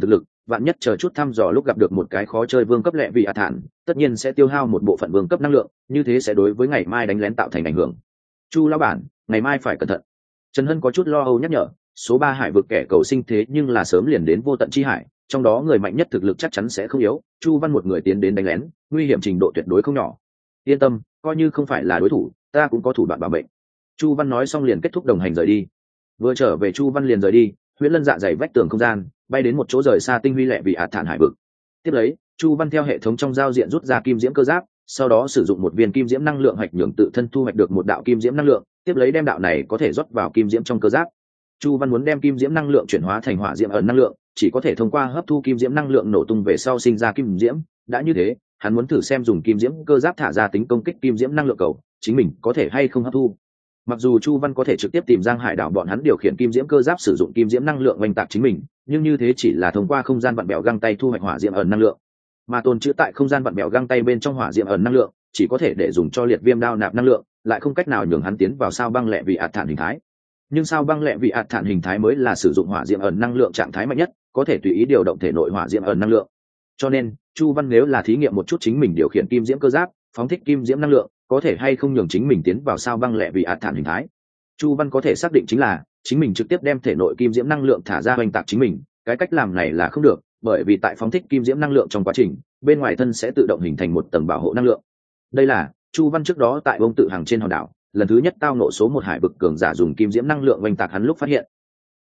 vạn nhất chờ chút thăm dò lúc gặp được một cái khó chơi vương cấp lẹ vị ạt thản, tất nhiên sẽ tiêu hao một bộ phận vương cấp năng lượng, như thế sẽ đối với ngày mai đánh lén tạo thành ảnh hưởng. Chu lão bản, ngày mai phải cẩn thận. Trần Hân có chút lo âu nhắc nhở. Số ba hải vực kẻ cầu sinh thế nhưng là sớm liền đến vô tận chi hải, trong đó người mạnh nhất thực lực chắc chắn sẽ không yếu, Chu Văn một người tiến đến đánh lén, nguy hiểm trình độ tuyệt đối không nhỏ. Yên tâm, coi như không phải là đối thủ, ta cũng có thủ đoạn bảo mệnh. Chu Văn nói xong liền kết thúc đồng hành rời đi. Vừa trở về Chu Văn liền rời đi, Huyễn Lân dạ dày vách tường không gian, bay đến một chỗ rời xa tinh huy lệ vị ạt thản hải vực. Tiếp lấy, Chu Văn theo hệ thống trong giao diện rút ra kim diễm cơ giáp, sau đó sử dụng một viên kim diễm năng lượng hạch nhường tự thân thu hoạch được một đạo kim diễm năng lượng, tiếp lấy đem đạo này có thể rót vào kim diễm trong cơ giáp. Chu Văn muốn đem kim diễm năng lượng chuyển hóa thành hỏa diễm ẩn năng lượng, chỉ có thể thông qua hấp thu kim diễm năng lượng nổ tung về sau sinh ra kim diễm, đã như thế, hắn muốn thử xem dùng kim diễm cơ giáp thả ra tính công kích kim diễm năng lượng cầu, chính mình có thể hay không hấp thu. Mặc dù Chu Văn có thể trực tiếp tìm Giang Hải đảo bọn hắn điều khiển kim diễm cơ giáp sử dụng kim diễm năng lượng oanh tạc chính mình, nhưng như thế chỉ là thông qua không gian vặn bèo găng tay thu hoạch hỏa diễm ẩn năng lượng, mà tồn trữ tại không gian vặn bèo găng tay bên trong hỏa diễm ẩn năng lượng chỉ có thể để dùng cho liệt viêm đao nạp năng lượng, lại không cách nào nhường hắn tiến vào sao băng lệ vị ạt thản hình thái. Nhưng sao băng lệ vị ạt thản hình thái mới là sử dụng hỏa diễm ẩn năng lượng trạng thái mạnh nhất, có thể tùy ý điều động thể nội hỏa diễm ẩn năng lượng. Cho nên Chu Văn nếu là thí nghiệm một chút chính mình điều khiển kim diễm cơ giáp, phóng thích kim diễm năng lượng, có thể hay không nhường chính mình tiến vào sao băng lệ vị ạt thản hình thái. Chu Văn có thể xác định chính là chính mình trực tiếp đem thể nội kim diễm năng lượng thả ra hoành tạc chính mình, cái cách làm này là không được, bởi vì tại phóng thích kim diễm năng lượng trong quá trình, bên ngoài thân sẽ tự động hình thành một tầng bảo hộ năng lượng. Đây là Chu Văn trước đó tại Bông Tự Hàng trên hòn đảo lần thứ nhất tao nộ số một hải vực cường giả dùng kim diễm năng lượng oanh tạc hắn lúc phát hiện.